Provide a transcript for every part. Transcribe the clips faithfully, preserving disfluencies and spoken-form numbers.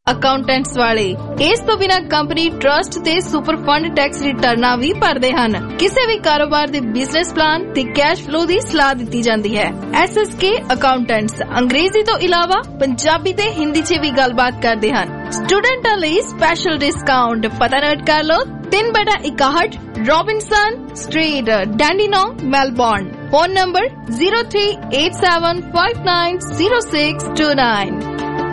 Accountants ਵਾਲੇ। ਇਸ ਤੋਂ ਬਿਨਾਂ ਕੰਪਨੀ ਟਰਸਟ ਤੇ ਸੁਪਰ ਫੰਡ ਟੈਕਸ ਰਿਟਰਨਾਂ ਵੀ ਭਰਦੇ ਹਨ। ਕਿਸੇ ਵੀ ਕਾਰੋਬਾਰ ਦੇ ਬਿਜ਼ਨਸ ਪਲਾਨ ਤੇ ਕੈਸ਼ ਫਲੋ ਦੀ ਸਲਾਹ ਦਿੱਤੀ ਜਾਂਦੀ ਹੈ। ਐਸ ਐਸ ਕੇ ਅਕਾਊਂਟੈਂਟਸ ਅੰਗਰੇਜ਼ੀ ਤੋਂ ਇਲਾਵਾ ਪੰਜਾਬੀ ਤੇ ਹਿੰਦੀ 'ਚ ਵੀ ਗੱਲਬਾਤ ਕਰਦੇ ਹਨ। ਸਟੂਡੈਂਟਾਂ ਲਈ ਸਪੈਸ਼ਲ ਡਿਸਕਾਊਂਟ। ਪਤਾ ਨੋਟ ਕਰ ਲਓ, ਤਿੰਨ ਬਟਾ ਇਕਾਹਠ Robinson street, Dandenong, Melbourne. Phone number zero three eight seven five nine zero six two nine.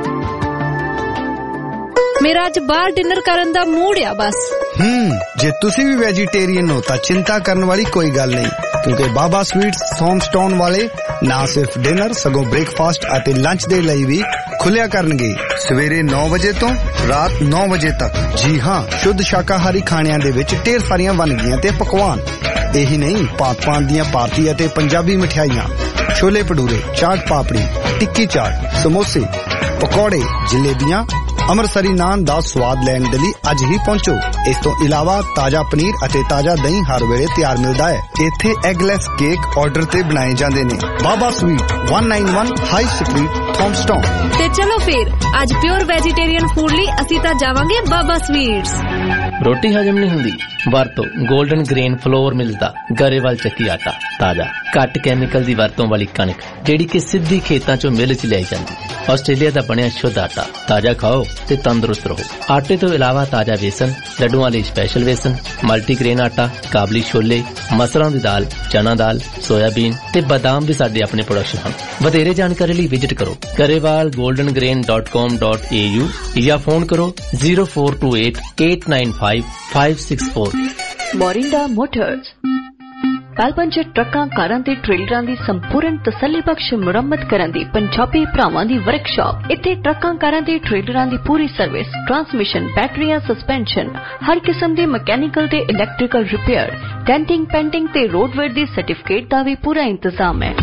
ਮੇਰਾ ਅੱਜ ਬਾਹਰ ਡਿਨਰ ਕਰਨ ਦਾ ਮੂਡ ਆ ਬਸ। ਹੂੰ ਜੇ ਤੁਸੀਂ ਵੀ ਵੈਜੀਟੇਰੀਅਨ ਹੋ ਤਾਂ ਚਿੰਤਾ ਕਰਨ ਵਾਲੀ ਕੋਈ ਗੱਲ ਨਹੀਂ, ਕਿਉਂਕਿ ਬਾਬਾ ਸਵੀਟਸ ਥੌਮਸਟਾਊਨ ਵਾਲੇ ਨਾ ਸਿਰਫ ਡਿਨਰ ਸਗੋਂ ਬ੍ਰੇਕਫਾਸਟ ਅਤੇ ਲੰਚ ਦੇ ਲਈ ਵੀ ਖੁੱਲਿਆ ਕਰਨਗੇ ਸਵੇਰੇ ਨੌ ਵਜੇ ਤੋਂ ਰਾਤ ਨੌ ਵਜੇ ਤੱਕ। ਜੀ ਹਾਂ, ਸ਼ੁੱਧ ਸ਼ਾਕਾਹਾਰੀ ਖਾਣਿਆਂ ਦੇ ਵਿੱਚ ਢੇਰ ਸਾਰੀਆਂ ਵੰਨਗੀਆਂ ਤੇ ਪਕਵਾਨ। ਇਹੀ ਨਹੀਂ, ਭਾਂਤ-ਭਾਂਤ ਦੀਆਂ ਭਾਰਤੀ ਅਤੇ ਪੰਜਾਬੀ ਮਠਿਆਈਆਂ, ਛੋਲੇ ਭਟੂਰੇ, ਚਾਟ ਪਾਪੜੀ, ਟਿੱਕੀ ਚਾਟ, ਸਮੋਸੇ, ਪਕੌੜੇ, ਜਲੇਬੀਆਂ, ਅੰਮ੍ਰਿਤਸਰੀ ਨਾਨ ਦਾ ਸਵਾਦ ਲੈਣ ਦੇ ਲਈ ਅੱਜ ਹੀ ਪਹੁੰਚੋ। ਇਸ ਤੋਂ ਇਲਾਵਾ ਤਾਜ਼ਾ ਪਨੀਰ ਅਤੇ ਤਾਜ਼ਾ ਦਹੀਂ ਹਰ ਵੇਲੇ ਤਿਆਰ ਮਿਲਦਾ ਹੈ। ਇੱਥੇ ਐਗਲੈਸ ਕੇਕ ਆਰਡਰ ਤੇ ਬਣਾਏ ਜਾਂਦੇ ਨੇ। ਬਾਬਾ ਸਵੀਟ ਇੱਕ ਸੌ ਇਕਾਨਵੇਂ ਹਾਈ ਸਟਰੀਟ, ਥੌਮਸਟਾਊਨ। ਤੇ ਚਲੋ ਫਿਰ ਅੱਜ ਪਿਓਰ ਵੈਜੀਟੇਰੀਅਨ ਫੂਡ ਲਈ ਅਸੀਂ ਤਾਂ ਜਾਵਾਂਗੇ ਬਾਬਾ ਸਵੀਟਸ। ਰੋਟੀ ਹਜਮ ਨਹੀਂ ਹੁੰਦੀ? ਵਰਤੋ ਗੋਲਡਨ ਗ੍ਰੇਨ ਫਲੋਰ ਮਿਲਸ ਦਾ ਗਰੇਵਾਲ ਚੱਕੀ ਆਟਾ। ਤਾਜ਼ਾ ਘੱਟ ਕੈਮੀਕਲ ਦੀ ਵਰਤੋਂ ਵਾਲੀ ਕਣਕ ਜਿਹੜੀ ਕਿ ਸਿੱਧੀ ਖੇਤਾਂ ਚੋਂ ਮਿਲ ਚ ਲਿਆਈ ਜਾਂਦੀ। ਆਸਟ੍ਰੇਲੀਆ ਦਾ ਬਣਿਆ ਸ਼ੁੱਧ ਆਟਾ। ਤਾਜ਼ਾ ਖਾਓ ਤੇ ਤੰਦਰੁਸਤ ਰਹੋ। ਆਟੇ ਤੋਂ ਇਲਾਵਾ ਤਾਜ਼ਾ ਵੇਸਣ, ਲੱਡੂਆਂ ਲਈ ਸਪੈਸ਼ਲ ਵੇਸਣ, ਮਲਟੀਗ੍ਰੇਨ ਆਟਾ, ਕਾਬਲੀ ਛੋਲੇ, ਮਸਰਾਂ ਦੀ ਦਾਲ, ਚਨਾ ਦਾਲ, ਸੋਇਆਬੀਨ ਤੇ ਬਦਾਮ ਵੀ ਸਾਡੇ ਆਪਣੇ ਪ੍ਰੋਡਕਸ਼ਨ ਹਨ। ਵਧੇਰੇ ਜਾਣਕਾਰੀ ਲਈ ਵਿਜ਼ਿਟ ਕਰੋ Grewal golden grain dot com dot A U ਜਾਂ ਫੋਨ ਕਰੋ zero four two eight eight nine five five six four. Morinda motors Melbourne 'ਚ ਟਰੱਕਾਂ, ਕਾਰਾਂ ਤੇ ਟ੍ਰੇਲਰਾਂ ਦੀ ਸੰਪੂਰਨ ਤਸੱਲੀਬਖਸ਼ ਮੁਰੰਮਤ ਕਰਨ ਦੀ ਪੰਜਾਬੀ ਭਰਾਵਾਂ ਦੀ ਵਰਕਸ਼ਾਪ। ਇੱਥੇ ਟਰੱਕਾਂ, ਕਾਰਾਂ ਤੇ ਟ੍ਰੇਲਰਾਂ ਦੀ ਪੂਰੀ ਸਰਵਿਸ, ਟਰਾਂਸਮਿਸ਼ਨ, ਬੈਟਰੀਆਂ, ਸਸਪੈਂਸ਼ਨ, ਹਰ ਕਿਸਮ ਦੇ ਮਕੈਨੀਕਲ ਤੇ ਇਲੈਕਟ੍ਰੀਕਲ ਰਿਪੇਅਰ, ਡੈਂਟਿੰਗ, ਪੈਂਟਿੰਗ ਤੇ ਰੋਡਵੇਅਰ ਦੀ ਸਰਟੀਫਿਕੇਟ ਦਾ ਵੀ ਪੂਰਾ ਇੰਤਜ਼ਾਮ ਹੈ।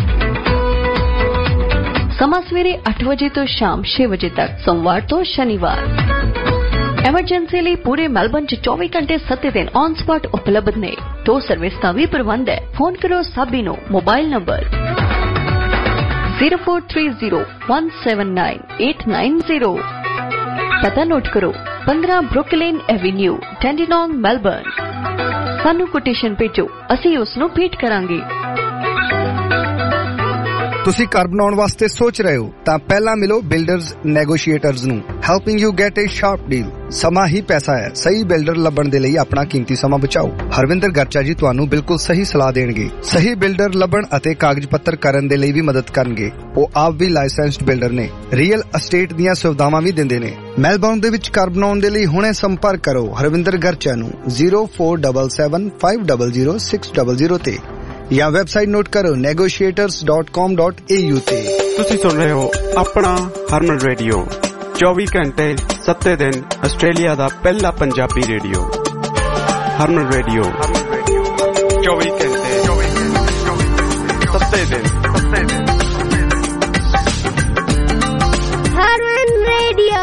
ਸਮਾਂ ਸਵੇਰੇ ਅੱਠ ਵਜੇ ਤੋਂ ਸ਼ਾਮ ਛੇ ਵਜੇ ਤੱਕ, ਸੋਮਵਾਰ ਤੋਂ ਸ਼ਨੀਵਾਰ। ਐਮਰਜੈਂਸੀ ਲਈ ਪੂਰੇ ਮੈਲਬੌਰਨ 'ਚ ਚੌਵੀ ਘੰਟੇ ਸੱਤ ਦਿਨ ਔਨ ਸਪੌਟ ਉਪਲਬਧ ਨੇ। ਟੋ ਸਰਵਿਸ ਦਾ ਵੀ ਪ੍ਰਬੰਧ ਹੈ। ਫੋਨ ਕਰੋ ਸਾਬੀ ਨੂੰ। Mobile number zero four three zero one seven nine eight nine zero. ਪਤਾ ਨੋਟ ਕਰੋ ਪੰਦਰਾਂ ਬਰੁਕਲਿਨ ਐਵੀਨਿਊ, ਡੈਂਡੀਨੋਂਗ, ਮੈਲਬੌਰਨ। ਸਾਨੂੰ ਕੋਟੇਸ਼ਨ ਭੇਜੋ, ਅਸੀਂ ਉਸ ਨੂੰ ਭੇਟ ਕਰਾਂਗੇ। ਤੁਸੀਂ ਘਰ ਬਣਾਉਣ ਵਾਸਤੇ ਸੋਚ ਰਹੇ ਹੋ ਤਾਂ ਪਹਿਲਾਂ ਮਿਲੋ ਬਿਲਡਰਜ਼ ਨੈਗੋਸ਼ੀਏਟਰਜ਼ ਨੂੰ, helping you get a sharp deal. ਸਮਾਂ ਹੀ ਪੈਸਾ ਹੈ। ਸਹੀ ਬਿਲਡਰ ਲੱਭਣ ਦੇ ਲਈ ਆਪਣਾ ਕੀਮਤੀ ਸਮਾਂ ਬਚਾਓ। ਹਰਵਿੰਦਰ ਗਰਚਾ ਜੀ ਤੁਹਾਨੂੰ ਬਿਲਕੁਲ ਸਹੀ ਸਲਾਹ ਦੇਣਗੇ। ਸਹੀ ਬਿਲਡਰ ਲੱਭਣ ਅਤੇ ਕਾਗਜ਼ ਪੱਤਰ ਕਰਨ ਦੇ ਲਈ ਵੀ ਮਦਦ ਕਰਨਗੇ। ਉਹ ਆਪ ਵੀ ਲਾਇਸੈਂਸਡ ਬਿਲਡਰ ਨੇ। ਰੀਅਲ ਅਸਟੇਟ ਦੀਆਂ ਸੁਵਿਧਾਵਾਂ ਵੀ ਦਿੰਦੇ ਨੇ। ਮੈਲਬੌਰਨ ਦੇ ਵਿੱਚ ਘਰ ਬਣਾਉਣ ਦੇ ਲਈ ਹੁਣੇ ਸੰਪਰਕ ਕਰੋ ਹਰਵਿੰਦਰ ਗਰਚਾ ਨੂੰ zero four seven seven five zero zero six zero zero ਤੇ ਜਾਂ ਵੈਬਸਾਈਟ ਨੋਟ ਕਰੋ negotiators dot com dot A U ਤੇ। ਤੁਸੀਂ ਸੁਣ ਰਹੇ ਹੋ ਆਪਣਾ ਹਰਮਨ ਰੇਡੀਓ, ਚੌਵੀ ਘੰਟੇ ਸੱਤ ਦਿਨ ਆਸਟ੍ਰੇਲੀਆ ਦਾ ਪਹਿਲਾ ਪੰਜਾਬੀ ਰੇਡੀਓ। ਹਰਮਨ ਰੇਡੀਓ ਚੌਵੀ ਘੰਟੇ ਸੱਤ ਦਿਨ। ਹਰਮਨ ਰੇਡੀਓ।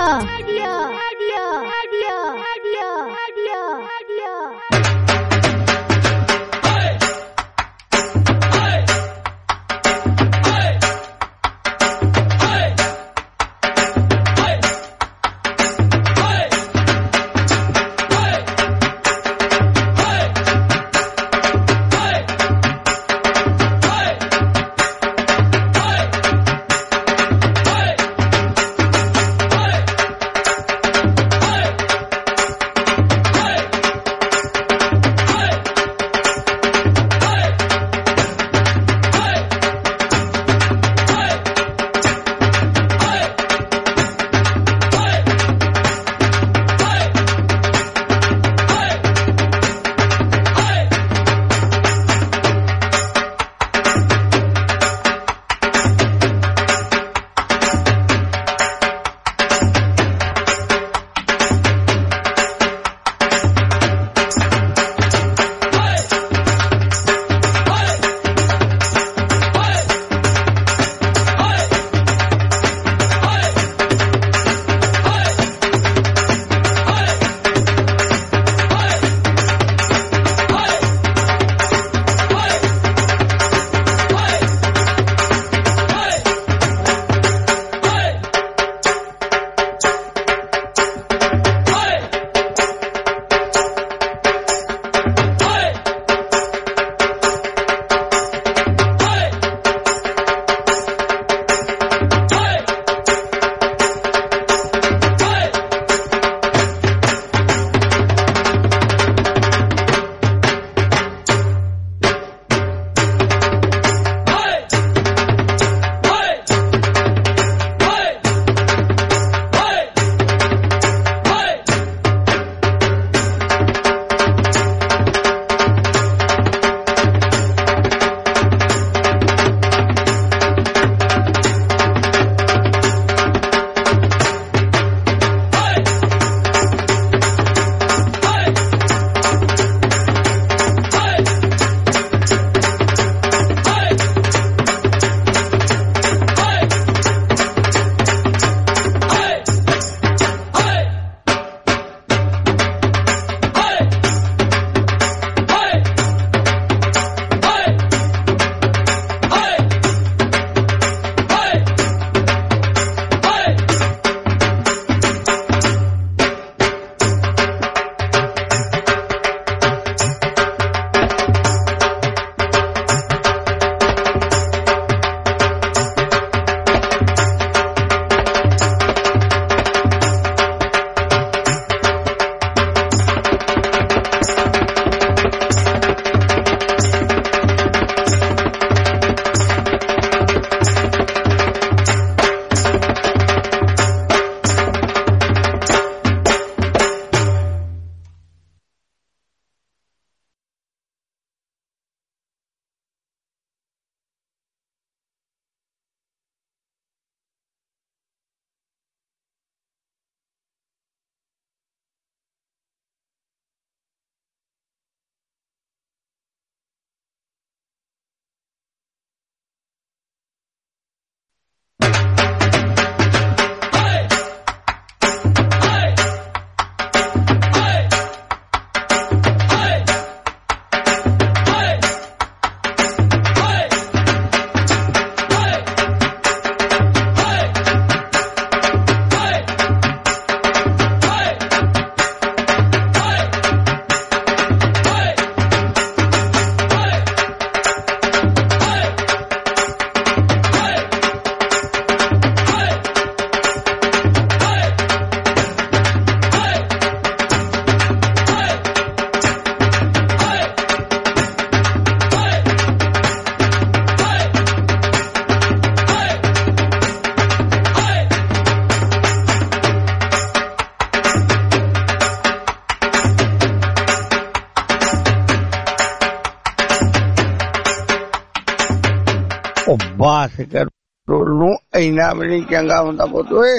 ਕੰਟਰੋਲ ਨੂੰ ਇੰਨਾ ਵੀ ਨਹੀਂ ਚੰਗਾ ਹੁੰਦਾ ਪੁੱਤ ਓਏ।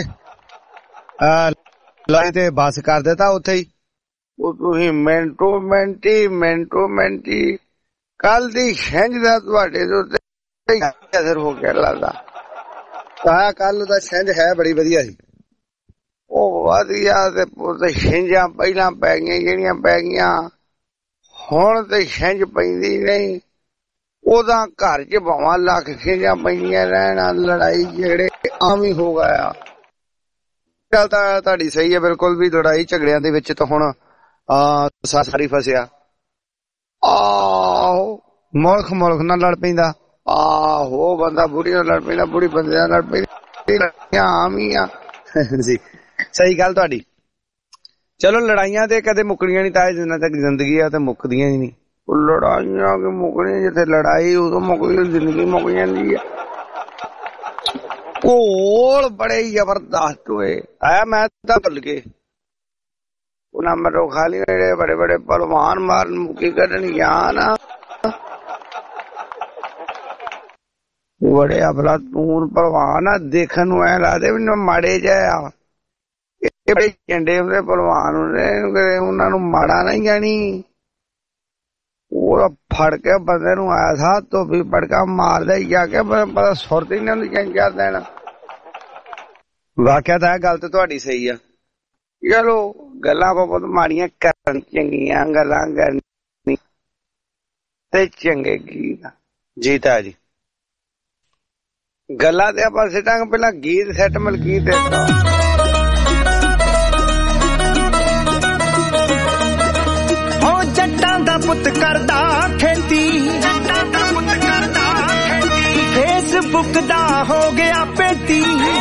ਲਾਏ ਤੇ ਬਸ ਕਰ ਦਿੱਤਾ ਉੱਥੇ ਹੀ। ਉਹ ਤੁਸੀਂ ਮਿੰਟੋ ਮਿੰਟੀ ਮਿੰਟੋ ਮਿੰਟੀ ਕੱਲ ਦੀ ਛਿੰਝ ਦਾ ਤੁਹਾਡੇ ਦੇ ਉੱਤੇ ਅਸਰ ਹੋ ਗਿਆ ਲੱਗਦਾ। ਤਾਇਆ ਕੱਲ ਦਾ ਛਿੰਝ ਹੈ ਬੜੀ ਵਧੀਆ ਸੀ। ਉਹ ਵਧੀਆ ਤੇ ਪੁੱਤ ਛਿੰਝਾਂ ਪਹਿਲਾਂ ਪੈ ਗਈਆਂ ਜਿਹੜੀਆਂ ਪੈ ਗਈਆਂ, ਹੁਣ ਤੇ ਛਿੰਝ ਪੈਂਦੀ ਨਹੀਂ। ਉਹਦਾ ਘਰ ਚ ਭਾਵਾਂ ਲੱਖ ਛਿੰਝਾਂ ਪੈਂਦੀਆਂ ਰਹਿਣਾ, ਲੜਾਈ ਜਿਹੜੇ ਆਮ ਹੀ ਹੋ ਗਿਆ। ਗੱਲ ਤਾਂ ਤੁਹਾਡੀ ਸਹੀ ਹੈ ਬਿਲਕੁਲ ਵੀ। ਲੜਾਈ ਝਗੜਿਆਂ ਦੇ ਵਿੱਚ ਤਾਂ ਹੁਣ ਸਾਰੀ ਫਸਿਆ। ਆਹੋ ਮੁਲਕ ਮੁਲਕ ਨਾਲ ਲੜ ਪੈਂਦਾ। ਆਹੋ ਬੰਦਾ ਬੁੜੀ ਨਾਲ ਲੜ ਪੈਂਦਾ, ਬੁੜੀ ਬੰਦੇ ਨਾਲ ਲੜ ਪੈਂਦੀ, ਆਮ ਹੀ ਆ ਜੀ। ਸਹੀ ਗੱਲ ਤੁਹਾਡੀ। ਚਲੋ ਲੜਾਈਆਂ ਤੇ ਕਦੇ ਮੁੱਕਣੀਆਂ ਨਹੀਂ ਤਾਏ, ਜਿੰਨਾ ਤੱਕ ਜ਼ਿੰਦਗੀ ਆ ਤੇ ਮੁੱਕਦੀਆਂ ਹੀ ਨਹੀਂ। ਲੜਾਈਆਂ ਕਿ ਮੁੱਕਣੀਆਂ, ਜਿੱਥੇ ਲੜਾਈ ਉਦੋਂ ਮੁੱਕਦੀ ਜ਼ਿੰਦਗੀ ਮੁੱਕ ਜਾਂਦੀ ਆ। ਘੋਲ ਬੜੇ ਜ਼ਬਰਦਸਤ ਹੋਏ ਆਇਆ। ਮੈਂ ਤਾਂ ਭੁੱਲ ਗਏ ਉਹਨਾਂ ਮਰੋ ਖਾਲੀ ਜਿਹੜੇ ਬੜੇ ਬੜੇ ਪਹਿਲਵਾਨ ਮਾਰਨ ਮੁੱਕੀ ਕੱਢਣ ਗਿਆ ਨਾ, ਬੜੇ ਅਫਲਾ ਤੂਨ ਪਹਿਲਵਾਨ ਆ। ਦੇਖਣ ਨੂੰ ਐ ਲੱਗਦੇ ਵੀ ਮਾੜੇ ਜਿਹੇ ਆ। ਇਹ ਬੜੇ ਚੰਡੇ ਹੁੰਦੇ ਪਹਿਲਵਾਨ ਹੁੰਦੇ, ਉਹਨਾਂ ਨੂੰ ਮਾੜਾ ਨਹੀਂ ਜਾਣੀ। ਉਹ ਫੜ ਕੇ ਬੰਦੇ ਨੂੰ ਆਇਆ ਥਾ ਧੋਬੀ ਪੜਕਾ ਮਾਰਦਾ ਹੀ ਜਾ ਕੇ, ਪਤਾ ਸੁਰਤ ਹੀ ਨਹੀਂ ਹੁੰਦੀ ਚੰਗ ਕਰ ਦੇਣਾ। ਵਾਕਿਆ ਤਾਂ ਗੱਲ ਤੇ ਤੁਹਾਡੀ ਸਹੀ ਆ। ਚਲੋ ਗੱਲਾਂ ਬਹੁਤ ਮਾੜੀਆਂ ਕਰਨ, ਚੰਗੀਆਂ ਗੱਲਾਂ ਕਰਨੀ ਤੇ ਚੰਗੇ ਗੀਤ। ਜੀ ਤਾ ਜੀ ਗੱਲਾਂ ਤੇ ਆਪਾਂ ਸਿੱਟਾਂਗੇ, ਪਹਿਲਾਂ ਗੀਤ ਸੈੱਟ ਮਲਕੀਤ ਦੇ ਜੱਟਾਂ ਦਾ ਪੁੱਤ ਕਰਦਾ ਖੇਤੀ, ਜੱਟਾਂ ਦਾ ਪੁੱਤ ਕਰਦਾ ਖੇਤੀ, ਫੇਸਬੁੱਕ ਦਾ ਹੋ ਗਿਆ ਪੇਤੀ,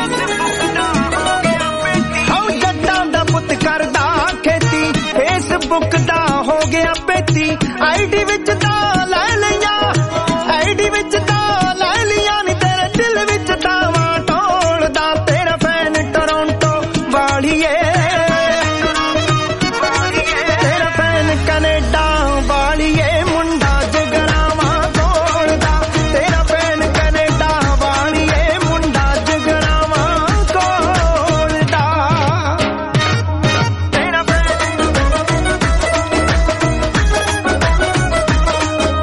ਹੋ ਜੱਟਾਂ ਦਾ ਪੁੱਤ ਕਰਦਾ ਖੇਤੀ, ਫੇਸਬੁੱਕ ਦਾ ਹੋ ਗਿਆ ਪੇਤੀ। ਆਈਡੀ ਵਿੱਚ ਤਾਂ ਲੈ ਲਈਆਂ, ਆਈਡੀ ਵਿੱਚ ਤਾਂ ਲੈ ਲਈਆਂ ਨੀ ਤੇਰੇ ਦਿਲ ਵਿੱਚ ਦਾਵਾ ਢੋਲਦਾ ਤੇਰਾ ਫੈਨ ਟੋਰਾਂਟੋ ਵਾਲੀਏ, ਕੈਨੇਡਾ ਵਾਲੀਏ ਮੁੰਡਾ ਜਗਰਾਵਾਂ ਕੋਲਦਾ, ਤੇਰਾ ਭੈਣ ਕੈਨੇਡਾ ਵਾਲੀਏ ਮੁੰਡਾ ਜਗਰਾਵਾਂ ਕੋਲਦਾ, ਤੇਰਾ ਭੈਣ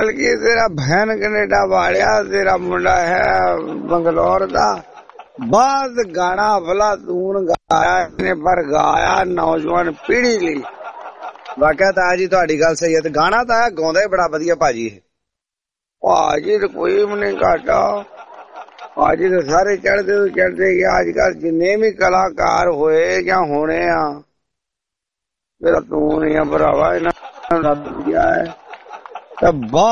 बल्कि तेरा बहन कनेडा वालिया तेरा मुंडा है बंगलौर दा बाद गाना भला तून गाया ने पर गाया नौजवान पीढ़ी ਲਈ वाकया ताया जी ਤੁਹਾਡੀ ਗੱਲ ਸਹੀ ਹੈ ਤੇ ਗਾਣਾ ਤਾਂ ਗਾਉਂਦਾ ਹੀ ਬੜਾ ਵਧੀਆ ਭਾਜੀ ਭਾਜੀ ਤੇ ਕੋਈ ਵੀ ਨਹੀਂ ਘਾਟਾ ਭਾਜੀ ਤੇ ਸਾਰੇ ਚੜਦੇ ਚੜਦੇ ਗਿਆ ਅੱਜ ਕੱਲ ਜਿੰਨੇ ਵੀ ਕਲਾਕਾਰ ਹੋਏ ਜਾਂ ਹੋਣੇ ਆ ਮੇਰਾ ਤੂੰ ਨਹੀਂ ਆ ਭਰਾਵਾ ਇਹਨਾਂ ਦਾ ਗਿਆ ਹੈ ਤਾਂ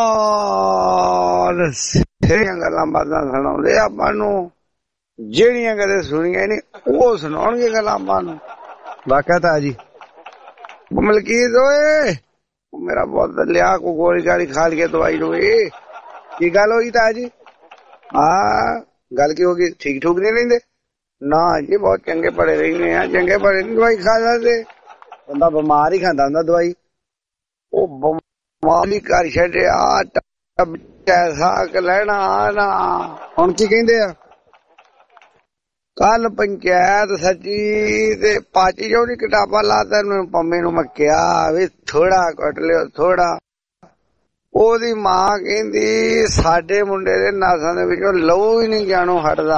ਬਾਲ ਸਿਆਂ ਗੱਲਾਂ ਬਾਤਾਂ ਸੁਣਾਉਂਦੇ ਆਪਾਂ ਨੂੰ ਜਿਹੜੀਆਂ ਕਦੇ ਸੁਣੀਆਂ ਨਹੀਂ ਉਹ ਸੁਣਾਉਣਗੇ ਗੱਲਾਂ ਆਪਾਂ ਨੂੰ ਵਾਕਿਆ ਤਾਂ ਜੀ ਮਲਕੀਤ ਓਏ ਮੇਰਾ ਬਹੁਤ ਲਿਆ ਕੋ ਗੋਲੀ ਗਾਲੀ ਖਾ ਲਈ ਦਵਾਈ ਲੋਏ ਕੀ ਗੱਲ ਹੋਈ ਤਾਂ ਜੀ ਹਾਂ ਗੱਲ ਕੀ ਹੋ ਗਈ ਠੀਕ ਠੂਕ ਨਹੀਂ ਰਹਿੰਦੇ ਨਾ ਜੀ ਬਹੁਤ ਚੰਗੇ ਪੜੇ ਰਹਿੰਦੇ ਆ ਚੰਗੇ ਪੜੇ ਦਵਾਈ ਖਾ ਲੈਂਦੇ ਬੰਦਾ ਬਿਮਾਰ ਹੀ ਖਾਂਦਾ ਹੁੰਦਾ ਦਵਾਈ ਉਹ ਮਾਲੀ ਕਰ ਛੱਡਿਆ ਐਸਾ ਕਿ ਲੈਣਾ ਨਾ ਹੁਣ ਕੀ ਕਹਿੰਦੇ ਆ ਕੱਲ ਪੰਚਾਇਤ ਸੱਚੀ ਤੇ ਪਾਚੀ ਜੋ ਨੀ ਕਿਤਾਬਾਂ ਲਾਤਾ ਮੈਨੂੰ ਪੰਮੇ ਨੂੰ ਮੈਂ ਕਿਹਾ ਵੀ ਥੋੜਾ ਕੱਟ ਲਿਓ ਥੋੜਾ ਉਹਦੀ ਮਾਂ ਕਹਿੰਦੀ ਸਾਡੇ ਮੁੰਡੇ ਦੇ ਨਾਸਾਂ ਦੇ ਵਿੱਚੋਂ ਲਹੂ ਹੀ ਨਹੀਂ ਜਾਣੋ ਹਟਦਾ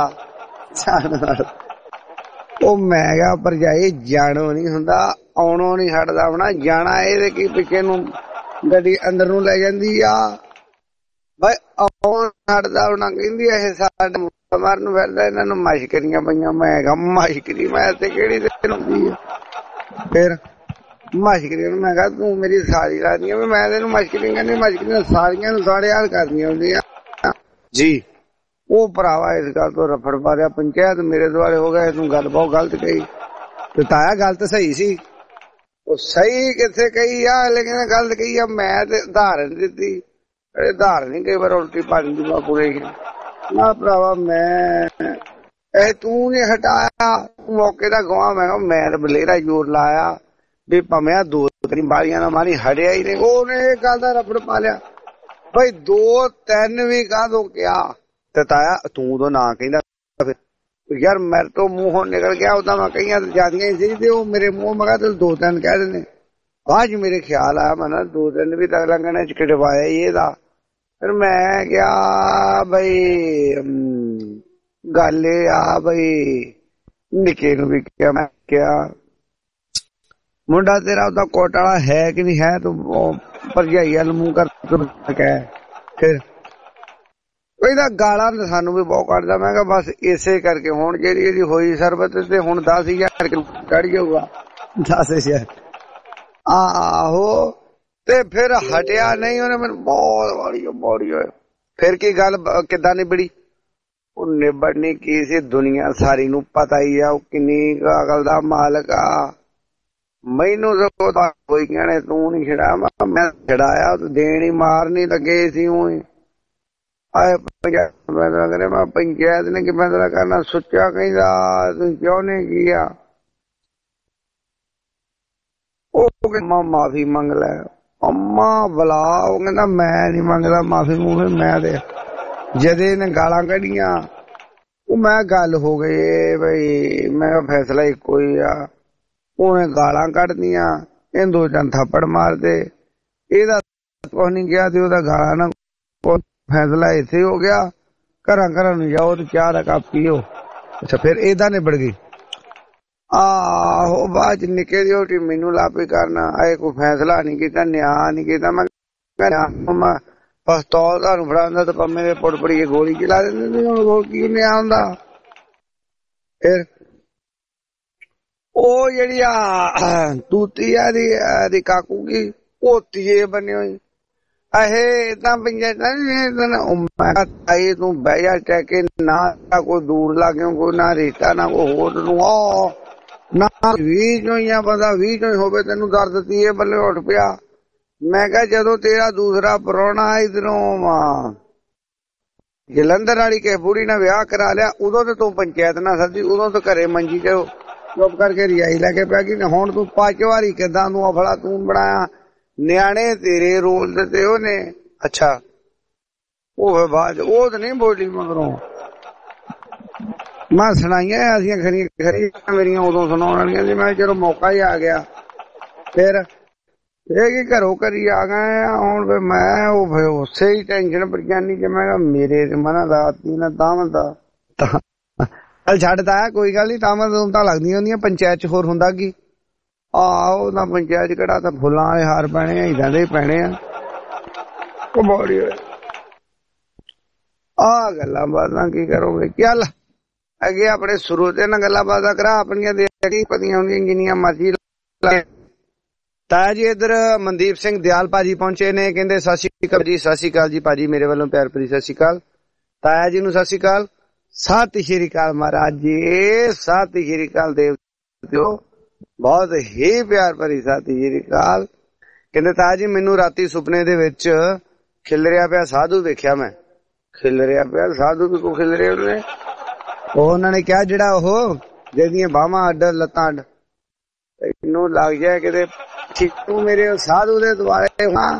ਉਹ ਮੈਂ ਕਿਹਾ ਭਰਜਾਈ ਜਾਣੋ ਨਹੀਂ ਹੁੰਦਾ ਆਉਣੋਂ ਨੀ ਹਟਦਾ ਹੋਣਾ ਜਾਣਾ ਇਹਦੇ ਕੀ ਪਿੱਛੇ ਨੂੰ ਗੱਡੀ ਅੰਦਰ ਨੂੰ ਲੈ ਜਾਂਦੀ ਆ ਬਈ ਆਉਣ ਹਟਦਾ ਹੋਣਾ ਕਹਿੰਦੀ ਇਹ ਸਾਡੇ ਮਰਨ ਫਿਰਦਾ ਇਹਨਾਂ ਨੂੰ ਮਸ਼ਕਰੀਆਂ ਪਈਆਂ ਮੈਂ ਕਿਹਾ ਮਸ਼ਕਰੀ ਮੈਂ ਤੇ ਕਿਹੜੀ ਦਿਨ ਹੁੰਦੀ ਆ ਫਿਰ ਮਸ਼ਕਰੀ ਨੂੰ ਮੈਂ ਕਿਹਾ ਤੂੰ ਮੇਰੀ ਸਾਰੀ ਲਾਦੀ ਆ ਮੈਂ ਤੈਨੂੰ ਮਸ਼ਕਰੀ ਕਹਿੰਦੀ ਮਸ਼ਕਰੀਆਂ ਸਾਰੀਆਂ ਨੂੰ ਸਾਡੇ ਹਾਲ ਕਰਦੀਆਂ ਹੁੰਦੀਆਂ ਜੀ ਉਹ ਭਰਾਵਾ ਇਸ ਗੱਲ ਤੋਂ ਰਫੜ ਪਾ ਰਿਹਾ ਪੰਚਾਇਤ ਮੇਰੇ ਦੁਆਲੇ ਹੋ ਗਏ ਤੂੰ ਗੱਲ ਬਹੁਤ ਗਲਤ ਕਹੀ ਤੇ ਤਾਇਆ ਗੱਲ ਤਾਂ ਸਹੀ ਸੀ ਉਹ ਸਹੀ ਕਿੱਥੇ ਕਹੀ ਆ ਲੇਕਿਨ ਗਲਤ ਕਹੀ ਆ ਮੈਂ ਤੇ ਉਦਾਹਰਨ ਦਿੱਤੀ ਉਦਾਹਰਨ ਨਹੀਂ ਕਈ ਵਾਰ ਉਲਟੀ ਪਾਣੀ ਦੀ ਪੂਰੇ ਨਾ ਭਰਾਵਾ ਮੈਂ ਇਹ ਤੂੰ ਨੇ ਹਟਾਇਆ ਮੌਕੇ ਦਾ ਗਵਾ ਮੈਂ ਕਿਹਾ ਮੈਂ ਤਾਂ ਬਲੇਰਾ ਜ਼ੋਰ ਲਾਇਆ ਵੀ ਭਾਵੇਂ ਦੋ ਤਿੰਨ ਬਾਲੀਆਂ ਨਾਲ ਮਾਰੀ ਹਟਿਆ ਹੀ ਨਹੀਂ ਉਹਨੇ ਇਹ ਗੱਲ ਦਾ ਰਫੜ ਪਾ ਲਿਆ ਬਈ ਦੋ ਤਿੰਨ ਵੀ ਕਾਹਦੋਂ ਕਿਹਾ ਤੇ ਤਾਇਆ ਤੂੰ ਉਦੋਂ ਨਾ ਕਹਿੰਦਾ ਫਿਰ ਯਾਰ ਮੇਰੇ ਤੋਂ ਮੂੰਹੋਂ ਨਿਕਲ ਗਿਆ ਉਦਾਂ ਮੈਂ ਕਹੀਆਂ ਜਿਆਦੀਆਂ ਹੀ ਸੀ ਤੇ ਉਹ ਮੇਰੇ ਮੂੰਹ ਮਗਾ ਤੇ ਦੋ ਤਿੰਨ ਕਹਿ ਦਿੰਦੇ ਬਾਅਦ ਮੇਰੇ ਖਿਆਲ ਆਇਆ ਮੈਂ ਦੋ ਤਿੰਨ ਵੀ ਤੱਕ ਲੰਘਣੇ ਚ ਕਟਵਾਇਆ ਹੀ ਇਹਦਾ ਫਿਰ ਮੈਂ ਕਿਹਾ ਬਈ ਗੱਲ ਇਹ ਆ ਬਈ ਨਿੱਕੇ ਨੂੰ ਵੀ ਕਿਹਾ ਮੈਂ ਕਿਹਾ ਮੁੰਡਾ ਤੇਰਾ ਉਹਦਾ ਕੋਟ ਵਾਲਾ ਹੈ ਕਿ ਨਹੀਂ ਹੈ ਤੂੰ ਭਰਜਾਈ ਵੱਲ ਮੂੰਹ ਕਰ ਕਹਿ ਫਿਰ ਇਹਦਾ ਗਾਲਾਂ ਸਾਨੂੰ ਵੀ ਬਹੁਤ ਕੱਢਦਾ ਮੈਂ ਕਿਹਾ ਬਸ ਇਸੇ ਕਰਕੇ ਹੁਣ ਜਿਹੜੀ ਇਹਦੀ ਹੋਈ ਸਰਬਤ ਤੇ ਹੁਣ ਦਸ ਹਜ਼ਾਰ ਚੜ ਜਾਊਗਾ ਦਸ ਹਜ਼ਾਰ ਆਹੋ ਤੇ ਫਿਰ ਹਟਿਆ ਨਹੀਂ ਉਹਨੇ ਮੈਨੂੰ ਬਹੁਤ ਵਾਲੀ ਬੋੜੀ ਹੋਏ ਫਿਰ ਕੀ ਗੱਲ ਕਿੱਦਾਂ ਨਿਬੜੀ ਉਹ ਨਿਬੜਨੀ ਕੀ ਸੀ ਦੁਨੀਆ ਸਾਰੀ ਨੂੰ ਪਤਾ ਹੀ ਆ ਉਹ ਕਿੰਨੀ ਅਕਲ ਦਾ ਮਾਲਕ ਆ ਮੈਨੂੰ ਤਾਂ ਕੋਈ ਕਹਿਣੇ ਤੂੰ ਨੀ ਛੜਾ ਮੈਂ ਛੜਾਇਆ ਤੂੰ ਦੇਣ ਹੀ ਮਾਰਨੀ ਲੱਗੇ ਸੀ ਉਹੀ ਆਏ ਪੰਚਾਇਤ ਮੈਂ ਪੰਚਾਇਤ ਨੇ ਕਿ ਫੈਸਲਾ ਕਰਨਾ ਸੋਚਿਆ ਕਹਿੰਦਾ ਤੂੰ ਕਿਉਂ ਨਹੀਂ ਗਿਆ ਉਹ ਕਹਿੰਦਾ ਮਾਫੀ ਮੰਗ ਲੈ ਅੰਮਾ ਬਲਾ ਉਹ ਕਹਿੰਦਾ ਮੈਂ ਨੀ ਮੰਗਦਾ ਮਾਫੀ ਮੂਫੀ ਮੈਂ ਤੇ ਜਦੇ ਨੇ ਗਾਲਾਂ ਕੱਢੀਆਂ ਉਹ ਮੈਂ ਗੱਲ ਹੋ ਗਈ ਬਈ ਮੈਂ ਫੈਸਲਾ ਇੱਕੋ ਹੀ ਆ ਉਹਨੇ ਗਾਲਾਂ ਕੱਢਦੀਆਂ ਇਹ ਦੋ ਤਿੰਨ ਥੱਪੜ ਮਾਰਦੇ ਇਹਦਾ ਕੁਛ ਨੀ ਗਿਆ ਤੇ ਉਹਦਾ ਗਾਲਾਂ ਨਾ ਫੈਸਲਾ ਇੱਥੇ ਹੋ ਗਿਆ ਘਰਾਂ ਘਰਾਂ ਨੂੰ ਜਾਓ ਤੇ ਚਾਹ ਦਾ ਕੱਪ ਪੀਓ ਅੱਛਾ ਫਿਰ ਇਹਦਾ ਨਿਬੜ ਗਈ ਆਹੋ ਬਾਅਦ ਚ ਨਿੱਕੇ ਦੀ ਰੋਟੀ ਮੈਨੂੰ ਲਾਪੇ ਕਰਨਾ ਆਏ ਕੋਈ ਫੈਸਲਾ ਨੀ ਕੀਤਾ ਨਿਆਂ ਨੀ ਕੀਤਾ ਮੈਂ ਪਸਤੌਲ ਤੁਹਾਨੂੰ ਫੜਾਉਂਦਾ ਤੇ ਪੰਮੇ ਦੇ ਪੁੜ ਪੜੀ ਗੋਲੀ ਚਲਾ ਦਿੰਦੇ ਹੁਣ ਹੋਰ ਕੀ ਨਿਆਂ ਹੁੰਦਾ ਫਿਰ ਉਹ ਜਿਹੜੀ ਆ ਤੂਤੀ ਆ ਦੀ ਕਾਕੂ ਕੀ ਪੋਤੀਏ ਬਣੀ ਹੋਈ ਇਹ ਤਾਂ ਪੰਚਾਇਤਾਂ ਆਈ ਤੂੰ ਬਹਿ ਜਾ ਟੈਕੇ ਨਾ ਕੋਈ ਦੂਰ ਲਾਗੇ ਕੋਈ ਨਾ ਰੇਤਾ ਨਾ ਕੋਈ ਹੋਰ ਨੂੰ ਆ ਨਾ ਵੀਹ ਚੋਂ ਜਾਂ ਬੰਦਾ ਵੀਹ ਚੋਂ ਹੋਵੇ ਤੈਨੂੰ ਦਰਦ ਤੀਏ ਬੱਲੇ ਉੱਠ ਪਿਆ ਮੈਂ ਕਿਹਾ ਜਦੋਂ ਤੇਰਾ ਦੂਸਰਾ ਪ੍ਰਾਹੁਣਾ ਇਧਰੋਂ ਜਲੰਧਰ ਵਾਲੀ ਕਿਸੇ ਬੁੜੀ ਨਾਲ ਵਿਆਹ ਕਰਾ ਲਿਆ ਉਦੋਂ ਤੇ ਤੂੰ ਪੰਚਾਇਤ ਨਾ ਸੱਦੀ ਉਦੋਂ ਤਾਂ ਘਰੇ ਮੰਜੀ ਤੇ ਚੁੱਪ ਕਰਕੇ ਰਿਆਈ ਲੈ ਕੇ ਪੈ ਗਈ ਹੁਣ ਤੂੰ ਪੰਜ ਵਾਰੀ ਕਿੱਦਾਂ ਤੂੰ ਅਫਲਾ ਤੂੰ ਬਣਾਇਆ ਨਿਆਣੇ ਤੇਰੇ ਰੋਲ ਦੇ ਤੇ ਉਹਨੇ ਅੱਛਾ ਉਹ ਬਾਅਦ ਉਹ ਤਾਂ ਨਹੀਂ ਬੋਲੀ ਮਗਰੋਂ ਮੈਂ ਸੁਣਾਈਆਂ ਅਸੀਂ ਖਰੀਆਂ ਖਰੀਆਂ ਮੇਰੀਆਂ ਉਦੋਂ ਸੁਣਾਉਣ ਵਾਲੀਆਂ ਸੀ ਮੈਂ ਚਲੋ ਮੌਕਾ ਹੀ ਆ ਗਿਆ ਫਿਰ ਇਹ ਕੀ ਘਰੋਂ ਘਰੀ ਆ ਗਏ ਆ ਹੁਣ। ਫਿਰ ਮੈਂ ਉਹ ਫਿਰ ਉਸੇ ਹੀ ਟੈਨਸ਼ਨ ਪਰੇਸ਼ਾਨੀ ਚ ਮੈਂ ਮੇਰੇ ਮਨਾ ਲਾਤੀ ਨਾ ਤਾਮਤ ਦਾ। ਚੱਲ ਛੱਡਦਾ ਕੋਈ ਗੱਲ ਨੀ, ਤਾਮਤ ਤਾਂ ਲੱਗਦੀਆਂ ਹੁੰਦੀਆਂ ਪੰਚਾਇਤ ਚ, ਹੋਰ ਹੁੰਦਾ ਕੀ। ਆਹੋ ਨਾ ਪੰਚਾਇਤ ਕਿਹੜਾ ਤਾਂ ਫੁੱਲਾਂ ਵਾਲੇ ਹਾਰ ਪੈਣੇ ਆ, ਇਦਾਂ ਦੇ ਪੈਣੇ ਆ। ਕਬੋੜੀ ਆ ਗੱਲਾਂ ਬਾਤਾਂ ਕੀ ਕਰੋਗੇ। ਚੱਲ ਅੱਗੇ ਆਪਣੇ ਸਰੋਤੇ ਨਾਲ ਗੱਲਾਂ ਬਾਤਾਂ ਕਰਾ ਆਪਣੀਆਂ ਦੇਖੀ ਪਤੀਆਂ ਹੁੰਦੀਆਂ ਜਿੰਨੀਆਂ ਮਰਜ਼ੀ। ਤਾਇਆ ਜੀ ਇੱਧਰ ਮਨਦੀਪ ਸਿੰਘ ਦਿਆਲ ਭਾਜੀ ਪਹੁੰਚੇ ਨੇ, ਕਹਿੰਦੇ ਸਤਿ ਸ਼੍ਰੀ ਅਕਾਲ ਜੀ। ਸਤਿ ਸ਼੍ਰੀ ਅਕਾਲ ਜੀ ਭਾਜੀ, ਮੇਰੇ ਵੱਲੋਂ ਪਿਆਰ ਭਰੀ ਸਤਿ ਸ਼੍ਰੀ ਅਕਾਲ। ਤਾਇਆ ਜੀ ਨੂੰ ਸਤਿ ਸ਼੍ਰੀ ਅਕਾਲ। ਸਤਿ ਸ਼੍ਰੀ ਅਕਾਲ ਮਹਾਰਾਜ ਜੀ, ਸਤਿ ਸ਼੍ਰੀ ਅਕਾਲ ਦੇਵ ਦਿਓ, ਬਹੁਤ ਹੀ ਪਿਆਰ ਭਰੀ ਸਤਿ ਸ਼੍ਰੀ ਅਕਾਲ। ਕਹਿੰਦੇ ਤਾਇਆ ਜੀ ਮੈਨੂੰ ਰਾਤੀ ਸੁਪਨੇ ਦੇ ਵਿੱਚ ਖਿਲਰਿਆ ਪਿਆ ਸਾਧੂ ਵੇਖਿਆ। ਮੈਂ ਖਿਲਰਿਆ ਪਿਆ ਸਾਧੂ ਵੀ ਕੋ ਖਿਲਰੇ ਉਹਨੇ, ਉਹ ਉਹਨਾਂ ਨੇ ਕਿਹਾ ਜਿਹੜਾ ਉਹ ਜਿਹਦੀਆਂ ਬਾਹਾਂ ਅੱਡ ਲੱਤਾਂ ਅੱਡ, ਇਹਨੂੰ ਲੱਗ ਜਾਏ ਕਿਤੇ ਤੂੰ ਮੇਰੇ ਸਾਧੂ ਦੇ ਦੁਆਲੇ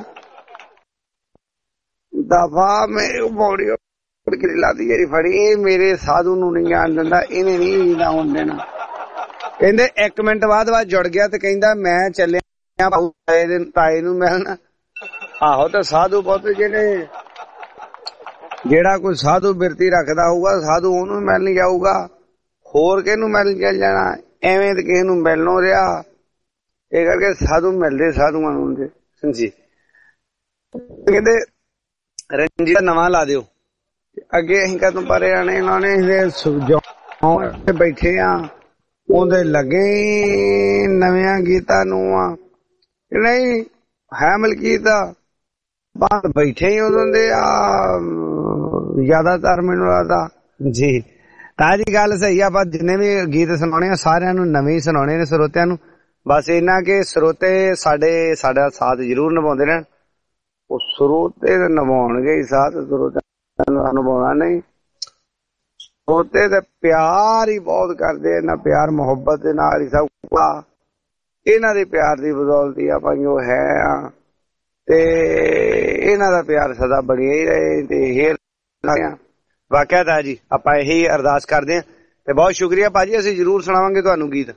ਦਫਾ ਮੇਰੇ ਬੋੜੀ ਲਾਦੀ ਜਿਹੜੀ ਫੜੀ ਮੇਰੇ ਸਾਧੂ ਨੂੰ ਨਹੀਂ ਜਾਣ ਦਿੰਦਾ, ਇਹਨੇ ਨਹੀਂ ਆਉਣ ਦੇਣਾ। ਕਹਿੰਦੇ ਇੱਕ ਮਿੰਟ ਬਾਅਦ ਬਾਅਦ ਜੁੜ ਗਿਆ ਤੇ ਕਹਿੰਦਾ ਮੈਂ ਚੱਲਿਆ ਤਾਏ ਨੂੰ ਮਿਲਣ। ਆਹੋ ਤੇ ਸਾਧੂ ਬਹੁਤ ਜਿਹੜੇ ਜਿਹੜਾ ਕੋਈ ਸਾਧੂ ਬਿਰਤੀ ਰੱਖਦਾ ਹੋਊਗਾ ਸਾਧੂ ਉਹਨੂੰ ਮਿਲਣ ਜਾਊਗਾ, ਹੋਰ ਕਿਹਨੂੰ ਮਿਲਣ ਚੱਲ ਜਾਣਾ। ਐਵੇਂ ਤੇ ਕਿਸੇ ਨੂੰ ਮਿਲਣੋਂ ਰਿਹਾ, ਇਹ ਕਰਕੇ ਸਾਧੂ ਮਿਲਦੇ ਸਾਧੂਆਂ ਨੂੰ ਜੀ। ਕਹਿੰਦੇ ਰੰਜੀ ਦਾ ਨਵਾਂ ਲਾ ਦਿਓ, ਅੱਗੇ ਅਸੀਂ ਕਦੋਂ ਪਰੇ ਆਣੇ। ਇਹਨਾਂ ਨੇ ਬੈਠੇ ਆ ਉਹਦੇ ਲੱਗੇ ਨਵਿਆਂ ਗੀਤਾਂ ਨੂੰ ਆ ਨਹੀਂ ਹੈ ਮਲਕੀਤ ਬਾਹਰ ਬੈਠੇ ਹੀ ਉਦੋਂ ਦੇ ਆ ਜ਼ਿਆਦਾਤਰ ਮੈਨੂੰ ਲੱਗਦਾ ਜੀ। ਤਾਂ ਜੀ ਗੱਲ ਸਹੀ ਆ, ਆਪਾਂ ਜਿੰਨੇ ਵੀ ਗੀਤ ਸੁਣਾਉਣੇ ਆ ਸਾਰਿਆਂ ਨੂੰ ਨਵੇਂ ਹੀ ਸੁਣਾਉਣੇ ਨੇ ਸਰੋਤਿਆਂ ਨੂੰ। ਬਸ ਇਹਨਾਂ ਕਿ ਸਰੋਤੇ ਸਾਡੇ ਸਾਡਾ ਸਾਥ ਜ਼ਰੂਰ ਨਿਭਾਉਂਦੇ ਰਹਿਣ। ਉਹ ਸਰੋਤੇ ਨਿਭਾਉਣਗੇ ਹੀ ਸਾਥ, ਸਰੋਤਿਆਂ ਨੂੰ ਨਿਭਾਉਣਾ ਨਹੀਂ। ਸਰੋਤੇ ਤੇ ਪਿਆਰ ਹੀ ਬਹੁਤ ਕਰਦੇ, ਇਹਨਾਂ ਪਿਆਰ ਮੁਹੱਬਤ ਦੇ ਨਾਲ ਹੀ ਸਭ ਕੁਛ। ਇਹਨਾਂ ਦੇ ਪਿਆਰ ਦੀ ਬਦੌਲਤ ਹੀ ਆਪਾਂ ਜੋ ਹੈ ਆ ਤੇ ਇਹਨਾਂ ਦਾ ਪਿਆਰ ਸਦਾ ਬਣਿਆ ਹੀ ਰਹੇ ਤੇ ਇਹ ਵਾਕਿਆ ਤਾਂ ਜੀ ਆਪਾਂ ਇਹੀ ਅਰਦਾਸ ਕਰਦੇ ਹਾਂ। ਤੇ ਬਹੁਤ ਸ਼ੁਕਰੀਆ ਭਾਜੀ, ਅਸੀਂ ਜ਼ਰੂਰ ਸੁਣਾਵਾਂਗੇ ਤੁਹਾਨੂੰ ਗੀਤ।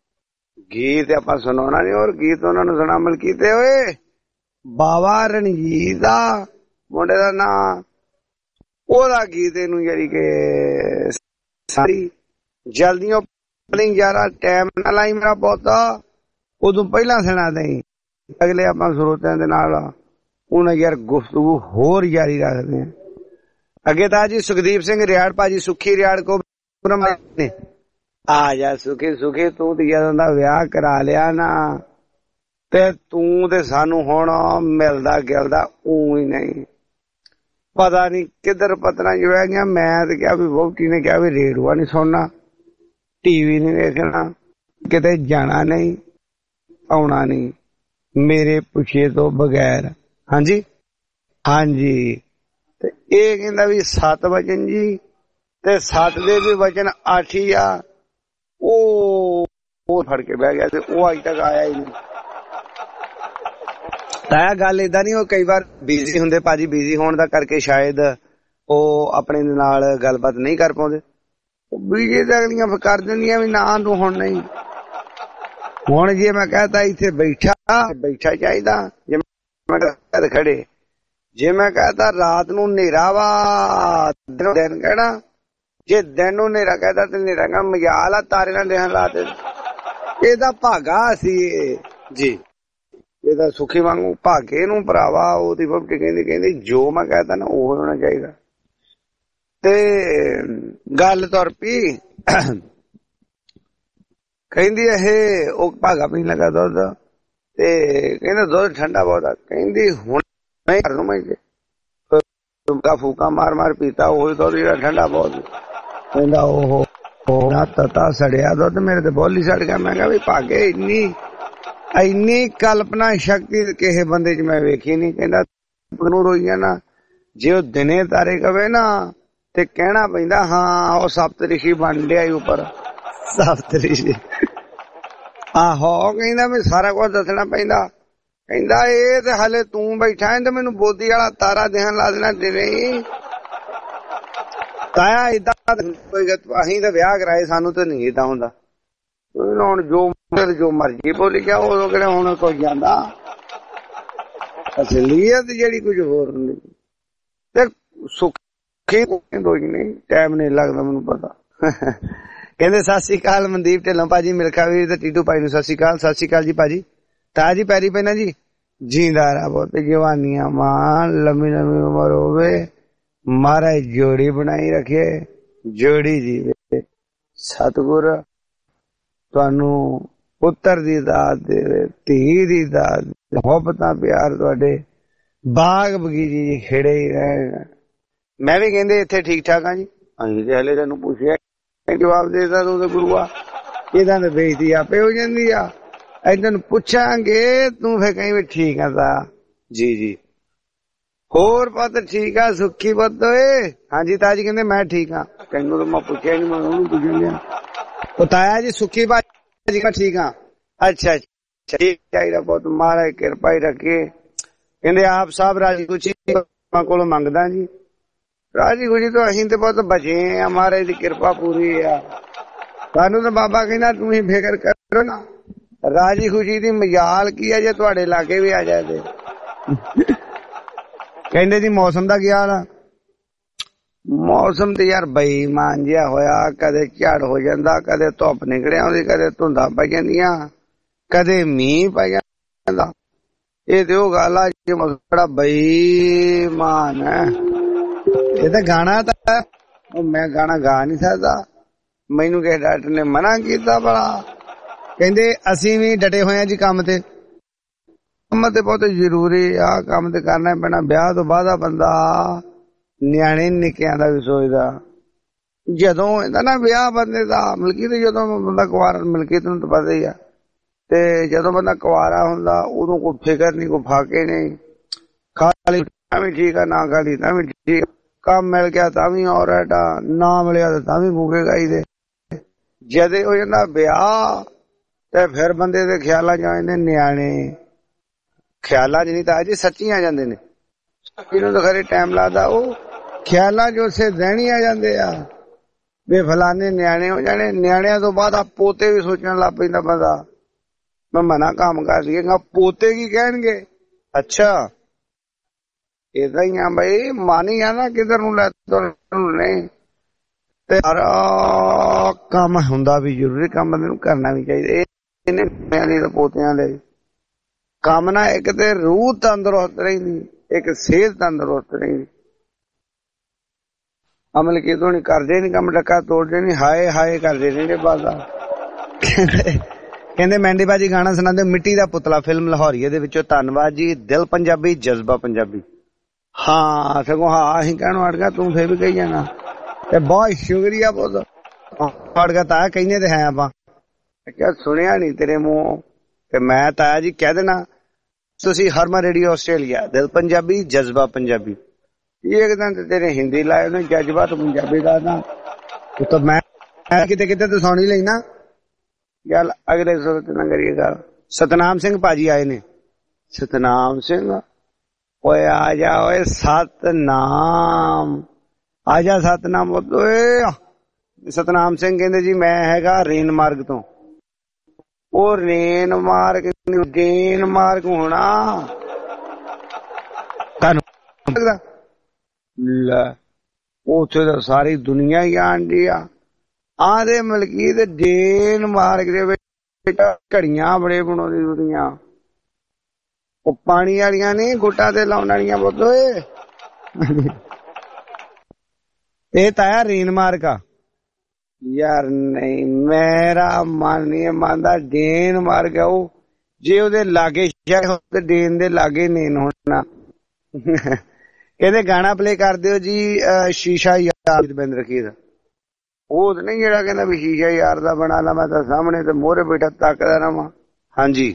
ਗੀਤ ਆਪਾਂ ਸੁਣਾਉਣਾ ਨਹੀਂ, ਔਰ ਗੀਤ ਉਹਨਾਂ ਨੂੰ ਸੁਣਾ ਮਲਕੀਤੇ ਓਏ ਬਾਬਾ ਰਣਜੀਤ ਦਾ ਮੁੰਡੇ ਦਾ ਨਾਂ, ਉਹਦਾ ਗੀਤ ਇਹਨੂੰ ਜਿਹੜੀ ਕਿ ਸਾਰੀ ਜਲਦੀਆਂ ਯਾਰਾ ਟਾਈਮ ਨਾ ਲਾਈ ਮੇਰਾ ਬਹੁਤਾ, ਉਦੋਂ ਪਹਿਲਾਂ ਸੁਣਾ ਦੇਈ। ਅਗਲੇ ਆਪਾਂ ਸਰੋਤਿਆਂ ਦੇ ਨਾਲ ਉਹਨਾਂ ਯਾਰ ਗੁਫ਼ਤਗੂ ਹੋਰ ਜਾਰੀ ਰੱਖਦੇ ਆ। ਅੱਗੇ ਤਾਂ ਜੀ ਸੁਖਦੀਪ ਸਿੰਘ ਰਿਆੜ ਭਾਜੀ ਸੁੱਖੀ ਰਿਆੜ ਕੋ ਨੇ ਆ ਜਾ ਸੁਖੀ ਸੁਖੀ ਤੂੰ ਤੇ ਜਦੋਂ ਦਾ ਵਿਆਹ ਕਰਾ ਲਿਆ ਨਾ ਤੇ ਤੂੰ ਤੇ ਸਾਨੂੰ ਹੁਣ ਮਿਲਦਾ ਗਿਲਦਾ ਊਂ ਹੀ ਨਹੀਂ, ਪਤਾ ਨੀ ਕਿੱਧਰ ਪਤਨਾ ਜੋ ਹੈ ਗਿਆ। ਮੈਂ ਤੇ ਕਿਹਾ ਵੀ ਵਹੁਟੀ ਨੇ ਕਿਹਾ ਵੀ ਰੇਡੂਆ ਨੀ ਸੁਣਨਾ, ਟੀਵੀ ਨੀ ਵੇਖਣਾ, ਕਿਤੇ ਜਾਣਾ ਨਹੀਂ ਆਉਣਾ ਨਹੀਂ ਮੇਰੇ ਪੁੱਛੇ ਤੋਂ ਬਗੈਰ। ਹਾਂਜੀ ਹਾਂਜੀ ਤੇ ਇਹ ਕਹਿੰਦਾ ਵੀ ਸੱਤ ਵਚਨ ਜੀ, ਤੇ ਸੱਤ ਦੇ ਵੀ ਵਚਨ ਅੱਠ ਹੀ ਆ। ਉਹ ਉਹ ਫੜ ਕੇ ਬਹਿ ਗਿਆ ਤੇ ਉਹ ਅਜ ਤੱਕ ਆਇਆ ਹੀ ਨਹੀਂ। ਤਾਂ ਗੱਲ ਏਦਾਂ ਨਹੀਂ, ਉਹ ਕਈ ਵਾਰ ਬਿਜ਼ੀ ਹੁੰਦੇ ਭਾਜੀ, ਬਿਜ਼ੀ ਹੋਣ ਦਾ ਕਰਕੇ ਸ਼ਾਇਦ ਉਹ ਆਪਣੇ ਦੇ ਨਾਲ ਗੱਲਬਾਤ ਨਹੀਂ ਕਰ ਪਾਉਂਦੇ। ਬਿਜ਼ੀ ਤਾਂ ਅਗਲੀਆਂ ਕਰ ਦਿੰਦੀਆਂ ਵੀ ਨਾ ਤੂੰ ਹੁਣ ਨਹੀਂ। ਹੁਣ ਜੇ ਮੈਂ ਕਹਤਾ ਇੱਥੇ ਬੈਠਾ ਬੈਠਾ ਚਾਹੀਦਾ, ਜੇ ਮੈਂ ਖੜੇ, ਜੇ ਮੈਂ ਕਹਤਾ ਰਾਤ ਨੂੰ ਹਨੇਰਾ ਵਾ ਦਿਨ ਕਹਿਣਾ, ਜੇ ਦਿਨ ਨੂੰ ਹਨੇਰਾ ਕਹਿਦਾ ਤੇ ਹਨੇਰਾ ਕਹਿਣਾ। ਮਜਾਲ ਆ ਤਾਰੇ ਨਾਲ ਦੇਣ ਲਾ ਤੇ ਇਹਦਾ ਭਾਗਾ ਸੀ ਜੀ, ਇਹਦਾ ਸੁਖੀ ਵਾਂਗੂ ਭਾਗੇ ਨੂੰ ਭਰਾਵਾ। ਉਹਦੀ ਵਹੁਟੀ ਕਹਿੰਦੀ ਕਹਿੰਦੀ ਜੋ ਮੈਂ ਕਹਿਤਾ ਨਾ ਉਹ ਹੋਣਾ ਚਾਹੀਦਾ। ਤੇ ਗੱਲ ਤੁਰ ਪਈ, ਕਹਿੰਦੀ ਇਹ ਉਹ ਭਾਗਾ ਪੀਣ ਲੱਗਾ ਦੁੱਧ, ਤੇ ਕਹਿੰਦਾ ਦੁੱਧ ਠੰਡਾ ਬਹੁਤ ਆ। ਕਹਿੰਦੀ ਹੁਣ ਘਰ ਨੂੰ ਮੈਂ ਫੂਕਾ ਫੂਕਾ ਮਾਰ ਮਾਰ ਪੀਤਾ ਉਹ ਦੁੱਧ ਜਿਹੜਾ ਠੰਡਾ ਬਹੁਤ। ਕਹਿੰਦਾ ਉਹ ਨਾ ਤਤਾ ਸੜਿਆ ਦੁੱਧ ਮੇਰੇ ਤੇ ਬੋਲੀ ਸੜ ਗਿਆ। ਮੈਂ ਕਿਹਾ ਵੀ ਭਾਗੇ ਇੰਨੀ ਇੰਨੀ ਕਲਪਨਾ ਸ਼ਕਤੀ ਕਿਸੇ ਬੰਦੇ ਚ ਮੈਂ ਵੇਖੀ ਨਹੀਂ। ਕਹਿੰਦਾ ਨੂੰ ਰੋਈ ਜਾਣਾ, ਜੇ ਉਹ ਦਿਨੇ ਤਾਰੇ ਕਵੇ ਨਾ ਤੇ ਕਹਿਣਾ ਪੈਂਦਾ ਹਾਂ ਉਹ ਸਪਤ ਰਿਸ਼ੀ ਬਣ ਲਿਆ ਉੱਪਰ, ਸਪਤ ਰਿਸ਼ੀ। ਆਹੋ ਕਹਿੰਦਾ ਮੈਂ ਸਾਰਾ ਕੁਝ ਦੱਸਣਾ ਪੈਂਦਾ। ਕਹਿੰਦਾ ਇਹ ਤੇ ਹਾਲੇ ਤੂੰ ਬੈਠਾ ਤੇ ਮੈਨੂੰ ਬੋਦੀ ਵਾਲਾ ਤਾਰਾ ਦੇਣ ਲਾ ਦੇਣਾ ਦਿਨੇ ਹੀ। ਤਾਇਆ ਏਦਾਂ ਅਸੀਂ ਤਾਂ ਵਿਆਹ ਕਰਾਏ, ਸਾਨੂੰ ਤਾਂ ਨਹੀਂ ਏਦਾਂ ਹੁੰਦਾ। ਹੁਣ ਜੋ ਜੋ ਮਰਜ਼ੀ ਬੋਲੀ ਗਿਆ, ਉਦੋਂ ਕਿਹੜਾ ਹੁਣ ਕੋਈ ਜਾਂਦਾ। ਅਸਲੀਅਤ ਜਿਹੜੀ ਕੁਝ ਹੋਰ ਹੁੰਦੀ ਤੇ ਸੁੱਖੀ ਕੋਈ ਨਹੀਂ, ਟਾਈਮ ਨਹੀਂ ਲੱਗਦਾ ਮੈਨੂੰ ਪਤਾ। ਕਹਿੰਦੇ ਸਤਿ ਸ੍ਰੀ ਅਕਾਲ ਮਨਦੀਪ ਢਿੱਲੋਂ ਭਾਜੀ, ਮਿਲਖਾ ਵੀਰ ਤੇ ਟੀਟੂ ਭਾਈ ਨੂੰ ਸਤਿ ਸ੍ਰੀ ਅਕਾਲ। ਸਤਿ ਸ੍ਰੀ ਅਕਾਲ ਜੀ ਭਾਜੀ। ਤਾਂ ਜੀ ਪੈਰੀ ਪੈਣਾ ਜੀ, ਜੀਂਦਾ ਰਹਾ ਬਹੁਤ ਜਵਾਨੀਆਂ ਮਾਂ, ਲੰਮੀ ਲੰਮੀ ਉਮਰ ਹੋਵੇ, ਮਹਾਰਾਜ ਜੋੜੀ ਬਣਾਈ ਰੱਖੇ, ਜੋੜੀ ਜੀਵੇ, ਸਤਿਗੁਰ ਤੁਹਾਨੂੰ ਪੁੱਤਰ ਦੀ ਦਾਤ ਦੇਵੇ, ਧੀ ਦੀ ਦਾਤ, ਮੁਹੱਬਤਾਂ ਪਿਆਰ ਤੁਹਾਡੇ ਬਾਗ ਬਗੀਚੀ ਜੀ ਖੇੜੇ ਹੀ ਰਹੇ। ਮੈਂ ਵੀ ਕਹਿੰਦੇ ਇੱਥੇ ਠੀਕ ਠਾਕ ਆ ਜੀ। ਅਸੀਂ ਤੇ ਹਲੇ ਤੈਨੂੰ ਪੁੱਛਿਆ ਜਵਾਬ ਦੇਦਾ ਤੂੰ ਤੇ ਗੁਰੂਆ, ਇਹਦਾ ਤੇ ਬੇਇੱਜ਼ਤੀ ਆਪੇ ਹੋ ਜਾਂਦੀ ਆ। ਏਦਾਂ ਪੁੱਛਾਂਗੇ ਤੂੰ ਫੇਰ ਕਹੀਂ ਵੀ ਠੀਕ ਆ ਤਾਂ ਜੀ ਜੀ। ਹੋਰ ਪੁੱਤ ਠੀਕ ਆ, ਸੁੱਖੀ ਪੁੱਤ ਓਏ? ਹਾਂਜੀ ਤਾਜੀ ਕਹਿੰਦੇ ਮੈਂ ਠੀਕ ਆ। ਤੈਨੂੰ ਤਾਂ ਮੈਂ ਪੁੱਛਿਆ ਨੀ, ਮੈਂ ਉਹਨੂੰ ਪੁੱਛਣ ਲਿਆ। ਉਹ ਤਾਇਆ ਜੀ ਸੁੱਖੀ ਭਾਜੀ ਮੈਂ ਠੀਕ ਆ। ਅੱਛਾ ਅੱਛਾ ਠੀਕ ਚਾਹੀਦਾ ਬਹੁਤ, ਮਹਾਰਾਜ ਕਿਰਪਾ ਹੀ ਰੱਖੇ। ਕਹਿੰਦੇ ਆਪ ਸਾਹਿਬ ਰਾਜੀ ਖੁਸ਼ੀ ਕੋਲੋਂ ਮੰਗਦਾ ਜੀ। ਰਾਜੀ ਖੁਸ਼ੀ ਤੋਂ ਅਸੀਂ ਤੇ ਬਹੁਤ ਬਚੇ ਆ, ਮਹਾਰਾਜ ਦੀ ਕਿਰਪਾ ਪੂਰੀ ਆ ਸਾਨੂੰ। ਤਾਂ ਬਾਬਾ ਕਹਿੰਦਾ ਤੁਸੀਂ ਫਿਕਰ ਕਰੋ ਨਾ, ਰਾਜੀ ਖੁਸ਼ੀ ਦੀ ਮਜਾਲ ਕੀ ਆ ਜੇ ਤੁਹਾਡੇ ਲਾਗੇ ਵੀ ਆ ਜਾਏ ਤੇ। ਕਹਿੰਦੇ ਜੀ ਮੌਸਮ ਦਾ ਕੀ ਹਾਲ ਆ? ਮੌਸਮ ਤੇ ਯਾਰ ਬੇਈਮਾਨ ਜਿਹਾ ਹੋਇਆ, ਕਦੇ ਝੜ ਹੋ ਜਾਂਦਾ, ਕਦੇ ਧੁੱਪ ਨਿਕਲ ਆਉਂਦੀ, ਕਦੇ ਧੁੰਦਾਂ ਪੈ ਜਾਂਦੀਆਂ, ਕਦੇ ਮੀਂਹ ਪੈ ਜਾਂਦਾ। ਇਹ ਤੇ ਉਹ ਗੱਲ ਆ ਜੀ, ਬੜਾ ਬੇਈਮਾਨ ਹੈ। ਇਹ ਤਾਂ ਗਾਣਾ ਤਾਂ ਮੈਂ ਗਾਣਾ ਗਾ ਨਹੀਂ ਸਕਦਾ, ਮੈਨੂੰ ਕਿਸੇ ਡਾਕਟਰ ਨੇ ਮਨਾ ਕੀਤਾ ਬੜਾ। ਕਹਿੰਦੇ ਅਸੀਂ ਵੀ ਡਟੇ ਹੋਏ ਆ ਜੀ ਕੰਮ ਤੇ। ਕੰਮ ਤੇ ਬਹੁਤ ਜ਼ਰੂਰੀ ਆ, ਕੰਮ ਤੇ ਕਰਨਾ ਪੈਣਾ। ਵਿਆਹ ਤੋਂ ਬਾਅਦ ਬੰਦਾ ਨਿਆਣੇ ਨਿੱਕਿਆਂ ਦਾ ਵੀ ਸੋਚਦਾ। ਜਦੋਂ ਇਹਦਾ ਨਾ ਵਿਆਹ ਬੰਦੇ ਦਾ ਮਲਕੀ ਤੇ ਜਦੋਂ ਬੰਦਾ ਕੁਆਰਾ, ਮਲਕੀ ਤੈਨੂੰ ਤਾਂ ਪਤਾ ਹੀ ਆ। ਤੇ ਜਦੋਂ ਬੰਦਾ ਕੁਆਰਾ ਹੁੰਦਾ ਉਦੋਂ ਕੋਈ ਫਿਕਰ ਨਹੀਂ, ਕੋਈ ਫਾਕੇ ਨਹੀਂ, ਖਾ ਲਈ ਤਾਂ ਵੀ ਠੀਕ ਆ, ਨਾ ਖਾ ਲਈ ਤਾਂ ਵੀ ਠੀਕ। ਕੰਮ ਮਿਲ ਗਿਆ ਤਾਂ ਵੀ ਔਰਤ ਆ, ਨਾ ਮਿਲਿਆ ਤਾਂ ਵੀ ਗੂਗੇ ਗਾਈ ਦੇ। ਜਦੇ ਹੋ ਜਾਂਦਾ ਵਿਆਹ ਤੇ ਫਿਰ ਬੰਦੇ ਦੇ ਖਿਆਲਾਂ ਚ ਆ ਜਾਂਦੇ ਨਿਆਣੇ। ਖਿਆਲਾਂ ਚ ਨਹੀਂ ਤਾਂ ਜੀ ਸੱਚੀ ਆ ਜਾਂਦੇ ਨੇ, ਜਿਹਨੂੰ ਤਾਂ ਖਰੇ ਟਾਈਮ ਲੱਗਦਾ। ਉਹ ਖਿਆਲਾਂ ਚ ਉਸੇ ਰਹਿਣੀ ਆ ਜਾਂਦੇ ਆ ਵੀ ਫਲਾਨੇ ਨਿਆਣੇ ਹੋ ਜਾਣੇ। ਨਿਆਣਿਆਂ ਤੋਂ ਬਾਅਦ ਆ ਪੋਤੇ ਵੀ ਸੋਚਣ ਲੱਗ ਪੈਂਦਾ ਬੰਦਾ, ਮੈਂ ਮਨਾ ਕੰਮ ਕਰ ਲਈਏਗਾ, ਪੋਤੇ ਕੀ ਕਹਿਣਗੇ। ਅੱਛਾ ਏਦਾਂ ਹੀ ਆ ਬਈ, ਮਨ ਹੀ ਆ ਨਾ ਕਿਧਰ ਨੂੰ ਲੈ ਨਹੀਂ। ਤੇ ਸਾਰਾ ਕੰਮ ਹੁੰਦਾ ਵੀ ਜ਼ਰੂਰੀ, ਕੰਮ ਬੰਦੇ ਨੂੰ ਕਰਨਾ ਵੀ ਚਾਹੀਦਾ। ਇਹਨੇ ਪੋਤਿਆਂ ਲਈ ਕੰਮ ਨਾ, ਇੱਕ ਤੇ ਰੂਹ ਤੰਦਰੁਸਤ ਰਹਿੰਦੀ, ਇੱਕ ਸਿਹਤ ਤੰਦਰੁਸਤ ਰਹਿੰਦੀ। ਅਮਲ ਕਿਤੋਂ ਨੀ ਕਰਦੇ ਨੀ, ਕੰਮ ਡੱਕਾ ਤੋੜਦੇ ਨੀ, ਹਾਏ ਹਾਏ ਕਰਦੇ ਰਹਿੰਦੇ ਬਾਦਾ। ਕਹਿੰਦੇ ਮੈਂਡੀ ਬਾਜੀ ਗਾਣਾ ਸੁਣਾਉਂਦੇ ਮਿੱਟੀ ਦਾ ਪੁਤਲਾ ਫਿਲਮ ਲਾਹੌਰੀਏ ਦੇ ਵਿੱਚੋਂ। ਧੰਨਵਾਦ ਜੀ। ਦਿਲ ਪੰਜਾਬੀ ਜਜ਼ਬਾ ਪੰਜਾਬੀ। ਹਾਂ ਸਗੋਂ ਹਾਂ ਅਸੀਂ ਕਹਿਣੋਂ ਅੜ ਗਿਆ, ਤੂੰ ਫੇਰ ਵੀ ਕਹੀ ਜਾਣਾ ਤੇ ਬਹੁਤ ਸ਼ੁਕਰੀਆ ਬਹੁਤ ਅੜ ਗਿਆ। ਤਾਇਆ ਕਹਿੰਦੇ ਤੇ ਹੈ ਆਪਾਂ, ਕਿਹਾ ਸੁਣਿਆ ਨੀ ਤੇਰੇ ਮੂੰਹ ਤੇ ਮੈਂ ਤਾਇਆ ਜੀ ਕਹਿ ਦੇਣਾ। ਤੁਸੀਂ ਹਰਮਨ ਰੇਡੀਓ ਆਸਟ੍ਰੇਲੀਆ, ਦਿਲ ਪੰਜਾਬੀ ਜਜ਼ਬਾ ਪੰਜਾਬੀ। ਇੱਕ ਦਿਨ ਤੇ ਤੇਰੇ ਹਿੰਦੀ ਲਾਏ ਉਹਨੇ, ਜਜ਼ਬਾ ਤੋਂ ਪੰਜਾਬੀ ਦਾ ਨਾ ਤਾਂ ਮੈਂ ਕਿਤੇ ਕਿਤੇ ਤਾਂ ਸੁਣ ਹੀ ਲੈਣਾ। ਗੱਲ ਅਗਲੇ ਸੁਰਤ ਨਾ ਕਰੀਏ ਗੱਲ। ਸਤਨਾਮ ਸਿੰਘ ਭਾਜੀ ਆਏ ਨੇ। ਸਤਨਾਮ ਸਿੰਘ ਓਏ ਆ ਜਾ ਓਏ, ਸਤਨਾਮ ਆ ਜਾ, ਸਤਨਾਮ ਓਏ। ਸਤਨਾਮ ਸਿੰਘ ਕਹਿੰਦੇ ਜੀ ਮੈਂ ਹੈਗਾ ਰੇਨ ਮਾਰਗ ਤੋਂ। ਉਹ ਰੇਨ ਮਾਰਗ ਗੇਨ ਮਾਰਗ ਹੋਣਾ ਤੁਹਾਨੂੰ ਲੈ, ਉੱਥੇ ਤਾਂ ਸਾਰੀ ਦੁਨੀਆ ਹੀ ਆਂਦੀ ਆ। ਆਦੇ ਮਲਕੀ ਤੇ ਡੇਨ ਮਾਰਗ ਦੇ ਵਿੱਚ ਘੜੀਆਂ ਬੜੇ ਬਣਾਉਂਦੀ ਦੁਨੀਆ। ਉਹ ਪਾਣੀ ਵਾਲੀਆਂ ਨੀ, ਗੁੱਟਾਂ ਤੇ ਲਾਉਣ ਵਾਲੀਆਂ ਬੋਲੋਏ। ਇਹ ਤਾਂ ਆ ਰੇਨ ਮਾਰਗ ਆ ਯਾਰ। ਨਹੀਂ ਮੇਰਾ ਮਨ ਨਹੀਂ ਮੰਨਦਾ, ਡੇਨ ਮਾਰਗ ਆ ਉਹ। ਜੇ ਉਹਦੇ ਲਾਗੇ ਤੇ ਡੇਨ ਦੇ ਲਾਗੇ ਨੇਨ ਹੋਣਾ। ਕਹਿੰਦੇ ਗਾਣਾ ਪਲੇ ਕਰ ਦਿਓ ਜੀ ਸ਼ੀਸ਼ਾ ਯਾਰ ਬਿੰਦ ਰੱਖੀ ਦਾ। ਉਹ ਤੇ ਨਹੀਂ ਜਿਹੜਾ ਕਹਿੰਦਾ ਵੀ ਸ਼ੀਸ਼ਾ ਯਾਰ ਦਾ ਬਣਾ ਲਾ, ਮੈਂ ਤਾਂ ਸਾਹਮਣੇ ਤੇ ਮੋਹਰੇ ਬੈਠਾ ਤੱਕਦਾ ਰਵਾਂ। ਹਾਂਜੀ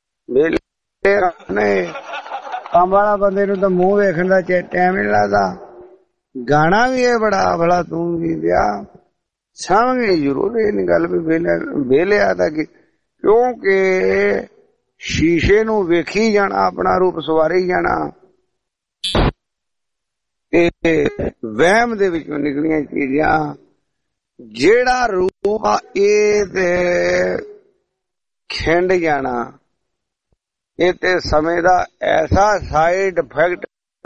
ਕੰਮ ਵਾਲਾ ਬੰਦੇ ਨੂੰ ਤਾਂ ਮੂੰਹ ਵੇਖਣ ਦਾ ਟਾਈਮ ਨੀ ਲੱਗਦਾ। ਗਾਣਾ ਵੀ ਇਹ ਬੜਾ ਭਲਾ ਤੂੰ ਵੀ ਵਿਆਹ ਸਮਝੇ ਜ਼ਰੂਰ। ਇਹ ਨੀ ਗੱਲ ਵੀ ਵਿਹਲਿਆ ਦਾ, ਕਿਉਂਕਿ ਸ਼ੀਸ਼ੇ ਨੂੰ ਵੇਖੀ ਜਾਣਾ, ਆਪਣਾ ਰੂਪ ਸਵਾਰੀ ਜਾਣਾ। ਇਹ ਵਹਿਮ ਦੇ ਵਿੱਚੋਂ ਨਿਕਲੀਆਂ ਚੀਜ਼ਾਂ। ਜਿਹੜਾ ਰੂਪ ਆ ਇਹ ਤੇ ਖਿੰਡ ਜਾਣਾ, ਇਹ ਤੇ ਸਮੇਂ ਦਾ ਐਸਾ ਸਾਈਡ ਇਫੈਕਟ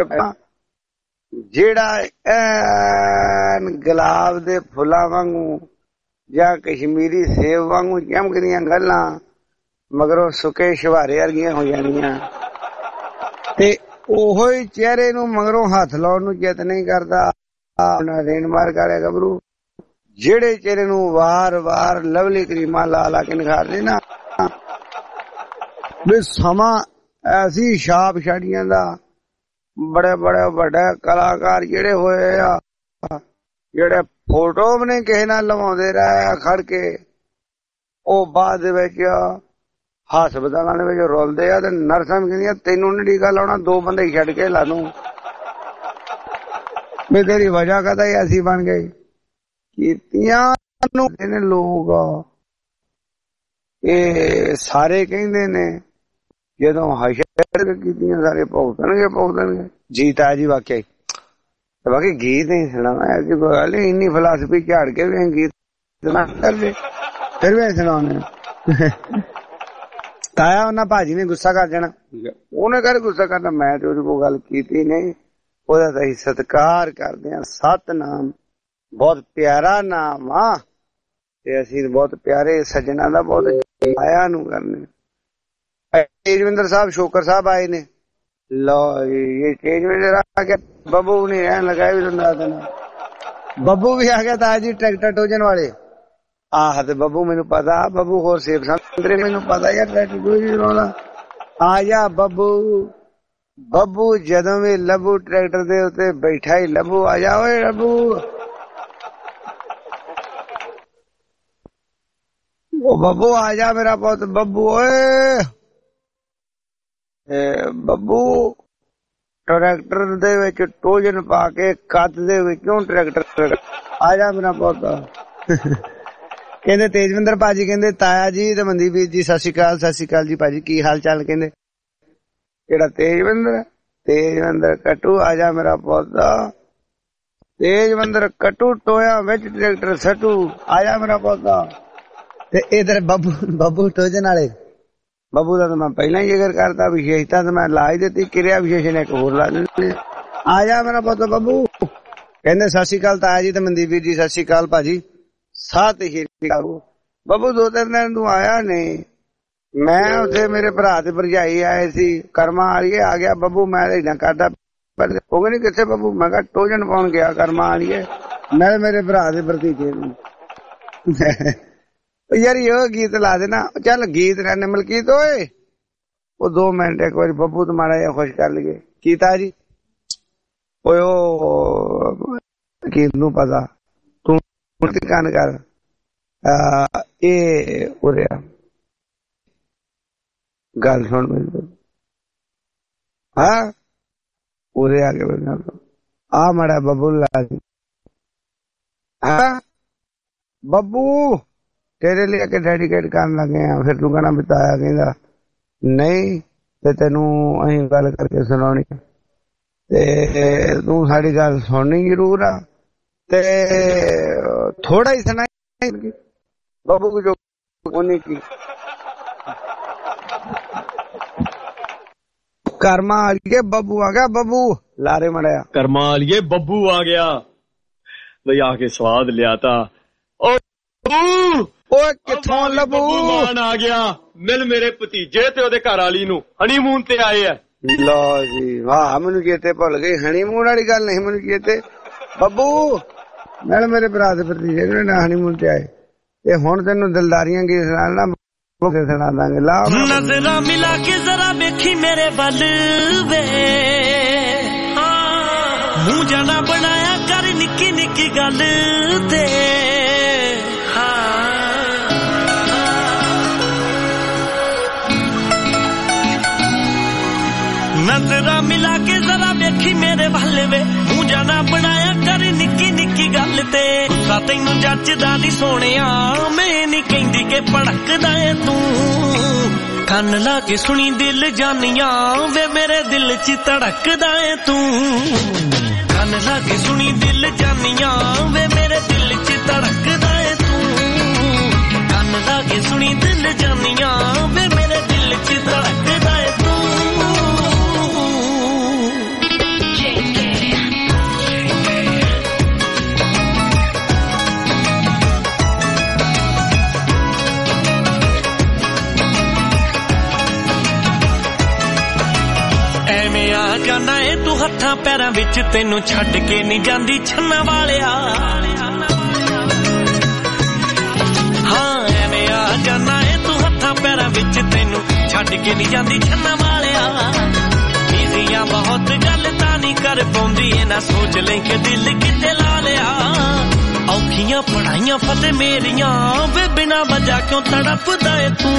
ਜਿਹੜਾ ਐਨ ਗੁਲਾਬ ਦੇ ਫੁੱਲਾਂ ਵਾਂਗੂ ਜਾਂ ਕਸ਼ਮੀਰੀ ਸੇਬ ਵਾਂਗੂ ਚਮਕਦੀਆਂ ਗੱਲਾਂ ਮਗਰੋਂ ਸੁੱਕੇ ਸ਼ਵਾਰੇ ਵਰਗੀਆਂ ਹੋ ਜਾਣੀਆਂ ਤੇ ਉਹੋ ਹੀ ਚਿਹਰੇ ਨੂੰ ਮਗਰੋਂ ਹੱਥ ਲਾਉਣ ਨੂੰ ਚਿੱਤ ਨਹੀਂ ਕਰਦਾ। ਰੇਨ ਮਾਰ ਕਰਿਆ ਗੱਭਰੂ ਜਿਹੜੇ ਚਿਹਰੇ ਨੂੰ ਵਾਰ ਵਾਰ ਲਵਲੀ ਕਰੀਮਾਂ ਲਾ ਲਾ ਕੇ ਨਿਖਾਰਦੇ ਨਾ ਵੀ ਸਮਾਂ ਐਸੀ ਛਾਪ ਛਾੜੀਆਂ ਦਾ ਬੜੇ ਬੜੇ ਵੱਡੇ ਕਲਾਕਾਰ ਜਿਹੜੇ ਹੋਏ ਆ ਜਿਹੜੇ ਫੋਟੋ ਵੀ ਨਹੀਂ ਕਿਸੇ ਨਾਲ ਲਵਾਉਂਦੇ ਰਹੇ ਖੜ ਕੇ ਉਹ ਬਾਅਦ ਦੇ ਵਿੱਚ ਹਸਪਤਾਲਾਂ ਦੇ ਵਿੱਚ ਰੋਲਦੇ ਆ ਤੇ ਨਰਸਾਂ ਵੀ ਕਹਿੰਦੀਆਂ ਤੈਨੂੰ ਨੀ ਟੀਕਾ ਲਾਉਣਾ ਦੋ ਬੰਦੇ ਛੱਡ ਕੇ ਲਾ ਦੂੰ ਵੀ ਤੇਰੀ ਵਜ੍ਹਾ ਕਦਾ ਹੀ ਐਸੀ ਬਣ ਗਈ। ਕੀਤੀਆਂ ਨੂੰ ਨੇ ਲੋਕ ਇਹ ਸਾਰੇ ਕਹਿੰਦੇ ਨੇ ਜਦੋਂ ਹਸ਼ਰ ਕੀਤੀਆਂ ਸਾਰੇ ਭੁਗਤਣਗੇ ਭੁਗਤਣਗੇ ਜੀਤਾ ਜੀ ਵਾਕਿਆ ਬਾਕੀ ਗੀਤ ਨਹੀਂ ਸੁਣਾਉਣਾ ਐਸੀ ਕੋਈ ਗੱਲ ਨਹੀਂ ਇੰਨੀ ਫਿਲਾਸਫੀ ਝਾੜ ਕੇ ਵੀ ਗੀਤ ਕਰਦੇ ਫਿਰ ਵੀ ਸੁਣਾਉਣੇ ਤਾਇਆ ਉਹਨਾਂ ਭਾਜੀ ਨੇ ਗੁੱਸਾ ਕਰ ਜਾਣਾ ਉਹਨੇ ਕਰ ਗੁੱਸਾ ਕਰਨਾ ਮੈਂ ਤੇ ਉਹਦੀ ਕੋਈ ਗੱਲ ਕੀਤੀ ਨਹੀਂ ਉਹਦਾ ਤਾਂ ਅਸੀਂ ਸਤਿਕਾਰ ਕਰਦੇ ਹਾਂ। ਸਤਿਨਾਮ ਬਹੁਤ ਪਿਆਰਾ ਨਾਮ ਆ ਤੇ ਅਸੀਂ ਬਹੁਤ ਪਿਆਰੇ ਸੱਜਣਾ ਦਾ ਬਹੁਤ ਆਇਆ ਨੂੰ ਕਰਨੇ। ਤੇਜਵਿੰਦਰ ਸਾਹਿਬ ਸ਼ੋਕਰ ਸਾਹਿਬ ਆਏ ਨੇ ਲੋ ਇਹ ਤੇਜਵਿੰਦਰ ਆ ਕੇ ਬੱਬੂ ਨੇ ਰਹਿਣ ਲਗਾਇਆ ਵੀ ਤੁਹਾਨੂੰ ਦੇਣਾ ਬੱਬੂ ਵੀ ਆ ਗਿਆ ਤਾਂ ਜੀ ਟਰੈਕਟਰ ਟੋਜਨ ਵਾਲੇ ਆਹ ਤੇ ਬੱਬੂ ਮੈਨੂੰ ਪਤਾ ਬੱਬੂ ਹੋਰ ਸੇਬ ਸੰਤਰੇ ਮੈਨੂੰ ਪਤਾ ਯਾਰ ਟਰੈਕਟਰ ਟੋਜਨ ਵਾਲਾ ਆ ਜਾ ਬੱਬੂ ਬੱਬੂ ਜਦੋਂ ਵੀ ਲੱਭੂ ਟਰੈਕਟਰ ਦੇ ਉੱਤੇ ਬੈਠਾ ਹੀ ਲੱਭੂ ਆ ਜਾ ਓਏ ਲੱਭੂ ਉਹ ਬੱਬੂ ਆ ਜਾ ਮੇਰਾ ਪੁੱਤ ਬੱਬੂ ਓਏ ਬੱਬੂ ਟਰੈਕਟਰ ਦੇ ਵਿੱਚ ਟੋਜਨ ਪਾ ਕੇ ਕੱਦ ਦੇ ਵਿੱਚੋਂ ਟਰੈਕਟਰ ਆ ਜਾ ਮੇਰਾ ਪੁੱਤ ਕਹਿੰਦੇ ਤੇਜਵਿੰਦਰ ਭਾਜੀ ਕਹਿੰਦੇ ਤਾਇਆ ਜੀ ਤੇ ਮਨਦੀਪ ਵੀਰ ਜੀ ਸਤਿ ਸ਼੍ਰੀ ਅਕਾਲ ਸਤਿ ਸ਼੍ਰੀ ਅਕਾਲ ਜੀ ਭਾਜੀ ਕੀ ਹਾਲ ਚਾਲ ਕਹਿੰਦੇ ਕਿਹੜਾ ਤੇਜਵਿੰਦਰ ਤੇਜਵਿੰਦਰ ਕੱਟੂ ਆ ਜਾ ਮੇਰਾ ਪੁੱਤ ਤੇਜਵਿੰਦਰ ਕੱਟੂ ਟੋਇਆ ਵਿੱਚ ਟਰੈਕਟਰ ਸੱਟੂ ਆ ਜਾ ਮੇਰਾ ਪੁੱਤ ਤੇ ਇਧਰ ਬੱਬੂ ਬੱਬੂ ਟੋਜਨ ਵਾਲੇ ਬੱਬੂ ਦਾ ਤਾਂ ਮੈਂ ਪਹਿਲਾਂ ਹੀ ਜ਼ਿਕਰ ਕਰਤਾ ਵਿਸ਼ੇਸ਼ਤਾ ਤਾਂ ਮੈਂ ਲਾ ਹੀ ਦਿੱਤੀ ਕਿਰਿਆ ਵਿਸ਼ੇਸ਼ਣ ਇੱਕ ਹੋਰ ਲਾ ਦਿੰਦੇ ਆ ਜਾ ਮੇਰਾ ਪੁੱਤ ਬੱਬੂ ਕਹਿੰਦੇ ਸਤਿ ਸ਼੍ਰੀ ਅਕਾਲ ਤਾਇਆ ਜੀ ਤੇ ਮਨਦੀਪ ਵੀਰ ਜੀ ਸਤਿ ਸ਼੍ਰੀ ਅਕਾਲ ਭਾਜੀ ਸਤਿ ਸ਼੍ਰੀ ਅਕਾਲ ਬੱਬੂ ਦੋ ਤਿੰਨ ਦਿਨ ਤੂੰ ਆਇਆ ਨਹੀਂ ਮੈਂ ਉੱਥੇ ਮੇਰੇ ਭਰਾ ਤੇ ਭਰਜਾਈ ਆਏ ਸੀ ਕਰਮਾਂ ਵਾਲੀਏ ਆ ਗਿਆ ਬੱਬੂ ਮੈਂ ਏਦਾਂ ਕਰਦਾ ਪਰ ਉਹ ਕਹਿੰਦੀ ਕਿੱਥੇ ਬੱਬੂ ਮੈਂ ਕਿਹਾ ਟੋਜਨ ਪਾਉਣ ਗਿਆ ਕਰਮਾਂ ਵਾਲੀਏ ਮੈਂ ਮੇਰੇ ਭਰਾ ਦੇ ਭਰਤੀਜੇ ਨੂੰ ਯਾਰ ਇਹ ਗੀਤ ਲਾ ਦੇਣਾ ਚੱਲ ਗੀਤ ਰਹਿਣੇ ਮਲਕੀਤ ਓਏ ਉਹ ਦੋ ਮਿੰਟ ਇੱਕ ਵਾਰੀ ਬੱਬੂ ਤੇ ਮਾੜਾ ਜਿਹਾ ਖੁਸ਼ ਕਰ ਲਈਏ ਕੀਤਾ ਜੀ ਓਏ ਉਹ ਕੀ ਨੂੰ ਪਤਾ ਤੂੰ ਕੰਨ ਕਰ ਇਹ ਉਰੇ ਗੱਲ ਸੁਣ ਮੈਨੂੰ ਹਾਂ ਉਰੇ ਆ ਕੇ ਆ ਮਾੜਾ ਬੱਬੂ ਲਾ ਦੀ ਹਾਂ ਬੱਬੂ ਤੇਰੇ ਲਈ ਕਿ ਡੈਡੀਕੇਟ ਕਰਨ ਲੱਗੇ ਆ ਫਿਰ ਤੂੰ ਕਹਿਣਾ ਬਤਾਇਆ ਕਹਿੰਦਾ ਨਹੀਂ ਤੇ ਤੈਨੂੰ ਅਸੀਂ ਗੱਲ ਕਰਕੇ ਸੁਣਾਉਣੀ ਤੇ ਤੂੰ ਸਾਡੀ ਗੱਲ ਸੁਣਨੀ ਜ਼ਰੂਰ ਆ ਤੇ ਥੋੜਾ ਹੀ ਸੁਣਾਈ ਬੱਬੂ ਕੋ ਜੋ ਉਹਨੇ ਕੀ ਕਰਮਾ ਆਲੀਏ ਬੱਬੂ ਆ ਗਿਆ ਬੱਬੂ ਲਾਰੇ ਮੜਿਆ ਕਰਮਾ ਆਲੀਏ ਬੱਬੂ ਆ ਗਿਆ ਬਈ ਆ ਕੇ ਸਵਾਦ ਲਿਆ ਤਾ ਓਏ ਕਿੱਥੋਂ ਲੱਭੂ ਮਾਨ ਆ ਗਿਆ ਮਿਲ ਮੇਰੇ ਭਤੀਜੇ ਤੇ ਉਹਦੇ ਘਰ ਵਾਲੀ ਨੂੰ ਹਨੀਮੂਨ ਤੇ ਆਏ ਆ ਲਓ ਜੀ ਵਾਹ ਮੈਨੂੰ ਚੇਤੇ ਭੁੱਲ ਗਈ ਹਨੀਮੂਨ ਵਾਲੀ ਗੱਲ ਨਹੀਂ ਮੈਨੂੰ ਚੇਤੇ ਬੱਬੂ ਮਿਲ ਮੇਰੇ ਭਰਾ ਦੇ ਭਤੀਜੇ ਨੂੰ ਨਾ ਹਨੀਮੂਨ ਤੇ ਆਏ ਤੇ ਹੁਣ ਤੈਨੂੰ ਦਿਲਦਾਰੀਆਂ ਕੀ ਸੁਣਾਣਾ ਸੁਣਾ ਦਾਂਗੇ ਲਾ ਨਜ਼ਰਾਂ ਮਿਲਾ ਕੇ ਜ਼ਰਾ ਵੇਖੀ ਮੇਰੇ ਵੱਲ ਵੇ ਮੂੰਹ ਜਾਣਾ ਬਣਾਇਆ ਕਰ ਨਿੱਕੀ ਨਿੱਕੀ ਗੱਲ ਤੇ ਨਜ਼ਰਾਂ ਮਿਲਾ ਕੇ ਜ਼ਰਾ ਵੇਖੀ ਮੇਰੇ ਵੱਲ ਵੇ ਮੂੰਹ ਜਾਣਾ ਬਣਾਇਆ ਕਰ ਨਿੱਕੀ ਨਿੱਕੀ ਗੱਲ ਤੇ ਗੁੱਸਾ ਤੈਨੂੰ ਜੱਜਦਾ ਨੀ ਸੋਹਣਿਆ ਮੈਂ ਨੀ ਕਹਿੰਦੀ ਕਿ ਭੜਕਦਾ ਏ ਤੂੰ ਕੰਨ ਲਾ ਕੇ ਸੁਣੀ ਦਿਲ ਜਾਨੀਆਂ ਵੇ ਮੇਰੇ ਦਿਲ 'ਚ ਧੜਕਦਾ ਏ ਤੂੰ ਕੰਨ ਲਾ ਕੇ ਸੁਣੀ ਦਿਲ ਜਾਨੀਆਂ ਵੇ ਮੇਰੇ ਦਿਲ 'ਚ ਧੜਕਦਾ ਏ ਤੂੰ ਕੰਨ ਲਾ ਕੇ ਸੁਣੀ ਦਿਲ ਜਾਨੀਆਂ ਵੇ ਮੇਰੇ ਦਿਲ 'ਚ ਧੜਕਦਾ ਏ ਤੂੰ ਏ ਤੂੰ ਹੱਥਾਂ ਪੈਰਾਂ ਵਿੱਚ ਤੈਨੂੰ ਛੱਡ ਕੇ ਨਹੀਂ ਜਾਂਦੀ ਛੰਨਾ ਵਾਲਿਆ ਹਾਂ ਐਵੇਂ ਆ ਜਾਣਾ ਏ ਤੂੰ ਹੱਥਾਂ ਪੈਰਾਂ ਵਿੱਚ ਤੈਨੂੰ ਛੱਡ ਕੇ ਨਹੀਂ ਜਾਂਦੀ ਛੰਨਾ ਵਾਲਿਆ ਈਜ਼ੀਆਂ ਬਹੁਤ ਗੱਲ ਤਾਂ ਨਹੀਂ ਕਰ ਪਾਉਂਦੀ ਇਹ ਨਾ ਸੋਚ ਲੈ ਕਿ ਦਿਲ ਕਿਤੇ ਲਾ ਲਿਆ ਔਖੀਆਂ ਪੜਾਈਆਂ ਫਤੇ ਮੇਰੀਆਂ ਵੇ ਬਿਨਾ ਵਜ੍ਹਾ ਕਿਉਂ ਤੜਪਦਾ ਏ ਤੂੰ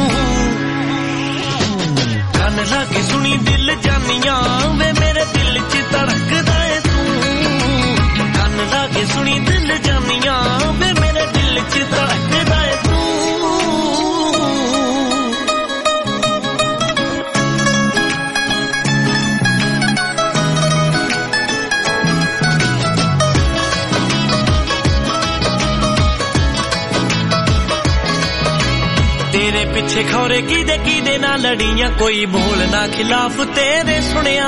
ਕੰਨ ਲਾ ਕੇ ਸੁਣੀ ਦਿਲ ਜਾਨੀਆਂ ਵੇ ਮੇਰੇ ਦਿਲ 'ਚ ਧੜਕਦਾ ਏ ਤੂੰ ਕੰਨ ਲਾ ਕੇ ਸੁਣੀ ਦਿਲ ਜਾਨੀਆਂ ਵੇ ਮੇਰੇ ਦਿਲ 'ਚ ਧੜਕਦਾ ਏ ਤੂੰ तेरे पीछे खौरे किदे किदे ना लड़ियां कोई बोल ना खिलाफ तेरे सुनिया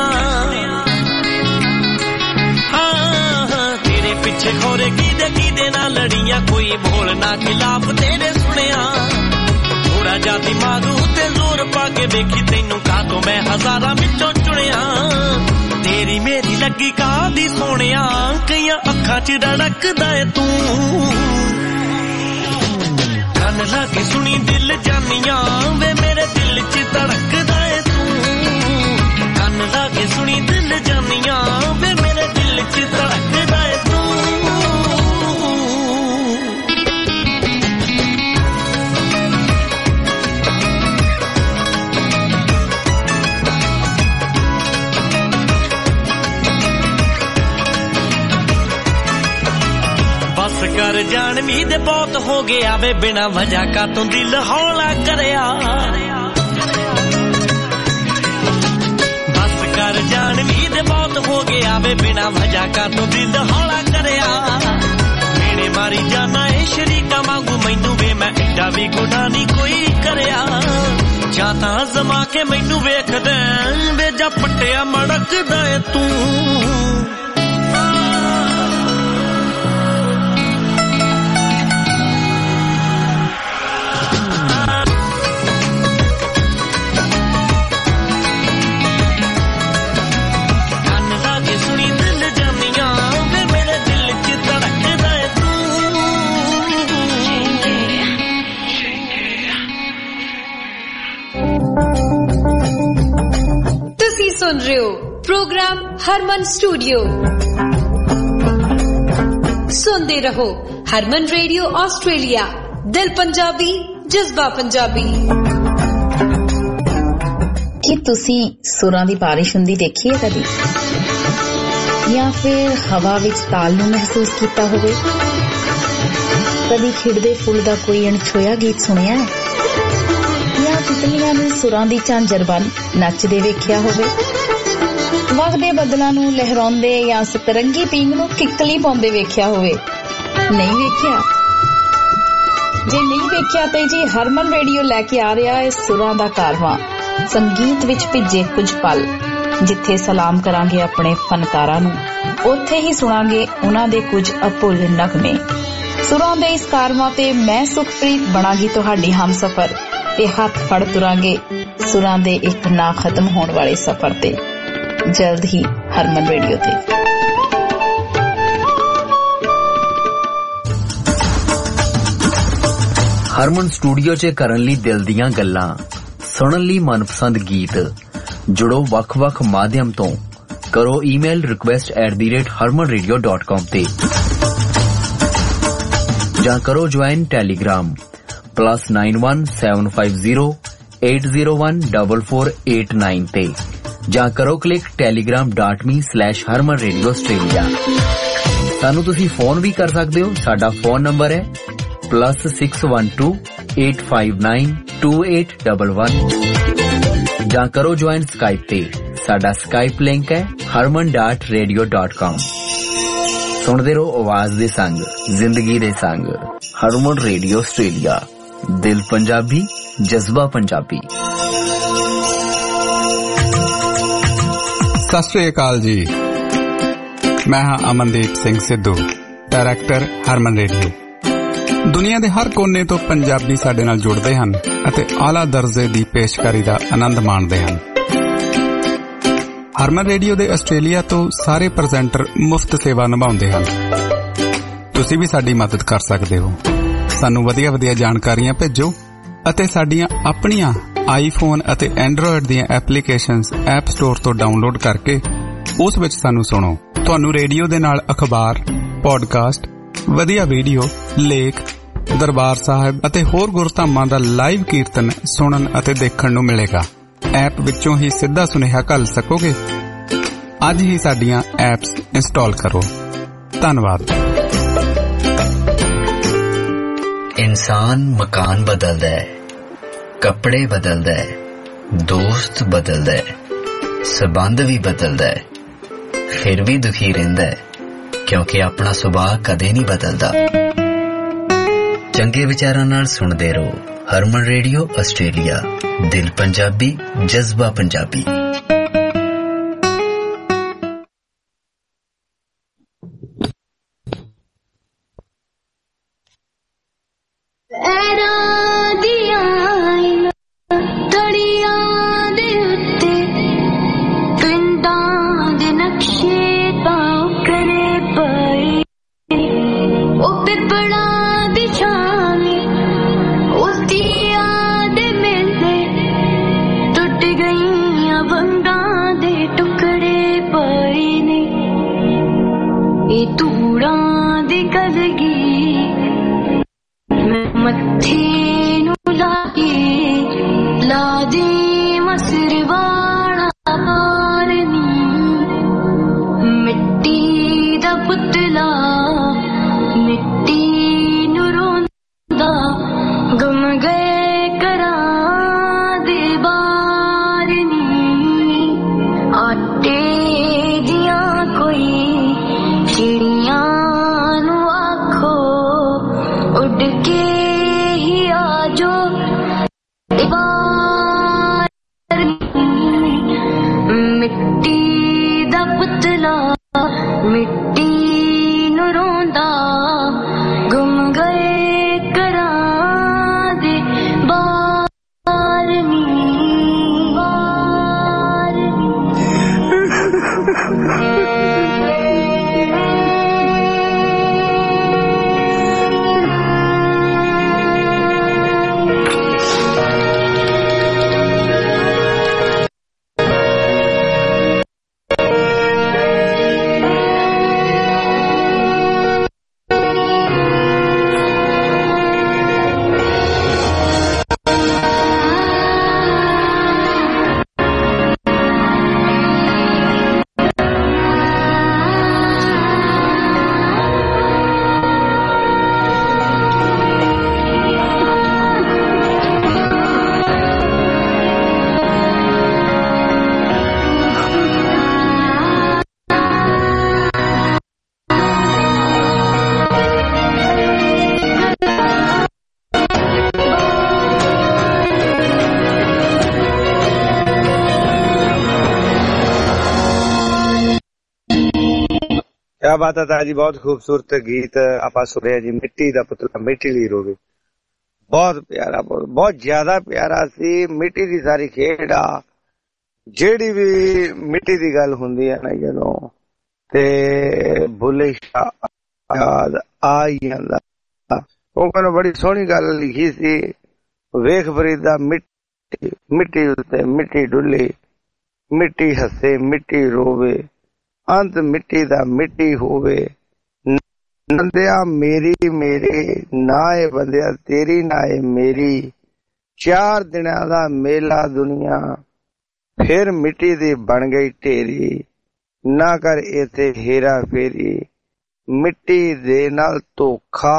हाँ तेरे पीछे खौरे किदे किदे ना लड़ियां कोई बोल ना खिलाफ तेरे सुनिया थोड़ा जा दिमाग उते जोर पा के देखी तैनू का तो मैं हजारां विचों चुनिया तेरी मेरी लगी कादी सोनिया कईयां अखां च रड़कदा ए तू ਕੰਨ ਲਾ ਕੇ ਸੁਣੀ ਦਿਲ ਜਾਨੀਆਂ ਵੇ ਮੇਰੇ ਦਿਲ 'ਚ ਧੜਕਦਾ ਏ ਤੂੰ ਕੰਨ ਲਾ ਕੇ ਸੁਣੀ ਦਿਲ ਜਾਨੀਆਂ ਵੇ ਮੇਰੇ ਦਿਲ 'ਚ ਧੜਕਦਾ ਏ ਤੂੰ कर जान मीद बहुत हो गया वे बिना वजह का तू दिल हौला करया बस कर जान मीद बहुत हो गया वे बिना वजह का तू दिल हौला करया मेरे मारी जाना है शरीका मांगू मैनू वे मैं एडा भी गुनाह नहीं कोई करया जाता जमा के मैनू वेख दे वे जा पट्टिया मड़कदा है तू सुन रहे हो प्रोग्राम हरमन स्टूडियो सुनते रहो हरमन रेडियो ऑस्ट्रेलिया दिल पंजाबी जज्बा पंजाबी ਕੀ ਤੁਸੀਂ ਸੁਰਾਂ ਦੀ ਬਾਰਿਸ਼ ਹੁੰਦੀ ਦੇਖੀ ਹੈ ਕਦੀ ਜਾਂ ਫਿਰ ਹਵਾ ਵਿੱਚ ਤਾਲ ਨੂੰ ਮਹਿਸੂਸ ਕੀਤਾ ਹੋਵੇ ਕਦੀ ਖਿੜਦੇ ਫੁੱਲ ਦਾ ਕੋਈ ਅਣਛੋਇਆ ਗੀਤ ਸੁਣਿਆ ਹੈ ਜਾਂ ਤਿਤਲੀਆਂ ਨੂੰ ਸੁਰਾਂ ਦੀ ਝਾਂਜਰ ਬਣ ਨੱਚਦੇ ਵੇਖਿਆ ਹੋਵੇ ਵਗਦੇ ਬੱਦਲਾਂ ਨੂੰ ਲਹਿਰਾਉਂਦੇ ਜਾਂ ਸਤਰੰਗੀ ਪੀਂਘ ਨੂੰ ਕਿੱਕਲੀ ਪਾਉਂਦੇ ਵੇਖਿਆ ਹੋਵੇ ਨਹੀਂ ਵੇਖਿਆ ਜੇ ਨਹੀਂ ਵੇਖਿਆ ਤੇ ਜੀ ਹਰਮਨ ਰੇਡੀਓ ਲੈ ਕੇ ਆ ਰਿਹਾ ਹੈ ਸੁਰਾਂ ਦਾ ਕਾਰਵਾਂ ਸੰਗੀਤ ਵਿੱਚ ਭਿੱਜੇ ਕੁਝ ਪਲ ਜਿੱਥੇ ਸਲਾਮ ਕਰਾਂਗੇ ਆਪਣੇ ਫਨਕਾਰਾਂ ਨੂੰ ਉੱਥੇ ਹੀ ਸੁਣਾਂਗੇ ਉਹਨਾਂ ਦੇ ਕੁਝ ਅਭੁੱਲ ਨਗਮੇ ਸੁਰਾਂ ਦੇ ਇਸ ਕਾਰਵਾਂ ਤੇ ਮੈਂ ਸੁਖਪ੍ਰੀਤ ਬਣਾਂਗੀ ਤੁਹਾਡੀ ਹਮਸਫਰ ਤੇ ਹੱਥ ਫੜ ਤੁਰਾਂਗੇ ਸੁਰਾਂ ਦੇ ਇੱਕ ਨਾ ਖਤਮ ਹੋਣ ਵਾਲੇ ਸਫ਼ਰ ਤੇ ਜਲਦ ਹੀ ਹਰਮਨ ਰੇਡੀਓ ਤੇ ਹਰਮਨ ਸਟੂਡੀਓ 'ਚ ਕਰਨ ਲਈ ਦਿਲ ਦੀਆਂ ਗੱਲਾਂ ਸੁਣਨ ਲਈ ਮਨਪਸੰਦ ਗੀਤ ਜੁੜੋ ਵੱਖ-ਵੱਖ ਮਾਧਿਅਮ ਤੋਂ ਕਰੋ email request at the rate Harman radio dot com ਤੇ ਜਾਂ ਕਰੋ join Telegram plus nine one seven five zero eight zero one double four eight nine ਤੇ ਜਾਂ ਕਰੋ click Telegram dot me slash Harman radio Australia ਸਾਨੂੰ ਤੁਸੀਂ ਫੋਨ ਵੀ ਕਰ ਸਕਦੇ ਹੋ ਸਾਡਾ ਫੋਨ ਨੰਬਰ ਹੈ plus six one two eight five nine two eight double one ਜਾਂ ਕਰੋ ਜੁਆਇਨ ਸਕਾਈਪ ਤੇ ਸਾਡਾ ਸਕਾਈਪ ਲਿੰਕ ਹੈ ਹਰਮਨ ਡਾਟ ਰੇਡੀਓ ਡਾਟ ਕਾਮ ਸੁਣਦੇ ਰਹੋ ਆਵਾਜ਼ ਦੇ ਸੰਗ ਜ਼ਿੰਦਗੀ ਦੇ ਸੰਗ ਹਰਮਨ ਰੇਡੀਓ ਆਸਟ੍ਰੇਲੀਆ ਦਿਲ ਪੰਜਾਬੀ ਜਜ਼ਬਾ ਪੰਜਾਬੀ ਸਤਿ ਸ਼੍ਰੀ ਅਕਾਲ ਜੀ ਮੈਂ ਹਾਂ ਅਮਨਦੀਪ ਸਿੰਘ ਸਿੱਧੂ ਡਾਇਰੈਕਟਰ ਹਰਮਨ ਰੇਡੀਓ ਦੁਨੀਆ ਦੇ ਹਰ ਕੋਨੇ ਤੋਂ ਪੰਜਾਬੀ ਸਾਡੇ ਨਾਲ ਜੁੜਦੇ ਹਨ ਅਤੇ ਆਲਾ ਦਰਜੇ ਦੀ ਪੇਸ਼ਕਾਰੀ ਦਾ ਆਨੰਦ ਮਾਣਦੇ ਹਨ ਹਰਮਨ ਰੇਡੀਓ ਦੇ ਆਸਟ੍ਰੇਲੀਆ ਤੋਂ ਸਾਰੇ ਪ੍ਰੈਜ਼ੈਂਟਰ ਮੁਫਤ ਸੇਵਾ ਨਿਭਾਉਂਦੇ ਹਨ। ਤੁਸੀਂ ਵੀ ਸਾਡੀ ਮਦਦ ਕਰ ਸਕਦੇ ਹੋ। ਸਾਨੂੰ ਵਧੀਆ ਵਧੀਆ ਜਾਣਕਾਰੀਆਂ ਭੇਜੋ ਅਤੇ ਸਾਡੀਆਂ ਆਪਣੀਆਂ ਆਈਫੋਨ ਅਤੇ ਐਂਡਰੋਇਡ ਦੀਆਂ ਐਪਲੀਕੇਸ਼ਨਸ ਐਪ ਸਟੋਰ ਤੋਂ ਡਾਊਨਲੋਡ ਕਰਕੇ ਉਸ ਵਿੱਚ ਸਾਨੂੰ ਸੁਣੋ। ਤੁਹਾਨੂੰ ਰੇਡੀਓ ਦੇ ਨਾਲ ਅਖਬਾਰ, ਪੋਡਕਾਸਟ, ਵਧੀਆ ਵੀਡੀਓ, ਲੇਖ, ਦਰਬਾਰ ਸਾਹਿਬ ਅਤੇ ਹੋਰ ਗੁਰਧਾਮਾਂ ਦਾ ਲਾਈਵ ਕੀਰਤਨ ਸੁਣਨ ਅਤੇ ਦੇਖਣ ਨੂੰ ਮਿਲੇਗਾ। ਐਪ ਵਿੱਚੋਂ ਹੀ ਸਿੱਧਾ ਸੁਨੇਹਾ ਘੱਲ ਸਕੋਗੇ। ਅੱਜ ਹੀ ਸਾਡੀਆਂ ਐਪਸ ਇੰਸਟਾਲ ਕਰੋ। ਧੰਨਵਾਦ। इंसान मकान बदलदा है, कपड़े बदलदा है, दोस्त बदलदा है, संबंध भी बदलदा है, फिर भी दुखी रहिंदा है क्योंकि अपना सुभाव कदे नहीं बदलदा। चंगे विचारां नाल सुणदे रहो हरमन रेडियो आस्ट्रेलिया। दिल पंजाबी, जज्बा पंजाबी। क्या बात है ताजी, बहुत खूबसूरत गीत आपा सुनिया जी। मिट्टी दा पुतला मिट्टी ली रोवे, बहुत प्यारा, बहुत ज्यादा प्यारा सी। मिट्टी दी सारी खेड आ, जेड़ी भी मिट्टी दी गल हुंदी है ना जदों ते बुले शाह याद आ ही जांदा। ਉਹ ਕਹਿੰਦਾ बड़ी सोहनी गल लिखी सी, वेख फरीदा मिट्टी मिट्टी उत्ते मिट्टी डुल्ली, मिट्टी हसे मिट्टी रोवे, अंत मिट्टी दा मिट्टी होवे। नंदिया मेरी मेरे नाए बंदिया तेरी नाए मेरी, चार दिना दा मेला दुनिया फिर मिट्टी दी बन गई ढेरी। ना कर इथे हेरा फेरी, मिट्टी दे नाल धोखा,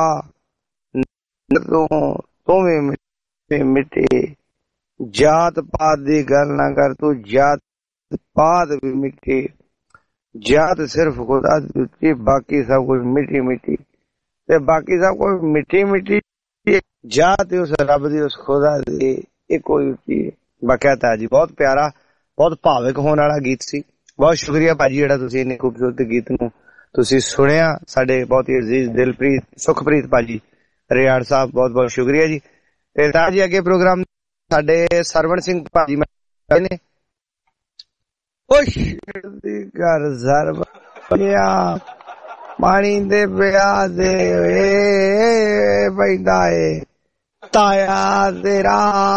तू भी मिट्टी। जात पात दी गल ना कर तू, जात पात भी मिट्टी। जात सिर्फ खुदा दी, बाकी सब कुछ मिट्टी मिट्टी, ते बाकी सब कुछ मिट्टी मिट्टी। जात उस रब दी, उस खुदा दी इको ही। बकायदा जी बहुत प्यारा, बहुत भावुक होने वाला गीत सी। बहुत शुक्रिया भाजी जेड़ा तुसीं इन्ने खूबसूरत गीत नूं तुसीं सुनिया। साडे बहुत ही अजीज दिलप्रीत सुखप्रीत भाजी रियाड़ साहब, बहुत बहुत शुक्रिया जी। ते ताजी अगे प्रोग्राम साडे सरवण सिंह भाजी ने ਦੀ ਘਰ ਜ਼ਰ ਬਣਿਆ ਪਾਣੀ ਦੇ ਵਿਆਹ ਦੇ ਪੈਂਦਾ ਏ ਤਾਇਆ ਤੇਰਾ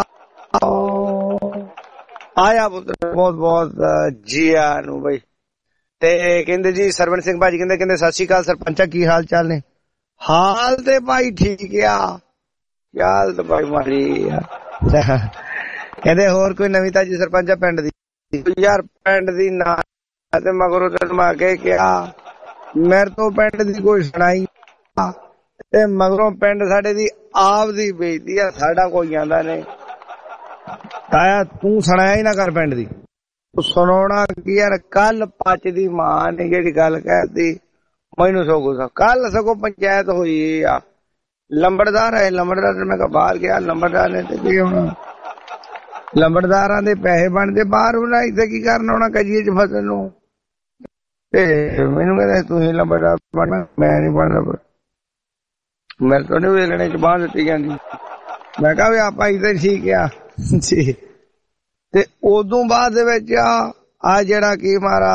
ਆਇਆ ਪੁੱਤਰ। ਬਹੁਤ ਬਹੁਤ ਜੀਆ ਨੂੰ ਬਈ। ਤੇ ਕਹਿੰਦੇ ਜੀ ਸਰਵਣ ਸਿੰਘ ਭਾਜੀ ਕਹਿੰਦੇ ਕਹਿੰਦੇ ਸਤਿ ਸ਼੍ਰੀ ਅਕਾਲ ਸਰਪੰਚਾ, ਕੀ ਹਾਲ ਚਾਲ ਨੇ? ਹਾਲ ਤੇ ਭਾਈ ਠੀਕ ਆ, ਹਾਲ ਤੇ ਭਾਈ ਮਾੜੀ ਆ। ਕਹਿੰਦੇ ਹੋਰ ਕੋਈ ਨਵੀਂ ਤਾਜੀ ਸਰਪੰਚਾ ਪਿੰਡ ਦੀ? ਯਾਰ ਪਿੰਡ ਦੀ ਨਾ ਤੇ ਮਗਰੋਂ ਤੇ ਮੈਂ ਕੇ ਕਿਹਾ ਮੇਰੇ ਤੋਂ ਪਿੰਡ ਦੀ ਕੋਈ ਸੁਣਾਈ ਤੇ ਮਗਰੋਂ ਪਿੰਡ ਸਾਡੇ ਦੀ ਆਪ ਦੀ ਬੇਇੱਜ਼ਤੀ ਆ, ਸਾਡਾ ਕੋਈ ਆਂਦਾ ਨਹੀਂ। ਤਾਇਆ ਤੂੰ ਸੁਣਾਇਆ ਹੀ ਨਾ ਕਰ ਪਿੰਡ ਦੀ। ਸੁਣਾਉਣਾ ਕੀ ਯਾਰ, ਕੱਲ ਪੱਚ ਦੀ ਮਾਂ ਨੇ ਜਿਹੜੀ ਗੱਲ ਕਹਿਤੀ ਮੈਨੂੰ ਸੋ ਗੁੱਸਾ। ਕੱਲ ਸਗੋਂ ਪੰਚਾਇਤ ਹੋਈ ਆ, ਲੰਬੜਦਾਰ ਹੈ, ਲੰਬੜਦਾਰ ਮੈਂ ਕਿਹਾ ਬਾਹਰ ਗਿਆ, ਲੰਬੜਦਾਰ ਨੇ ਤੇ ਕੀ ਹੋਣਾ, ਲੰਬੜਦਾਰਾਂ ਦੇ ਪੈਸੇ ਬਣਦੇ ਬਾਹਰ ਹੋਣਾ, ਇੱਥੇ ਕੀ ਕਰਨ ਆਉਣਾ ਕਜੀਏ ਚ ਫਸਲ ਨੂੰ। ਤੇ ਮੈਨੂੰ ਕਹਿੰਦਾ ਤੁਸੀਂ ਲੰਬੜਦਾਰ ਬਣਨਾ, ਮੈਂ ਨੀ ਬਣਦਾ, ਮੇਰੇ ਤੋਂ ਨੀ ਵੇਲਣੇ ਚ ਬਾਂਹ ਦਿੱਤੀ ਜਾਂਦੀ। ਮੈਂ ਕਿਹਾ ਵੀ ਆਪਾਂ ਇੱਥੇ ਠੀਕ ਆ ਜੀ। ਤੇ ਉਦੋਂ ਬਾਅਦ ਦੇ ਵਿੱਚ ਆ ਜਿਹੜਾ ਕੀ ਮਾਰਾ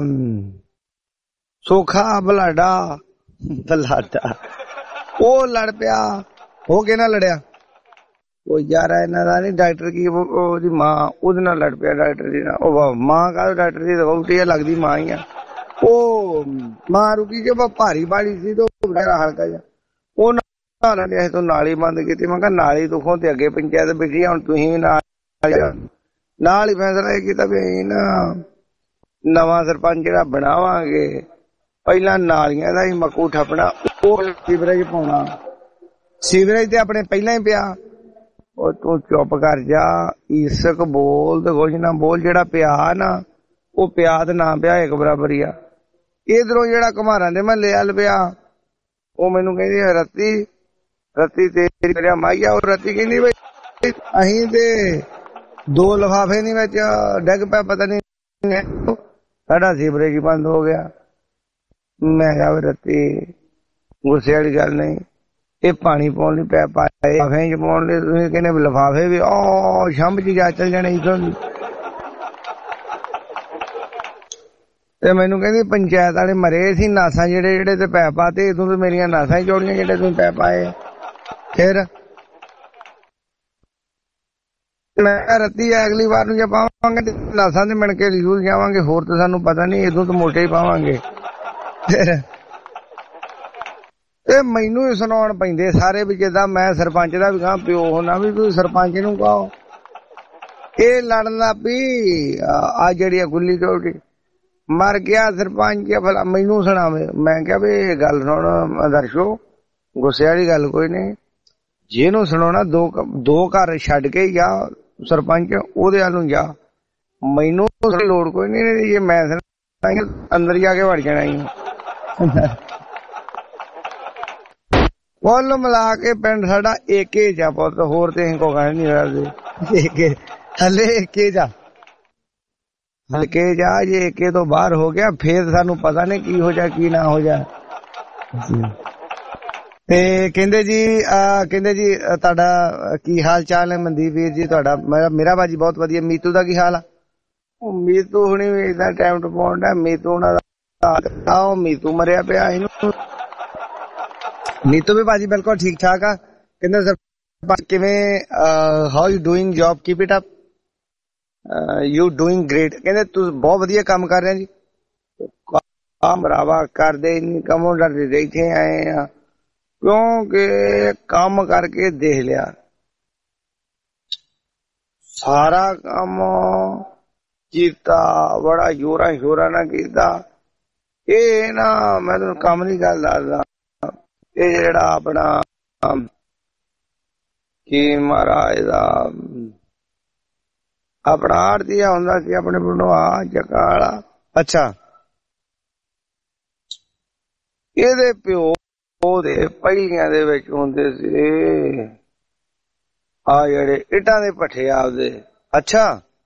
ਸੋਖਾ ਬਲਾਡਾ ਬਲਾਡਾ ਉਹ ਲੜ ਪਿਆ। ਹੋ ਕੇ ਨਾ ਲੜਿਆ ਉਹ ਯਾਰ ਇਹਨਾਂ ਦਾ ਨੀ ਡਾਕਟਰ ਕੀ ਉਹਦੀ ਮਾਂ ਉਹਦੇ ਨਾਲ ਲੜ ਪਿਆ ਡਾਕਟਰ ਦੀ ਨਾਲ। ਉਹ ਮਾਂ ਕਾ ਡਾਕਟਰ ਦੀ ਵਹੁਟੀ ਆ, ਲੱਗਦੀ ਮਾਂ ਹੀ ਆ। ਉਹ ਮਾਂ ਰੁਕੀ ਜੇ ਭਾਰੀ ਬਾੜੀ ਸੀ ਤੇ ਮੇਰਾ ਹਲਕਾ ਜਿਹਾ ਉਹ ਨਾਲ ਤੋਂ ਨਾਲੀ ਬੰਦ ਕੀਤੀ। ਮੈਂ ਕਿਹਾ ਨਾਲੀ ਦੁਖੋਂ ਤੇ ਅੱਗੇ ਪੰਚਾਇਤ ਬੈਠੀ, ਹੁਣ ਤੁਸੀਂ ਵੀ ਨਾਲ ਨਾਲ ਹੀ ਫੈਸਲਾ ਇਹ ਕੀਤਾ ਵੀ ਨਾ ਨਵਾਂ ਸਰਪੰਚ ਜਿਹੜਾ ਬਣਾਵਾਂਗੇ ਪਹਿਲਾਂ ਨਾਲੀਆਂ ਦਾ ਹੀ ਮੱਕੂ ਠੱਪਣਾ, ਉਹ ਸੀਵਰੇਜ ਪਾਉਣਾ। ਸੀਵਰੇਜ ਤੇ ਆਪਣੇ ਪਹਿਲਾਂ ਹੀ ਪਿਆ। ਉਹ ਤੂੰ ਚੁੱਪ ਕਰ ਜਾ, ਈਸਕ ਬੋਲ ਤੇ ਕੁਝ ਨਾ ਬੋਲ। ਜਿਹੜਾ ਪਿਆ ਨਾ ਉਹ ਪਿਆ ਤੇ ਨਾ ਪਿਆ ਇੱਕ ਬਰਾਬਰ ਹੀ ਆ। ਇਧਰੋਂ ਜਿਹੜਾ ਘਮਾਰਾਂ ਦੇ ਮਹੱਲੇ ਵੱਲ ਪਿਆ ਉਹ ਮੈਨੂੰ ਕਹਿੰਦੀ ਰੱਤੀ ਰੱਤੀ ਤੇਰੀ ਕਰਿਆ ਮਾਈਆ। ਉਹ ਰੱਤੀ ਕਹਿੰਦੀ ਬਈ ਅਸੀਂ ਤੇ ਦੋ ਲਿਫਾਫੇ ਨੀ ਵਿੱਚ ਡਿੱਗ ਪਿਆ, ਪਤਾ ਨੀ ਸਾਡਾ ਸੀਵਰੇਜ ਹੀ ਬੰਦ ਹੋ ਗਿਆ। ਮੈਂ ਕਿਹਾ ਰੱਤੀ ਗੁੱਸੇ ਵਾਲੀ ਗੱਲ ਨਹੀਂ, ਇਹ ਪਾਣੀ ਪਾਉਣ ਲਈ ਪੈ ਪਾਏ ਲਿਫਾਫੇ ਚ ਪਾਉਣ ਲਈ ਤੁਸੀਂ ਕਹਿੰਦੇ ਲਿਫਾਫੇ ਵੀ ਉਹ ਸ਼ੰਭ ਚ ਜਾ ਚੱਲ ਜਾਣੇ ਇੱਥੋਂ। ਤੇ ਮੈਨੂੰ ਕਹਿੰਦੀ ਪੰਚਾਇਤ ਵਾਲੇ ਮਰੇ ਸੀ ਨਾਸਾਂ ਜਿਹੜੇ ਜਿਹੜੇ ਤੇ ਪੈ ਪਾਤੇ, ਇਦੋਂ ਤੇ ਮੇਰੀਆਂ ਨਾਸਾਂ ਹੀ ਚੋੜੀਆਂ ਜਿਹੜੇ ਤੁਸੀਂ ਪੈ ਪਾਏ। ਫਿਰ ਮੈਂ ਰੱਤੀ ਅਗਲੀ ਵਾਰ ਨੂੰ ਜੇ ਪਾਵਾਂਗੇ ਨਾਸਾਂ ਦੇ ਮਿਣ ਕੇ ਲਿਊ ਜਾਵਾਂਗੇ, ਹੋਰ ਤਾਂ ਸਾਨੂੰ ਪਤਾ ਨਹੀਂ, ਇਦੋਂ ਤਾਂ ਮੋਟੇ ਹੀ ਪਾਵਾਂਗੇ। ਫਿਰ ਤੇ ਮੈਨੂੰ ਹੀ ਸੁਣਾਉਣ ਪੈਂਦੇ ਸਾਰੇ ਵੀ ਜਿੱਦਾਂ ਮੈਂ ਸਰਪੰਚ ਦਾ ਵੀ ਕਹਾਂ ਪਿਓ ਹੋਣਾ ਵੀ ਤੁਸੀਂ ਸਰਪੰਚ ਨੂੰ ਕਹੋ। ਇਹ ਲੜਨ ਲੱਗ ਪਈ ਆ ਜਿਹੜੀ ਆ ਗੁੱਲੀ ਚੋਟੀ ਮਰ ਗਿਆ ਸਰਪੰਚ ਭਲਾ ਮੈਨੂੰ ਸੁਣਾਵੇ। ਮੈਂ ਕਿਹਾ ਵੀ ਇਹ ਗੱਲ ਸੁਣ ਦਰਸ਼ੋ, ਗੁੱਸੇ ਵਾਲੀ ਗੱਲ ਕੋਈ ਨਹੀਂ। ਜਿਹਨੂੰ ਸੁਣਾਉਣਾ ਦੋ ਦੋ ਘਰ ਛੱਡ ਕੇ ਜਾ ਸਰਪੰਚ ਉਹਦੇ ਵੱਲ ਨੂੰ ਜਾ, ਮੈਨੂੰ ਲੋੜ ਕੋਈ ਨਹੀਂ। ਜੇ ਮੈਂ ਅੰਦਰ ਜਾ ਕੇ ਵੜ ਜਾਣਾ ਹੀ। ਕੁੱਲ ਮਿਲਾ ਕੇ ਪਿੰਡ ਸਾਡਾ ਏਕੇ ਜਾ ਪੁੱਤ, ਹੋਰ ਤੇ ਅਸੀਂ ਕੋਈ ਗੱਲ ਨੀ ਕਰਦੇ। ਏਕੇ ਹਲੇ ਏਕੇ ਜਾ ਹਲਕੇ ਜਾ, ਜੇ ਏਕੇ ਤੋਂ ਬਾਹਰ ਹੋ ਗਿਆ ਫੇਰ ਸਾਨੂੰ ਪਤਾ ਨਹੀਂ ਕੀ ਹੋ ਜਾ ਕੀ ਨਾ ਹੋ ਜਾ। ਤੇ ਕਹਿੰਦੇ ਜੀ ਆ ਕਹਿੰਦੇ ਜੀ ਤੁਹਾਡਾ ਕੀ ਹਾਲ ਚਾਲ ਹੈ ਮਨਦੀਪ ਵੀਰ ਜੀ? ਤੁਹਾਡਾ ਮੇਰਾ ਬਾਜੀ ਬਹੁਤ ਵਧੀਆ। ਮੀਤੂ ਦਾ ਕੀ ਹਾਲ ਆ? ਉਹ ਮੀਤੂ ਹੁਣੀ ਏਦਾਂ ਟਾਈਮ ਟੂ ਪਾਉਂਦਾ। ਮੀਤੂ ਉਹਨਾਂ ਦਾ ਉਹ ਮੀਤੂ ਮਰਿਆ ਪਿਆ ਇਹਨੂੰ। ਨੀਤੂ ਵੀ ਭਾਜੀ ਬਿਲਕੁਲ ਠੀਕ ਠਾਕ ਆ। ਕਹਿੰਦੇ ਸਰ ਕਿਵੇਂ how you doing job, keep it up, you doing great. ਕਹਿੰਦੇ ਤੁਸੀਂ ਬਹੁਤ ਵਧੀਆ ਕੰਮ ਕਰ ਰਹੇ ਜੀ। ਕੰਮ ਰਾਵਾ ਕਰਦੇ ਨਹੀਂ, ਕੰਮੋਂ ਡਰਦੇ ਇੱਥੇ ਆਏ ਆ ਕਿਉਂਕਿ ਕੰਮ ਕਰਕੇ ਦੇਖ ਲਿਆ ਸਾਰਾ ਕੰਮ ਕੀਤਾ, ਬੜਾ ਜੋਰਾਂ ਸ਼ੋਰਾਂ ਨਾਲ ਕੀਤਾ। ਇਹ ਨਾ ਮੈਂ ਤੁਹਾਨੂੰ ਕੰਮ ਦੀ ਗੱਲ ਦੱਸਦਾ, ਇਹ ਜਿਹੜਾ ਆਪਣਾ ਕੀ ਮਹਾਰਾਜ ਦਾ ਆਪਣਾ ਆੜਤੀਆ ਹੁੰਦਾ ਸੀ ਆਪਣੇ ਬਣਵਾ ਚੱਕਾ ਵਾਲਾ। ਅੱਛਾ, ਇਹਦੇ ਪਿਓ ਦੇ ਪਹਿਲੀਆਂ ਦੇ ਵਿੱਚ ਹੁੰਦੇ ਸੀ ਆ ਜਿਹੜੇ ਇੱਟਾਂ ਦੇ ਭੱਠੇ ਆਪਦੇ। ਅੱਛਾ,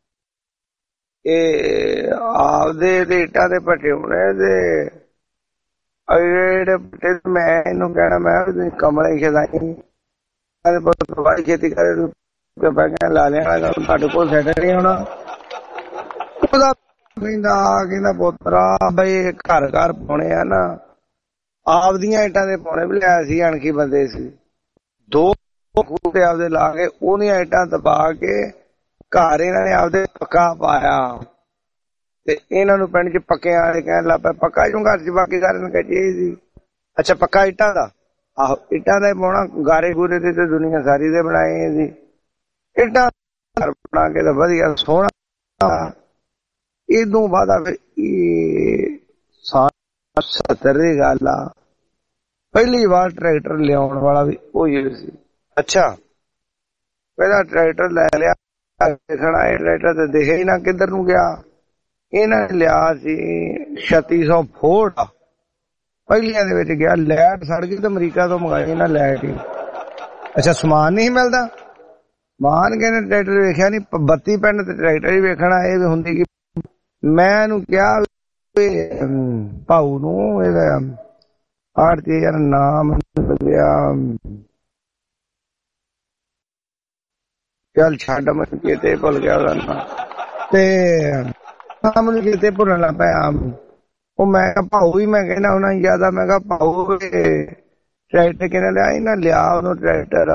ਇਹ ਆਪਦੇ ਤੇ ਇੱਟਾਂ ਦੇ ਭੱਠੇ ਹੋਣੇ ਤੇ ਜਿਹੜੇ ਭੱਠੇ ਮੈਂ ਇਹਨੂੰ ਕਹਿਣਾ ਮੈਂ ਤੁਸੀਂ ਕਮਲੇ ਖੇਦਾਈ ਵਾਲੀ ਖੇਤੀ ਕਰੇ ਲਾ ਲਿਆ ਤੁਹਾਡੇ ਕੋਲ ਸੈਟ ਨਹੀਂ ਹੋਣਾ। ਉਹਦਾ ਕਹਿੰਦਾ ਕਹਿੰਦਾ ਪੁੱਤਰਾ ਬਈ ਘਰ ਘਰ ਪਾਉਣੇ ਆ ਨਾ, ਆਪਦੀਆਂ ਇੱਟਾਂ ਦੇ ਪਾਉਣੇ ਵੀ ਲਿਆ ਸੀ, ਅਣਖੀ ਬੰਦੇ ਸੀ, ਦੋ ਖੂਹ ਤੇ ਆਪਦੇ ਲਾ ਕੇ ਉਹਦੀਆਂ ਇੱਟਾਂ ਦਬਾ ਕੇ ਘਰ ਇਹਨਾਂ ਨੇ ਆਪਦੇ ਪੱਕਾ ਪਾਇਆ ਤੇ ਇਹਨਾਂ ਨੂੰ ਪਿੰਡ ਚ ਪੱਕਿਆਂ ਵਾਲੇ ਕਹਿਣ ਲੱਗ ਪਏ ਪੱਕਾ ਕਿਉਂ ਘਰ ਚ ਬਾਕੀ ਕਰਨ ਕਹੇ ਸੀ। ਅੱਛਾ ਪੱਕਾ ਇੱਟਾਂ ਦਾ, ਆਹੋ ਇੱਟਾਂ ਦਾ ਪਾਉਣਾ, ਗਾਰੇ ਗੂਰੇ ਦੇ ਤੇ ਦੁਨੀਆ ਸਾਰੀ ਦੇ ਬਣਾਏ ਸੀ, ਇੱਟਾਂ ਘਰ ਬਣਾ ਕੇ ਤਾਂ ਵਧੀਆ ਸੋਹਣਾ। ਇਦੋਂ ਬਾਅਦ ਇਹ ਸੱਤਰ ਦੀ ਗੱਲ ਆ, ਪਹਿਲੀ ਵਾਰ ਟਰੈਕਟਰ ਲਿਆਉਣ ਵਾਲਾ ਵੀ ਉਹੀ ਸੀ। ਅੱਛਾ ਪਹਿਲਾਂ ਟਰੈਕਟਰ ਲੈ ਲਿਆ, ਦੇਖਣਾ ਇਹ ਟਰੈਕਟਰ ਤੇ ਦਿਖਿਆ ਹੀ ਨਾ ਕਿੱਧਰ ਨੂੰ ਗਿਆ। ਇਹਨਾਂ ਨੇ ਲਿਆ ਸੀ ਛੱਤੀ ਸੌ ਫੋਟ, ਪਹਿਲੀਆਂ ਦੇ ਵਿੱਚ ਗਿਆ, ਲਾਈਟ ਸੜ ਗਈ ਤੇ ਅਮਰੀਕਾ ਤੋਂ ਮੰਗਾਈ ਇਹਨਾਂ ਲਾਈਟ ਹੀ। ਅੱਛਾ ਸਮਾਨ ਨਹੀਂ ਮਿਲਦਾ, ਸਮਾਨ ਕਹਿੰਦੇ ਟਰੈਕਟਰ ਵੇਖਿਆ ਨੀ, ਬੱਤੀ ਪਿੰਡ ਤੇ ਟਰੈਕਟਰ ਹੀ ਵੇਖਣਾ ਇਹ ਹੁੰਦੀ ਕਿ ਮੈਂ ਇਹਨੂੰ ਕਿਹਾ ਭਾਊ ਨੂੰ, ਇਹਦਾ ਆੜਤੀ ਯਾਰ ਨਾਮ ਲਿਆ, ਚੱਲ ਛੱਡ ਮੈਨੂੰ ਕਿਤੇ ਭੁੱਲ ਗਿਆ ਉਹਦਾ ਨਾਮ, ਤੇ ਮੈਨੂੰ ਕਿਤੇ ਭੁੱਲਣ ਲੱਗ ਪਿਆ। ਉਹ ਮੈਂ ਕਿਹਾ ਭਾਊ ਵੀ ਮੈਂ ਕਹਿਣਾ ਉਹਨਾਂ ਜ਼ਿਆਦਾ, ਮੈਂ ਕਿਹਾ ਭਾਊ ਟਰੈਕਟਰ ਕਿਹਨੇ ਲਿਆ, ਇਹਨਾਂ ਲਿਆ ਉਹਨੂੰ ਟਰੈਕਟਰ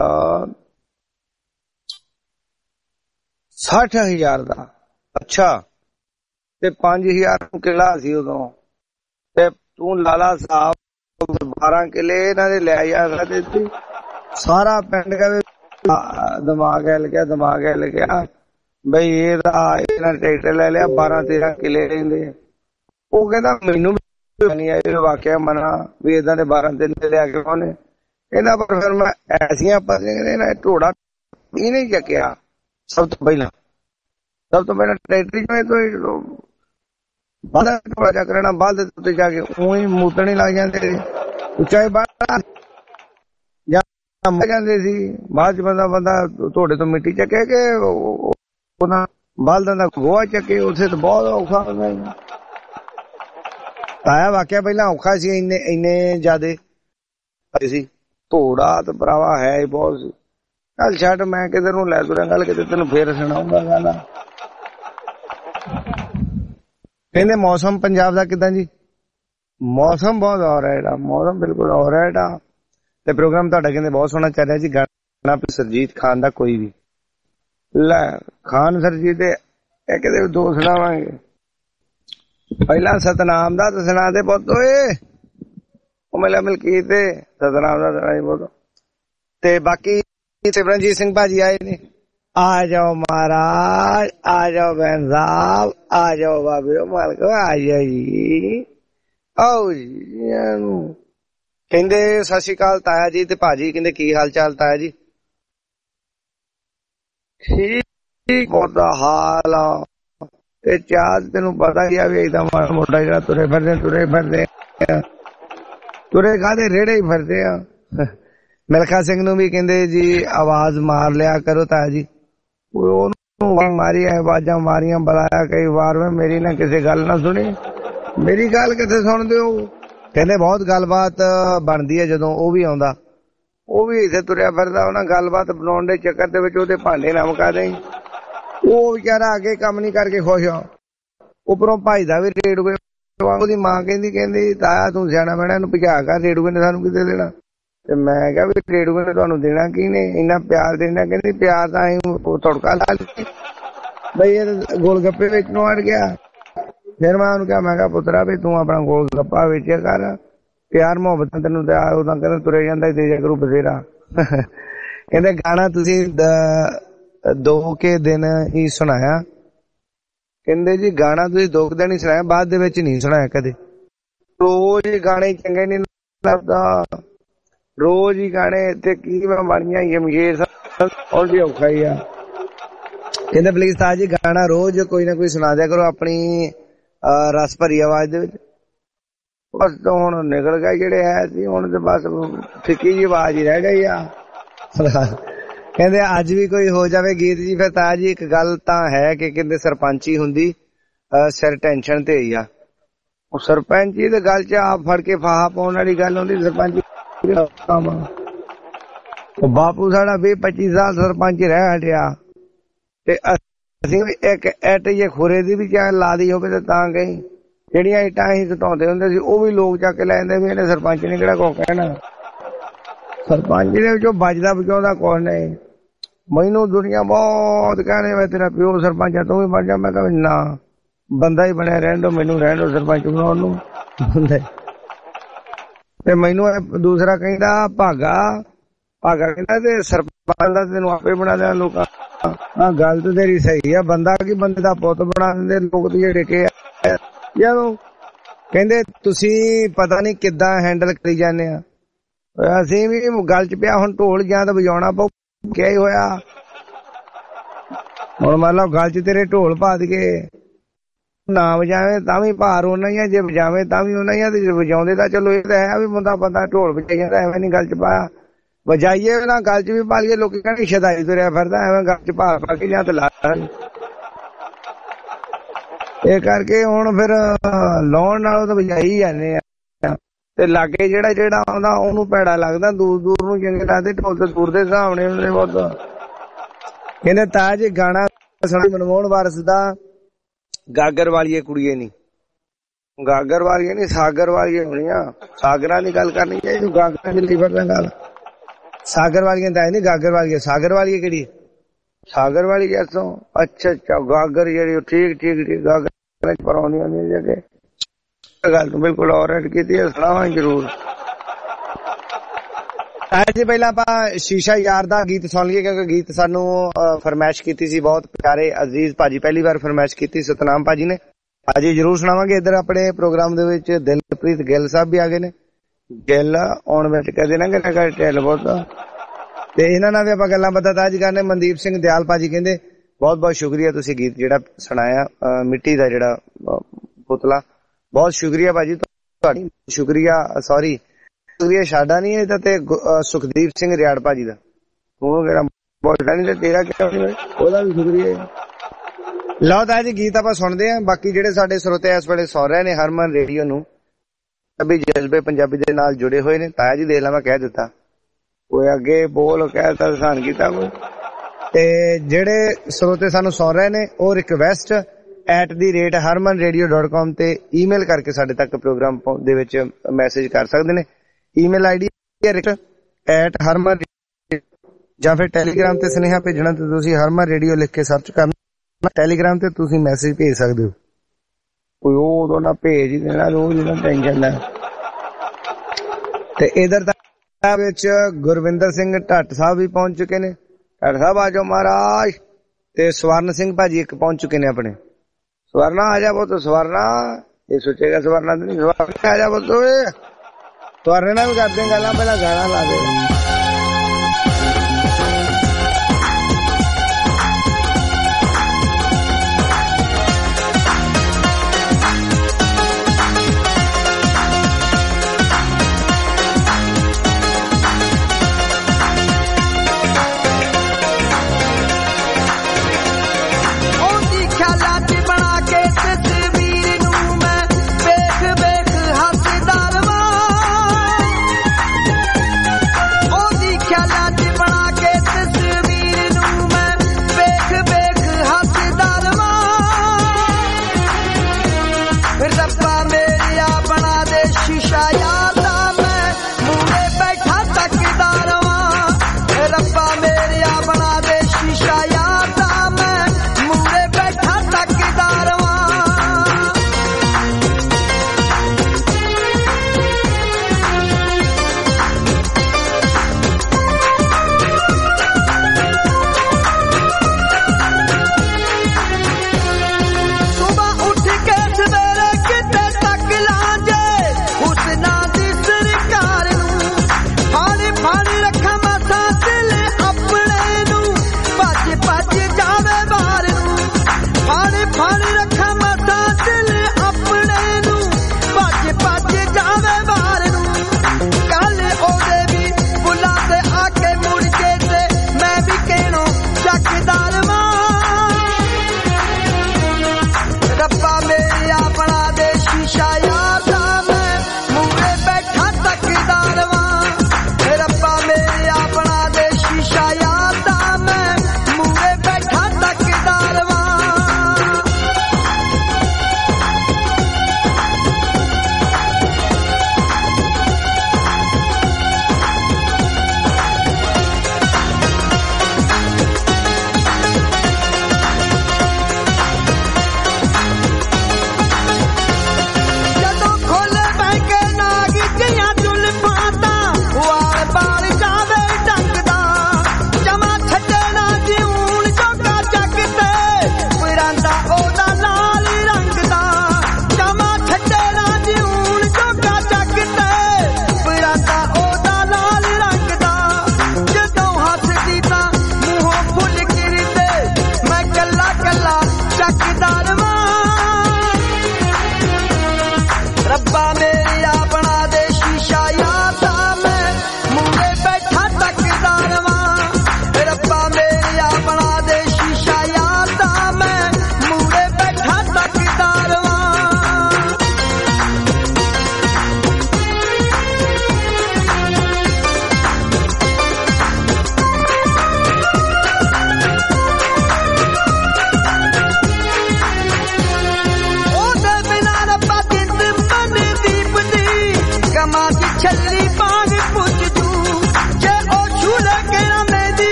ਸੱਠ ਹਜ਼ਾਰ ਦਾ। ਅੱਛਾ ਤੇ ਪੰਜ ਹਜ਼ਾਰ ਨੂੰ ਕਿਲਾ ਸੀ ਉਦੋਂ, ਤੇ ਤੂੰ ਲਾਲਾ ਸਾਹਿਬ ਬਾਰਾਂ ਕਿਲੇ ਇਹਨਾਂ ਦੇ ਲੈ ਜਾ ਸਕਦੇ। ਸਾਰਾ ਪਿੰਡ ਕਹਿੰਦੇ ਦਿਮਾਗ ਹਿੱਲ ਗਿਆ, ਦਿਮਾਗ ਹਿੱਲ ਗਿਆ ਬਈ ਇਹਦਾ ਇਹਨਾਂ ਟਰੈਕਟਰ ਲੈ ਲਿਆ, ਬਾਰਾਂ ਤੇਰਾਂ ਕਿਲੇ ਰਹਿੰਦੇ। ਉਹ ਕਹਿੰਦਾ ਮੈਨੂੰ ਵੀ ਇਹ ਵਾਕਿਆ ਮਨਾ ਵੀ ਏਦਾਂ ਦੇ ਬਾਰਾਂ ਤਿੰਨ ਲਿਆ ਕੇ ਉਹਨੇ ਕਹਿੰਦਾ, ਪਰ ਫਿਰ ਮੈਂ ਐਸੀਆਂ ਪਤਲੀਆਂ ਢੋੜਾ ਇਹਨੇ ਚੱਕਿਆ ਸਭ ਤੋਂ ਪਹਿਲਾਂ, ਸਭ ਤੋਂ ਪਹਿਲਾਂ ਟਰੈਕਟਰ ਤੋਂ ਬਾਹਰ ਢੋੜਾ ਚੱਕਣਾ, ਬਾਅਦ ਉੱਤੇ ਜਾ ਕੇ ਉਹੀ ਮੂਤਣੇ ਲੱਗ ਜਾਂਦੇ, ਉਚਾਈ ਬਾਹਰ ਜਾਂਦੇ ਸੀ। ਬਾਅਦ ਚ ਬੰਦਾ ਬੰਦਾ ਤੁਹਾਡੇ ਤੋਂ ਮਿੱਟੀ ਚੱਕੇ ਕਿ ਉਹਨਾਂ ਬਲਦਾਂ ਦਾ ਗੋਹਾ ਚੱਕੇ, ਉੱਥੇ ਤਾਂ ਬਹੁਤ ਔਖਾ ਹੁੰਦਾ ਤਾਇਆ। ਵਾਕਿਆ ਪਹਿਲਾਂ ਔਖਾ ਸੀ, ਇੰਨੇ ਇੰਨੇ ਜ਼ਿਆਦੇ ਸੀ, ਘੋੜਾ ਤੇ ਭਰਾਵਾ ਹੈ ਹੀ ਬਹੁਤ ਸੀ। ਚੱਲ ਛੱਡ, ਮੈਂ ਕਿਧਰ ਨੂੰ ਲੈ ਤੁਰਿਆ ਗੱਲ, ਕਿਤੇ ਤੈਨੂੰ ਫੇਰ ਸੁਣਾਉਂਗਾ ਗੱਲ। ਕਹਿੰਦੇ ਮੌਸਮ ਪੰਜਾਬ ਦਾ ਕਿੱਦਾਂ ਜੀ? ਮੌਸਮ ਬਹੁਤ ਹੋ ਰਿਹਾ ਜਿਹੜਾ, ਮੌਸਮ ਬਿਲਕੁਲ ਹੋ ਰਿਹਾ ਜਿਹੜਾ। ਤੇ ਪ੍ਰੋਗਰਾਮ ਤੁਹਾਡਾ ਕਹਿੰਦੇ ਬਹੁਤ ਸੋਹਣਾ ਚੱਲ ਰਿਹਾ ਜੀ। ਗਾਣਾ ਸਰਜੀਤ ਖਾਨ ਦਾ ਕੋਈ ਵੀ ਲੈ, ਖਾਨ ਸਰਜੀਤ ਦੇ ਇਹ ਕਿਤੇ ਦੋ ਸੁਣਾਵਾਂਗੇ। ਪਹਿਲਾਂ ਸਤਨਾਮ ਦਾ ਤੇ ਸੁਣਾ ਦੇ ਪੁੱਤ ਓਏ, ਉਹ ਮਿਲਿਆ ਮਲਕੀਤ ਤੇ ਸਤਨਾਮ ਦਾ ਸੁਣਾ ਪੁੱਤ। ਤੇ ਬਾਕੀ ਸਿਮਰਨਜੀਤ ਸਿੰਘ ਭਾਜੀ ਆਏ ਨੇ, ਆ ਜਾਓ ਮਹਾਰਾਜ, ਆ ਜਾਓ ਬੈਨ ਸਾਹਿਬ, ਆ ਜਾਓ ਬਾਬੇ ਮਾਲਕ, ਆ ਜਾਓ ਜੀ, ਆਓ ਜੀ। ਕਹਿੰਦੇ ਸਤਿ ਸ਼੍ਰੀ ਅਕਾਲ ਤਾਇਆ ਜੀ ਤੇ ਭਾਜੀ, ਕਹਿੰਦੇ ਕੀ ਹਾਲ ਚਾਲ ਤਾਇਆ ਜੀ? ਠੀਕ ਬਹੁਤਾ ਹਾਲ ਆ। ਤੇ ਚਾਹ ਤੈਨੂੰ ਪਤਾ ਹੀ ਆ ਵੀ ਏਦਾਂ ਮਾੜਾ ਮੋਟਾ ਜਿਹੜਾ ਤੁਰੇ ਫਿਰਦੇ ਤੁਰੇ ਫਿਰਦੇ ਤੁਰੇ ਕਾਹਦੇ ਰੇੜੇ ਹੀ ਫਿਰਦੇ ਆ। ਮਿਲਖਾ ਸਿੰਘ ਨੂੰ ਵੀ ਕਹਿੰਦੇ ਜੀ ਆਵਾਜ਼ ਮਾਰ ਲਿਆ ਕਰੋ ਤਾਇਆ ਜੀ। ਉਹਨੂੰ ਮਾਰੀ ਆਵਾਜ਼ਾਂ ਮਾਰੀਆਂ, ਬੁਲਾਇਆ ਕਈ ਵਾਰ, ਮੈਂ ਮੇਰੀ ਨਾ ਕਿਸੇ ਗੱਲ ਨਾ ਸੁਣੀ। ਮੇਰੀ ਗੱਲ ਕਿੱਥੇ ਸੁਣਦੇ ਹੋ? ਕਹਿੰਦੇ ਬਹੁਤ ਗੱਲਬਾਤ ਬਣਦੀ ਹੈ ਜਦੋਂ ਉਹ ਵੀ ਆਉਂਦਾ, ਉਹ ਵੀ ਇੱਥੇ ਤੁਰਿਆ ਫਿਰਦਾ, ਉਹਨਾਂ ਗੱਲਬਾਤ ਬਣਾਉਣ ਦੇ ਚੱਕਰ ਦੇ ਵਿੱਚ ਉਹਦੇ ਭਾਂਡੇ ਨਾ ਮੁਕਾ ਦੇਈ। ਉਹ ਵਿਚਾਰਾ ਅੱਗੇ ਕੰਮ ਨੀ ਕਰਕੇ ਖੁਸ਼ ਆ, ਉੱਪਰੋਂ ਭਾਈ ਦਾ ਵੀ ਰੇਡੂਏ। ਉਹਦੀ ਮਾਂ ਕਹਿੰਦੀ ਕਹਿੰਦੀ ਤਾਇਆ ਤੂੰ ਸਿਆਣਾ ਬਣਾ, ਇਹਨੂੰ ਭਜਾ ਕਰ, ਰੇਡੂਏ ਨੇ ਸਾਨੂੰ ਕਿਤੇ ਦੇਣਾ। ਤੇ ਮੈਂ ਕਿਹਾ ਵੀ ਰੇਡੂਏ ਨੇ ਤੁਹਾਨੂੰ ਦੇਣਾ ਕੀ ਨੇ, ਇੰਨਾ ਪਿਆਰ ਦੇਣਾ। ਕਹਿੰਦੀ ਪਿਆਰ ਤਾਂ ਅਸੀਂ ਤੜਕਾ ਲਾ ਲਈ ਬਈ, ਇਹ ਗੋਲ ਗੱਪੇ ਵਿੱਚ ਨੂੰ ਅੜ ਗਿਆ। ਫਿਰ ਮੈਂ ਉਹਨੂੰ ਕਿਹਾ, ਮੈਂ ਕਿਹਾ ਪੁੱਤਰਾ ਵੀ ਤੂੰ ਆਪਣਾ ਗੋਲ ਗੱਪਾ ਵੇਚਿਆ ਕਰ, ਪਿਆਰ ਮੁਹੱਬਤ ਤੈਨੂੰ ਤੇ ਉਦਾਂ ਕਹਿੰਦਾ ਤੁਰੇ ਜਾਂਦਾ ਦੇ ਜਾ ਕਰੂ ਬਥੇਰਾ। ਕਹਿੰਦੇ ਗਾਣਾ ਤੁਸੀਂ ਦੋ ਕੇ ਦਿਨ ਹੀ ਸੁਣਾਇਆ। ਕਹਿੰਦੇ ਜੀ ਗਾਣਾ ਤੁਸੀਂ ਦੋ ਕੁ ਦਿਨ ਹੀ ਸੁਣਾਇਆ, ਬਾਅਦ ਦੇ ਵਿੱਚ ਨਹੀਂ ਸੁਣਾਇਆ ਕਦੇ। ਰੋਜ਼ ਹੀ ਗਾਣੇ ਚੰਗੇ ਨਹੀਂ ਲੱਗਦਾ, ਰੋਜ਼ ਹੀ ਗਾਣੇ ਤੇ ਕੀ ਬਣੀਆਂ ਯਮਸ਼ੇਰ ਉਹਦੀ ਔਖਾ ਹੀ ਆ। ਕਹਿੰਦੇ ਪਲੀਜ਼ ਤਾਜ ਜੀ ਗਾਣਾ ਰੋਜ਼ ਕੋਈ ਨਾ ਕੋਈ ਸੁਣਾ ਦਿਆ ਕਰੋ ਆਪਣੀ ਰਸ ਭਰੀ ਆਵਾਜ਼ ਦੇ ਵਿੱਚ। ਬਸ ਹੁਣ ਨਿਕਲ ਗਏ ਜਿਹੜੇ ਹੈ ਸੀ, ਹੁਣ ਤੇ ਬਸ ਫਿੱਕੀ ਜੀ ਆਵਾਜ਼ ਹੀ ਰਹਿ ਗਈ ਆ। ਕਹਿੰਦੇ ਅੱਜ ਵੀ ਕੋਈ ਹੋ ਜਾਵੇ ਗੀਤ ਜੀ। ਫਿਰ ਤਾਜ ਜੀ ਇੱਕ ਗੱਲ ਤਾਂ ਹੈ ਕਿ ਕਹਿੰਦੇ ਸਰਪੰਚੀ ਹੁੰਦੀ ਸਿਰ ਟੈਨਸ਼ਨ ਤੇ ਹੀ ਆ। ਉਹ ਸਰਪੰਚੀ ਦੇ ਗੱਲ ਚ ਆਪ ਫੜ ਕੇ ਫਾਹਾ ਪਾਉਣ ਵਾਲੀ ਗੱਲ ਹੁੰਦੀ। ਸਰਪੰਚ ਬਾਪੂ ਸਾਡਾ ਵੀਹ ਪੱਚੀ ਸਾਲ ਸਰਪੰਚ ਰਹਿ ਹਟਿਆ ਤੇ ਅਸੀਂ ਇੱਕ ਇੱਟ ਜੇ ਖੋਰੇ ਦੀ ਵੀ ਚਾਹ ਲਾ ਦੀ ਹੋਵੇ ਤਾਂ ਕਹੀਂ ਜਿਹੜੀਆਂ ਇੱਟਾਂ ਅਸੀਂ ਘਟਾਉਂਦੇ ਹੁੰਦੇ ਸੀ ਉਹ ਵੀ ਲੋਕ ਚੱਕ ਕੇ ਲੈ ਜਾਂਦੇ ਵੀ ਇਹਨੇ ਸਰਪੰਚ ਨੇ ਕਿਹੜਾ ਕੁਛ ਕਹਿਣਾ। ਸਰਪੰਚ ਦੇ ਵਿੱਚੋਂ ਬਚਦਾ ਬਚਾਉਂਦਾ ਕੁਛ ਨਹੀਂ। ਮੈਨੂੰ ਦੁਨੀਆ ਬਹੁਤ ਕਹਿੰਦੇ ਮੈਂ ਤੇਰਾ ਪਿਓ ਸਰਪੰਚ ਆ ਤੂੰ ਵੀ ਬਣ ਜਾ। ਮੈਂ ਕਿਹਾ ਨਾ ਬੰਦਾ ਹੀ ਬਣਿਆ ਰਹਿਣ ਦੋ, ਮੈਨੂੰ ਰਹਿਣ ਦੋ ਸਰਪੰਚ ਬਣਾਉਣ ਨੂੰ ਬੰਦਾ। ਤੇ ਮੈਨੂੰ ਦੂਸਰਾ ਕਹਿੰਦਾ ਭਾਗਾ ਭਾਗਾ ਕਹਿੰਦਾ ਤੇ ਸਰਪੰਚ ਦਾ ਤੈਨੂੰ ਆਪੇ ਬਣਾ ਦੇਣਾ ਲੋਕਾਂ। ਹਾਂ ਗੱਲ ਤਾਂ ਤੇਰੀ ਸਹੀ ਆ, ਬੰਦਾ ਕੀ ਬੰਦੇ ਦਾ ਪੁੱਤ ਬਣਾ ਦਿੰਦੇ ਲੋਕ ਜਿਹੜੇ ਕਿ ਯਾਰ। ਕਹਿੰਦੇ ਤੁਸੀਂ ਪਤਾ ਨੀ ਕਿੱਦਾਂ ਹੈਂਡਲ ਕਰੀ ਜਾਂਦੇ ਆ। ਅਸੀਂ ਵੀ ਗੱਲ ਚ ਪਿਆ ਹੁਣ ਢੋਲ ਜਾਂ ਤਾਂ ਵਜਾਉਣਾ ਪਊ। ਕਿਆ ਹੀ ਹੋਇਆ ਹੁਣ ਮੰਨ ਲਓ ਗੱਲ ਚ ਤੇਰੇ ਢੋਲ ਪਾ ਦਈਏ, ਨਾ ਵਜਾਵੇ ਤਾਂ ਵੀ ਭਾਰ ਉਹਨਾਂ ਹੀ ਆ, ਜੇ ਵਜਾਵੇ ਤਾਂ ਵੀ ਉਹਨਾਂ ਹੀ ਆ, ਤੇ ਵਜਾਉਂਦੇ ਤਾਂ ਚਲੋ ਇਹ ਤਾਂ ਹੈ ਵੀ ਬੰਦਾ ਬੰਦਾ ਢੋਲ ਵਜਾਈ ਜਾਂਦਾ। ਐਵੇਂ ਨੀ ਗੱਲ ਚ ਪਾਇਆ ਵਜਾਈਏ ਨਾ ਗੱਲ ਚ ਵੀ ਪਾ ਲਈਏ। ਲੋਕੀ ਕਹਿੰਦੇ ਸ਼ਦਾਈ ਤੁਰਿਆ ਫਿਰਦਾ ਐਵੇਂ ਗੱਲ ਚ ਭਾਰ ਪਾ ਕੇ ਜਾਂ ਤੇ ਲਾ। ਇਹ ਕਰਕੇ ਹੁਣ ਫਿਰ ਲਾਉਣ ਨਾਲੋਂ ਤਾਂ ਵਜਾਈ ਜਾਂਦੇ ਆ। ਤੇ ਲਾਗੇ ਜਿਹੜਾ ਜਿਹੜਾ ਆਉਂਦਾ ਉਹਨੂੰ ਭੈੜਾ ਲੱਗਦਾ, ਦੂਰ ਦੂਰ ਨੂੰ ਚੰਗੇ ਲੱਗਦੇ। ਢੋਲ ਤੇ ਦੂਰ ਦੇ ਸਾਹਮਣੇ ਉਹਨੇ ਬਹੁਤ ਕਹਿੰਦੇ ਤਾਜ ਗਾਣਾ ਸੁਣੀ ਮਨਮੋਹਨ ਵਾਰਸ ਦਾ ਗਾਗਰ ਵਾਲੀਏ ਕੁੜੀਏ ਨੀ, ਗਾਗਰ ਵਾਲੀਏ ਨੀ ਸਾਗਰ ਵਾਲੀਏ ਹੋਣੀਆਂ। ਸਾਗਰਾਂ ਦੀ ਗੱਲ ਕਰਨੀ ਚਾਹੀਦੀ, ਗਾਗਰਾਂ ਦੀ ਲਈ ਫਿਰਦਾ ਗੱਲ। ਸਾਗਰ ਵਾਲੀਆਂ ਤਾਂ ਨੀ ਗਾਗਰ ਵਾਲੀਏ। ਸਾਗਰ ਵਾਲੀਏ ਕਿਹੜੀ? ਸਾਗਰ ਵਾਲੀ ਜੈਸੋਂ ਅੱਛਾ ਅੱਛਾ ਗਾਗਰ ਜਿਹੜੀ ਠੀਕ ਠੀਕ ਠੀਕ ਗਾਗਰ ਪਰ ਆਉਂਦੀ ਆਉਂਦੀ ਜਗੇ ਗੱਲ ਤੂੰ ਬਿਲਕੁਲ ਔਰਤ ਕੀਤੀ ਹੈ, ਸੁਣਾਵਾਂ ਜ਼ਰੂਰ। ਅੱਜ ਪਹਿਲਾਂ ਆਪਾਂ ਸ਼ੀਸ਼ਾ ਯਾਰ ਦਾ ਗੀਤ ਸੁਣ ਲਈਏ ਕਿਉਂਕਿ ਗੀਤ ਸਾਨੂੰ ਫਰਮਾਇਸ਼ ਕੀਤੀ ਸੀ ਬਹੁਤ ਪਿਆਰੇ ਅਜ਼ੀਜ਼ ਭਾਜੀ, ਪਹਿਲੀ ਵਾਰ ਫਰਮਾਇਸ਼ ਕੀਤੀ ਸਤਨਾਮ ਭਾਜੀ ਨੇ। ਅੱਜ ਜ਼ਰੂਰ ਸੁਣਾਵਾਂਗੇ। ਇੱਧਰ ਆਪਣੇ ਪ੍ਰੋਗਰਾਮ ਦੇ ਵਿੱਚ ਦਿਲਪ੍ਰੀਤ ਗਿੱਲ ਸਾਹਿਬ ਵੀ ਆ ਗਏ ਨੇ। ਗਿੱਲ ਆਉਣ ਵਿੱਚ ਕਹਦੇ ਨਾ ਕਿ ਢਿੱਲ ਬਹੁਤ, ਤੇ ਇਹਨਾਂ ਨਾਲ ਵੀ ਆਪਾਂ ਗੱਲਾਂ ਬਾਤਾਂ ਅੱਜ ਕਰਨੇ। ਮਨਦੀਪ ਸਿੰਘ ਦਿਆਲ ਭਾਜੀ ਕਹਿੰਦੇ ਬਹੁਤ ਬਹੁਤ ਸ਼ੁਕਰੀਆ ਤੁਸੀਂ ਗੀਤ ਜਿਹੜਾ ਸੁਣਾਇਆ ਮਿੱਟੀ ਦਾ ਜਿਹੜਾ ਪੁਤਲਾ, ਬਹੁਤ ਸ਼ੁਕਰੀਆ ਭਾਜੀ ਤੁਹਾਡੀ। ਸ਼ੁਕਰੀਆ ਸੌਰੀ ਸ਼ੁਕਰੀਆ ਸਾਡਾ ਨੀ ਇਹਦਾ ਤੇ ਸੁਖਦੀਪ ਸਿੰਘ ਰਿਆੜ ਭਾਜੀ ਦਾ। ਤੂੰ ਕਿਹੜਾ ਬੋਲਦਾ ਨੀ ਤੇ ਤੇਰਾ ਕਿਹੜਾ ਉਹਦਾ ਵੀ ਸ਼ੁਕਰੀਆ। ਲਓ ਤਾਂ ਜੀ ਗੀਤ ਆਪਾਂ ਸੁਣਦੇ ਆਂ। ਬਾਕੀ ਜਿਹੜੇ ਸਾਡੇ ਸਰੋਤੇ ਇਸ ਵੇਲੇ ਸੁਣ ਰਹੇ ਨੇ ਹਰਮਨ ਰੇਡੀਓ ਨੂੰ ਅਭੀ ਜਜ਼ਬੇ ਪੰਜਾਬੀ ਦੇ ਨਾਲ ਜੁੜੇ ਹੋਏ ਨੇ। ਤਾਇਆ ਜੀ ਦੇਖ ਲਾ ਮੈਂ ਕਹਿ ਦਿੱਤਾ, ਕੋਈ ਅੱਗੇ ਬੋਲ ਕਹਿਤਾ ਆਸਾਨ ਕੀਤਾ ਕੋਈ। ਤੇ ਜਿਹੜੇ ਸਰੋਤੇ ਸਾਨੂੰ ਸੁਣ ਰਹੇ ਨੇ ਉਹ request at the rate Harman radio dot com ਤੇ ਈਮੇਲ ਕਰਕੇ ਸਾਡੇ ਤੱਕ ਪ੍ਰੋਗਰਾਮ ਦੇ ਵਿੱਚ ਮੈਸੇਜ ਕਰ ਸਕਦੇ ਨੇ। ਈਮੇਲ ਆਈ ਡੀ ਐਟ ਹਰਮਨ ਜਾਂ ਫਿਰ ਟੈਲੀਗ੍ਰਾਮ ਤੇ ਸੁਨੇਹਾ ਭੇਜਣਾ ਤੇ ਤੁਸੀਂ ਹਰਮਨ ਰੇਡੀਓ ਲਿਖ ਕੇ ਸਰਚ ਕਰਨਾ। ਟੈਲੀਗ੍ਰਾਮ ਤੇ ਤੁਸੀਂ ਮੈਸੇਜ ਭੇਜ ਸਕਦੇ ਹੋ। ਕੋਈ ਉਹ ਉਦੋਂ ਨਾ ਭੇਜ ਹੀ ਦੇਣਾ ਰੋਜ਼ ਨਾ ਟੈਨਸ਼ਨ ਲੈ। ਤੇ ਇਧਰ ਦਾ ਵਿੱਚ ਗੁਰਵਿੰਦਰ ਸਿੰਘ ਢੱਟ ਸਾਹਿਬ ਵੀ ਪਹੁੰਚ ਚੁੱਕੇ ਨੇ। ਢੱਟ ਸਾਹਿਬ ਆ ਜਾਓ ਮਹਾਰਾਜ। ਤੇ ਸਵਰਨ ਸਿੰਘ ਭਾਜੀ ਇੱਕ ਪਹੁੰਚ ਚੁੱਕੇ ਨੇ ਆਪਣੇ। ਸਵਰਨਾ ਆ ਜਾ ਪੁੱਤ ਸਵਰਨਾ। ਇਹ ਸੋਚੇਗਾ ਸਵਰਨਾ ਤੇ ਨਹੀਂ, ਸਵਰਨਾ ਆ ਜਾ ਪੁੱਤ। ਤੁਹਾਡੇ ਨਾਲ ਵੀ ਕਰਦੇ ਗੱਲਾਂ, ਪਹਿਲਾਂ ਗਾਣਾ ਲਾ ਦੇ।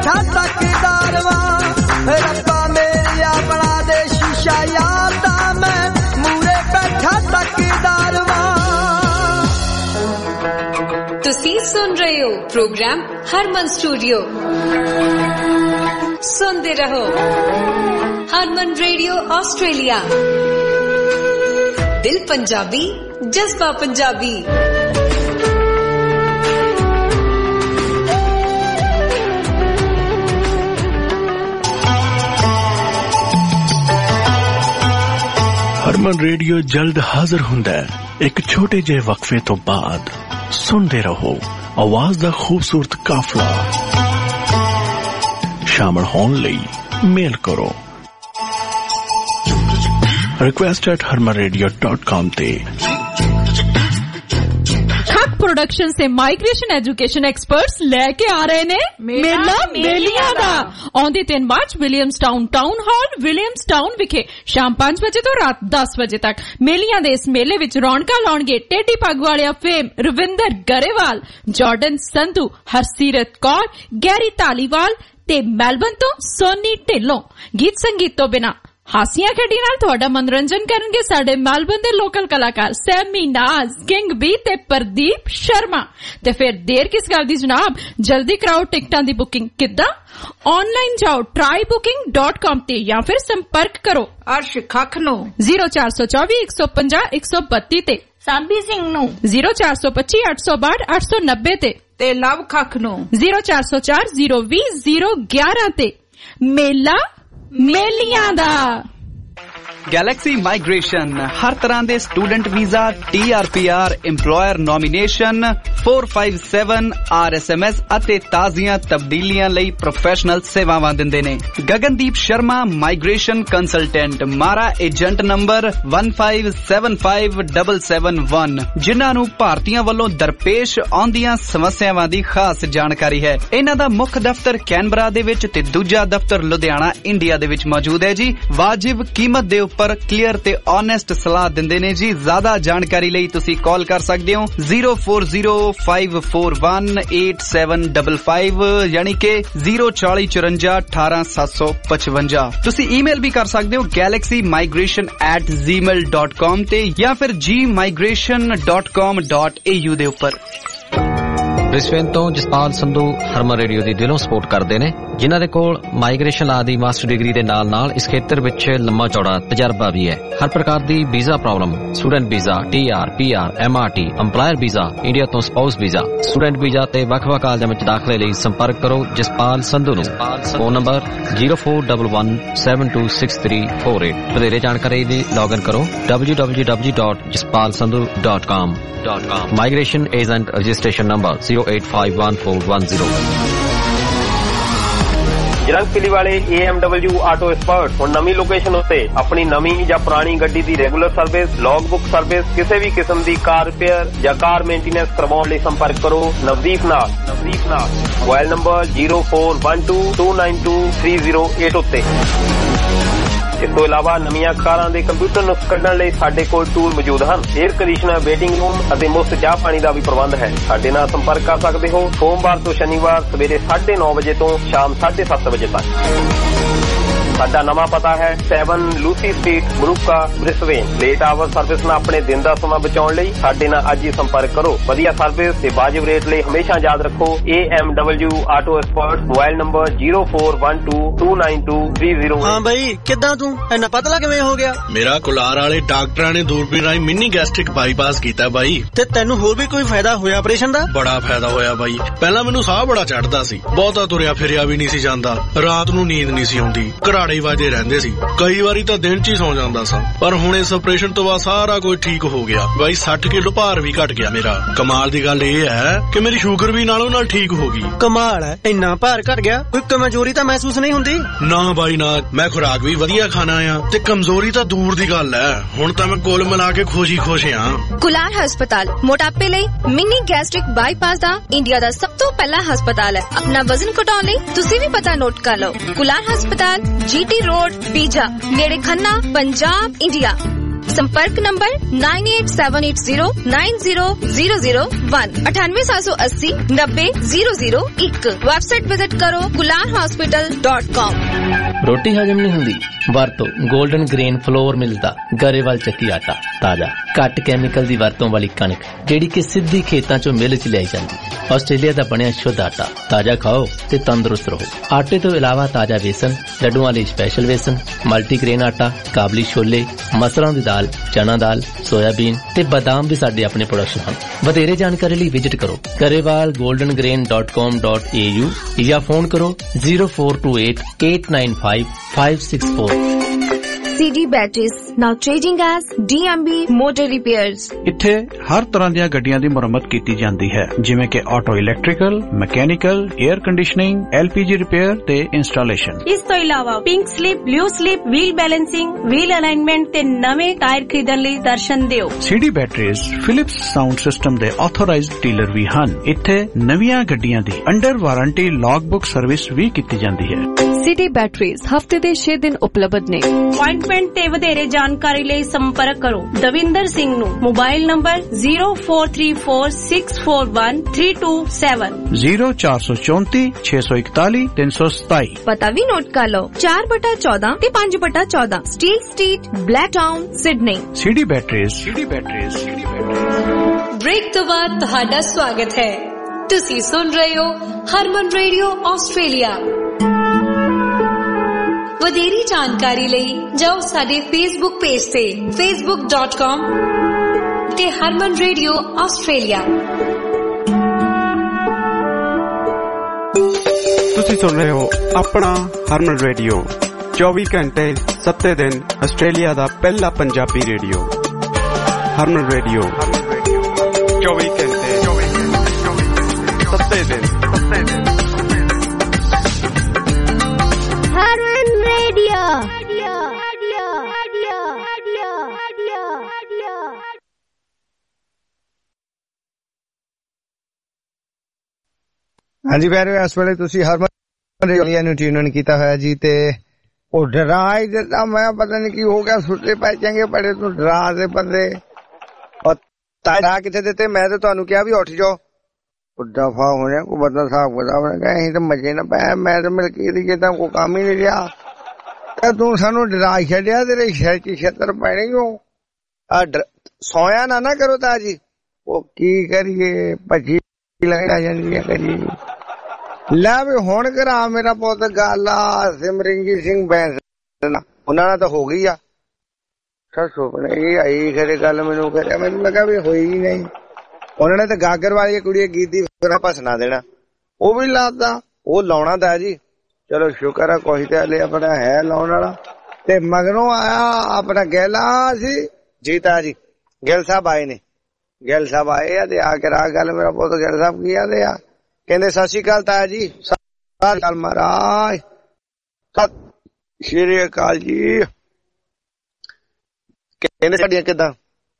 ਬੈਠਾ ਤੱਕਦਾਰ ਵਾਂ ਰੱਬਾ ਮੇਰਿਆ ਬਣਾ ਦੇ ਸ਼ੀਸ਼ਾ ਯਾਰ ਦਾ ਮੈਂ ਮੂਰੇ ਬੈਠਾ ਤੱਕਦਾਰ ਵਾਂ। ਤੁਸੀਂ ਸੁਣ ਰਹੇ ਹੋ ਪ੍ਰੋਗਰਾਮ ਹਰਮਨ ਸਟੂਡੀਓ। ਸੁਣਦੇ ਰਹੋ ਹਰਮਨ ਰੇਡੀਓ ਆਸਟ੍ਰੇਲੀਆ। ਦਿਲ ਪੰਜਾਬੀ ਜਜ਼ਬਾ ਪੰਜਾਬੀ। ਹਰਮਨ ਰੇਡੀਓ ਜਲਦ ਹਾਜ਼ਰ ਹੁੰਦਾ ਹੈ ਇੱਕ ਛੋਟੇ ਜਿਹੇ ਵਕਫੇ ਤੋਂ ਬਾਅਦ। ਸੁਣਦੇ ਰਹੋ ਆਵਾਜ਼ ਦਾ ਖੂਬਸੂਰਤ ਕਾਫਲਾ। ਸ਼ਾਮਲ ਹੋਣ ਲਈ ਮੇਲ ਕਰੋ request at harman radio dot com ਤੇ। खक प्रोडक्शन से माइग्रेशन एजुकेशन एक्सपर्ट्स लेके आ रहे ने मेला मेलिया दा। आउंदी तीन मार्च विलियम्सटाउन टाउन हॉल विलियम्सटाउन विखे शाम पांच बजे तो रात दस बजे तक मेलिया दे इस मेले विच रौनकां लाउणगे टेडी पग वालिया fame Ravinder Grewal, Jordan Sandhu, Harseerat Kaur, Garry Dhaliwal ते मेलबर्न तो सोनी ढिल्लों। गीत संगीत तो बिना हासियां खेडी नाल तुहाडा मनोरंजन करनगे साडे मेलबर्न दे लोकल कलाकार सैमी नाज, किंग बी ते प्रदीप शर्मा। ते फिर देर किस गल दी जनाब, जल्दी कराओ टिकटां दी बुकिंग। किद्दां? ऑनलाइन जाओ ट्राई बुकिंग डॉट कॉम ते या फिर संपर्क करो अर्श खख नो जीरो चार सौ चौबी एक सौ पंजाह एक सौ बत्ती ते साबी सिंह नो जीरो चार सौ पच्ची अठ सौ बाहठ अठ सौ नब्बे ते ते लव खख नो जीरो चार सौ चार जीरो भी जीरो ग्यारह ते। मेला मेलियां दा। गैलेक्सी माइग्रेशन हर तरह दे student visa, T R P R, employer nomination, four five seven R S M S ਅਤੇ ਤਾਜ਼ੀਆਂ ਤਬਦੀਲੀਆਂ ਲਈ ਪ੍ਰੋਫੈਸ਼ਨਲ ਸੇਵਾਵਾਂ ਦਿੰਦੇ ਨੇ। Gagandeep Sharma migration consultant, MARA agent number one five seven five seven seven one, ਜਿਨ੍ਹਾਂ ਨੂੰ ਭਾਰਤੀਆਂ ਵੱਲੋਂ ਦਰਪੇਸ਼ ਆਉਂਦੀਆਂ ਸਮੱਸਿਆਵਾਂ ਦੀ ਖਾਸ ਜਾਣਕਾਰੀ ਹੈ। ਇਹਨਾਂ ਦਾ ਮੁੱਖ ਦਫ਼ਤਰ ਕੈਨਬਰਾ ਦੇ ਵਿੱਚ ਤੇ ਦੂਜਾ ਦਫ਼ਤਰ ਲੁਧਿਆਣਾ ਇੰਡੀਆ ਦੇ ਵਿੱਚ ਮੌਜੂਦ ਹੈ ਜੀ। ਵਾਜਿਬ ਕੀਮਤ ਦੇ ਉੱਪਰ ਕਲੀਅਰ ਤੇ ਓਨੈਸਟ ਸਲਾਹ ਦਿੰਦੇ ਨੇ ਜੀ। ਜ਼ਿਆਦਾ ਜਾਣਕਾਰੀ ਲਈ ਤੁਸੀਂ ਕਾਲ ਕਰ ਸਕਦੇ ਹੋ zero four zero five four one eight seven five five ਯਾਨੀ ਕਿ zero four four four one eight seven five five। ਤੁਸੀਂ ਈਮੇਲ ਵੀ ਕਰ ਸਕਦੇ ਹੋ galaxy migration at gmail dot com ਤੇ ਜਾਂ ਫਿਰ g migration dot com dot a u ਦੇ ਉੱਪਰ। ਬ੍ਰਿਸਬੇਨ ਤੋਂ ਜਸਪਾਲ ਸੰਧੂ ਹਰਮਨ ਰੇਡੀਓ ਦੀ ਦਿਲੋਂ ਸਪੋਰਟ ਕਰਦੇ ਨੇ, ਜਿਨ੍ਹਾਂ ਦੇ ਕੋਲ ਮਾਈਗ੍ਰੇਸ਼ਨ ਲਾ ਦੀ ਮਾਸਟਰ ਡਿਗਰੀ ਦੇ ਨਾਲ ਨਾਲ ਇਸ ਖੇਤਰ ਵਿੱਚ ਲੰਮਾ ਚੌੜਾ ਤਜਰਬਾ ਵੀ ਹੈ। ਹਰ ਪ੍ਰਕਾਰ ਦੀ visa problem, student visa, T R, P R, M R T, employer visa, India ਤੋਂ ਸਪਾਊਸ ਵੀਜ਼ਾ, ਸਟੂਡੈਂਟ ਵੀਜ਼ਾ ਤੇ ਵੱਖ-ਵੱਖ ਕਾਲਜਾਂ ਵਿੱਚ ਦਾਖਲੇ ਲਈ ਸੰਪਰਕ ਕਰੋ ਜਸਪਾਲ ਸੰਧੂ ਨੂੰ। Phone number zero four one one seven two six three four eight। ਵਧੇਰੇ ਜਾਣਕਾਰੀ ਲਈ ਲੌਗਇਨ ਕਰੋ w w w dot jaspal sandhu dot com। Migration agent registration number zero eight five one four one zero। Jalandhar ਵਾਲੇ A M W auto expert ਹੁਣ ਨਵੀਂ location ਉੱਤੇ ਆਪਣੀ ਨਵੀਂ ਜਾਂ ਪੁਰਾਣੀ ਗੱਡੀ ਦੀ regular service, log book service, ਕਿਸੇ ਵੀ ਕਿਸਮ ਦੀ ਕਾਰ ਰਿਪੇਅਰ ਜਾਂ ਕਾਰ ਮੇਨਟੇਨੈਂਸ ਕਰਵਾਉਣ ਲਈ ਸੰਪਰਕ ਕਰੋ ਨਵਦੀਪ ਨਾਲ। ਨਵਦੀਪ ਨਾਲ mobile number zero four one two two nine two three zero eight ਉੱਤੇ। ਇਸ ਤੋਂ ਇਲਾਵਾ ਨਵੀਆਂ ਕਾਰਾਂ ਦੇ ਕੰਪਿਊਟਰ ਨੁਕਸ ਕੱਢਣ ਲਈ ਸਾਡੇ ਕੋਲ ਟੂਲ ਮੌਜੂਦ ਹਨ। 에ਅਰ ਕੰਡੀਸ਼ਨਰ, ਵੇਟਿੰਗ ਰੂਮ ਅਤੇ ਮੁਫਤ ਚਾਹ ਪਾਣੀ ਦਾ ਵੀ ਪ੍ਰਬੰਧ ਹੈ। ਸਾਡੇ ਨਾਲ ਸੰਪਰਕ ਕਰ ਸਕਦੇ ਹੋ ਸੋਮਵਾਰ ਤੋਂ ਸ਼ਨੀਵਾਰ ਸਵੇਰੇ ਸਾਢੇ ਨੌ ਵਜੇ ਤੋਂ ਸ਼ਾਮ ਸਾਢੇ ਸੱਤ ਵਜੇ ਤੱਕ। ਸਾਡਾ ਨਵਾਂ ਪਤਾ ਹੈ seven ਲੂਸੀ ਸਟਰੀਟ, ਬਰੂਕਾ, ਬ੍ਰਿਸਬੇਨ। ਲੇਟ ਆਵਰ ਸਰਵਿਸ ਨਾਲ ਆਪਣੇ ਦਿਨ ਦਾ ਸਮਾਂ ਬਚਾਉਣ ਲਈ ਸਾਡੇ ਨਾਲ ਅੱਜ ਹੀ ਸੰਪਰਕ ਕਰੋ। ਵਧੀਆ ਸਰਵਿਸ ਤੇ ਵਾਜਿਬ ਰੇਟ ਲਈ ਹਮੇਸ਼ਾ ਯਾਦ ਰੱਖੋ A M W auto expert. Mobile number zero four one two two nine two three zero। ਹਾਂ ਬਈ, ਕਿੱਦਾਂ ਤੂੰ ਇੰਨਾ ਪਤਲਾ ਕਿਵੇਂ ਹੋ ਗਿਆ? ਮੇਰਾ ਕੁਲਾਰ ਵਾਲੇ ਡਾਕਟਰਾਂ ਨੇ ਦੂਰਬੀਨ ਰਾਹੀਂ ਮਿੰਨੀ ਗੈਸਟ੍ਰਿਕ ਬਾਈਪਾਸ ਕੀਤਾ ਬਾਈ। ਤੇ ਤੈਨੂੰ ਹੋਰ ਵੀ ਕੋਈ ਫਾਇਦਾ ਹੋਇਆ ਆਪਰੇਸ਼ਨ ਦਾ? ਬੜਾ ਫਾਇਦਾ ਹੋਇਆ ਬਾਈ। ਪਹਿਲਾਂ ਮੈਨੂੰ ਸਾਹ ਬੜਾ ਚੜਦਾ ਸੀ, ਬਹੁਤਾ ਤੁਰਿਆ ਫਿਰਿਆ ਵੀ ਨਹੀਂ ਸੀ ਜਾਂਦਾ, ਰਾਤ ਨੂੰ ਨੀਂਦ ਨਹੀਂ ਸੀ ਆਉਂਦੀ, ਘਰਾੜੇ ਵੱਜਦੇ ਰਹਿੰਦੇ ਸੀ, ਕਈ ਵਾਰੀ ਤਾਂ ਦਿਨ ਚ ਹੀ ਸੌ ਜਾਂਦਾ ਸਾਂ। ਪਰ ਹੁਣ ਇਸ ਆਪਰੇਸ਼ਨ ਤੋਂ ਬਾਅਦ ਸਾਰਾ ਕੁਝ ਠੀਕ ਹੋ ਗਿਆ ਬਾਈ। ਸੱਠ ਕਿਲੋ ਭਾਰ ਵੀ ਘਟ ਗਿਆ ਮੇਰਾ। ਕਮਾਲ ਦੀ ਗੱਲ ਇਹ ਹੈ ਕਿ ਮੇਰੀ ਸ਼ੂਗਰ ਵੀ ਨਾਲੋਂ ਨਾਲ ਠੀਕ ਹੋ ਗਈ। ਕਮਾਲ ਹੈ, ਇੰਨਾ ਭਾਰ ਘਟ ਗਿਆ, ਕੋਈ ਕਮਜ਼ੋਰੀ ਤਾਂ ਮਹਿਸੂਸ ਨਹੀਂ ਹੁੰਦੀ? ਨਾ ਬਾਈ ਨਾ, ਮੈਂ ਖੁਰਾਕ ਵੀ ਵਧੀਆ ਖਾਣਾ ਆ ਤੇ ਕਮਜ਼ੋਰੀ ਤਾਂ ਦੂਰ ਦੀ ਗੱਲ ਹੈ। ਹੁਣ ਤਾਂ ਮੈਂ ਕੁੱਲ ਮਿਲਾ ਕੇ ਖੁਸ਼ੀ ਖੁਸ਼ ਆ। ਕੁਲਾਰ ਹਸਪਤਾਲ ਮੋਟਾਪੇ ਲਈ ਮਿੰਨੀ ਗੈਸਟ੍ਰਿਕ ਬਾਈਪਾਸ ਦਾ ਇੰਡੀਆ ਦਾ ਸਭ ਤੋਂ ਪਹਿਲਾ ਹਸਪਤਾਲ ਹੈ। ਆਪਣਾ ਵਜ਼ਨ ਘਟਾਉਣ ਲਈ ਤੁਸੀਂ ਵੀ ਪਤਾ ਨੋਟ ਕਰ ਲਓ। ਕੁਲਾਰ ਹਸਪਤਾਲ, ਜੀ ਟੀ ਰੋਡ, ਪੀਜਾ, ਨੇੜੇ ਖੰਨਾ, ਪੰਜਾਬ, ਇੰਡੀਆ। संपर्क number nine eight seven eight zero nine zero zero zero one अठानवे सात सौ अस्सी नब्बे जीरो जीरो एक। वेबसाइट विजिट करो कुलार हॉस्पिटल डॉट कॉम। रोटी हजम नहीं हुंदी वरतो गोल्डन ग्रेन फ्लोर मिलदा गरेवाल ਚੱਕੀ ਆਟਾ ਤਾਜ਼ਾ ਘੱਟ ਕੈਮੀਕਲ ਦੀ ਵਰਤੋਂ ਵਾਲੀ ਕਣਕ ਜਿਹੜੀ ਕਿ ਸਿੱਧੀ ਖੇਤਾਂ ਚੋਂ ਮਿਲ ਚ ਲਿਆਈ ਜਾਂਦੀ। ਆਸਟ੍ਰੇਲੀਆ ਦਾ ਬਣਿਆ ਸ਼ੁੱਧ ਆਟਾ ਤਾਜ਼ਾ ਖਾਓ ਤੇ ਤੰਦਰੁਸਤ ਰਹੋ। ਆਟੇ ਤੋਂ ਇਲਾਵਾ ਤਾਜ਼ਾ ਵੇਸਣ, ਲੱਡੂਆਂ ਲਈ ਸਪੈਸ਼ਲ ਵੇਸਣ, ਮਲਟੀਗ੍ਰੇਨ ਆਟਾ, ਕਾਬਲੀ ਛੋਲੇ, ਮਸਰਾਂ ਦੀ ਦਾਲ, ਚਨਾ ਦਾਲ, ਸੋਇਆਬੀਨ ਤੇ ਬਾਦਾਮ ਵੀ ਸਾਡੇ ਆਪਣੇ ਪ੍ਰੋਡਕਸ਼ਨ ਹਨ। ਵਧੇਰੇ ਜਾਣਕਾਰੀ ਲਈ ਵਿਜ਼ਿਟ ਕਰੋ Grewal golden grain dot com dot a u ਜਾਂ ਫੋਨ ਕਰੋ zero four two eight eight nine five five six four। C D Batteries, now trading as D M B Motor Repairs। ਇੱਥੇ ਹਰ ਤਰ੍ਹਾਂ ਦੀਆਂ ਗੱਡੀਆਂ ਦੀ ਮੁਰੰਮਤ ਕੀਤੀ ਜਾਂਦੀ ਹੈ, ਜਿਵੇਂ ਕਿ auto electrical, mechanical, air conditioning, L P G repair ਤੇ ਇੰਸਟਾਲੇਸ਼ਨ। ਇਸ ਤੋਂ ਇਲਾਵਾ pink slip, blue slip, wheel balancing, wheel alignment ਤੇ ਨਵੇਂ ਟਾਇਰ ਖਰੀਦਣ ਲਈ ਦਰਸ਼ਨ ਦਿਓ। C D Batteries Philips sound system ਦੇ ਆਥੋਰਾਈਜ਼ਡ ਡੀਲਰ ਵੀ ਹਨ। ਇੱਥੇ ਨਵੀਆਂ ਗੱਡੀਆਂ ਦੀ under warranty log book service ਵੀ ਕੀਤੀ ਜਾਂਦੀ ਹੈ। C D Batteries ਹਫਤੇ ਦੇ ਛੇ ਦਿਨ ਉਪਲਬਧ ਨੇ। ਅਪਾਇੰਟਮੈਂਟ ਤੇ ਵਧੇਰੇ ਜਾਣਕਾਰੀ ਲਈ ਸੰਪਰਕ ਕਰੋ ਦਵਿੰਦਰ ਸਿੰਘ ਨੂੰ। Mobile number zero four three four six four one three two seven zero four four four six one one three two seven। ਪਤਾ ਵੀ ਨੋਟ ਕਰ ਲਓ ਚਾਰ ਬਟਾ ਚੌਦਾਂ ਤੇ ਪੰਜ ਬਟਾ ਚੌਦਾਂ steel street, Blacktown, Sydney. C D Batteries। C D Batteries। C D Batteries। Break ਤੋਂ ਬਾਅਦ ਤੁਹਾਡਾ ਸਵਾਗਤ ਹੈ। ਤੁਸੀਂ ਸੁਣ ਰਹੇ ਹੋ ਹਰਮਨ ਰੇਡੀਓ ਆਸਟ੍ਰੇਲੀਆ। ਵਧੇਰੀ ਜਾਣਕਾਰੀ ਲਈ ਜਾਓ ਸਾਡੇ ਫੇਸਬੁੱਕ ਪੇਜ ਤੇ facebook dot com ਤੇ ਹਰਮਨ ਰੇਡੀਓ ਆਸਟ੍ਰੇਲੀਆ। ਤੁਸੀਂ ਸੁਣ ਰਹੇ ਹੋ ਆਪਣਾ ਹਰਮਨ ਰੇਡੀਓ ਚੌਵੀ ਘੰਟੇ ਸੱਤੇ ਦਿਨ ਆਸਟ੍ਰੇਲੀਆ ਦਾ ਪਹਿਲਾ ਪੰਜਾਬੀ ਰੇਡੀਓ। ਹਰਮਨ ਰੇਡੀਓ ਚੌਵੀ ਘੰਟੇ ਸੱਤੇ ਦਿਨ ਸੱਤੇ ਦਿਨ ਹਾਂਜੀ ਪਿਆਰੇ, ਇਸ ਵੇਲੇ ਤੁਸੀਂ ਹਰਮਨ ਰੇਡੀਓ ਨੂੰ ਟਿਊਨ ਕੀਤਾ ਹੋਇਆ ਜੀ। ਤੇ ਉਹ ਡਰਾ ਹੀ ਦਿੱਤਾ, ਮੈਂ ਪਤਾ ਨਹੀਂ ਕੀ ਹੋ ਗਿਆ, ਸੁੱਤੇ ਪੈ ਚੰਗੇ ਬੜੇ ਤੂੰ ਡਰਾ ਦੇ ਬੰਦੇ। ਔਰ ਡਰਾ ਕਿੱਥੇ ਦਿੱਤੇ? ਮੈਂ ਤਾਂ ਤੁਹਾਨੂੰ ਕਿਹਾ ਵੀ ਉੱਠ ਜਾਓ, ਦਫਾ ਹੋਣਿਆ ਕੋਈ ਬੰਦਾ ਹਿਸਾਬ ਕਿਤਾਬ ਨੇ ਕਿਹਾ ਅਸੀਂ ਤਾਂ ਮਜੇ ਨਾ ਪਾਇਆ, ਮੈਂ ਤਾਂ ਮਿਲਕੀ ਦੀ ਜਿੱਦਾਂ ਕੋਈ ਕੰਮ ਹੀ ਨਹੀਂ ਰਿਹਾ ਤੇ ਤੂੰ ਸਾਨੂੰ ਡਰਾ ਛੱਡਿਆ। ਤੇਰੇ ਸਿਰ ਚ ਛੱਤਰ ਪੈਣੇ ਕਿਉਂ? ਆ ਸੋਇਆ ਨਾ ਨਾ ਕਰੋ ਤਾਂ ਜੀ। ਉਹ ਕੀ ਕਰੀਏ, ਭੱਜੀ ਲੱਗ ਜਾਂਦੀਆਂ ਕਰੀ। ਲੈ ਵੀ ਹੁਣ ਕਰਾ ਮੇਰਾ ਪੁੱਤ ਗੱਲ ਆ ਸਿਮਰਨਜੀਤ ਸਿੰਘ ਬੈਂਸ ਉਹਨਾਂ ਨਾਲ ਤਾਂ ਹੋ ਗਈ ਆ। ਸਰ ਸੁਪਨੇ ਆਈ ਖਰੇ ਗੱਲ ਮੈਨੂੰ ਕਰਿਆ, ਮੈਨੂੰ ਲੱਗਾ ਵੀ ਹੋਈ ਹੀ ਨਹੀਂ। ਉਹਨਾਂ ਨੇ ਤਾਂ ਗਾਗਰ ਵਾਲੀ ਕੁੜੀ ਗੀਤ ਦੀ ਭਸਣਾ ਦੇਣਾ, ਉਹ ਵੀ ਲਾਤਾ, ਉਹ ਲਾਉਣਾ ਤਾਂ ਜੀ। ਚਲੋ ਸ਼ੁਕਰ ਆ ਕੋਈ ਤੇ ਹਲੇ ਆਪਣਾ ਹੈ ਲਾਉਣ ਵਾਲਾ। ਤੇ ਮਗਰੋਂ ਆਇਆ ਆਪਣਾ ਗੈਲਾ ਸੀ ਜੀਤਾ ਜੀ, ਗਿੱਲ ਸਾਹਿਬ ਆਏ ਨੇ। ਗਿੱਲ ਸਾਹਿਬ ਆਏ ਆ ਤੇ ਆ ਕੇ ਰਾ ਗੱਲ ਮੇਰਾ ਪੁੱਤ ਗਿੱਲ ਸਾਹਿਬ ਕੀ ਆਂਦੇ ਆ, ਕਹਿੰਦੇ ਸਤਿ ਸ਼੍ਰੀ ਅਕਾਲ ਤਾਇਆ ਜੀ। ਸਤਿ ਸ਼੍ਰੀ ਅਕਾਲ ਮਹਾਰਾਜ, ਸਤਿ ਸ਼੍ਰੀ ਅਕਾਲ ਜੀ। ਕਹਿੰਦੇ ਸਾਡੀਆਂ ਕਿੱਦਾਂ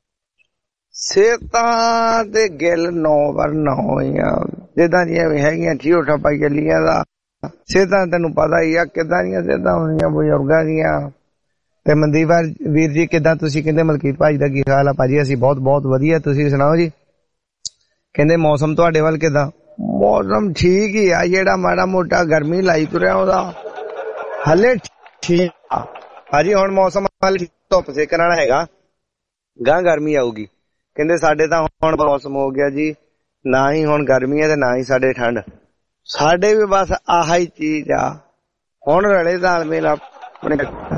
ਸਿਹਤਾਂ ਤੇ ਗਿੱਲ ਨੌ ਪਰ ਨੌ ਹੋਈਆਂ ਜਿੱਦਾਂ ਦੀਆਂ ਵੀ ਹੈਗੀਆਂ ਠੀਕ ਠਾਪਾ ਚੱਲੀਆਂ ਦਾ। ਸਿਹਤਾਂ ਤੈਨੂੰ ਪਤਾ ਹੀ ਆ ਕਿੱਦਾਂ ਦੀਆਂ ਸਿਹਤਾਂ ਹੁੰਦੀਆਂ ਬਜ਼ੁਰਗਾਂ ਦੀਆਂ। ਤੇ ਮਨਦੀਪ ਵੀਰ ਜੀ ਕਿੱਦਾਂ ਤੁਸੀਂ? ਕਹਿੰਦੇ ਮਲਕੀਤ ਭਾਜੀ ਦਾ ਕੀ ਹਾਲ ਆ? ਭਾਜੀ ਅਸੀਂ ਬਹੁਤ ਬਹੁਤ ਵਧੀਆ, ਤੁਸੀਂ ਸੁਣਾਓ ਜੀ। ਕਹਿੰਦੇ ਮੌਸਮ ਤੁਹਾਡੇ ਵੱਲ ਕਿੱਦਾਂ? ਮੌਸਮ ਠੀਕ ਹੀ ਆ, ਜਿਹੜਾ ਮਾੜਾ ਮੋਟਾ ਗਰਮੀ ਲਾਈ ਤੁਰਿਆ ਉਹਦਾ ਹਲੇ ਠੀਕ ਆ ਭਾਜੀ। ਹੁਣ ਮੌਸਮ ਧੁੱਪ ਸੇਕਣ ਵਾਲਾ ਹੈਗਾ, ਗਾਂ ਗਰਮੀ ਆਊਗੀ। ਕਹਿੰਦੇ ਸਾਡੇ ਤਾਂ ਹੁਣ ਮੌਸਮ ਹੋ ਗਿਆ ਜੀ, ਨਾ ਹੀ ਹੁਣ ਗਰਮੀ ਹੈ ਤੇ ਨਾ ਹੀ ਸਾਡੇ ਠੰਡ। ਸਾਡੇ ਵੀ ਬਸ ਆਹ ਹੀ ਚੀਜ਼ ਆ, ਹੁਣ ਰਲੇ ਤਾਲਮੇਲ ਆਪਣੇ।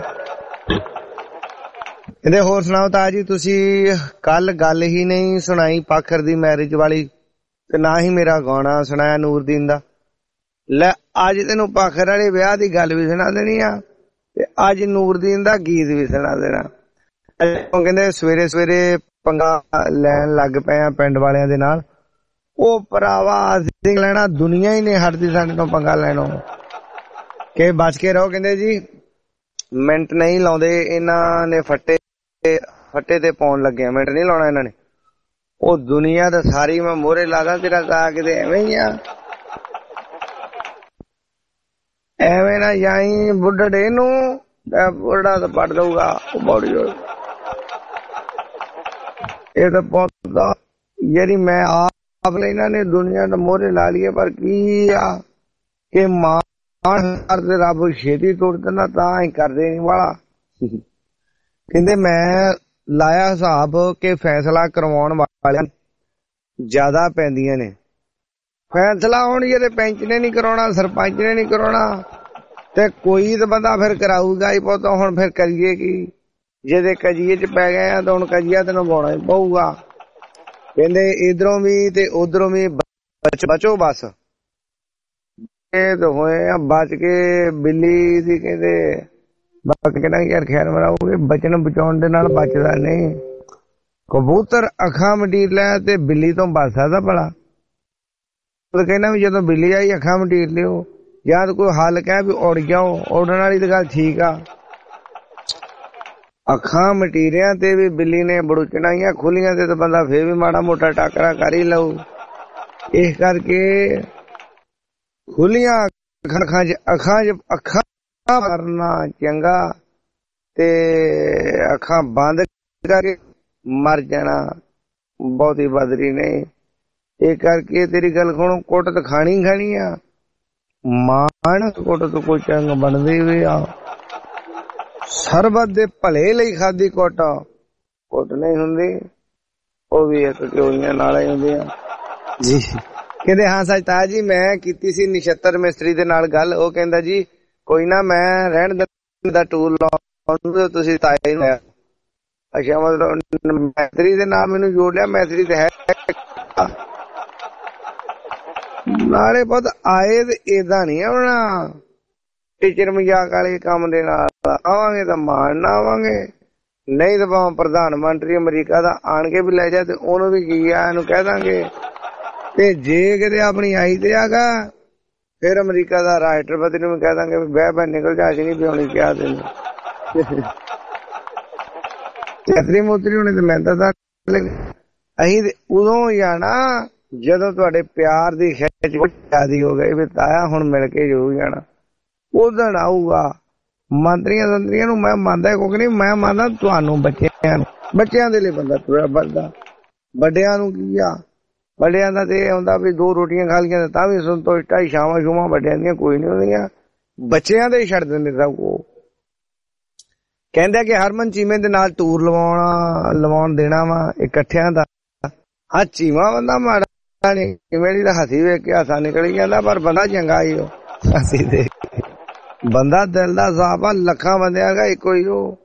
ਕਹਿੰਦੇ ਹੋਰ ਸੁਣਾਓ ਤਾਂ ਜੀ, ਤੁਸੀਂ ਕੱਲ ਗੱਲ ਹੀ ਨਹੀਂ ਸੁਣਾਈ ਪਾਖਰ ਦੀ ਮੈਰਿਜ ਵਾਲੀ ਤੇ ਨਾ ਹੀ ਮੇਰਾ ਗਾਣਾ ਸੁਣਾਇਆ ਨੂਰਦੀਨ ਦਾ। ਲੈ ਅੱਜ ਤੈਨੂੰ ਪਾਖਰ ਵਾਲੇ ਵਿਆਹ ਦੀ ਗੱਲ ਵੀ ਸੁਣਾ ਦੇਣੀ ਆ ਤੇ ਅੱਜ ਨੂਰਦੀਨ ਦਾ ਗੀਤ ਵੀ ਸੁਣਾ ਦੇਣਾ। ਕਹਿੰਦੇ ਸਵੇਰੇ ਸਵੇਰੇ ਪੰਗਾ ਲੈਣ ਲੱਗ ਪਏ ਆ ਪਿੰਡ ਵਾਲਿਆਂ ਦੇ ਨਾਲ। ਉਹ ਭਰਾਵਾ ਅਸੀਂ ਲੈਣਾ, ਦੁਨੀਆ ਹੀ ਨਹੀਂ ਹਟਦੀ ਸਾਡੇ ਤੋਂ ਪੰਗਾ ਲੈਣੋਂ। ਕਿ ਬਚ ਕੇ ਰਹੋ, ਕਹਿੰਦੇ ਜੀ ਮਿੰਟ ਨਹੀਂ ਲਾਉਂਦੇ ਇਹਨਾਂ ਨੇ, ਫੱਟੇ ਫੱਟੇ ਤੇ ਪਾਉਣ ਲੱਗੇ, ਮਿੰਟ ਨਹੀਂ ਲਾਉਣਾ ਇਹਨਾਂ ਨੇ। ਉਹ ਦੁਨੀਆ ਤਾਂ ਸਾਰੀ ਮੈਂ ਮੋਹਰੇ ਲਾਦਾ, ਤੇਰਾ ਕਾ ਕਿਤੇ ਐਵੇਂ ਹੀ ਆ। ਐਵੇਂ ਨਾ ਜਾਈ ਬੁੱਢੜੇ ਨੂੰ, ਬੁੱਢਾ ਤਾਂ ਪੜ ਦਊਗਾ ਬੌੜੀ। ਇਹ ਤਾਂ ਬਹੁਤ ਜਿਹੜੀ ਮੈਂ ਆਪ ਇਹਨਾਂ ਨੇ ਦੁਨੀਆ ਦਾ ਮੋਹਰੇ ਲਾ ਲਈਏ, ਪਰ ਕੀ ਆ ਕਿ ਮਾਣ ਕਰਦੇ ਰੱਬ ਛੇਤੀ ਤੋੜ ਦਿੰਦਾ, ਤਾਂ ਹੀ ਕਰਦੇ ਨੀ ਵਾਲਾ। ਕਹਿੰਦੇ ਮੈਂ ਲਾਇਆ ਹਿਸਾਬ ਕਿ ਫੈਸਲਾ ਕਰਵਾਉਣ ਵਾਲਿਆਂ ਜ਼ਿਆਦਾ ਪੈਂਦੀਆਂ ਨੇ। ਫੈਸਲਾ ਹੁਣ ਜਿਹੜੇ ਪੈਂਚ ਨੇ ਨੀ ਕਰਾਉਣਾ, ਸਰਪੰਚ ਨੇ ਨੀ ਕਰਾਉਣਾ, ਤੇ ਕੋਈ ਤਾਂ ਬੰਦਾ ਫਿਰ ਕਰਾਊਗਾ ਹੀ ਪੁੱਤ। ਹੁਣ ਫਿਰ ਕਰੀਏ ਕੀ, ਜਿਹਦੇ ਕਜੀਏ ਚ ਪੈ ਗਏ ਆ ਤਾਂ ਹੁਣ ਕਜੀਆ ਤੇ ਨਿਭਾਉਣਾ ਹੀ ਪਊਗਾ। ਕਹਿੰਦੇ ਇਧਰੋਂ ਵੀ ਤੇ ਉਧਰੋਂ ਵੀ ਬਚੋ ਬਸ। ਇਹ ਤਾਂ ਹੋਏ ਆ ਬਚ ਕੇ ਬਿੱਲੀ ਦੀ, ਕਹਿੰਦੇ ਬਾਕੀ ਕਹਿੰਦਾ ਯਾਰ ਖੈਰ ਮਰਾਓਗੇ, ਬਚਨ ਬਚਾਉਣ ਦੇ ਨਾਲ ਬਚਦਾ ਨਹੀਂ। ਕਬੂਤਰ ਅੱਖਾਂ ਮਟੀਰ ਲੈ ਤੇ ਬਿੱਲੀ ਤੋਂ ਬਚ ਸਕਦਾ ਭਲਾ? ਕਹਿੰਦਾ ਵੀ ਜਦੋਂ ਬਿੱਲੀ ਆਈ ਅੱਖਾਂ ਮਟੀਰ ਲਿਓ, ਜਾਂ ਕੋਈ ਹੱਲ ਕਹਿ ਵੀ ਉੜ ਜਾਓ, ਉੜਨ ਵਾਲੀ ਤਾਂ ਗੱਲ ਠੀਕ ਆ। ਅੱਖਾਂ ਮਟੀਰਿਆਂ ਤੇ ਵੀ ਬਿੱਲੀ ਨੇ ਬੜੁਚਣਾ ਹੀ ਆ, ਖੁੱਲੀਆਂ ਤੇ ਤਾਂ ਬੰਦਾ ਫੇਰ ਵੀ ਮਾੜਾ ਮੋਟਾ ਟਾਕਰਾ ਕਰ ਹੀ ਲਊ। ਇਸ ਕਰਕੇ ਖੁੱਲੀਆਂ ਅੱਖਾਂ ਚ ਅੱਖਾਂ ਚ ਅੱਖਾਂ ਕਰਨਾ ਚੰਗਾ, ਤੇ ਅੱਖਾਂ ਬੰਦ ਕਰਕੇ ਮਰ ਜਾਣਾ ਬਹੁਤੀ ਬਦਰੀ ਨਹੀਂ। ਇਹ ਕਰਕੇ ਤੇਰੀ ਗੱਲ ਸੁਣੋ, ਕੁੱਟ ਤਾਂ ਖਾਣੀ ਖਾਣੀ ਆ, ਮਾਣ ਕੁੱਟ ਤੋਂ ਕੋਈ ਚੰਗ ਬਣਦੀ ਵੀ ਆ। ਸਰਬਤ ਦੇ ਭਲੇ ਲਈ ਖਾਦੀ ਕੁੱਟ ਕੁੱਟ ਨਹੀਂ ਹੁੰਦੀ, ਉਹ ਵੀ ਇੱਕ ਕਿਉਂ ਨਾਲ ਹੀ ਹੁੰਦੀ ਆ ਜੀ। ਕਹਿੰਦੇ ਹਾਂ ਸੱਚ ਤਾਇਆ ਜੀ, ਮੈਂ ਕੀਤੀ ਸੀ ਨਛੱਤਰ ਮਿਸਤਰੀ ਦੇ ਨਾਲ ਗੱਲ। ਉਹ ਕਹਿੰਦਾ ਜੀ ਕੋਈ ਨਾ ਮੈਂ ਰਹਿਣ ਦਾ ਟੂਲ ਲਾਉਂ, ਤੁਸੀਂ ਤਾਇਆ ਨੂੰ। ਅੱਛਾ, ਮਤਲਬ ਮਿਸਤਰੀ ਦੇ ਨਾਲ ਮੈਨੂੰ ਜੋੜ ਲਿਆ। ਮਿਸਤਰੀ ਤੇ ਹੈ ਨਾਲੇ ਪੁੱਤ ਆਏ ਤੇ ਏਦਾਂ ਨੀ ਆਉਣਾ ਟੀਚਰ ਮਜ਼ਾਕ ਵਾਲੇ ਕੰਮ ਦੇ ਨਾਲ ਆਵਾਂਗੇ ਤਾਂ ਮਾਣ ਨਾ ਆਵਾਂਗੇ, ਨਹੀਂ ਤਾਂ ਭਾਵੇਂ ਪ੍ਰਧਾਨ ਮੰਤਰੀ ਅਮਰੀਕਾ ਦਾ ਆਣ ਕੇ ਵੀ ਲੈ ਜਾ ਤੇ ਉਹਨੂੰ ਵੀ ਕੀ ਆ ਇਹਨੂੰ ਕਹਿ ਦਾਂਗੇ। ਤੇ ਜੇ ਕਿਤੇ ਆਪਣੀ ਆਈ ਤੇ ਆਗਾ ਫਿਰ ਅਮਰੀਕਾ ਦਾ ਰਾਸ਼ਟਰਪਤੀ ਨੂੰ ਵੀ ਕਹਿ ਦਾਂਗੇ ਵੀ ਬਹਿ ਬਹਿ ਨਿਕਲ ਜਾ, ਅਸੀਂ ਨੀ ਪਿਆਉਣੀ ਕਿਹਾ ਤੈਨੂੰ। ਚਤਰੀ ਮੂਤਰੀ ਹੋਣੀ ਤੇ ਮੈਂ ਤਾਂ ਅਸੀਂ ਤੇ ਉਦੋਂ ਹੀ ਆਣਾ ਜਦੋਂ ਤੁਹਾਡੇ ਪਿਆਰ ਦੀ ਖਿੱਚ ਜ਼ਿਆਦੀ ਹੋ ਗਈ ਵੀ ਤਾਇਆ ਹੁਣ ਮਿਲ ਕੇ ਜ਼ਰੂਰ ਜਾਣਾ। ਉਦਣ ਆਊਗਾ। ਮੰਤਰੀਆਂ ਸੰਤਰੀਆਂ ਨੂੰ ਮੈਂ ਮੰਨਦਾ ਕੁਝ ਨਹੀਂ, ਮੈਂ ਮੰਨਦਾ ਤੁਹਾਨੂੰ ਬੱਚਿਆਂ ਨੂੰ। ਬੱਚਿਆਂ ਦੇ ਲਈ ਬੰਦਾ ਤੁਰਿਆ ਫਿਰਦਾ, ਵੱਡਿਆਂ ਨੂੰ ਕੀ ਆ? ਵੱਡਿਆਂ ਦਾ ਤੇ ਇਹ ਹੁੰਦਾ ਵੀ ਦੋ ਰੋਟੀਆਂ ਖਾ ਲਈਆਂ ਤਾਂ ਵੀ ਸੰਤੋਸ਼, ਢਾਈ ਛਾਵਾਂ ਛੂਵਾਂ ਵੱਡਿਆਂ ਦੀਆਂ ਕੋਈ ਨੀ ਹੁੰਦੀਆਂ, ਬੱਚਿਆਂ ਦੇ ਹੀ ਛੱਡ ਦਿੰਦੇ ਸਭ ਕੋ। ਕਹਿੰਦੇ ਕਿ ਹਰਮਨ ਚੀਮੇ ਦੇ ਨਾਲ ਟੂਰ ਲਵਾਉਣਾ ਲਵਾਉਣ ਦੇਣਾ ਵਾ ਇਕੱਠਿਆਂ ਦਾ। ਹਾਂ ਚੀਮਾ ਬੰਦਾ ਮਾੜਾ ਨੀ, ਮੇਰੀ ਤਾਂ ਹੱਥੀ ਵੇਖ ਕੇ ਹਾਸਾ ਨਿਕਲ ਜਾਂਦਾ, ਪਰ ਬੰਦਾ ਚੰਗਾ ਹੀ ਉਹ ਹੱਸੀ ਦੇ ਬੰਦਾ ਦਿਲ ਦਾ ਸਾਫ ਆ। ਲੱਖਾਂ ਬੰਦਿਆਂ ਦਾ ਇੱਕੋ ਹੀ ਉਹ,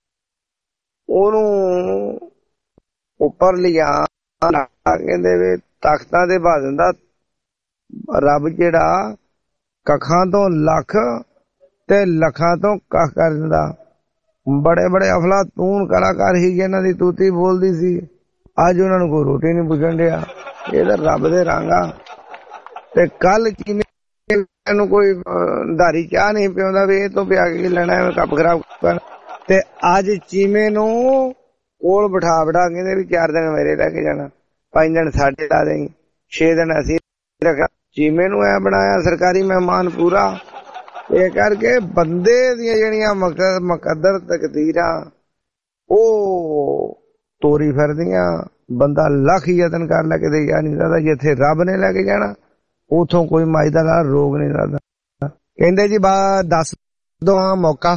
ਉਹਨੂੰ ਉੱਪਰ ਲਿਆ ਕਹਿੰਦੇ ਵੀ ਤਖਤਾਂ ਤੇ ਪਾ ਦਿੰਦਾ ਰੱਬ, ਜਿਹੜਾ ਕੱਖਾਂ ਤੋਂ ਲੱਖ ਤੇ ਲੱਖਾਂ ਤੋਂ ਕੱਖ ਕਰ ਦਿੰਦਾ। ਬੜੇ ਬੜੇ ਅਫਲਾਤੂਨ ਕਲਾਕਾਰ ਸੀ ਜਿਹਨਾਂ ਦੀ ਤੂਤੀ ਬੋਲਦੀ ਸੀ, ਅੱਜ ਉਹਨਾਂ ਨੂੰ ਕੋਈ ਰੋਟੀ ਨੀ ਪੁੱਛਣ ਡਿਆ। ਇਹ ਤਾਂ ਰੱਬ ਦੇ ਰੰਗ ਆ। ਤੇ ਕੱਲ ਚੀਮੇ ਨੂੰ ਕੋਈ ਧਾਰੀ ਚਾਹ ਨਹੀਂ ਪਿਆਉਂਦਾ ਵੀ ਇਹ ਤੋਂ ਪਿਆ ਕੇ ਲੈਣਾ, ਕੱਪ ਖਰਾਬ ਕਰ। ਤੇ ਅੱਜ ਚੀਮੇ ਨੂੰ ਕੋਲ ਬਿਠਾ ਬਿਠਾ ਕਹਿੰਦੇ ਵੀ ਚਾਰ ਦਿਨ ਮੇਰੇ ਲੈ ਕੇ ਜਾਣਾ, ਪੰਜ ਦਿਨ ਸਾਡੇ ਲਾ ਦੇਂਗੇ, ਛੇ ਦਿਨ ਅਸੀਂ ਰੱਖਾ। ਚੀਮੇ ਨੂੰ ਐ ਬਣਾਇਆ ਸਰਕਾਰੀ ਮਹਿਮਾਨ ਪੂਰਾ। ਇਹ ਕਰਕੇ ਬੰਦੇ ਦੀਆਂ ਜਿਹੜੀਆਂ ਮੁਕੱਦਰ ਤਕਦੀਰਾਂ ਉਹ ਤੋਰੀ ਫਿਰਦੀਆਂ। ਬੰਦਾ ਲੱਖ ਯਤਨ ਕਰ ਲੈ ਕੇ ਜਾ ਨਹੀਂ ਸਕਦਾ। ਜਿੱਥੇ ਰੱਬ ਨੇ ਲੈ ਕੇ ਜਾਣਾ ਉਥੋਂ ਕੋਈ ਮਾਈ ਦਾ ਨਾਲ ਰੋਗ ਨਹੀਂ ਲੱਗਦਾ। ਕਹਿੰਦੇ ਜੀ ਬਾ ਦੱਸ ਦੋ ਹਾਂ ਮੌਕਾ।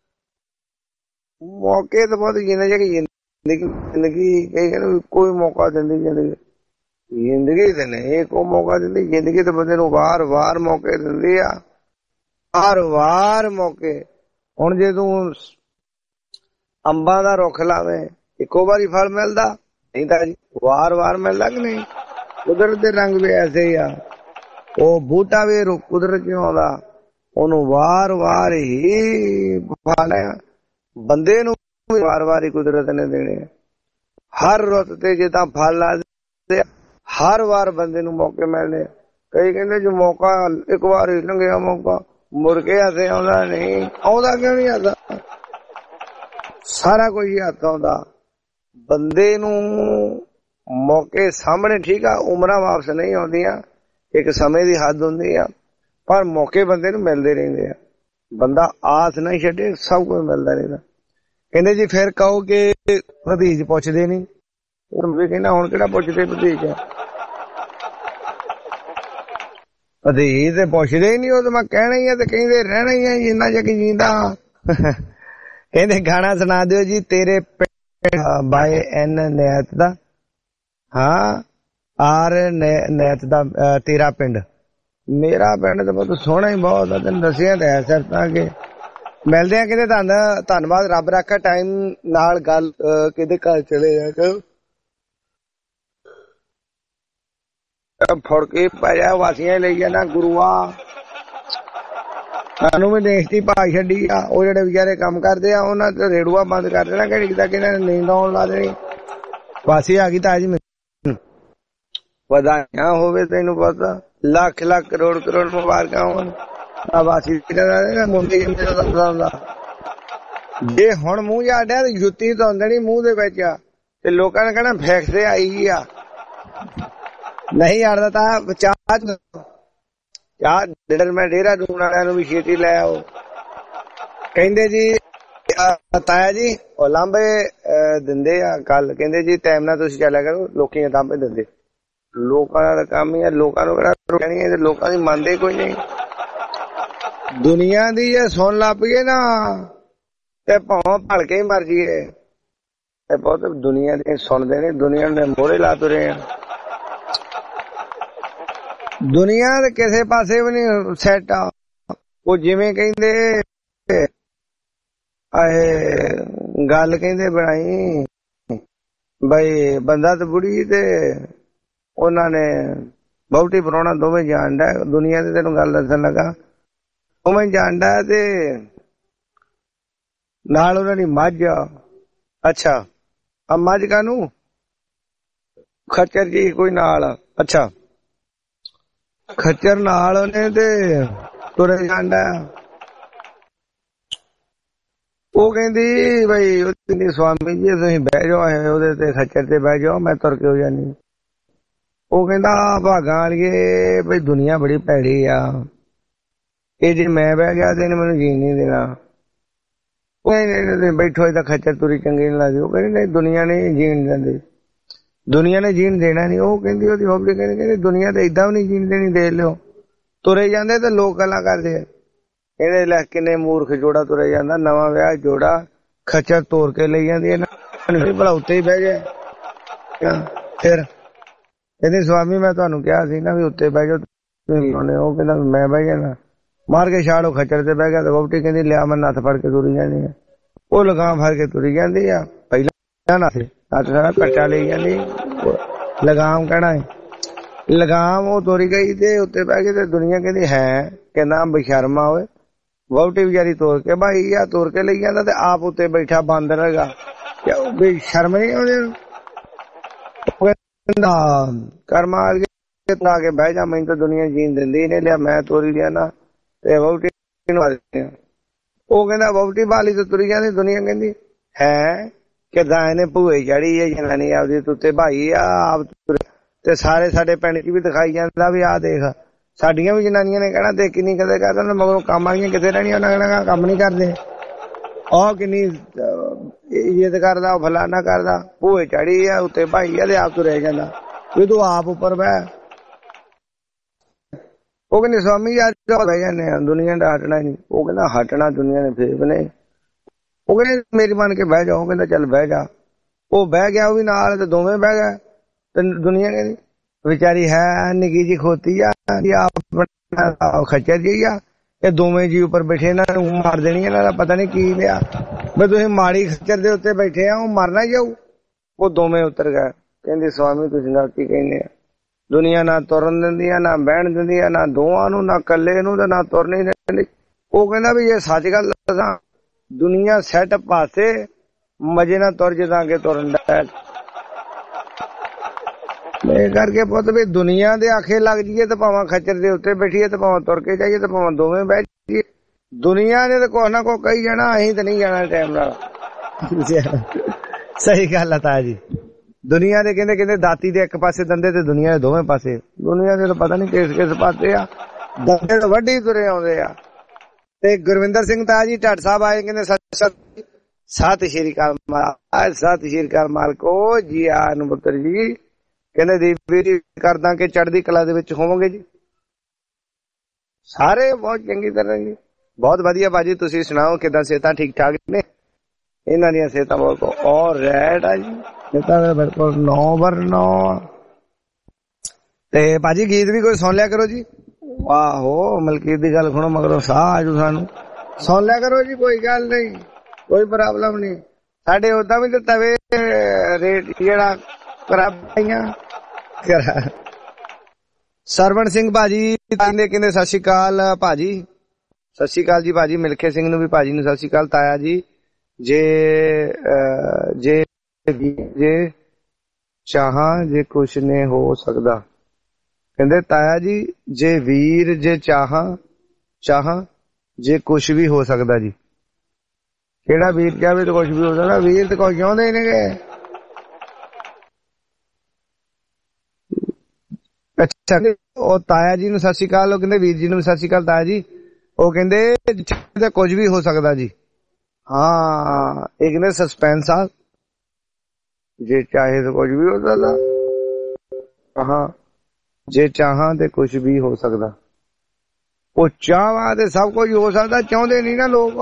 ਮੌਕੇ ਤਾਂ ਬਹੁਤ ਜਿੰਨੇ ਜਿਹੜੀ ਜ਼ਿੰਦਗੀ ਜ਼ਿੰਦਗੀ ਕਈ ਕਹਿੰਦੇ ਕੋਈ ਮੌਕਾ ਦਿੰਦੀ ਜ਼ਿੰਦਗੀ, ਜ਼ਿੰਦਗੀ ਤੇ ਨਹੀਂ ਇੱਕੋ ਮੌਕਾ ਦਿੰਦੀ। ਜ਼ਿੰਦਗੀ ਤੇ ਬੰਦੇ ਨੂੰ ਵਾਰ ਵਾਰ ਮੌਕੇ ਦਿੰਦੀ ਆ, ਵਾਰ ਵਾਰ ਮੌਕੇ। ਹੁਣ ਜੇ ਤੂੰ ਅੰਬਾਂ ਦਾ ਰੁੱਖ ਲਾਵੇਂ ਇੱਕੋ ਵਾਰੀ ਫਲ ਮਿਲਦਾ, ਨਹੀਂ ਤਾਂ ਵਾਰ ਵਾਰ ਮਿਲਦਾ ਕਿ ਨਹੀਂ? ਕੁਦਰਤ ਦੇ ਰੰਗ ਵੀ ਐਸੇ ਹੀ ਆ। ਉਹ ਬੂਟਾ ਵੀ ਕੁਦਰਤ ਕਿਉਂ ਆਉਂਦਾ, ਉਹਨੂੰ ਵਾਰ ਵਾਰ ਹੀ ਫਲ ਆ। ਬੰਦੇ ਨੂੰ ਵਾਰ ਵਾਰ ਹੀ ਕੁਦਰਤ ਨੇ ਦੇਣੇ। ਹਰ ਰੁੱਤ ਤੇ ਜਿੱਦਾਂ ਫਲ ਲੱਗਦੇ, ਹਰ ਵਾਰ ਬੰਦੇ ਨੂੰ ਮੌਕੇ ਮਿਲਦੇ। ਕਈ ਕਹਿੰਦੇ ਜੋ ਮੌਕਾ ਇੱਕ ਵਾਰ ਹੀ ਲੰਘਿਆ, ਮੌਕਾ ਮੁੜ ਕੇ ਹੱਥੇ ਆਉਂਦਾ ਨਹੀਂ। ਆਉਂਦਾ ਕਿਉਂ ਨਹੀਂ ਆਉਂਦਾ? ਸਾਰਾ ਕੁਝ ਹੱਥ ਆਉਂਦਾ। ਬੰਦੇ ਨੂੰ ਮੌਕੇ ਸਾਹਮਣੇ, ਠੀਕ ਆ, ਉਮਰਾਂ ਵਾਪਸ ਨਹੀਂ ਆਉਂਦੀਆਂ, ਇੱਕ ਸਮੇਂ ਦੀ ਹੱਦ ਹੁੰਦੀ ਆ, ਪਰ ਮੌਕੇ ਬੰਦੇ ਨੂੰ ਮਿਲਦੇ ਰਹਿੰਦੇ ਆ। ਬੰਦਾ ਆਸ ਨਹੀਂ ਛੱਡੇ, ਸਭ ਕੁਝ ਮਿਲਦਾ ਰਹਿੰਦਾ। ਕਹਿੰਦੇ ਜੀ ਫਿਰ ਕਹੋ ਕਿ ਭਤੀਜ ਪੁੱਛਦੇ ਨਹੀਂ, ਵੀ ਕਹਿੰਦਾ ਹੁਣ ਕਿਹੜਾ ਪੁੱਛਦੇ ਭਤੀਜ ਭਤੀਜ ਤੇ ਪੁੱਛਦੇ ਹੀ ਨੀ, ਉਹ ਤਾਂ ਮੈਂ ਕਹਿਣਾ ਹੀ ਆ ਤੇ ਕਹਿੰਦੇ ਰਹਿਣਾ ਹੀ ਆ ਜਿੰਨਾ ਚਿਰ ਜੀਂਦਾ। ਕਹਿੰਦੇ ਗਾਣਾ ਸੁਣਾ ਦਿਓ ਜੀ ਤੇਰੇ ਬਾਏ ਐਨ ਨੈਤ ਦਾ। ਹਾਂ ਆਰ ਨੈਤ ਦਾ ਤੇਰਾ ਪਿੰਡ। ਮੇਰਾ ਪਿੰਡ ਤਾਂ ਬਹੁਤ ਸੋਹਣਾ ਹੀ ਬਹੁਤ ਆ, ਤੈਨੂੰ ਦੱਸਿਆ ਤਾਂ ਹੈ ਸਰ ਤਾਂ ਕਿ ਮਿਲਦੇ ਆ। ਕਹਿੰਦੇ ਧੰਨ ਧੰਨਵਾਦ, ਰੱਬ ਰੱਖਾ। ਟਾਈਮ ਨਾਲ ਗੱਲ ਕਿਹਦੇ ਘਰ ਚਲੇ ਜਾ ਕੇ ਫੜ ਕੇ ਪਾਇਆ ਵਾਸੀਆਂ ਲਈ ਜਾਣਾ ਗੁਰੂਆ। ਸਾਨੂੰ ਵੀ ਦੇਸ਼ਤੀ ਪਾ ਛੱਡੀ ਆ। ਉਹ ਜਿਹੜੇ ਵਿਚਾਰੇ ਕੰਮ ਕਰਦੇ ਆ ਉਹਨਾਂ ਤੇ ਰੇੜੂਆ ਬੰਦ ਕਰ ਦੇਣਾ ਘੜੀ ਤੱਕ, ਇਹਨਾਂ ਨੇ ਨੀਂਦ ਆਉਣ ਲਾ ਦੇਣੀ। ਵਾਸੀ ਆ ਗਈ ਤਾਂ ਜੀ ਵਧਾਈਆਂ ਹੋਵੇ, ਤੈਨੂੰ ਪਤਾ ਲੱਖ ਲੱਖ ਕਰੋੜ ਕਰੋੜ ਮੁਬਾਰਕਾਂ ਹੋਣ। ਵਾਸੀ ਮੁੰਡੇ ਦਾ ਜੇ ਹੁਣ ਮੂੰਹ ਜਾੜਿਆ ਤੇ ਜੁੱਤੀ ਧੋਂਦਣੀ ਮੂੰਹ ਦੇ ਵਿੱਚ ਤੇ ਲੋਕਾਂ ਨੇ ਕਹਿਣਾ ਫੈਕਟਰੀ ਆਈ ਆ। ਨਹੀਂ ਅੜਦਾ ਤਾਂ ਚਾਹ ਚਾਹ ਡੇਢ ਮੈਂ ਡੇਰਾ ਦੂਣ ਵਾਲਿਆਂ ਨੂੰ ਵੀ ਛੇਤੀ ਲੈ ਆਓ। ਕਹਿੰਦੇ ਜੀ ਤਾਇਆ ਜੀ ਉਹ ਲਾਂਬੇ ਦਿੰਦੇ ਆ ਕੱਲ, ਕਹਿੰਦੇ ਜੀ ਟਾਈਮ ਨਾਲ ਤੁਸੀਂ ਚੱਲਿਆ ਕਰੋ, ਲੋਕੀ ਲਾਂਬੇ ਦਿੰਦੇ। ਲੋਕਾਂ ਦਾ ਕੰਮ ਹੀ ਆ, ਲੋਕਾਂ ਨੂੰ ਕਿਹੜਾ ਕਹਿਣੀ ਹੈ, ਲੋਕਾਂ ਦੀ ਮੰਨਦੇ ਕੋਈ ਨਹੀਂ। ਦੁਨੀਆ ਦੀ ਜੇ ਸੁਣ ਲੱਗ ਪਈਏ ਨਾ ਤੇ ਭਾਵੇਂ ਭਲ ਕੇ ਹੀ ਮਰ ਜੀਏ। ਇਹ ਬਹੁਤ ਦੁਨੀਆ ਦੇ ਸੁਣਦੇ ਨੇ, ਦੁਨੀਆ ਨੇ ਮੋੜੇ ਲਾ ਤੁਰੇ ਆ। ਦੁਨੀਆ ਦੇ ਕਿਸੇ ਪਾਸੇ ਵੀ ਨਹੀਂ ਸੈੱਟ ਆ। ਉਹ ਜਿਵੇਂ ਕਹਿੰਦੇ ਆਏ ਗੱਲ ਕਹਿੰਦੇ ਬਣਾਈ ਬਈ ਬੰਦਾ ਤੇ ਬੁੜੀ ਤੇ ਉਹਨਾਂ ਨੇ ਬਹੁਤੀ ਪ੍ਰਾਹੁਣਾ ਦੋਵੇਂ ਜਾਣਦਾ। ਦੁਨੀਆ ਦੀ ਤੈਨੂੰ ਗੱਲ ਦੱਸਣ ਲੱਗਾ, ਉਵੇਂ ਜਾਣਦਾ ਤੇ ਨਾਲ ਉਹਨਾਂ ਦੀ ਮੱਝ। ਅੱਛਾ ਆ ਮੱਝ ਕਾਹਨੂੰ ਖੱਚਰ ਜੀ ਕੋਈ ਨਾਲ। ਅੱਛਾ ਖੱਚਰ ਨਾਲ ਉਹਨੇ ਤੇ ਤੁਰੇ ਜਾਂਦਾ। ਉਹ ਕਹਿੰਦੀ ਬਈ ਉਹਦੀ ਸਵਾਮੀ ਜੀ ਤੁਸੀਂ ਬਹਿ ਜਾਓ ਉਹਦੇ ਤੇ ਖੱਚਰ ਤੇ ਬਹਿ ਜਾਓ, ਮੈਂ ਤੁਰ ਕੇ ਹੋ ਜਾਨੀ। ਉਹ ਕਹਿੰਦਾ ਭਾਗਾਂ ਵਾਲੀਏ ਬਈ ਦੁਨੀਆ ਬੜੀ ਭੈੜੀ ਆ, ਇਹ ਜੇ ਮੈਂ ਬਹਿ ਗਿਆ ਤੇ ਇਹਨੇ ਮੈਨੂੰ ਜੀਣ ਨਹੀਂ ਦੇਣਾ। ਉਹ ਬੈਠੋ ਇਹਦਾ ਖੱਚਰ ਤੁਰੀ ਚੰਗੀ ਨਹੀਂ ਲੱਗਦੀ। ਉਹ ਕਹਿੰਦੀ ਨਹੀਂ ਦੁਨੀਆ ਨੇ ਜੀਣ ਦਿੰਦੀ, ਦੁਨੀਆ ਨੇ ਜੀਣ ਦੇਣਾ ਨਹੀਂ। ਉਹ ਕਹਿੰਦੀ ਉਹਦੀ ਹੋਬਲੀ ਕਹਿੰਦੀ ਕਹਿੰਦੀ ਦੁਨੀਆ ਤੇ ਏਦਾਂ ਵੀ ਨਹੀਂ ਜੀਣ ਦੇਣੀ, ਦੇਖ ਲਿਓ। ਤੁਰੇ ਜਾਂਦੇ ਤੇ ਲੋਕ ਗੱਲਾਂ ਕਰਦੇ ਆ, ਇਹਦੇ ਲੈ ਕਿੰਨੇ ਮੂਰਖ ਜੋੜਾ ਤੁਰੇ ਜਾਂਦਾ, ਨਵਾਂ ਵਿਆਹ ਜੋੜਾ ਖੱਚਰ ਤੋੜ ਕੇ ਲਈ ਜਾਂਦੀ ਹੈ ਨਾ, ਭਲਾ ਉੱਤੇ ਹੀ ਬਹਿ ਗਿਆ। ਫਿਰ ਕਹਿੰਦੀ ਸਵਾਮੀ ਮੈਂ ਤੁਹਾਨੂੰ ਕਿਹਾ ਸੀ ਨਾ ਵੀ ਉੱਤੇ ਬਹਿ ਜਾਓ। ਉਹ ਕਹਿੰਦਾ ਮੈਂ ਬਹਿ ਜਾਣਾ, ਮਾਰ ਕੇ ਛਾੜੋ ਖੱਚਰ ਤੇ ਬਹਿ ਗਿਆ। ਤੇ ਵਹੁਟੀ ਕਹਿੰਦੀ ਲਿਆ ਮੈਂ ਨੱਥ ਫੜ ਕੇ ਤੁਰੀ ਜਾਂਦੀ ਆ। ਉਹ ਲਗਾਮ ਫੜ ਕੇ ਤੁਰੀ ਜਾਂਦੀ ਆ। ਪਹਿਲਾਂ ਨਾ ਨੱਥ ਸਾਰਾ ਕੱਚਾ ਲਈ ਜਾਂਦੀ, ਲਗਾਮ ਕਹਿਣਾ ਹੈ ਲਗਾਮ। ਉਹ ਤੁਰੀ ਗਈ ਤੇ ਉੱਤੇ ਬਹਿ ਗਈ ਤੇ ਦੁਨੀਆ ਕਹਿੰਦੀ ਹੈ ਕਹਿੰਦਾ ਬੇਸ਼ਰਮਾ ਹੋਏ। ਵਹੁਟੀ ਵਿਚਾਰੀ ਤੋਰ ਕੇ ਭਾਈ ਆ ਤੋਰ ਕੇ ਲਈ ਜਾਂਦਾ ਤੇ ਆਪ ਉੱਤੇ ਬੈਠਾ ਬਾਂਦਰ ਹੈਗਾ। ਵੀ ਸ਼ਰਮ ਨਹੀਂ ਆਉਂਦੀ? ਕਰਮਾ ਆ ਕੇ ਬਹਿ ਜਾ, ਮੈਨੂੰ ਤਾਂ ਦੁਨੀਆ ਜੀਣ ਦਿੰਦੀ ਨਹੀਂ, ਲਿਆ ਮੈਂ ਤੋਰੀ ਲਿਆ ਨਾ ਤੇ ਵਹੁਟੀ ਨੂੰ। ਉਹ ਕਹਿੰਦਾ ਵਹੁਟੀ ਬਾਲੀ ਤੇ ਤੁਰੀ ਜਾਂਦੀ। ਦੁਨੀਆ ਕਹਿੰਦੀ ਹੈ ਕਿਦਾਂ ਇਹਨੇ ਭੂਏ ਚੜੀ ਹੈ ਜਨਾਨੀ ਆਪਦੀ ਉੱਤੇ ਭਾਈ ਆ ਆਪ ਤੇ ਸਾਰੇ ਸਾਡੇ ਪਿੰਡ ਚ ਵੀ ਦਿਖਾਈ ਜਾਂਦਾ ਵੀ ਆਹ ਦੇਖ। ਸਾਡੀਆਂ ਵੀ ਜਨਾਨੀਆਂ ਨੇ ਕਹਿਣਾ ਦੇਖ ਕਿੰਨੀ ਕਦੇ ਕਰਦਾ, ਮਗਰੋਂ ਕੰਮ ਵਾਲੀਆਂ ਕਿਤੇ ਰਹਿਣੀਆਂ, ਉਹਨਾਂ ਕਹਿਣਾ ਕੰਮ ਨੀ ਕਰਦੇ। ਉਹ ਕਿੰਨੀ ਇੱਜ਼ਤ ਕਰਦਾ, ਉਹ ਫਲਾਨਾ ਕਰਦਾ, ਭੂਏ ਚੜੀ ਆ ਉੱਤੇ ਭਾਈ ਆ ਤੇ ਆਪ ਤੁਰਿਆ ਜਾਂਦਾ ਵੀ ਤੂੰ ਆਪ ਉੱਪਰ ਬਹਿ। ਉਹ ਕਹਿੰਦੇ ਸਵਾਮੀ ਅੱਜ ਬਹਿ ਜਾਂਦੇ ਆ, ਦੁਨੀਆ ਦਾ ਹਟਣਾ ਨਹੀਂ। ਉਹ ਕਹਿੰਦਾ ਹਟਣਾ ਦੁਨੀਆ ਨੇ ਫੇਰ ਬਣੇ। ਉਹ ਕਹਿੰਦੇ ਮੇਰੀ ਮੰਨ ਕੇ ਬਹਿ ਜਾ। ਉਹ ਕਹਿੰਦਾ ਚੱਲ ਬਹਿ ਜਾ। ਉਹ ਬਹਿ ਗਿਆ, ਉਹ ਵੀ ਨਾਲ ਤੇ ਦੋਵੇਂ ਬਹਿ ਗਏ। ਤੇ ਦੁਨੀਆ ਕਹਿੰਦੀ ਵਿਚਾਰੀ ਹੈ ਨਿੱਕੀ ਜੀ ਖੋਤੀ ਆ, ਖੱਚਰ ਜੀ ਆ, ਇਹ ਦੋਵੇਂ ਜੀ ਉੱਪਰ ਬੈਠੇ, ਇਹਨਾਂ ਨੂੰ ਮਾਰ ਦੇਣੀ, ਇਹਨਾਂ ਦਾ ਪਤਾ ਨੀ ਕੀ ਲਿਆ ਵੀ ਤੁਸੀਂ ਮਾੜੀ ਖੱਚਰ ਦੇ ਉੱਤੇ ਬੈਠੇ ਆ, ਉਹ ਮਰਨਾ ਹੀ ਜਾਊ। ਉਹ ਦੋਵੇਂ ਉਤਰ ਗਏ। ਕਹਿੰਦੇ ਸਵਾਮੀ ਤੁਸੀਂ ਨਾਲ ਕੀ ਕਹਿੰਦੇ ਆ? ਦੁਨੀਆ ਨਾ ਤੁਰਨ ਦਿੰਦੀ ਆ, ਨਾ ਬਹਿਣ ਦਿੰਦੀ ਆ, ਨਾ ਦੋਵਾਂ ਨੂੰ, ਨਾ ਕੱਲੇ ਨੂੰ ਤੇ ਨਾ ਤੁਰਨ ਦਿੰਦੀ। ਉਹ ਕਹਿੰਦਾ ਵੀ ਇਹ ਸੱਚ ਗੱਲ ਦੱਸਾਂ, ਦੁਨੀਆ ਸੈੱਟ ਪਾਸੇ ਮਜੇ ਨਾਲ ਤੁਰ ਜਿੱਦਾਂ ਅੱਗੇ ਤੁਰਨ ਦਾ। ਇਹ ਕਰਕੇ ਪੁੱਤ ਵੀ ਦੁਨੀਆ ਦੇ ਆਖੇ ਲੱਗ ਜਾਈਏ ਤੇ ਭਾਵੇਂ ਖੱਚਰ ਦੇ ਉੱਤੇ ਬੈਠੀਏ ਤੇ ਭਾਵੇਂ ਤੁਰ ਕੇ ਜਾਈਏ ਤੇ ਭਾਵੇਂ ਦੋਵੇਂ ਬਹਿ ਜਾਈਏ, ਦੁਨੀਆ ਨੇ ਤਾਂ ਕੁਛ ਨਾ ਕੁਛ ਕਹੀ ਜਾਣਾ, ਅਸੀਂ ਤਾਂ ਨਹੀਂ ਜਾਣਾ ਟਾਈਮ ਨਾਲ। ਸਹੀ ਗੱਲ ਆ ਤਾਇਆ ਜੀ। ਦੁਨੀਆ ਦੇ ਕਹਿੰਦੇ ਕਹਿੰਦੇ ਦਾਤੀ ਦੇ ਇੱਕ ਪਾਸੇ ਦੰਦੇ ਤੇ ਦੁਨੀਆ ਦੇ ਦੋਵੇਂ ਪਾਸੇ। ਦੁਨੀਆ ਦੇ ਤਾਂ ਪਤਾ ਨੀ ਕਿਸ ਕਿਸ ਪਾਸੇ ਆ, ਦੰਦੇ ਤਾਂ ਵੱਡੇ ਤੁਰੇ ਆਉਂਦੇ ਆ। ਤੇ ਗੁਰਵਿੰਦਰ ਸਿੰਘ ਤਾਇਆ ਜੀ ਢੱਟ ਸਾਹਿਬ ਆਏ, ਕਹਿੰਦੇ ਸੱਚ ਸਤਿ ਸ਼੍ਰੀ ਅਕਾਲ ਮਹਾਰਾਜ, ਸਤਿ ਸ਼੍ਰੀ ਅਕਾਲ ਮਾਲਕੋ ਜੀ। ਆ ਨੂੰ ਪੁੱਤਰ ਜੀ ਕਹਿੰਦੇ ਦੀਪ ਜੀ ਕਰਦਾ ਕਿ ਚੜ੍ਹਦੀ ਕਲਾ ਦੇ ਵਿੱਚ ਹੋਵੋਗੇ ਜੀ। ਸਾਰੇ ਬਹੁਤ ਚੰਗੀ ਤਰ੍ਹਾਂ ਜੀ, ਬਹੁਤ ਵਧੀਆ ਬਾਜੀ। ਤੁਸੀਂ ਸੁਣਾਓ ਕਿੱਦਾਂ, ਸਿਹਤਾਂ ਠੀਕ ਠਾਕ ਨੇ? ਇਹਨਾਂ ਦੀਆਂ ਸਿਹਤਾਂ ਬਹੁਤ ਔਰ ਰੈਡ ਆ ਜੀ, ਸਿਹਤਾਂ ਬਿਲਕੁਲ ਨੌ ਬਰ ਨੌ। ਤੇ ਭਾਜੀ ਗੀਤ ਵੀ ਕੋਈ ਸੁਣ ਲਿਆ ਕਰੋ ਜੀ। ਆਹੋ ਮਲਕੀਤ ਦੀ ਗੱਲ ਸੁਣੋ ਮਗਰੋਂ ਸਾਹ ਆਜੂ, ਸਾਨੂੰ ਸੁਣ ਲਿਆ ਕਰੋ ਜੀ, ਕੋਈ ਗੱਲ ਨਹੀਂ, ਕੋਈ ਪ੍ਰੋਬਲਮ ਨਹੀਂ। ਸਾਡੇ ਓਦਾਂ ਵੀ ਤਵੇ ਰੇਟ ਜਿਹੜਾ ਕਰਾਈਆਂ ਕਰਾ। ਸਰਵਣ ਸਿੰਘ ਭਾਜੀ ਕਹਿੰਦੇ ਕਹਿੰਦੇ ਸਤਿ ਸ਼੍ਰੀ ਅਕਾਲ ਭਾਜੀ, ਸਤਿ ਸ਼੍ਰੀ ਅਕਾਲ ਜੀ ਭਾਜੀ। ਮਿਲਖੇ ਸਿੰਘ ਨੂੰ ਵੀ ਭਾਜੀ ਨੂੰ ਸਤਿ ਸ਼੍ਰੀ ਅਕਾਲ। ਤਾਇਆ ਜੀ ਜੇ ਜੇ ਜੇ ਚਾਹਾਂ ਜੇ ਕੁਛ ਨੇ ਹੋ ਸਕਦਾ, ਕਹਿੰਦੇ ਤਾਇਆ ਜੀ ਜੇ ਵੀਰ ਜੇ ਚਾਹਾਂ ਚਾਹਾਂ ਜੇ ਕੁਛ ਵੀ ਹੋ ਸਕਦਾ ਜੀ। ਕਿਹੜਾ ਵੀਰ ਚਾਹਵੇ ਤਾਂ ਕੁਛ ਵੀ ਹੋ ਸਕਦਾ, ਵੀਰ ਤਾਂ ਕੁਛ ਚਾਹੁੰਦੇ ਨੇਗੇ। ਅੱਛਾ ਉਹ ਤਾਇਆ ਜੀ ਨੂੰ ਸਤਿ ਸ਼੍ਰੀ ਅਕਾਲ, ਉਹ ਕਹਿੰਦੇ ਵੀਰ ਜੀ ਨੂੰ ਸਤਿ ਸ਼੍ਰੀ ਅਕਾਲ ਤਾਇਆ ਜੀ। ਉਹ ਕਹਿੰਦੇ ਕੁਝ ਵੀ ਹੋ ਸਕਦਾ ਜੀ। ਹਾਂ ਇਹ ਕਹਿੰਦੇ ਸਸਪੈਂਸ ਆ, ਜੇ ਚਾਹੇ ਤਾਂ ਕੁਝ ਵੀ ਹੋ ਸਕਦਾ। ਹਾਂ ਜੇ ਚਾਹਾਂ ਤੇ ਕੁਝ ਵੀ ਹੋ ਸਕਦਾ। ਉਹ ਚਾਹਾਂ ਤੇ ਸਭ ਕੁਝ ਹੋ ਸਕਦਾ, ਚਾਹੁੰਦੇ ਨਹੀਂ ਨਾ ਲੋਕ।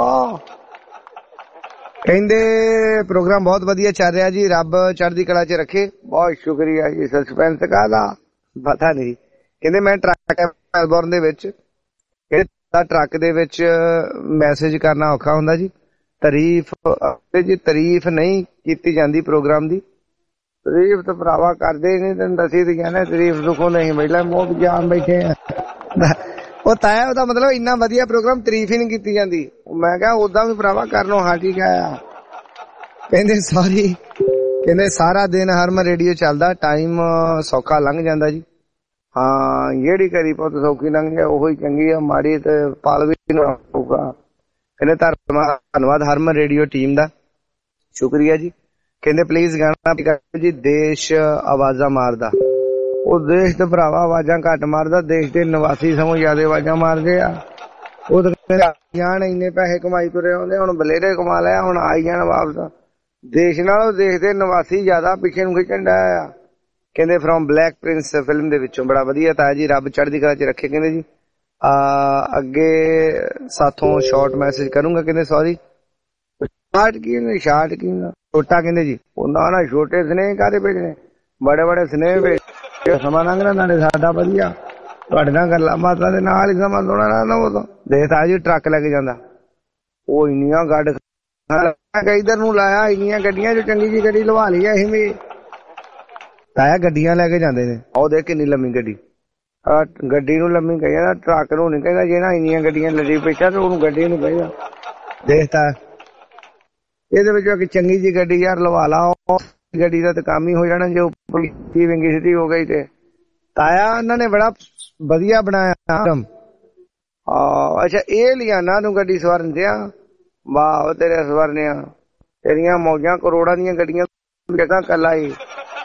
ਕਹਿੰਦੇ ਪ੍ਰੋਗਰਾਮ ਬਹੁਤ ਵਧੀਆ ਚੱਲ ਰਿਹਾ ਜੀ, ਰੱਬ ਚੜ੍ਹਦੀ ਕਲਾ 'ਚ ਰੱਖੇ। ਬਹੁਤ ਸ਼ੁਕਰੀਆ ਜੀ। ਸਸਪੈਂਸ ਕਾਹਦਾ ਪਤਾ ਨਹੀਂ। ਕਹਿੰਦੇ ਮੈਂ ਟਰੱਕ ਮੈਲਬੌਰਨ ਦੇ ਵਿੱਚ, ਟਰੱਕ ਦੇ ਵਿੱਚ ਮੈਸੇਜ ਕਰਨਾ ਔਖਾ ਹੁੰਦਾ ਜੀ। ਤਾਰੀਫ ਜੀ ਤਾਰੀਫ ਨਹੀਂ ਕੀਤੀ ਜਾਂਦੀ ਪ੍ਰੋਗਰਾਮ ਦੀ। ਤਾਰੀਫ ਤਾਂ ਭਰਾਵਾ ਕਰਦੇ ਨਹੀਂ, ਤੈਨੂੰ ਦੱਸੀ ਤੇ ਕਹਿੰਦੇ ਤਾਰੀਫ ਦੁੱਖੋਂ ਨਹੀਂ ਪਹਿਲਾਂ ਮੋਹ ਜਾਣ ਬੈਠੇ ਆ। ਉਹ ਤਾਇਆ ਉਹਦਾ ਮਤਲਬ ਇੰਨਾ ਵਧੀਆ ਪ੍ਰੋਗਰਾਮ ਤਾਰੀਫ ਹੀ ਨਹੀਂ ਕੀਤੀ ਜਾਂਦੀ। ਮੈਂ ਕਿਹਾ ਓਦਾਂ ਵੀ ਭਰਾਵਾ ਕਰ ਲਓ। ਹਾਂ ਠੀਕ ਆ। ਕਹਿੰਦੇ ਸਾਰੀ ਕਹਿੰਦੇ ਸਾਰਾ ਦਿਨ ਹਰਮਨ ਰੇਡੀਓ ਚੱਲਦਾ, ਟਾਈਮ ਸੌਖਾ ਲੰਘ ਜਾਂਦਾ ਜੀ। ਹਾਂ ਜਿਹੜੀ ਕਰੀ ਪੁੱਤ ਸੌਖੀ ਲੰਘ ਜਾ ਉਹੀ ਚੰਗੀ ਆ, ਮਾੜੀ ਤੇ ਪਲ ਵੀ ਹੋਊਗਾ। ਕਹਿੰਦੇ ਧੰਨਵਾਦ ਹਰਮਨ ਰੇਡੀਓ ਟੀਮ ਦਾ, ਸ਼ੁਕਰੀਆ ਜੀ। ਕਹਿੰਦੇ ਪਲੀਜ਼ ਗਾਣਾ ਜੀ ਦੇਸ਼ ਆਵਾਜ਼ਾਂ ਮਾਰਦਾ। ਉਹ ਦੇਸ਼ ਤੇ ਭਰਾਵਾ ਆਵਾਜ਼ਾਂ ਘੱਟ ਮਾਰਦਾ, ਦੇਸ਼ ਦੇ ਨਿਵਾਸੀ ਸਗੋਂ ਜ਼ਿਆਦਾ ਆਵਾਜ਼ਾਂ ਮਾਰਦੇ ਆ। ਉਹ ਤਾਂ ਜਾਣ ਇੰਨੇ ਪੈਸੇ ਕਮਾਈ ਤੁਰੇ ਆਉਂਦੇ, ਹੁਣ ਬਲੇਰੇ ਕਮਾ ਲਿਆ, ਹੁਣ ਆਈ ਜਾਣ ਵਾਪਸ। ਦੇਸ਼ ਨਾਲੋਂ ਦੇਸ਼ ਦੇ ਨਿਵਾਸੀ ਜ਼ਿਆਦਾ ਪਿੱਛੇ ਨੂੰ ਖਿੱਚਣ ਡਿਆ ਆ। ਕਹਿੰਦੇ ਫਰੋਮ ਬਲੈਕ ਪ੍ਰਿੰਸ ਫਿਲਮ ਦੇ ਵਿੱਚੋਂ ਬੜਾ ਵਧੀਆ ਤਾਇਆ ਜੀ, ਰੱਬ ਚੜ੍ਹਦੀ ਕਲਾ 'ਚ ਰੱਖੇ। ਕਹਿੰਦੇ ਜੀ ਅੱਗੇ ਸਾਥੋਂ ਸ਼ਾਰਟ ਮੈਸੇਜ ਕਰੂੰਗਾ। ਕਹਿੰਦੇ ਸੌਰੀ ਸ਼ਾਰਟ ਕੀ ਨੇ, ਸ਼ਾਰਟ ਕੀ ਛੋਟਾ। ਕਹਿੰਦੇ ਜੀ ਉਹ ਨਾ ਨਾ ਛੋਟੇ ਸਨੇਹ ਕਾਹਦੇ ਭੇਜਣੇ, ਬੜੇ ਬੜੇ ਸਨੇਹ ਭੇਜ। ਸਮਾਂ ਲੰਘਣਾ ਨਾਲੇ ਸਾਡਾ ਵਧੀਆ, ਤੁਹਾਡੇ ਨਾਲ ਗੱਲਾਂ ਬਾਤਾਂ ਦੇ ਨਾਲ ਹੀ ਸਮਾਂ ਥੋੜਾ ਨਾ। ਉਹ ਤਾਂ ਦੇਖ ਤਾਇਆ ਜੀ ਟਰੱਕ ਲੈ ਕੇ ਜਾਂਦਾ, ਉਹ ਇੰਨੀਆਂ ਗੱਡ ਇਧਰ ਨੂੰ ਲਾਇਆ, ਇੰਨੀਆਂ ਗੱਡੀਆਂ ਚ ਚੰਗੀ ਜੀ ਗੱਡੀ ਲਵਾ ਲਈ ਅਸੀਂ ਵੀ। ਤਾਇਆ ਗੱਡੀਆਂ ਲੈ ਕੇ ਜਾਂਦੇ ਨੇ। ਉਹ ਦੇਖ ਕਿੰਨੀ ਲੰਮੀ ਗੱਡੀ, ਗੱਡੀ ਨੂੰ ਲੰਮੀ ਕਹਿੰਦਾ, ਟਰੱਕ ਨੂੰ ਨੀ ਕਹਿੰਦਾ। ਜੇ ਨਾ ਇੰਨੀਆਂ ਗੱਡੀਆਂ ਲੱਗੀ ਪਿੱਛਾ ਤੇ ਉਹਨੂੰ ਗੱਡੀ ਨੂੰ ਕਹਿੰਦਾ। ਦੇਖ ਤਾ ਇਹਦੇ ਵਿੱਚ ਇੱਕ ਚੰਗੀ ਜੀ ਗੱਡੀ ਯਾਰ ਲਵਾ ਲਾ, ਗੱਡੀ ਦਾ ਤਾਂ ਕੰਮ ਹੀ ਹੋ ਜਾਣਾ। ਜੇ ਉੱਪਰ ਵਿੰਗੀ ਸਿੱਧੀ ਹੋ ਗਈ ਤੇ ਤਾਇਆ ਉਹਨਾਂ ਨੇ ਬੜਾ ਵਧੀਆ ਬਣਾਇਆ। ਅੱਛਾ ਇਹ ਲਿਆਣਾ ਨੂੰ ਗੱਡੀ ਸਵਾਰਨ ਦਿਆ, ਵਾਹ ਤੇਰੇ ਸਵਰਨਿਆ, ਤੇਰੀਆਂ ਮੌਜਾਂ ਕਰੋੜਾਂ ਦੀਆਂ ਗੱਡੀਆਂ ਜਗ੍ਹਾ ਕੱਲਾ ਹੀ।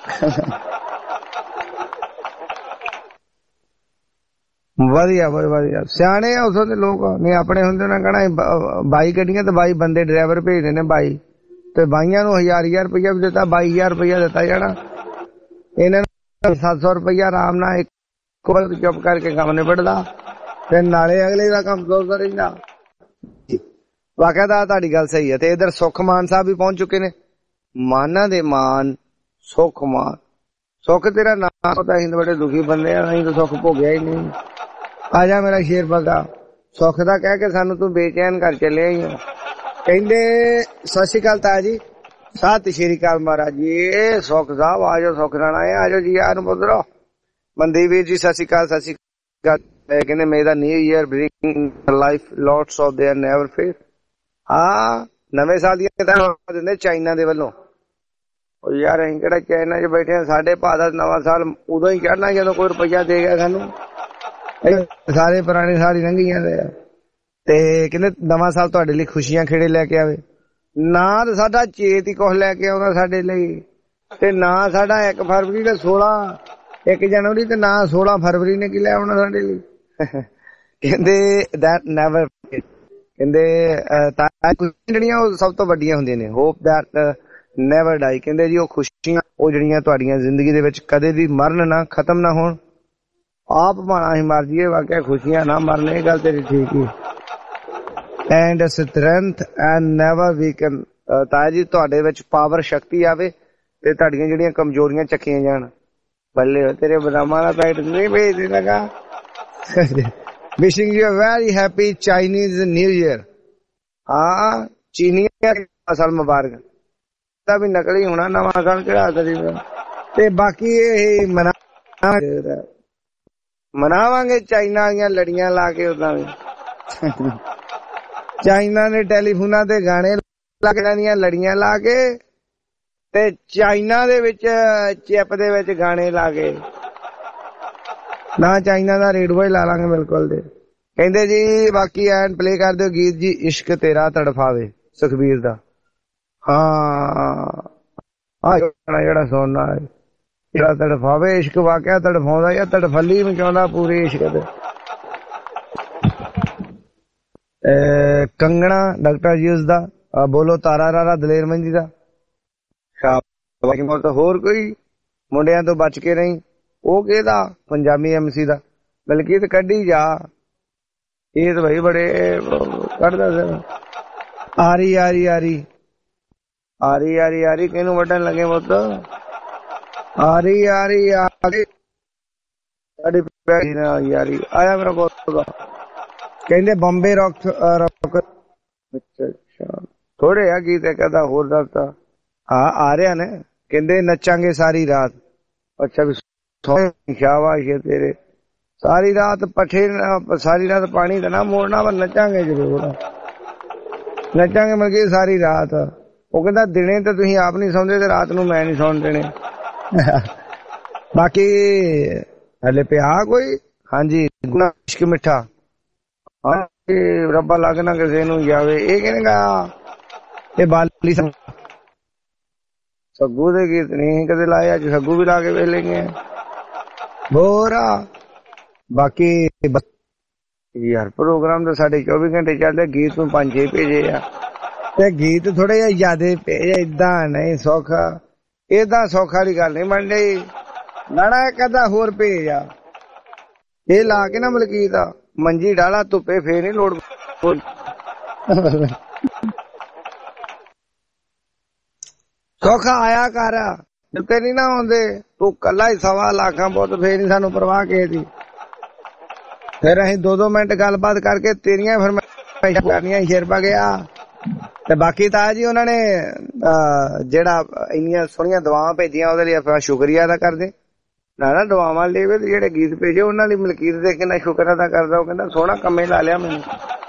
ਵਧੀਆ ਬਹੁਤ ਵਧੀਆ, ਸਿਆਣੇ ਆ ਉਥੋਂ ਦੇ ਲੋਕ। ਨਹੀਂ ਆਪਣੇ ਹੁੰਦੇ ਨਾ ਕਹਿਣਾ ਬਾਈ ਗੱਡੀਆਂ ਤੇ ਬਾਈ ਬੰਦੇ ਡਰਾਈਵਰ ਭੇਜਦੇ ਨੇ ਬਾਈ, ਤੇ ਬਾਈਆਂ ਨੂੰ ਹਜ਼ਾਰ ਹਜ਼ਾਰ ਰੁਪਇਆ ਵੀ ਦਿੱਤਾ, ਬਾਈ ਹਜ਼ਾਰ ਰੁਪਇਆ ਦਿੱਤਾ ਜਾਣਾ। ਇਹਨਾਂ ਨੂੰ ਸੱਤ ਸੌ ਰੁਪਇਆ ਆਰਾਮ ਨਾਲ ਇੱਕ ਚੁੱਪ ਕਰਕੇ ਕੰਮ ਨਿਬੜਦਾ, ਤੇ ਨਾਲੇ ਅਗਲੇ ਦਾ ਕੰਮ ਸੋਚਦਾ ਰਹਿੰਦਾ। ਵਾਕਿਆ ਦਾ ਤੁਹਾਡੀ ਗੱਲ ਸਹੀ ਹੈ। ਤੇ ਇਧਰ ਸੁਖ ਮਾਨ ਸਾਹਿਬ ਵੀ ਪਹੁੰਚ ਚੁੱਕੇ ਨੇ। ਮਾਨਾਂ ਦੇ ਮਾਨ ਸੁਖ ਮਾਨ, ਸੁਖ ਤੇਰਾ ਨਾਮ ਪਤਾ, ਅਸੀਂ ਬੜੇ ਦੁਖੀ ਬੰਦੇ ਆ, ਅਸੀਂ ਤਾਂ ਸੁੱਖ ਭੋਗਿਆ ਹੀ ਨਹੀਂ। ਆ ਜਾ ਮੇਰਾ ਸ਼ੇਰ ਪੱਗਾ, ਸੁੱਖ ਦਾ ਕਹਿ ਕੇ ਸਾਨੂੰ ਤੂੰ ਬੇਚੈਨ ਕਰ ਚੱਲਿਆ ਹੀ। ਕਹਿੰਦੇ ਸਤਿ ਸ਼੍ਰੀ ਅਕਾਲ ਤਾਇਆ ਜੀ। ਸਤਿ ਸ਼੍ਰੀ ਅਕਾਲ ਮਹਾਰਾਜ ਜੀ। ਸੁੱਖ ਸਾਹਿਬ ਆ ਜਾਓ, ਸੁੱਖ ਰਾਣਾ ਆ ਜਾਓ ਜੀ ਯਾਰ ਨੂੰ ਪੁੱਤਰੋ। ਮਨਦੀਪ ਵੀਰ ਜੀ ਸਤਿ ਸ਼੍ਰੀ ਅਕਾਲ। ਸਤਿ ਸ਼੍ਰੀ ਅਕਾਲ। ਕਹਿੰਦੇ may the new year bring life lots of there never fair. ਹਾਂ ਨਵੇਂ ਸਾਲ ਦੀਆਂ ਤਾਂ ਦਿੰਦੇ ਚਾਈਨਾ ਦੇ ਵੱਲੋਂ। ਉਹ ਯਾਰ ਅਸੀਂ ਕਿਹੜਾ ਚਾਈਨਾ 'ਚ ਬੈਠੇ ਆ, ਸਾਡੇ ਭਾਅ ਦਾ ਨਵਾਂ ਸਾਲ ਉਦੋਂ ਹੀ ਚੜ੍ਹਨਾ ਜਦੋਂ ਕੋਈ ਰੁਪਈਆ ਦੇ ਗਿਆ ਸਾਨੂੰ। ਸਾਰੇ ਪੁਰਾਣੇ ਸਾਲ ਹੀ ਲੰਘੀ ਜਾਂਦੇ ਆ। ਤੇ ਕਹਿੰਦੇ ਨਵਾਂ ਸਾਲ ਤੁਹਾਡੇ ਲਈ ਖੁਸ਼ੀਆਂ ਖੇੜੇ ਲੈ ਕੇ ਆਵੇ। ਨਾ ਤਾਂ ਸਾਡਾ ਚੇਤ ਹੀ ਕੁਛ ਲੈ ਕੇ ਆਉਂਦਾ ਸਾਡੇ ਲਈ, ਤੇ ਨਾ ਸਾਡਾ ਇੱਕ ਫਰਵਰੀ ਤੇ ਸੋਲਾਂ ਇੱਕ ਜਨਵਰੀ, ਤੇ ਨਾ ਸੋਲਾਂ ਫਰਵਰੀ ਨੇ ਕੀ ਲੈ ਆਉਣਾ ਸਾਡੇ ਲਈ। ਕਹਿੰਦੇ ਦੈਟ ਨੈਵਰ, ਕਹਿੰਦੇ ਜਿਹੜੀਆਂ ਉਹ ਸਭ ਤੋਂ ਵੱਡੀਆਂ ਹੁੰਦੀਆਂ ਨੇ। ਹੋਪ ਦੈਟ ਨੈਵਰ ਡਾਈ, ਕਹਿੰਦੇ ਜੀ ਉਹ ਖੁਸ਼ੀਆਂ ਉਹ ਜਿਹੜੀਆਂ ਤੁਹਾਡੀਆਂ ਜ਼ਿੰਦਗੀ ਦੇ ਵਿੱਚ ਕਦੇ ਵੀ ਮਰਨ ਨਾ, ਖਤਮ ਨਾ ਹੋਣ। ਆਪ ਭਾਣਾ ਅਸੀਂ ਮਰ ਜੀਏ, ਵਾਕਿਆ ਖੁਸ਼ੀਆਂ ਨਾ ਮਰਨ, ਇਹ ਗੱਲ ਤੇਰੀ ਠੀਕ ਹੀ। And strength and never weaken, ਤਾਇਆ ਜੀ ਤੁਹਾਡੇ ਵਿੱਚ ਪਾਵਰ ਸ਼ਕਤੀ ਆਵੇ ਤੇ ਤੁਹਾਡੀਆਂ ਜਿਹੜੀਆਂ ਕਮਜ਼ੋਰੀਆਂ ਚੱਕੀਆਂ ਜਾਣ। ਬੱਲੇ ਤੇਰੇ ਬਦਾਮਾਂ ਦਾ ਪੈਕਟ ਨਹੀਂ ਭੇਜ ਲਗਾ। Wishing you a very happy Chinese new year. ਹਾਂ ਚੀਨੀਆਂ ਸਾਲ ਮੁਬਾਰਕ। ਤਾਂ ਵੀ ਨਕਲੀ ਹੋਣਾ, ਨਵਾਂ ਸਾਲ ਚੜਾ ਕਰੀ। ਤੇ ਬਾਕੀ ਇਹ ਮਨਾ ਮਨਾਵਾਂਗੇ ਚਾਈਨਾ ਦੀਆਂ ਲੜੀਆਂ ਲਾ ਕੇ। ਉਦਾਂ ਵੀ ਚਾਈਨਾ ਨੇ ਟੈਲੀਫੋਨਾਂ ਤੇ ਗਾਣੇ ਲਾ ਕੇ ਦੀਆਂ ਲੜੀਆਂ ਲਾ ਕੇ ਤੇ ਚਾਈਨਾ ਦੇ ਵਿੱਚ ਚਿਪ ਦੇ ਵਿੱਚ ਗਾਣੇ ਲਾ ਕੇ ਨਾ, ਚਾਈਨਾ ਦਾ ਰੇਡੀਓ ਹੀ ਲਾ ਲਾਂਗੇ ਬਿਲਕੁਲ। ਦੇ ਕਹਿੰਦੇ ਜੀ ਬਾਕੀ ਐਂਡ ਪਲੇ ਕਰ ਦਿਓ ਗੀਤ ਜੀ, ਇਸ਼ਕ ਤੇਰਾ ਤੜਫਾਵੇ ਸੁਖਬੀਰ ਦਾ। ਹਾਂ ਆ ਜਿਹੜਾ ਸੁਣਨਾ ਜਿਹੜਾ ਤੜਫਾਵੇ, ਇਸ਼ਕ ਵਾਕਿਆ ਤੜਫਾਉਂਦਾ ਜਾਂ ਤੜਫਲੀ ਮਚਾਉਂਦਾ ਪੂਰੇ ਇਸ਼ਕ ਤੇ। ਕੰਗਣਾ ਡਾਕਟਰ ਜੀ ਉਸਦਾ, ਬੋਲੋ ਤਾਰਾ ਰਾਰਾ ਦਲੇਰ ਮੰਜੀ ਦਾ। ਹੋਰ ਕੋਈ ਮੁੰਡਿਆਂ ਤੋਂ ਬਚ ਕੇ ਨਹੀਂ, ਉਹ ਕਿਹਦਾ ਪੰਜਾਬੀ ਐਮਸੀ ਦਾ, ਬਲਕਿ ਤੇ ਕੱਢੀ ਜਾ। ਇਹ ਤਾਂ ਭਾਈ ਬੜੇ ਕੱਢਦਾ ਸਰ। ਆਰੀ ਆਰੀ ਆਰੀ ਆਰੀ ਆਰੀ ਆਰੀ ਕਿਹਨੂੰ ਵੱਢਣ ਲੱਗੇ ਪੁੱਤ? ਆਰੀ ਆਰੀ ਆਰੀ ਸਾਡੀ ਯਾਰੀ ਆਇਆ ਮੇਰਾ ਬਹੁਤ। ਕਹਿੰਦੇ ਬੰਬੇ ਰੌਕ ਰੌਕ। ਅੱਛਾ ਅੱਛਾ ਥੋੜੇ ਆ ਗੀਤ ਕਹਦਾ ਹੋਰ ਦੱਸਦਾ। ਹਾਂ ਆ ਰਿਹਾ ਨੇ, ਕਹਿੰਦੇ ਨੱਚਾਂਗੇ ਸਾਰੀ ਰਾਤ। ਅੱਛਾ ਵੀ ਸ਼ਾਬਾਸ਼ ਤੇਰੇ, ਸਾਰੀ ਰਾਤ ਪੱਠੇ ਸਾਰੀ ਰਾਤ ਪਾਣੀ ਦਾ ਨਾ ਮੋੜਨਾ, ਪਰ ਨੱਚਾਂਗੇ ਜ਼ਰੂਰ, ਨੱਚਾਂਗੇ ਮਤਲਬ ਕਿ ਸਾਰੀ ਰਾਤ। ਉਹ ਕਹਿੰਦਾ ਦਿਨੇ ਤਾਂ ਤੁਸੀਂ ਆਪ ਨੀ ਸੌਂਦੇ ਤੇ ਰਾਤ ਨੂੰ ਮੈਂ ਨੀ ਸੌਣ ਦੇਣੇ। ਬਾਕੀ ਹਲੇ ਪਿਆ ਕੋਈ? ਹਾਂਜੀ ਇਸ਼ਕ ਮਿੱਠਾ, ਰੱਬਾ ਲੱਗ ਨਾ ਕਿਸੇ ਨੂੰ ਜਾਵੇ। ਇਹ ਕਿਹਨੇ ਗਾਇਆ? ਇਹ ਬਾਲੀ ਸੱਗੂ ਦੇ ਗੀਤ ਨਹੀਂ ਕਦੇ ਲਾਏ, ਅੱਜ ਸੱਗੂ ਵੀ ਲਾ ਕੇ ਵੇਖ ਲੈਂਗੇ ਬੋਰਾ। ਬਾਕੀ ਯਾਰ ਪ੍ਰੋਗਰਾਮ ਤਾਂ ਸਾਡੇ ਚੌਵੀ ਘੰਟੇ ਚੱਲਦੇ, ਗੀਤ ਨੂੰ ਪੰਜ ਛੇ ਭੇਜੇ ਆ ਤੇ ਗੀਤ ਥੋੜੇ ਜਿਹੇ ਜ਼ਿਆਦੇ ਭੇਜੇ। ਏਦਾਂ ਨਹੀਂ ਸੌਖਾ, ਏਦਾਂ ਸੌਖਾ ਦੀ ਗੱਲ ਨਹੀਂ ਬਣ ਰਹੀ। ਨਾਣਾ ਇੱਕ ਅੱਧਾ ਹੋਰ ਭੇਜ ਆ, ਇਹ ਲਾ ਕੇ ਨਾ ਮਲਕੀਤ ਆ ਮੰਜੀ ਡਾਲਾ ਧੁੱਪੇ, ਫੇਰ ਨੀ ਲੋੜ। ਸੌਖਾ ਆਇਆ ਕਰ, ਤੇ ਨੀ ਨਾ ਆਉਂਦੇ ਤੂੰ ਕੱਲਾ ਹੀ ਸਵਾ ਲੱਖਾਂ ਬਹੁਤ, ਫੇਰ ਨੀ ਸਾਨੂੰ ਪਰਵਾਹ ਕਿਸੇ ਦੀ। ਫਿਰ ਅਸੀਂ ਦੋ ਦੋ ਮਿੰਟ ਗੱਲਬਾਤ ਕਰਕੇ ਤੇਰੀਆਂ ਫਿਰ ਕਰਨੀਆਂ ਸ਼ੇਰਪਾ ਗਿਆ। ਤੇ ਬਾਕੀ ਤਾਂ ਜੀ ਉਹਨਾਂ ਨੇ ਜਿਹੜਾ ਇੰਨੀਆਂ ਸੋਹਣੀਆਂ ਦੁਆਵਾਂ ਭੇਜੀਆਂ ਉਹਦੇ ਲਈ ਆਪਾਂ ਸ਼ੁਕਰੀਆ ਅਦਾ ਕਰਦੇ। ਨਾ ਨਾ ਦੁਆਵਾਂ ਲਈ ਵੀ ਜਿਹੜੇ ਗੀਤ ਭੇਜੇ ਉਹਨਾਂ ਦੀ ਮਲਕੀਤ ਦੇ ਕਿੰਨਾ ਸ਼ੁਕਰ ਅਦਾ ਕਰਦਾ। ਉਹ ਕਹਿੰਦਾ ਸੋਹਣਾ ਕੰਮੇ ਲਾ ਲਿਆ ਮੈਨੂੰ।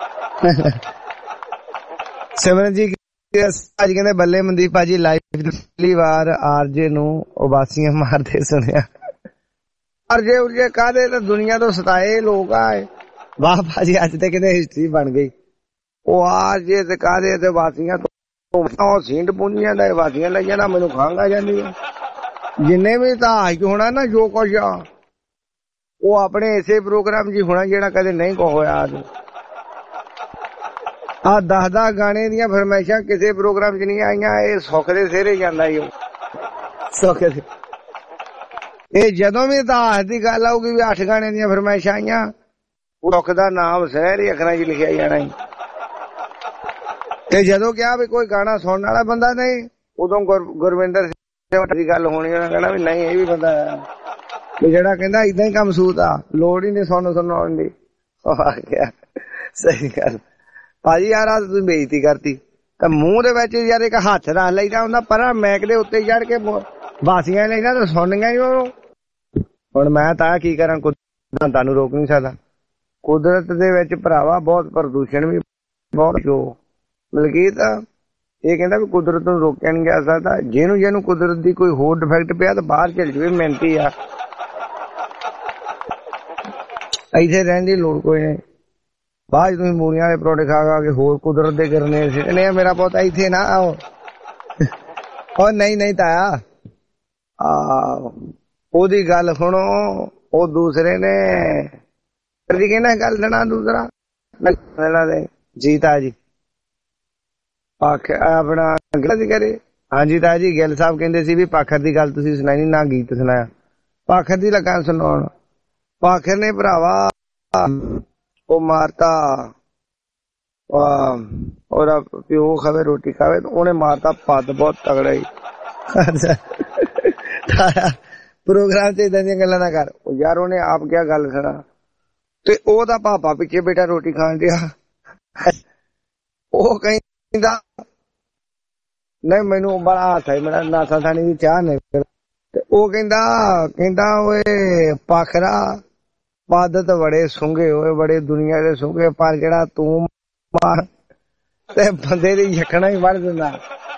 ਸਿਮਰਨ ਜੀ ਅੱਜ ਕਹਿੰਦੇ ਬੱਲੇ ਮਨਦੀਪ ਭਾਜੀ ਲਾਈਵ ਪਹਿਲੀ ਵਾਰ ਆਰਜੇ ਨੂੰ ਉਬਾਸੀਆਂ ਮਾਰਦੇ ਸੁਣਿਆ। ਆਰਜੇ ਉਰਜੇ ਕਾਹਦੇ ਤਾਂ ਦੁਨੀਆ ਤੋਂ ਸਤਾਏ ਲੋਕ ਆਏ। ਵਾਹ ਭਾਜੀ ਅੱਜ ਤੇ ਕਹਿੰਦੇ ਹਿਸਟਰੀ ਬਣ ਗਈ। ਉਹ ਆਰਜੇ ਤੇ ਕਾਹਦੇ ਤੇ ਵਾਸੀਆਂ ਤੋਂ ਸੀਂਡ ਪੁੰਜੀਆਂ ਦਾ ਵਾਸੀਆਂ ਲਈ ਜਾਣਾ, ਮੈਨੂੰ ਖੰਘ ਆ ਜਾਂਦੀ ਹੈ। ਜਿੰਨੇ ਵੀ ਤਾਂ ਹਾਈਕ ਹੋਣਾ ਨਾ ਜੋ ਕੁਛ ਆ ਉਹ ਆਪਣੇ ਇਸੇ ਪ੍ਰੋਗਰਾਮ ਜੀ ਹੋਣਾ ਜਿਹੜਾ ਕਦੇ ਨਹੀਂ ਕੋ ਹੋਇਆ। ਅੱਜ ਆ ਦਸ ਦਸ ਗਾਣੇ ਦੀਆਂ ਫਰਮਾਇਸ਼ਾਂ ਕਿਸੇ ਪ੍ਰੋਗਰਾਮ ਚ ਨਹੀਂ ਆਈਆਂ। ਇਹ ਸੁੱਖ ਦੇ ਸਿਹਰੇ ਜਾਂਦਾ ਈ, ਸੁੱਖ ਦੇ। ਇਹ ਜਦੋਂ ਵੀ ਤਾਂ ਦੀ ਗੱਲ ਆਊਗੀ ਵੀ ਅੱਠ ਗਾਣੇ ਦੀਆਂ ਫਰਮਾਇਸ਼ਾਂ ਆਈਆਂ, ਸੁੱਖ ਦਾ ਨਾਮ ਸ਼ਹਿਰੀ ਅੱਖਰਾਂ ਚ ਲਿਖਿਆ ਜਾਣਾ ਈ। ਤੇ ਜਦੋਂ ਕਿਹਾ ਵੀ ਕੋਈ ਗਾਣਾ ਸੁਣਨ ਵਾਲਾ ਬੰਦਾ ਨਹੀਂ, ਉਦੋਂ ਗੁਰਵਿੰਦਰ ਸਿੰਘ ਦੀ ਗੱਲ ਹੋਣੀ। ਉਹਨਾਂ ਕਹਿਣਾ ਵੀ ਨਹੀਂ ਇਹ ਵੀ ਬੰਦਾ ਵੀ ਜਿਹੜਾ ਕਹਿੰਦਾ ਏਦਾਂ ਹੀ ਕੰਮ ਸੂਤ ਆ, ਲੋੜ ਹੀ ਨਹੀਂ ਸੁਣਨ ਸੁਣਾਉਣ ਦੀ। ਆ ਗਿਆ ਸਹੀ ਗੱਲ ਭਾਜੀ। ਯਾਰ ਆ ਤੁਸੀਂ ਬੇਇੱਜ਼ਤੀ ਕਰਤੀ। ਤਾਂ ਮੂੰਹ ਦੇ ਵਿੱਚ ਯਾਰ ਇੱਕ ਹੱਥ ਰੱਖ ਲਈਦਾ ਹੁੰਦਾ, ਪਰ ਮੈਕ ਦੇ ਉੱਤੇ ਚੜ ਕੇ ਬਾਸੀਆਂ ਲੈਣਾ ਤਾਂ ਸੁਣਨੀਆਂ ਹੀ ਉਹਨੂੰ। ਹੁਣ ਮੈਂ ਤਾਂ ਕੀ ਕਰਾਂ, ਕੁਦਰਤ ਤੁਹਾਨੂੰ ਰੋਕ ਨਹੀਂ ਸਕਦਾ। ਕੁਦਰਤ ਦੇ ਵਿੱਚ ਭਰਾਵਾ ਬਹੁਤ ਪ੍ਰਦੂਸ਼ਣ ਵੀ ਬਹੁਤ ਜੋ ਮਲਕੀਤ ਇਹ ਕਹਿੰਦਾ ਵੀ ਕੁਦਰਤ ਨੂੰ ਰੋਕਿਆ ਨਹੀਂ ਜਾ ਸਕਦਾ। ਜਿਹਨੂੰ ਜਿਹਨੂੰ ਕੁਦਰਤ ਦੀ ਕੋਈ ਹੋਰ ਡਿਫੈਕਟ ਪਿਆ ਤਾਂ ਬਾਹਰ ਚੱਲ ਜਾਵੇ, ਮਿਹਨਤੀ ਆ ਇੱਥੇ ਰਹਿਣ ਦੀ ਲੋੜ ਕੋਈ ਨਹੀਂ। ਬਾਅਦ ਤੁਸੀਂ ਮੂਲੀਆਂ ਵਾਲੇ ਪਰੌਂਠੇ ਖਾ ਖਾ ਕੇ ਹੋਰ ਕੁਦਰਤ ਦੇ ਕਰਨੇ ਸਿੱਟਣੇ। ਮੇਰਾ ਪੁੱਤ ਇੱਥੇ ਨਾ ਆਓ। ਉਹ ਨਹੀਂ ਨਹੀਂ ਤਾਇਆ ਆ ਉਹਦੀ ਗੱਲ ਸੁਣੋ। ਉਹ ਦੂਸਰੇ ਨੇ ਕਹਿੰਦਾ ਗੱਲ ਦੇਣਾ ਦੂਸਰਾ ਦੇ ਜੀਤਾ ਜੀ ਆਪਣਾ ਗੱਲ ਕਰੇ। ਹਾਂਜੀ ਤਾਇਆ ਜੀ, ਗਿੱਲ ਸਾਹਿਬ ਕਹਿੰਦੇ ਸੀ ਵੀ ਪਾਖਰ ਦੀ ਗੱਲ ਤੁਸੀਂ ਸੁਣਾਈ ਨੀ, ਨਾ ਗੀਤ ਸੁਣਾਇਆ। ਪਾਖਰ ਦੀ ਲੱਗਾ ਸੁਣਾਉਣ। ਪਾਖਰ ਨੇ ਭਰਾਵਾ ਉਹ ਮਾਰਤਾ, ਉਹਦਾ ਪਿਓ ਖਾਵੇ ਰੋਟੀ ਖਾਵੇ, ਉਹਨੇ ਮਾਰਤਾ ਪੱਦ ਬਹੁਤ ਤਗੜਾ ਹੀ। ਪ੍ਰੋਗਰਾਮ ਚ ਏਦਾਂ ਦੀਆਂ ਗੱਲਾਂ ਨਾ ਕਰ ਯਾਰ, ਉਹਨੇ ਆਪ ਕਿਆ ਗੱਲ ਸੁਣਾ। ਤੇ ਉਹਦਾ ਪਾਪਾ ਪਿੱਛੇ ਬੇਟਾ ਰੋਟੀ ਖਾਣ ਡਿਆ, ਉਹ ਕਹਿੰਦਾ ਨਹੀਂ ਮੈਨੂੰ ਬੜਾ ਹੱਥ ਹੈ, ਮੇਰਾ ਨਾਸਾ ਥਾਣੀ ਦੀ ਚਾਹ ਨਹੀਂ। ਤੇ ਉਹ ਕਹਿੰਦਾ ਕਹਿੰਦਾ ਓਏ ਪਾਖਰਾ ਪੱਦ ਤਾਂ ਬੜੇ ਸੁੰਘੇ ਹੋਏ, ਬੜੇ ਦੁਨੀਆ ਦੇ ਸੁੰਘੇ, ਪਰ ਜਿਹੜਾ ਤੂੰ ਮਾਰ ਤੇ ਬੰਦੇ ਦੀ ਯਕਣਾ ਹੀ ਵੜ ਦਿੰਦਾ।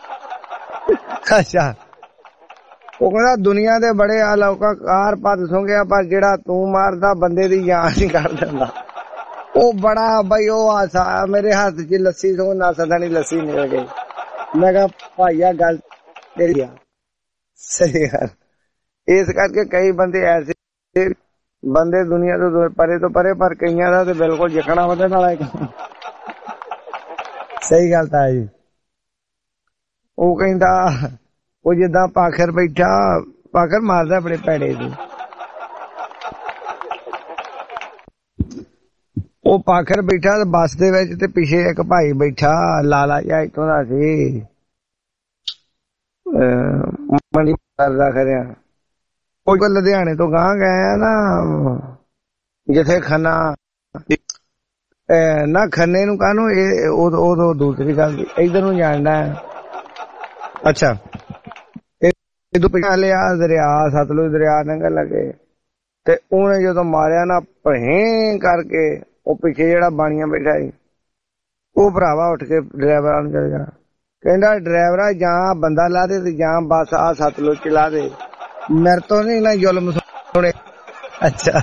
ਅੱਛਾ, ਉਹ ਕਹਿੰਦਾ ਦੁਨੀਆ ਦੇ ਬੜੇ ਅਲੌਕਿਕਾਰ ਪੱਦ ਸੁੰਘਿਆ, ਪਰ ਜਿਹੜਾ ਤੂੰ ਮਾਰਦਾ ਬੰਦੇ ਦੀ ਜਾਨ ਹੀ ਕਰ ਦਿੰਦਾ। ਉਹ ਬੜਾ ਬਈ ਉਹ ਆਸਾ ਮੇਰੇ ਹੱਥ ਚ ਲੱਸੀ ਸੋ ਨਾਸਾ ਥਾਣੀ ਲੱਸੀ ਨਿਕਲ ਗਈ। ਮੈਂ ਕਿਹਾ ਭਾਈਆ ਗੱਲ ਤੇਰੀ ਆ, ਸਹੀ ਗੱਲ। ਇਸ ਕਰਕੇ ਕਈ ਬੰਦੇ ਐਸੇ ਬੰਦੇ ਦੁਨੀਆ ਤੋਂ ਪਰੇ ਤੋਂ ਪਰੇ, ਪਰ ਕਈਆਂ ਦਾ ਤੇ ਬਿਲਕੁਲ ਯਕਣਾ ਉਹਦੇ ਨਾਲ। ਸਹੀ ਗੱਲ ਤਾਂ ਜੀ। ਉਹ ਕਹਿੰਦਾ ਉਹ ਜਿੱਦਾਂ ਪਾਖਰ ਬੈਠਾ, ਪਾਖਰ ਮਾਰਦਾ ਬੜੇ ਭੈੜੇ ਦੀ। ਉਹ ਪਾਖਰ ਬੈਠਾ ਬੱਸ ਦੇ ਵਿੱਚ, ਤੇ ਪਿੱਛੇ ਇੱਕ ਭਾਈ ਬੈਠਾ ਲਾਲਾ ਜਿਹਾ ਇੱਥੋਂ ਦਾ ਸੀ, ਮੰਡੀ ਕਰਦਾ ਖਰਿਆ। ਉਹ ਲੁਧਿਆਣੇ ਤੋਂ ਗਾਂਹ ਗਏ ਆ ਨਾ, ਜਿੱਥੇ ਖੰਨਾ ਨਾ, ਖੰਨੇ ਨੂੰ ਕਾਹਨੂੰ, ਇਹ ਉਦੋਂ ਦੂਸਰੀ ਗੱਲ ਇੱਧਰ ਨੂੰ ਜਾਣਦਾ। ਅੱਛਾ, ਇਹਦੋਂ ਪਿਛਾ ਲਿਆ ਦਰਿਆ, ਸਤਲੁਜ ਦਰਿਆ ਲੰਘਣ ਲੱਗੇ, ਤੇ ਉਹਨੇ ਜਦੋਂ ਮਾਰਿਆ ਨਾ ਭੇਂ ਕਰਕੇ, ਉਹ ਪਿੱਛੇ ਜਿਹੜਾ ਬਾਣੀਆਂ ਬੈਠਾ ਸੀ, ਉਹ ਭਰਾਵਾ ਉੱਠ ਕੇ ਡਰਾਈਵਰਾਂ ਨੂੰ ਚਲ ਗਿਆ। ਕਹਿੰਦਾ ਡਰਾਈਵਰਾ ਜਾਂ ਬੰਦਾ ਲਾ ਦੇ ਤੇ ਜਾਂ ਬਸ ਆ ਸਤਲੁਜ ਚ ਲਾ ਦੇ, ਮੇਰੇ ਤੋਂ ਨੀ ਨਾ ਜ਼ੁਲਮ ਸੁਣੇ। ਅੱਛਾ,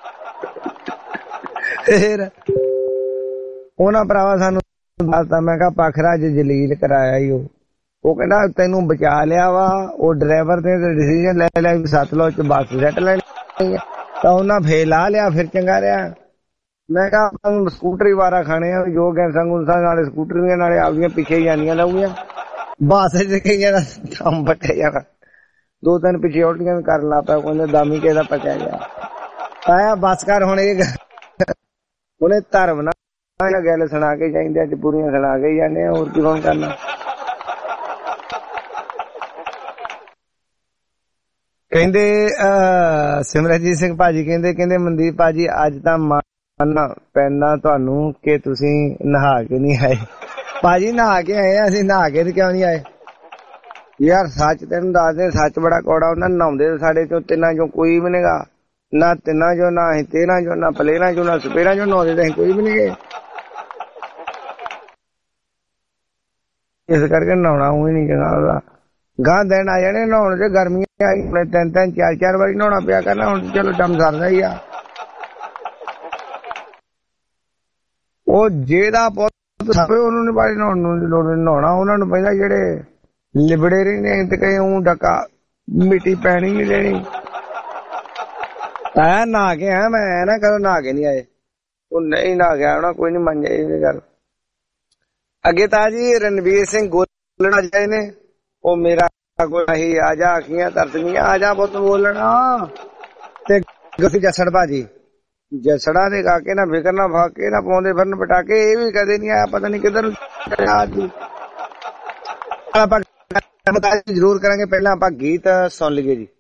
ਫੇਰ ਉਹਨਾਂ ਭਰਾਵਾ ਸਾਨੂੰ ਦੱਸਦਾ, ਮੈਂ ਕਿਹਾ ਪਾਖਰਾ ਅੱਜ ਜਲੀਲ ਕਰਾਇਆ ਹੀ। ਉਹ ਉਹ ਕਹਿੰਦਾ ਤੈਨੂੰ ਬਚਾ ਲਿਆ ਵਾ, ਉਹ ਡਰਾਈਵਰ ਨੇ ਡਿਸੀਜਨ ਲੈ ਲਿਆ ਵੀ ਸਤਲੁਜ ਚ ਬੱਸ ਸੈੱਟ ਲੈਣੀ, ਤਾਂ ਉਹਨਾਂ ਫੇਰ ਲਾ ਲਿਆ, ਫਿਰ ਚੰਗਾ ਰਿਹਾ। ਮੈਂ ਕਿਹਾ ਸਕੂਟਰੀ ਵਾਰਾ ਖਾਣੇ ਆ, ਜੋ ਗੈਂਸਾਂ ਗੁੰਸਾਂ ਨਾਲੇ ਸਕੂਟਰੀਆਂ ਨਾਲੇ ਆਪਦੀਆਂ ਪਿੱਛੇ ਜਾਂਦੀਆਂ ਲਾਉਗੀਆਂ, ਬੱਸ ਚ ਕਈਆਂ ਦਾ ਦਮ ਪੱਟਿਆ ਜਾਣਾ। ਦੋ ਤਿੰਨ ਪਿੱਛੇ ਉਲਟੀਆਂ ਵੀ ਕਰਨ ਲੱਗ ਪਿਆ, ਕਹਿੰਦੇ ਦਾਮੀ ਕਿਸੇ ਦਾ ਪਚਿਆ ਗਿਆ। ਆਇਆ ਬੱਸ ਕਰ ਹੁਣ, ਇਹ ਉਹਨੇ ਧਰਮ ਨਾਲ ਗੱਲ ਸੁਣਾ ਕੇ ਜਾਂਦੇ, ਅੱਜ ਪੂਰੀਆਂ ਸੁਣਾ ਕੇ ਜਾਂਦੇ ਆ, ਹੋਰ ਕੀ ਕੌਣ ਕਰਨਾ। ਕਹਿੰਦੇ ਅਹ ਸਿਮਰਜੀਤ ਸਿੰਘ ਭਾਜੀ ਕਹਿੰਦੇ ਕਹਿੰਦੇ ਮਨਦੀਪ ਭਾਜੀ ਅੱਜ ਤਾਂ ਮਨ ਪੈਣਾ ਤੁਹਾਨੂੰ ਕਿ ਤੁਸੀਂ ਨਹਾ ਕੇ ਨਹੀਂ ਆਏ। ਭਾਜੀ ਨਹਾ ਕੇ ਆਏ ਆ ਅਸੀਂ, ਨਹਾ ਕੇ ਤੇ ਕਿਉਂ ਨਹੀਂ ਆਏ ਯਾਰ। ਸੱਚ ਤੈਨੂੰ ਦੱਸਦੇ, ਸੱਚ ਬੜਾ ਕੌੜਾ ਹੁੰਦਾ। ਨਹਾਉਂਦੇ ਸਾਡੇ ਚੋਂ ਤਿੰਨਾਂ ਚੋਂ ਕੋਈ ਵੀ ਨਹੀਂਗਾ, ਨਾ ਤਿੰਨਾਂ ਚੋਂ, ਨਾ ਅਸੀਂ ਤੇਰਾਂ ਚੋਂ, ਨਾ ਪਲੇਰਾਂ ਚੋਂ, ਨਾ ਸਪੇਰਾਂ ਚੋਂ ਨਹਾਉਂਦੇ ਤਾਂ ਅਸੀਂ ਕੋਈ ਵੀ ਨੀ ਗਏ। ਇਸ ਕਰਕੇ ਨਹਾਉਣਾ ਉਹ ਨਹੀਂ ਚੰਗਾ ਉਹਦਾ। ਗਾਂ ਦਿਨ ਆ ਜਾਣੇ ਨਹਾਉਣ ਚ, ਗਰਮੀਆਂ ਆਈ ਆਪਣੇ ਤਿੰਨ ਤਿੰਨ ਚਾਰ ਚਾਰ ਵਾਰੀ ਨਹਾਉਣਾ ਪਿਆ ਕਰਨਾ। ਹੁਣ ਚਲੋ ਦਮ ਸਰਦਾ ਹੀ ਆ। ਉਹ ਜਿਹਦਾ ਪੁੱਤ ਸਪੇ ਉਹਨੂੰ ਨੀ ਬਾਰੀ ਨਹਾਉਣ ਨੂੰ ਲੋੜ, ਨਹਾਉਣਾ ਉਹਨਾਂ ਨੂੰ ਪੈਂਦਾ ਜਿਹੜੇ ਲਿਬੜੇ ਰਹਿੰਦੇ ਤੇ ਕਈ ਊਂ ਡੱਕਾ ਮਿੱਟੀ ਪੈਣੀ ਨੀ ਲੈਣੀ। ਆਇਆ ਨਹਾ ਕੇ ਆਇਆ ਮੈਂ, ਨਾ ਕਦੋਂ ਨਹਾ ਕੇ ਨੀ ਆਏ। ਉਹ ਨਹੀਂ ਨਹਾ ਗਿਆ ਹੋਣਾ, ਕੋਈ ਨੀ ਮੰਨ ਜਾਏ ਇਹ ਗੱਲ। ਅੱਗੇ ਤਾਂ ਜੀ ਰਣਵੀਰ ਸਿੰਘ ਗੋਲਣਾ ਜਾਏ ਨੇ, ਉਹ ਮੇਰਾ ਕੋਈ ਨਹੀਂ, ਆ ਜਾ ਅੱਖੀਆਂ ਤਰਸਣੀਆਂ, ਆ ਜਾ ਪੁੱਤ ਬੋਲਣਾ। ਤੇ ਗਸੀ ਜਸੜ ਭਾਜੀ, ਜਸੜਾ ਦੇ ਕਾਕੇ ਨਾ ਫਿਕਰ ਨਾ ਫਾਕੇ ਨਾ ਪਾਉਂਦੇ ਫਿਰਨ ਪਟਾਕੇ, ਇਹ ਵੀ ਕਦੇ ਨੀ ਆਇਆ, ਪਤਾ ਨੀ ਕਿੱਧਰ ਆਪਾਂ ਜ਼ਰੂਰ ਕਰਾਂਗੇ। ਪਹਿਲਾਂ ਆਪਾਂ ਗੀਤ ਸੁਣ ਲਈਏ ਜੀ।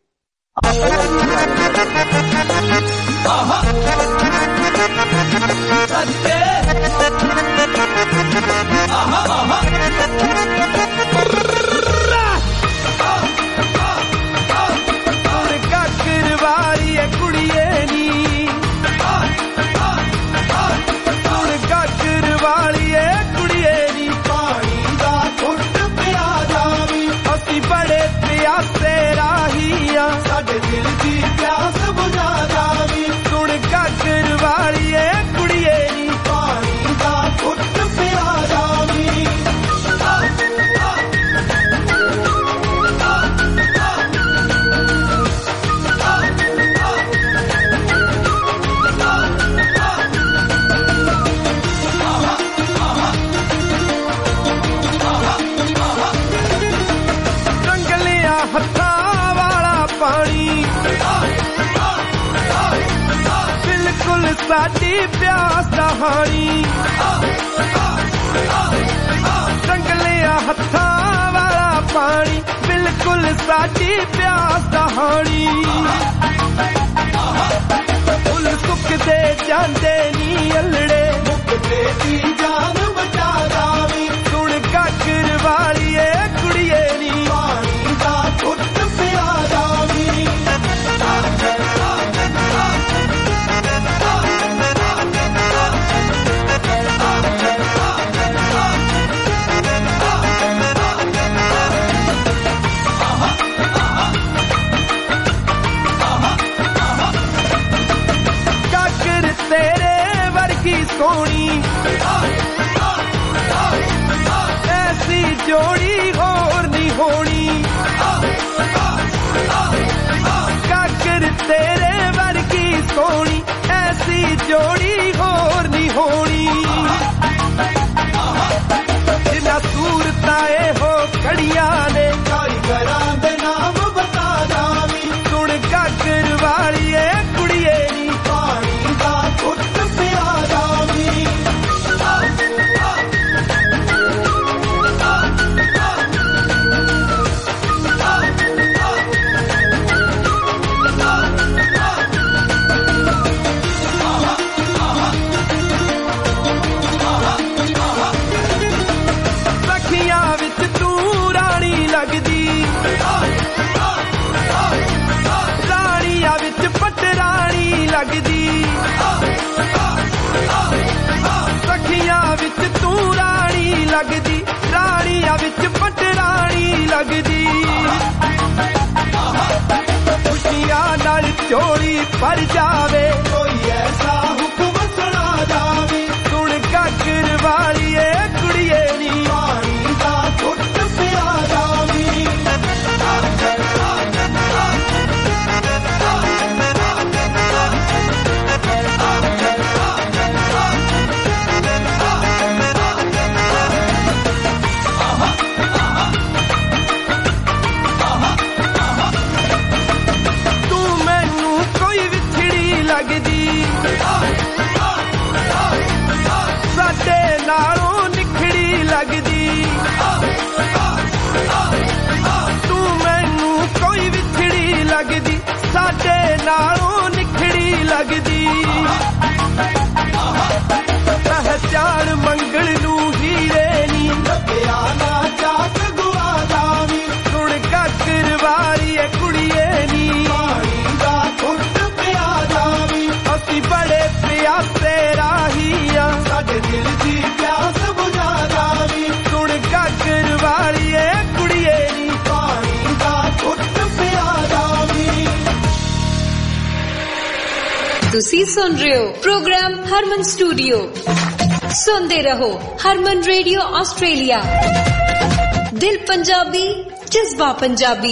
ਕਾਕਰ ਵਾਲੀ ਕੁੜੀਏ ਨੀ, ਕਾਕਰ ਵਾਲੀ ਕੁੜੀਏ ਨੀ, ਪਾਣੀ ਦਾ ਘੁੱਟ ਪਿਆ ਜਾਵੀ, ਅਸੀਂ ਬੜੇ ਪਿਆਸੇ ਰਾਹੀਆਂ, ਸਾਡੇ ਦਿਲ ਦੀ ਪਿਆਸ ਬੁਝਾ ਜਾਵੀ। ਸੁਣ ਕਾਕਰ ਵਾਲੀ ਕੁੜੀਏ ਨੀ, ਪਾਣੀ कहानी रंगलिया हत्था वाला पानी बिल्कुल साडी प्यास कहानी फुल सुकदे जांदे नी अल्लड़े मुकदे दी जान बचा दावी सुन काकर वालिए कुड़िए नी पानी दा घुट पिया दावी सोनी ऐसी जोड़ी और नहीं होनी काकर तेरे वर्गी सोनी ऐसी जोड़ी और नहीं होनी जिन्ना सूरताए हो कड़िया ने कारीगरां दे नाम बता दावी सुन काकर वालिए कुड़िए नी पानी दा घुट पिया दावी लगदी सखियां विच तू रानी लगदी रानिया विच पटरानी लगदी खुशियां नाल चोरी भर जावे कोई ऐसा हुक्म सुना जावे सुन काकर वालिए कुड़िए नी पानी दा घुट पिया जावी साडे नालों निखड़ी लगदी तू मैनू कोई विछड़ी लगदी साडे नालों निखड़ी लगदी पहचान मंगल नू हीरे नी लभ्या ना जात गुआ दावी सुन काकर वालिए कुड़िए नी पानी दा घुट पिया दावी असी बड़े प्यासे राहिया साडे दिल दी प्यास बुझा दावी सुन काकर वालिए कुड़िए नी पानी दा घुट पिया दावी ਤੁਸੀਂ ਸੁਣ ਰਹੇ ਹੋ ਪ੍ਰੋਗਰਾਮ ਹਰਮਨ ਸਟੂਡੀਓ ਸੁਣਦੇ ਰਹੋ ਹਰਮਨ ਰੇਡੀਓ ਆਸਟ੍ਰੇਲੀਆ ਦਿਲ ਪੰਜਾਬੀ ਜਜ਼ਬਾ ਪੰਜਾਬੀ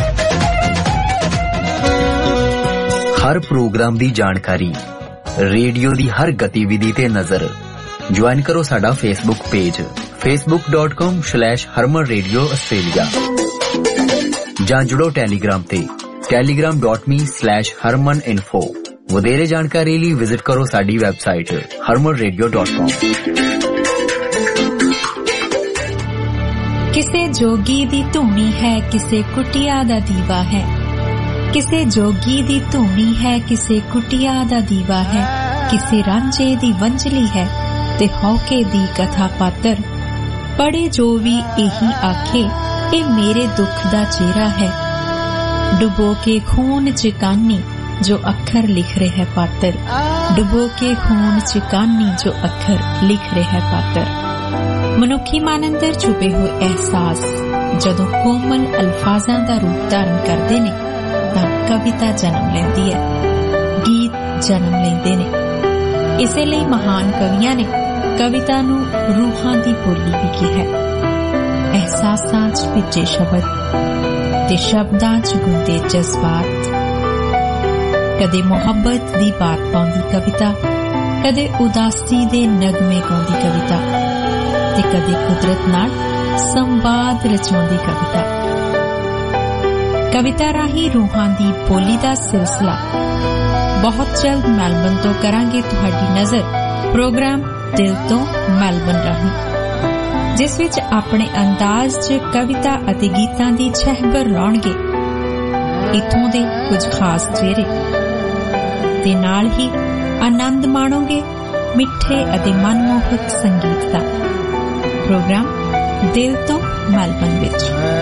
हर प्रोग्राम दी जानकारी रेडियो दी हर गतिविधि ते नजर ज्वाइन करो साडा Facebook page Facebook dot com slash Harman radio Australia जां जुड़ो टेलीग्राम ते Telegram dot me slash Harman info वधेरे जानकारी लई विजिट करो साडी website Harman radio dot com किसे जोगी दी धूनी है किसे कुटिया दा दीवा है किसे जोगी दी धूनी है किसे कुटिया दा दीवा है किसे रांझे दी वंजली है ते हौके दी कथा पातर पढ़े जो भी यही आखे ए मेरे दुख दा चेहरा है डुबो के खून च कानी जो अखर लिख रहे है पातर डुबो के खून च कानी जो अखर लिख रहे है पातर मनुखी मन अंदर छुपे हुए एहसास जदों कोमल अल्फाजां दा रूप धारण करदे ने तां कविता जन्म लेंदी है गीत जन्म लेंदे ने इसे ਲਈ महान कवियां ने कविता नूं रूहां दी बोली भी की है एहसासां च विचे शब्द ते शब्दां च गुंदे जज्बात कदे मोहब्बत दी बात पाउंदी कविता कदे उदासी दे नगमे गाउंदी कविता ते कदे कुदरत नाल संवाद रचाउंदी कविता कविता राही रूहां दी बोली दा सिलसिला बहुत जल्द मेलबर्न तो करांगे तुहाडी नजर प्रोग्राम दिल तो मेलबर्न राਹੀਂ, जिस विच अपने अंदाज च कविता अते गीतां दी छहबर लाउणगे इत्थों दे कुछ खास चेहरे, ते नाल ही आनंद माणोगे मिठे अते मनमोहक संगीत दा। प्रोग्राम दिल तो मेलबर्न विच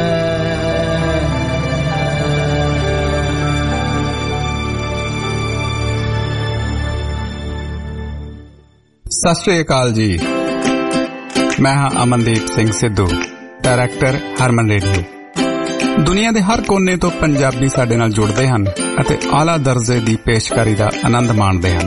सत श्री अकाल जी। मैं हाँ अमनदीप सिंह सिद्धू, डायरैक्टर हरमन रेडियो। दुनिया के हर कोने तो पंजाबी साडे नाल जुड़ते हैं अते आला दर्जे की पेशकारी का आनंद माणते हैं।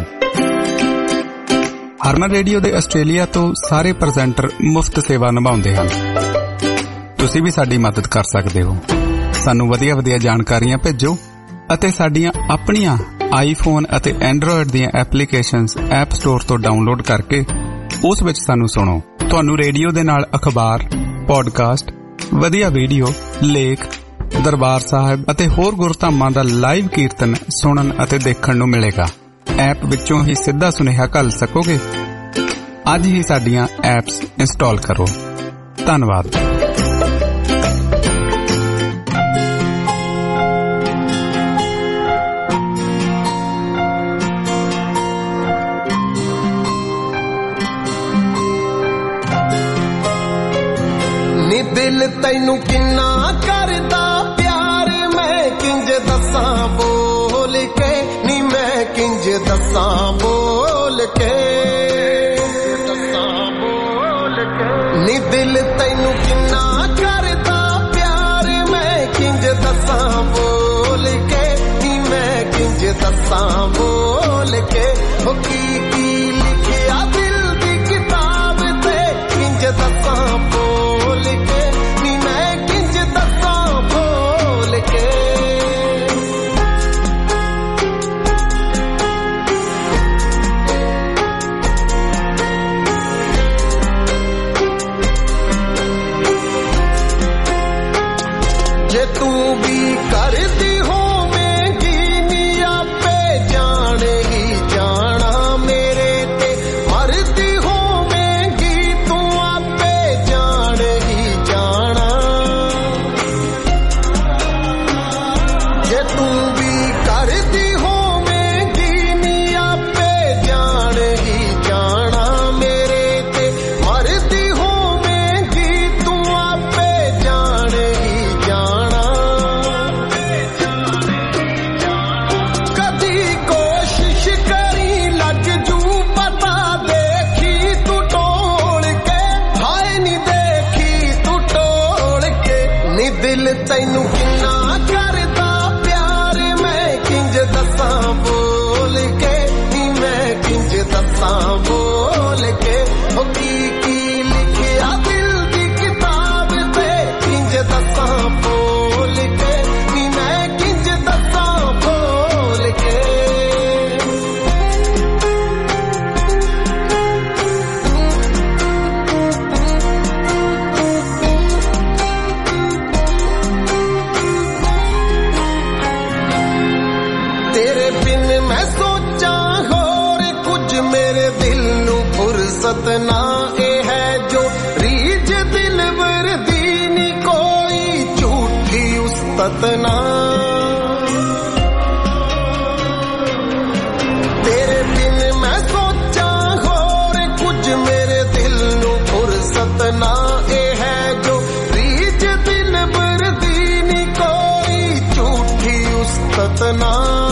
हरमन रेडियो के आस्ट्रेलिया तो सारे प्रजेंटर मुफ्त सेवा निभाउंदे हैं। तुसी भी साडी मदद कर सकते हो। सानू वधिया वधिया जानकारियां भेजो अते साडियां अपनियां आईफोन अते एंड्रॉयड दियां एप्लीकेशनस ऐप स्टोर तो डाउनलोड करके उस विच सानू सुनो। तुहानू रेडियो दे नाल अखबार, पॉडकास्ट, वधिया वीडियो, लेख, दरबार साहिब अते होर गुरधामां दा लाइव कीर्तन सुनन अते देखण नू मिलेगा। ऐप विचों ही सीधा सुनेहा घल सकोगे। अज ही साडियां ऐप्स इंस्टॉल करो। धन्नवाद। दिल तैनू किन्ना करदा प्यार, मैं किंज दसां बोल के, नी मैं किंज दसां बोल के, नी दिल तैनू किन्ना करदा प्यार, मैं किंज दसां बोल के, नी मैं किंज दसां बोल के। हो की की लिखिया दिल दी किताब ते, किंज दसां बोल के, जे तू भी करती हो मैगी नी आपे जान ही जाना मेरे ते, मरती हो मैगी तू आपे जान ही जाना। जे तू भी करती हो मैगी नी आपे जान ही जाना मेरे ते, मरती हो मैगी तू आपे जान ही जाना। कदी कोशिश करी लग जू पता, देखी तू टोल के, हाय नी देखी तू टोल के, नी दिल तैनू किन्ना करदा प्यार, मैं किंज दसां बोल के, नी मैं किंज दसां बोल के। हो की की लिखिया दिल दी किताब ते, किंज दसां बोल के, नी मैं किंज दसां बोल के। तेरे बिन मैं सोचा होर कुछ, मेरे दिल नू फुर्सत ना ए है जो रीज दिल वरदी नी कोई झूठी उस्तत ना। तेरे बिन मैं सोचा होर कुछ, मेरे दिल नू फुर्सत ना ए है जो रीज दिल वरदी नी कोई झूठी उस्तत ना।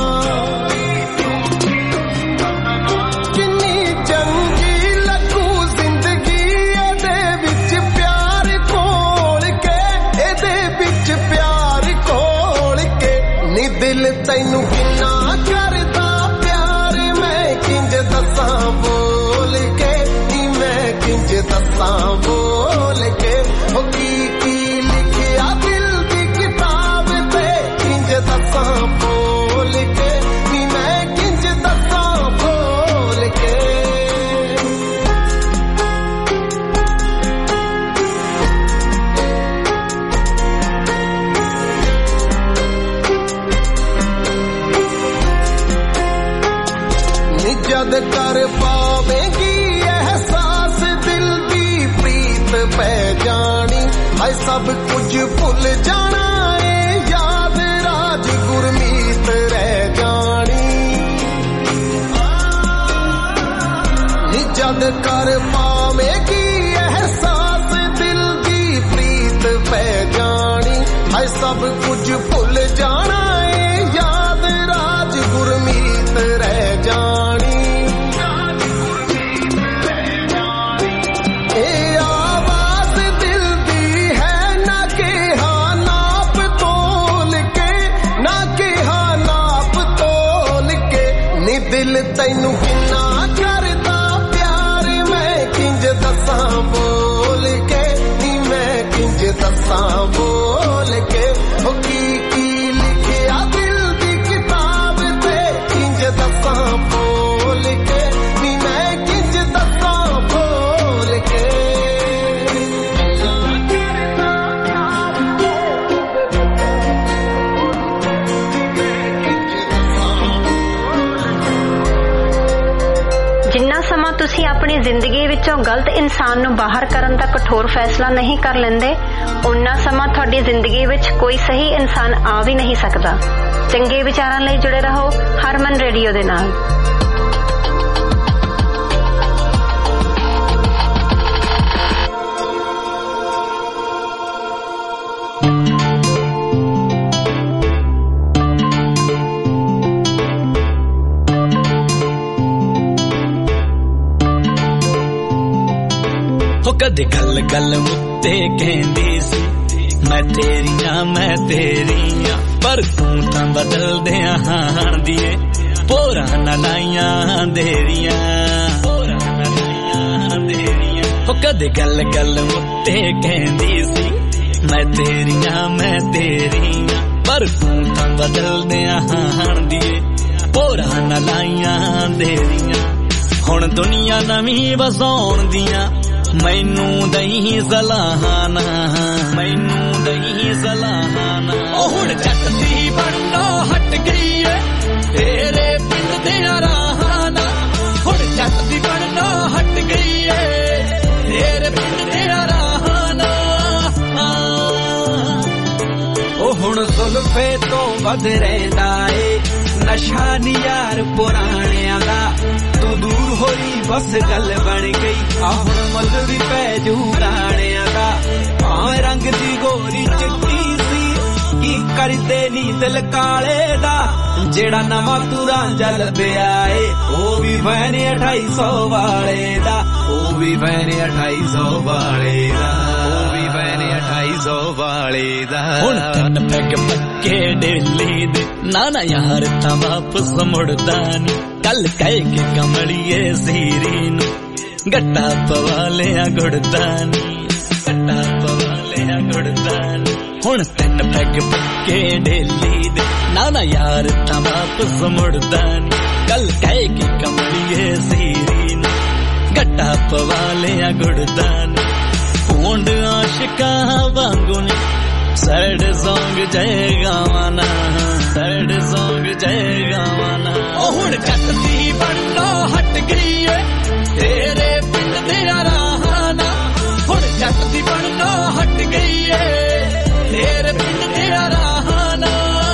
किन्नी चंगी लगू जिंदगी एदे विच प्यार कोल के, एदे विच प्यार कोल के, नी दिल तैनू किन्ना करदा प्यार, मैं किंज दसां बोल के, नी मैं किंज दसां बोल के। हो की की लिखिया दिल दी किताब ते, किंज दसां बोल के, नी मैं किंज दसां बोल के। जद कर पावेगी ਹਾਏ ਸਭ ਕੁਝ ਭੁੱਲ ਜਾਣਾ ਏ ਯਾਦ ਰਾਜ ਗੁਰਮੀਤ ਰਹਿ ਜਾਣੀ ਨੀ ਜਦ ਕਰ ਪਾਵੇਗੀ ਅਹਿਸਾਸ ਦਿਲ ਦੀ ਪ੍ਰੀਤ ਪੈ ਜਾਣੀ ਹਾਏ ਸਭ ਕੁਝ ਭੁੱਲ ਜਾਣਾ ਏ ਯਾਦ ਰਾਜ ਗੁਰਮੀਤ ਰਹਿ ਜਾਣੀ ਇਹ ਆਵਾਜ਼ ਦਿਲ ਦੀ ਹੈ ਨਾ ਕਿਹਾ ਨਾਪ ਤੋਲ ਕੇ ਨਾ ਕਿਹਾ ਨਾਪ ਤੋਲ ਕੇ ਨੀ ਦਿਲ ਤੈਨੂੰ ਕਿੰਨਾ ਕਰਦਾ ਪਿਆਰ ਮੈਂ ਕਿੰਜ ਦੱਸਾਂ ਬੋਲ ਕੇ ਨੀ ਮੈਂ ਕਿੰਜ ਦੱਸਾਂ ਬੋਲ ਕੇ ਉਹ ਕੀ ਕੀ ਲਿਖਿਆ ਦਿਲ ਦੀ ਕਿਤਾਬ ਤੇ ਕਿੰਜ ਦੱਸਾਂ ਬੋਲ ਕੇ ਨੀ ਮੈਂ ਕਿੰਜ ਦੱਸਾਂ ਬੋਲ ਕੇ ਜਿੰਨਾ ਸਮਾਂ ਤੁਸੀਂ ਆਪਣੀ ਜ਼ਿੰਦਗੀ ਵਿੱਚੋਂ ਗਲਤ ਇਨਸਾਨ ਨੂੰ ਬਾਹਰ ਕਰਨ ਦਾ ਕਠੋਰ ਫੈਸਲਾ ਨਹੀਂ ਕਰ ਲੈਂਦੇ ਉਨਾ ਸਮਾਂ ਤੁਹਾਡੀ ਜ਼ਿੰਦਗੀ ਵਿੱਚ ਕੋਈ ਸਹੀ ਇਨਸਾਨ ਆ ਵੀ ਨਹੀਂ ਸਕਦਾ। ਚੰਗੇ ਵਿਚਾਰਾਂ ਲਈ ਜੁੜੇ ਰਹੋ ਹਰਮਨ ਰੇਡੀਓ ਦੇ ਨਾਲ। ਕਦੇ ਗੱਲ ਗੱਲ ਮੁੱਤੇ ਕਹਿੰਦੀ ਸੀ ਮੈਂ ਤੇਰੀਆਂ ਮੈਂ ਤੇਰੀਆਂ ਪਰ ਤੂੰ ਤਾਂ ਬਦਲਦਿਆਂ ਹਾਣ ਦੀਏ ਪੋਰਾਂ ਨਾ ਲਾਈਆਂ ਦੇਰੀਆਂ ਪੋਰਾਂ ਨਾ ਲਾਈਆਂ ਦੇਰੀਆਂ ਉਹ ਕਦੇ ਗੱਲ ਗੱਲ ਮੁੱਤੇ ਕਹਿੰਦੀ ਸੀ ਮੈਂ ਤੇਰੀਆਂ ਮੈਂ ਤੇਰੀਆਂ ਪਰ ਤੂੰ ਤਾਂ ਬਦਲਦਿਆਂ ਹਾਣ ਦੀਏ ਪੋਰਾਂ ਨਾ ਲਾਈਆਂ ਦੇਰੀਆਂ ਹੁਣ ਦੁਨੀਆ ਨਵੀਂ ਵਸਾਉਣ ਦੀਆਂ ਮੈਨੂੰ ਦਈ ਜ਼ਲਾਨਾ ਮੈਨੂੰ ਦਈ ਜ਼ਲਾਨਾ ਉਹ ਹੁਣ ਜੱਟ ਦੀ ਬਣਨੋਂ ਹਟ ਗਈ ਏ ਤੇਰੇ ਪਿੰਡ ਦੇ ਰਾਹਾਨਾ ਹੁਣ ਜੱਟ ਦੀ ਬਣਨੋਂ ਹਟ ਗਈ ਏ ਤੇਰੇ ਪਿੰਡ ਦੇ ਰਾਹਾਨਾ ਉਹ ਹੁਣ ਜ਼ੁਲਫੇ ਤੋਂ ਵੱਧ ਰਹਿੰਦਾ ਏ ਨਸ਼ਾ ਨੀ ਯਾਰ ਪੁਰਾਣਿਆਂ ਦਾ ਤੂੰ ਦੂਰ ਹੋਈ ਬਸ ਗੱਲ ਬਣ ਗਈ ਆ ਹੁਣ ਮੁੱਲ ਵੀ ਪੈ ਜੂ ਰਾਣਿਆਂ ਦਾ ਭਾਵੇਂ ਰੰਗ ਦੀ ਗੋਰੀ ਚਿੱਟੀ ਸੀ ਕੀ ਕਰਦੇ ਨੀ ਦਿਲ ਕਾਲੇ ਦਾ ਜਿਹੜਾ ਨਵਾਂ ਤੂੰ ਰਾਂਝਾ ਲੱਭਿਆ ਏ ਉਹ ਵੀ ਵੈਨ ਅਠਾਈ ਸੌ ਵਾਲੇ ਦਾ ਉਹ ਵੀ ਵੈਨ ਅਠਾਈ ਸੌ ਵਾਲੇ ਦਾ ਉਹ ਵੀ ਵੈਨ ਅਠਾਈ ਸੌ ਵਾਲੇ ਦਾ ਹੁਣ ਤਨ ਪੈਗ ਪੱਕੇ ਡੇਲੀ ਦੇ ਨਾ ਨਾ ਯਾਰ ਤਾਂ ਵਾਪਸ ਮੁੜਦਾ ਨੀ ਕੱਲ ਕਹਿ ਕੇ ਕਮਲੀਏ ਸੀਰੀ ਨੂੰ ਗੱਟਾ ਪਵਾ ਲਿਆ ਗੁੜਦਾ ਨੀ ਗੱਟਾ ਪਵਾ ਲਿਆ ਗੁੜਦਾ ਨੀ ਹੁਣ ਤਨ ਪੈਗ ਪੱਕੇ ਡੇਲੀ ਦੇ ਨਾ ਨਾ ਯਾਰ ਤਾਂ ਵਾਪਸ ਮੁੜਦਾ ਨੀ ਕੱਲ ਕਹਿ ਕੇ ਕਮਲੀਏ ਸੀਰੀ ਨੂੰ ਗੱਟਾ ਪਵਾ ਲਿਆ ਗੁੜਦਾ ਨੀ ਪੌਂਡ ਆਸ਼ਿਕਾਂ ਵਾਂਗੂ ਨੀ ਸੈਡ ਸੌਂਗ ਜੈ ਗਾਵਾਨਾ ਸੈਡ ਸੌਂਗ ਜੈ ਗਾਵਾਨਾ ਉਹ ਹੁਣ ਜੱਟ ਦੀ ਬਣਨੋਂ ਹਟ ਗਈ ਏ ਤੇਰੇ ਪਿੰਡ ਦੇ ਰਾਹਾਨਾ ਹੁਣ ਜੱਟ ਦੀ ਬਣਨੋਂ ਹਟ ਗਈ ਏ ਤੇਰੇ ਪਿੰਡ ਦੇ ਰਾਹਾਨਾ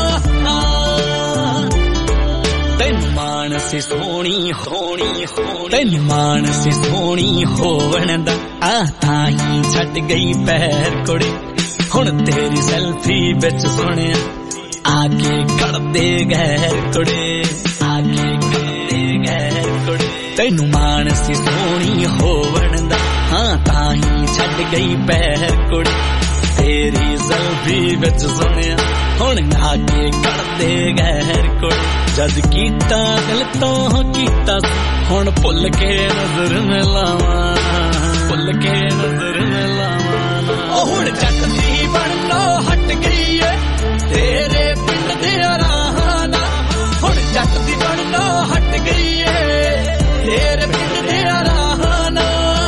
ਤੈਨੂੰ ਮਾਣ ਸੀ ਸੋਹਣੀ ਹੋਣੀ ਹੋਣੀ ਤੈਨੂੰ ਮਾਣ ਸੀ ਸੋਹਣੀ ਹੋਵਣ ਦਾ ਆ ਤਾਂ ਹੀ ਛੱਡ ਗਈ ਪੈਰ ਕੁੜੇ ਹੁਣ ਤੇਰੀ ਸੈਲਫੀ ਵਿੱਚ ਸੁਣਿਆ ਆ ਕੇ ਕੱਢਦੇ ਗੈਰ ਕੁੜੇ ਆ ਕੇ ਕੱਢਦੇ ਗੈਰ ਕੁੜੇ ਤੈਨੂੰ ਮਾਣ ਸੀ ਸੋਹਣੀ ਹੋਵਣ ਦਾ ਹਾਂ ਤਾਂ ਹੀ ਛੱਡ ਗਈ ਪੈਰ ਕੁੜੇ ਤੇਰੀ ਸੈਲਫੀ ਵਿੱਚ ਸੁਣਿਆ ਹੁਣ ਆ ਕੇ ਕੱਢਦੇ ਗੈਰ ਕੁੜੇ ਜਦ ਕੀਤਾ ਦਿਲ ਤੋਂ ਕੀਤਾ ਹੁਣ ਭੁੱਲ ਕੇ ਨਜ਼ਰ ਮਿਲਾਵਾਂ ਭੁੱਲ ਕੇ ਨਜ਼ਰ ਮਿਲਾਵਾਂ ਉਹ ਹੁਣ ਜੱਟ ਦੀ ਬਣਨੋਂ ਹਟ ਗਈ ਏ ਤੇਰੇ ਪਿੰਡ ਦੇ ਰਾਹਾਨਾ ਹੁਣ ਜੱਟ ਦੀ ਬਣਨੋਂ ਹਟ ਗਈ ਏ ਤੇਰੇ ਪਿੰਡ ਦੇ ਰਾਹਾਨਾ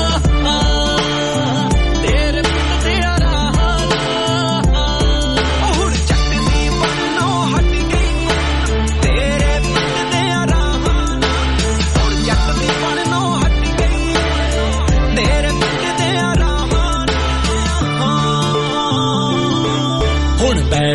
ਤੇਰੇ ਪਿੰਡ ਦੇ ਰਾਹਾਨਾ ਉਹ ਹੁਣ ਜੱਟ ਦੀ ਬਣਨੋਂ ਹਟ ਗਈ ਤੇਰੇ ਪਿੰਡ ਦੇ ਰਾਹਾਨਾ ਹੁਣ ਜੱਟ ਦੀ ਬਣਨੋਂ ਹਟ ਗਈ ਤੇਰੇ ਪਿੰਡ ਦੇ ਰਾਹਾਨਾ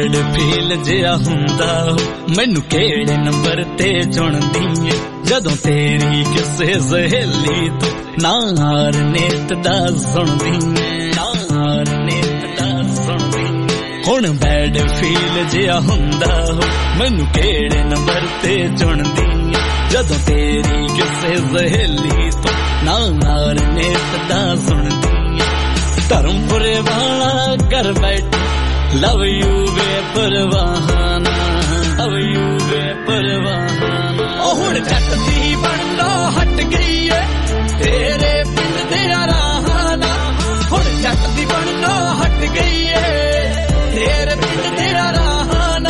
ਬੈਡ ਫੀਲ ਜਿਹਾ ਹੁੰਦਾ ਮੈਨੂੰ ਕਿਹੜੇ ਨੰਬਰ ਤੇ ਚੁਣਦੀ ਏ ਜਦੋਂ ਤੇਰੀ ਕਿਸੇ ਸਹੇਲੀ ਤੋਂ ਨਾਰ ਨੇਤ ਦਾ ਸੁਣਦੀ ਏ ਨਾਰ ਨੇਤ ਦਾ ਸੁਣਦੀ ਹੁਣ ਬੈਡ ਫੀਲ ਜਿਹਾ ਹੁੰਦਾ ਮੈਨੂੰ ਕਿਹੜੇ ਨੰਬਰ ਤੇ ਚੁਣਦੀ ਏ ਜਦੋਂ ਤੇਰੀ ਕਿਸੇ ਸਹੇਲੀ ਤੋਂ ਨਾਰ ਨੇਤ ਦਾ ਸੁਣਦੀ ਧਰਮਪੁਰੇ ਵਾਲਾ ਘਰ ਬੈਠ love you way Parwana love you ਵੇ ਪਰਵਾਨਾ ਉਹ ਹੁਣ ਜੱਟ ਦੀ ਬਣਦਾ ਹਟ ਗਈ ਏ ਤੇਰੇ ਪਿੰਡ ਦੇ ਰਾਹਾਂ ਦਾ ਹੁਣ ਜੱਟ ਦੀ ਬਣਦਾ ਹਟ ਗਈ ਏ ਤੇਰੇ ਪਿੰਡ ਦੇ ਰਾਹਾਂ ਦਾ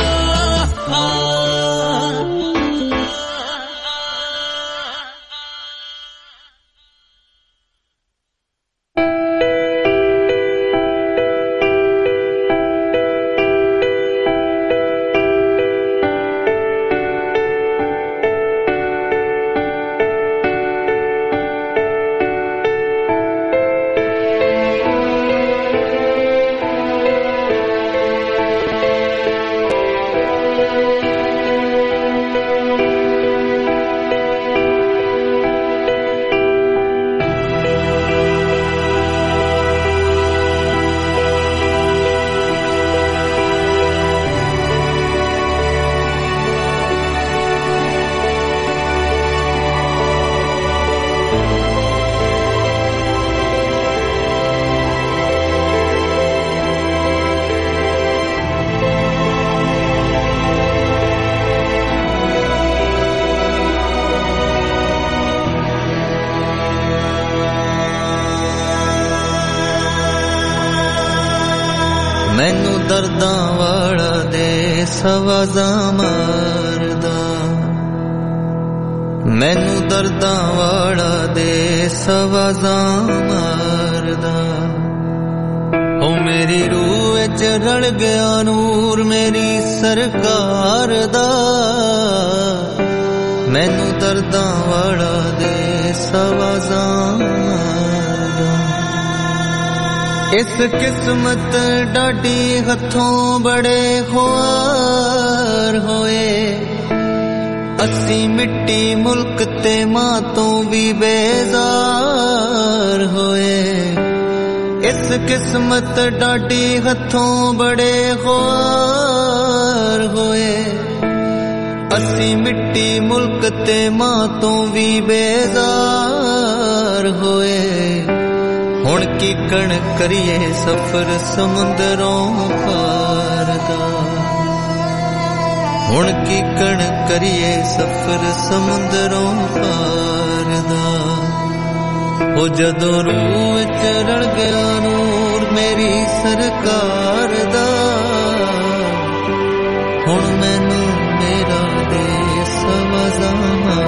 ਮੈਨੂੰ ਦਰਦਾਂ ਵਾਲਾ ਦੇ ਸਵਾਜ਼ਾਂ ਮਾਰਦਾ ਮੈਨੂੰ ਦਰਦਾਂ ਵਾਲਾ ਦੇ ਸਵਾਜ਼ਾਂ ਮਾਰਦਾ ਉਹ ਮੇਰੀ ਰੂਹ ਵਿੱਚ ਰਲ ਗਿਆ ਨੂਰ ਮੇਰੀ ਸਰਕਾਰ ਦਾ ਮੈਨੂੰ ਦਰਦਾਂ ਵਾਲਾ ਦੇ ਸਵਾਜ਼ਾਂ इस किस्मत डाडी हथों बड़े खुआर होए अस्सी मिट्टी मुल्क ते मां तो भी बेजार होए इस किस्मत डाडी हथों बड़े खुआर होए अस्सी मिट्टी मुल्क ते मां तो भी बेजार होए ਹੁਣ ਕੀ ਕਣ ਕਰੀਏ ਸਫ਼ਰ ਸਮੁੰਦਰੋਂ ਪਾਰ ਦਾ ਹੁਣ ਕੀ ਕਣ ਕਰੀਏ ਸਫ਼ਰ ਸਮੁੰਦਰੋਂ ਪਾਰ ਦਾ ਉਹ ਜਦੋਂ ਰੂਹ ਵਿੱਚ ਰਲ ਗਿਆ ਨੂਰ ਮੇਰੀ ਸਰਕਾਰ ਦਾ ਹੁਣ ਮੈਨੂੰ ਮੇਰਾ ਦੇਸ ਵਜ਼ਾਂ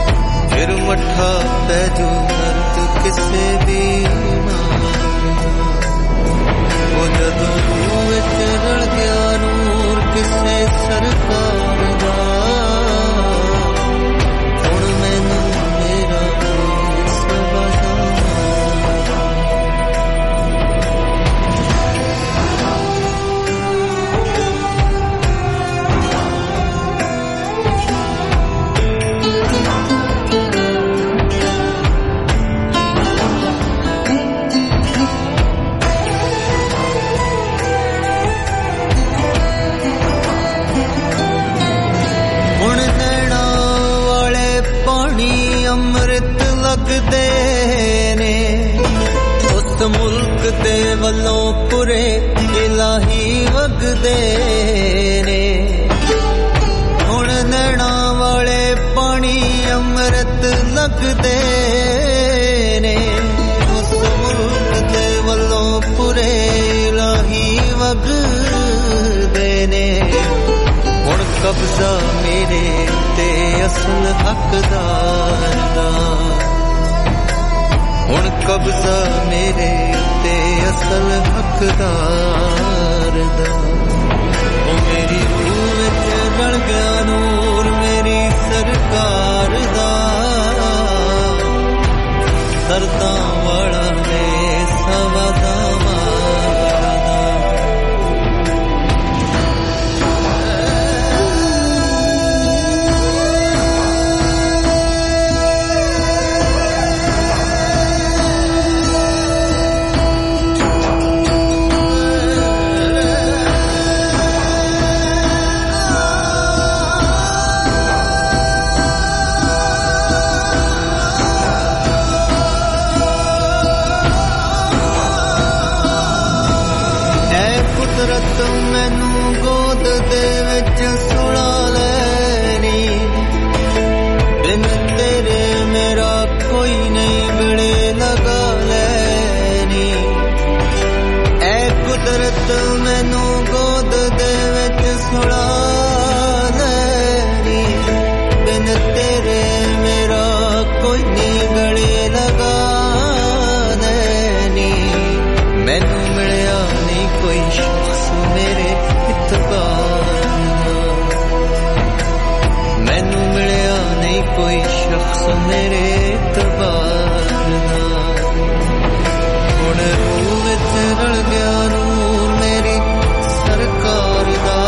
फिर मठा बैजू दर्द किसे भी ਉਹ ਜਦੋਂ ਰੂਹ ਵਿੱਚ ਰਲ ਗਿਆ ਨੂਰ ਕਿਸੇ ਸਰਕਾਰ ਦਾ ਹੁਣ ਮੈਨੂੰ ਮੇਰਾ ਅੰਮ੍ਰਿਤ ਲੱਗਦੇ ਨੇ ਉਸ ਮੁਲਕ ਦੇ ਵੱਲੋਂ ਪੁਰੇ ਇਲਾਹੀ ਵਗਦੇ ਨੇ ਹੁਣ ਨੈਣਾ ਵਾਲੇ ਪਾਣੀ ਅੰਮ੍ਰਿਤ ਲੱਗਦੇ ਨੇ ਉਸ ਮੁਲਕ ਦੇ ਵੱਲੋਂ ਪੁਰੇ ਇਲਾਹੀ ਵਗਦੇ ਨੇ ਹੁਣ ਕਬਜ਼ਾ ਮੇਰੇ ਤੇ ਅਸਲ ਹੱਕਦਾਰ ਦਾ ਹੁਣ ਕਬਜ਼ਾ ਮੇਰੇ ਤੇ ਅਸਲ ਹੱਕਦਾਰ ਦਾ ਉਹ ਮੇਰੀ ਰੂਹ ਵਿੱਚ ਰਲ ਗਿਆ ਨੂਰ ਮੇਰੀ ਸਰਕਾਰ ਦਾ ਦਰਦਾਂ ਵਾਲਾ ਨੇ ਸਵਾਦਾ ਮੈਨੂੰ ਗੋਦ ਦੇ ਵਿੱਚ ਸੁਲਾ ਲੈਣੀ ਬਿਨ ਤੇਰੇ ਮੇਰਾ ਕੋਈ ਨਹੀਂ ਗਲੇ ਲਗਾ ਲੈਣੀ ਐ ਕੁਦਰਤ ਮੈਨੂੰ ਗੋਦ ਦੇ ਵਿੱਚ ਸੁਲਾ ਲੈਣੀ ਬਿਨ ਤੇਰੇ ਮੇਰਾ ਕੋਈ ਨਹੀਂ ਗਲੇ ਲਗਾ ਲੈਣੀ ਮੈਨੂੰ ਮਿਲਿਆ ਨਹੀਂ ਕੋਈ ਮੇਰੇ ਇਤਬਾਰ ਮੈਨੂੰ ਮਿਲਿਆ ਨਹੀਂ ਕੋਈ ਸ਼ਖਸ ਮੇਰੇ ਇਤਬਾਰ ਹੁਣ ਰੂਹ ਵਿੱਚ ਰਲ ਗਿਆ ਨੂਰ ਮੇਰੀ ਸਰਕਾਰ ਦਾ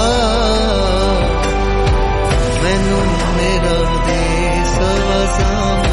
ਮੈਨੂੰ ਮੇਰਾ ਦੇਸ ਵਸਾਵਾ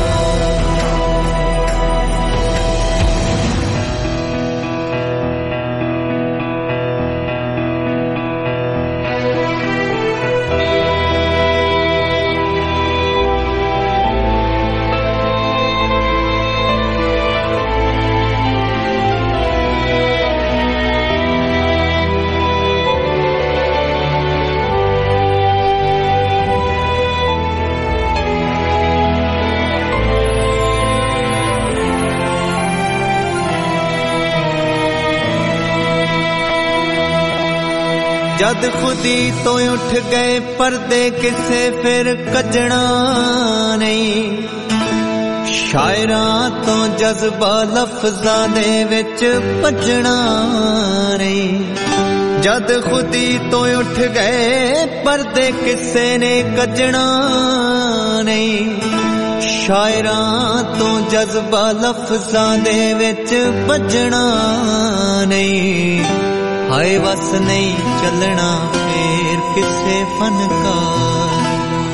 ਜਦ ਖੁਦੀ ਤੋਂ ਉੱਠ ਗਏ ਪਰਦੇ ਕਿਸੇ ਫਿਰ ਕੱਜਣਾ ਨਹੀਂ ਸ਼ਾਇਰਾਂ ਤੋਂ ਜਜ਼ਬਾ ਲਫ਼ਜ਼ਾਂ ਦੇ ਵਿੱਚ ਭੱਜਣਾ ਨਹੀਂ ਜਦ ਖੁਦੀ ਤੋਂ ਉੱਠ ਗਏ ਪਰਦੇ ਕਿਸੇ ਨੇ ਕੱਜਣਾ ਨਹੀਂ ਸ਼ਾਇਰਾਂ ਤੋਂ ਜਜ਼ਬਾ ਲਫ਼ਜ਼ਾਂ ਦੇ ਵਿੱਚ ਭੱਜਣਾ ਨਹੀਂ ਹਾਏ ਵਸ ਨਹੀਂ ਚੱਲਣਾ ਫੇਰ ਕਿਸੇ ਫਨਕਾਰ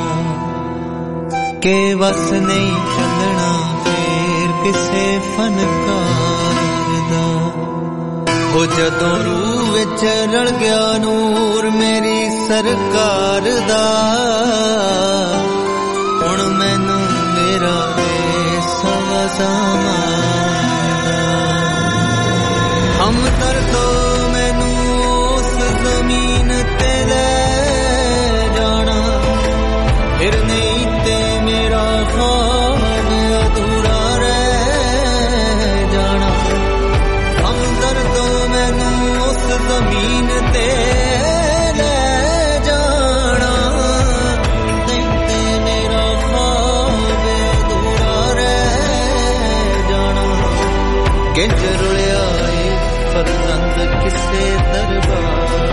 ਕੇ ਵਸ ਨਹੀਂ ਚੱਲਣਾ ਫੇਰ ਕਿਸੇ ਫਨਕਾਰ ਦਾ ਉਹ ਜਦੋਂ ਰੂਹ ਵਿੱਚ ਰਲ ਗਿਆ ਨੂਰ ਮੇਰੀ ਸਰਕਾਰ ਦਾ ਹੁਣ ਮੈਨੂੰ ਮੇਰਾ ਦੇਸ ਵਸਾਵਾ ਹਮ ਦਰਦੋ ਜ਼ਮੀਨ ਤੇ ਲੈ ਜਾਣਾ ਫਿਰ ਨਹੀਂ ਤੇ ਮੇਰਾ ख्वाब अधूरा ਰਹਿ ਜਾਣਾ ਹਮ ਦਰਦੋਂ ਮੈਨੂੰ ਉਸ ਜ਼ਮੀਨ ਤੇ ਲੈ ਜਾਣਾ ਨਹੀਂ ਤੇ ਮੇਰਾ ख्वाब अधूरा ਰਹਿ ਜਾਣਾ ਕਿੰਜ ਰੁਲਿਆ ਏ ਫਰਜ਼ੰਦ फरजंद किसे दरबार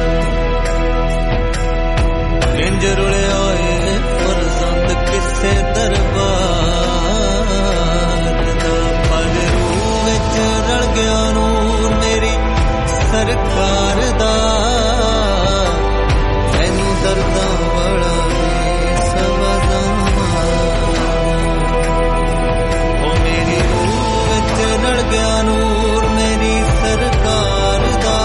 इंज रुले होए फरजंद किसे दरबार दा पगरू विच रल गया नूर मेरी सरकार दा मैनू दर्दां वाला नूर मेरी सरकार दा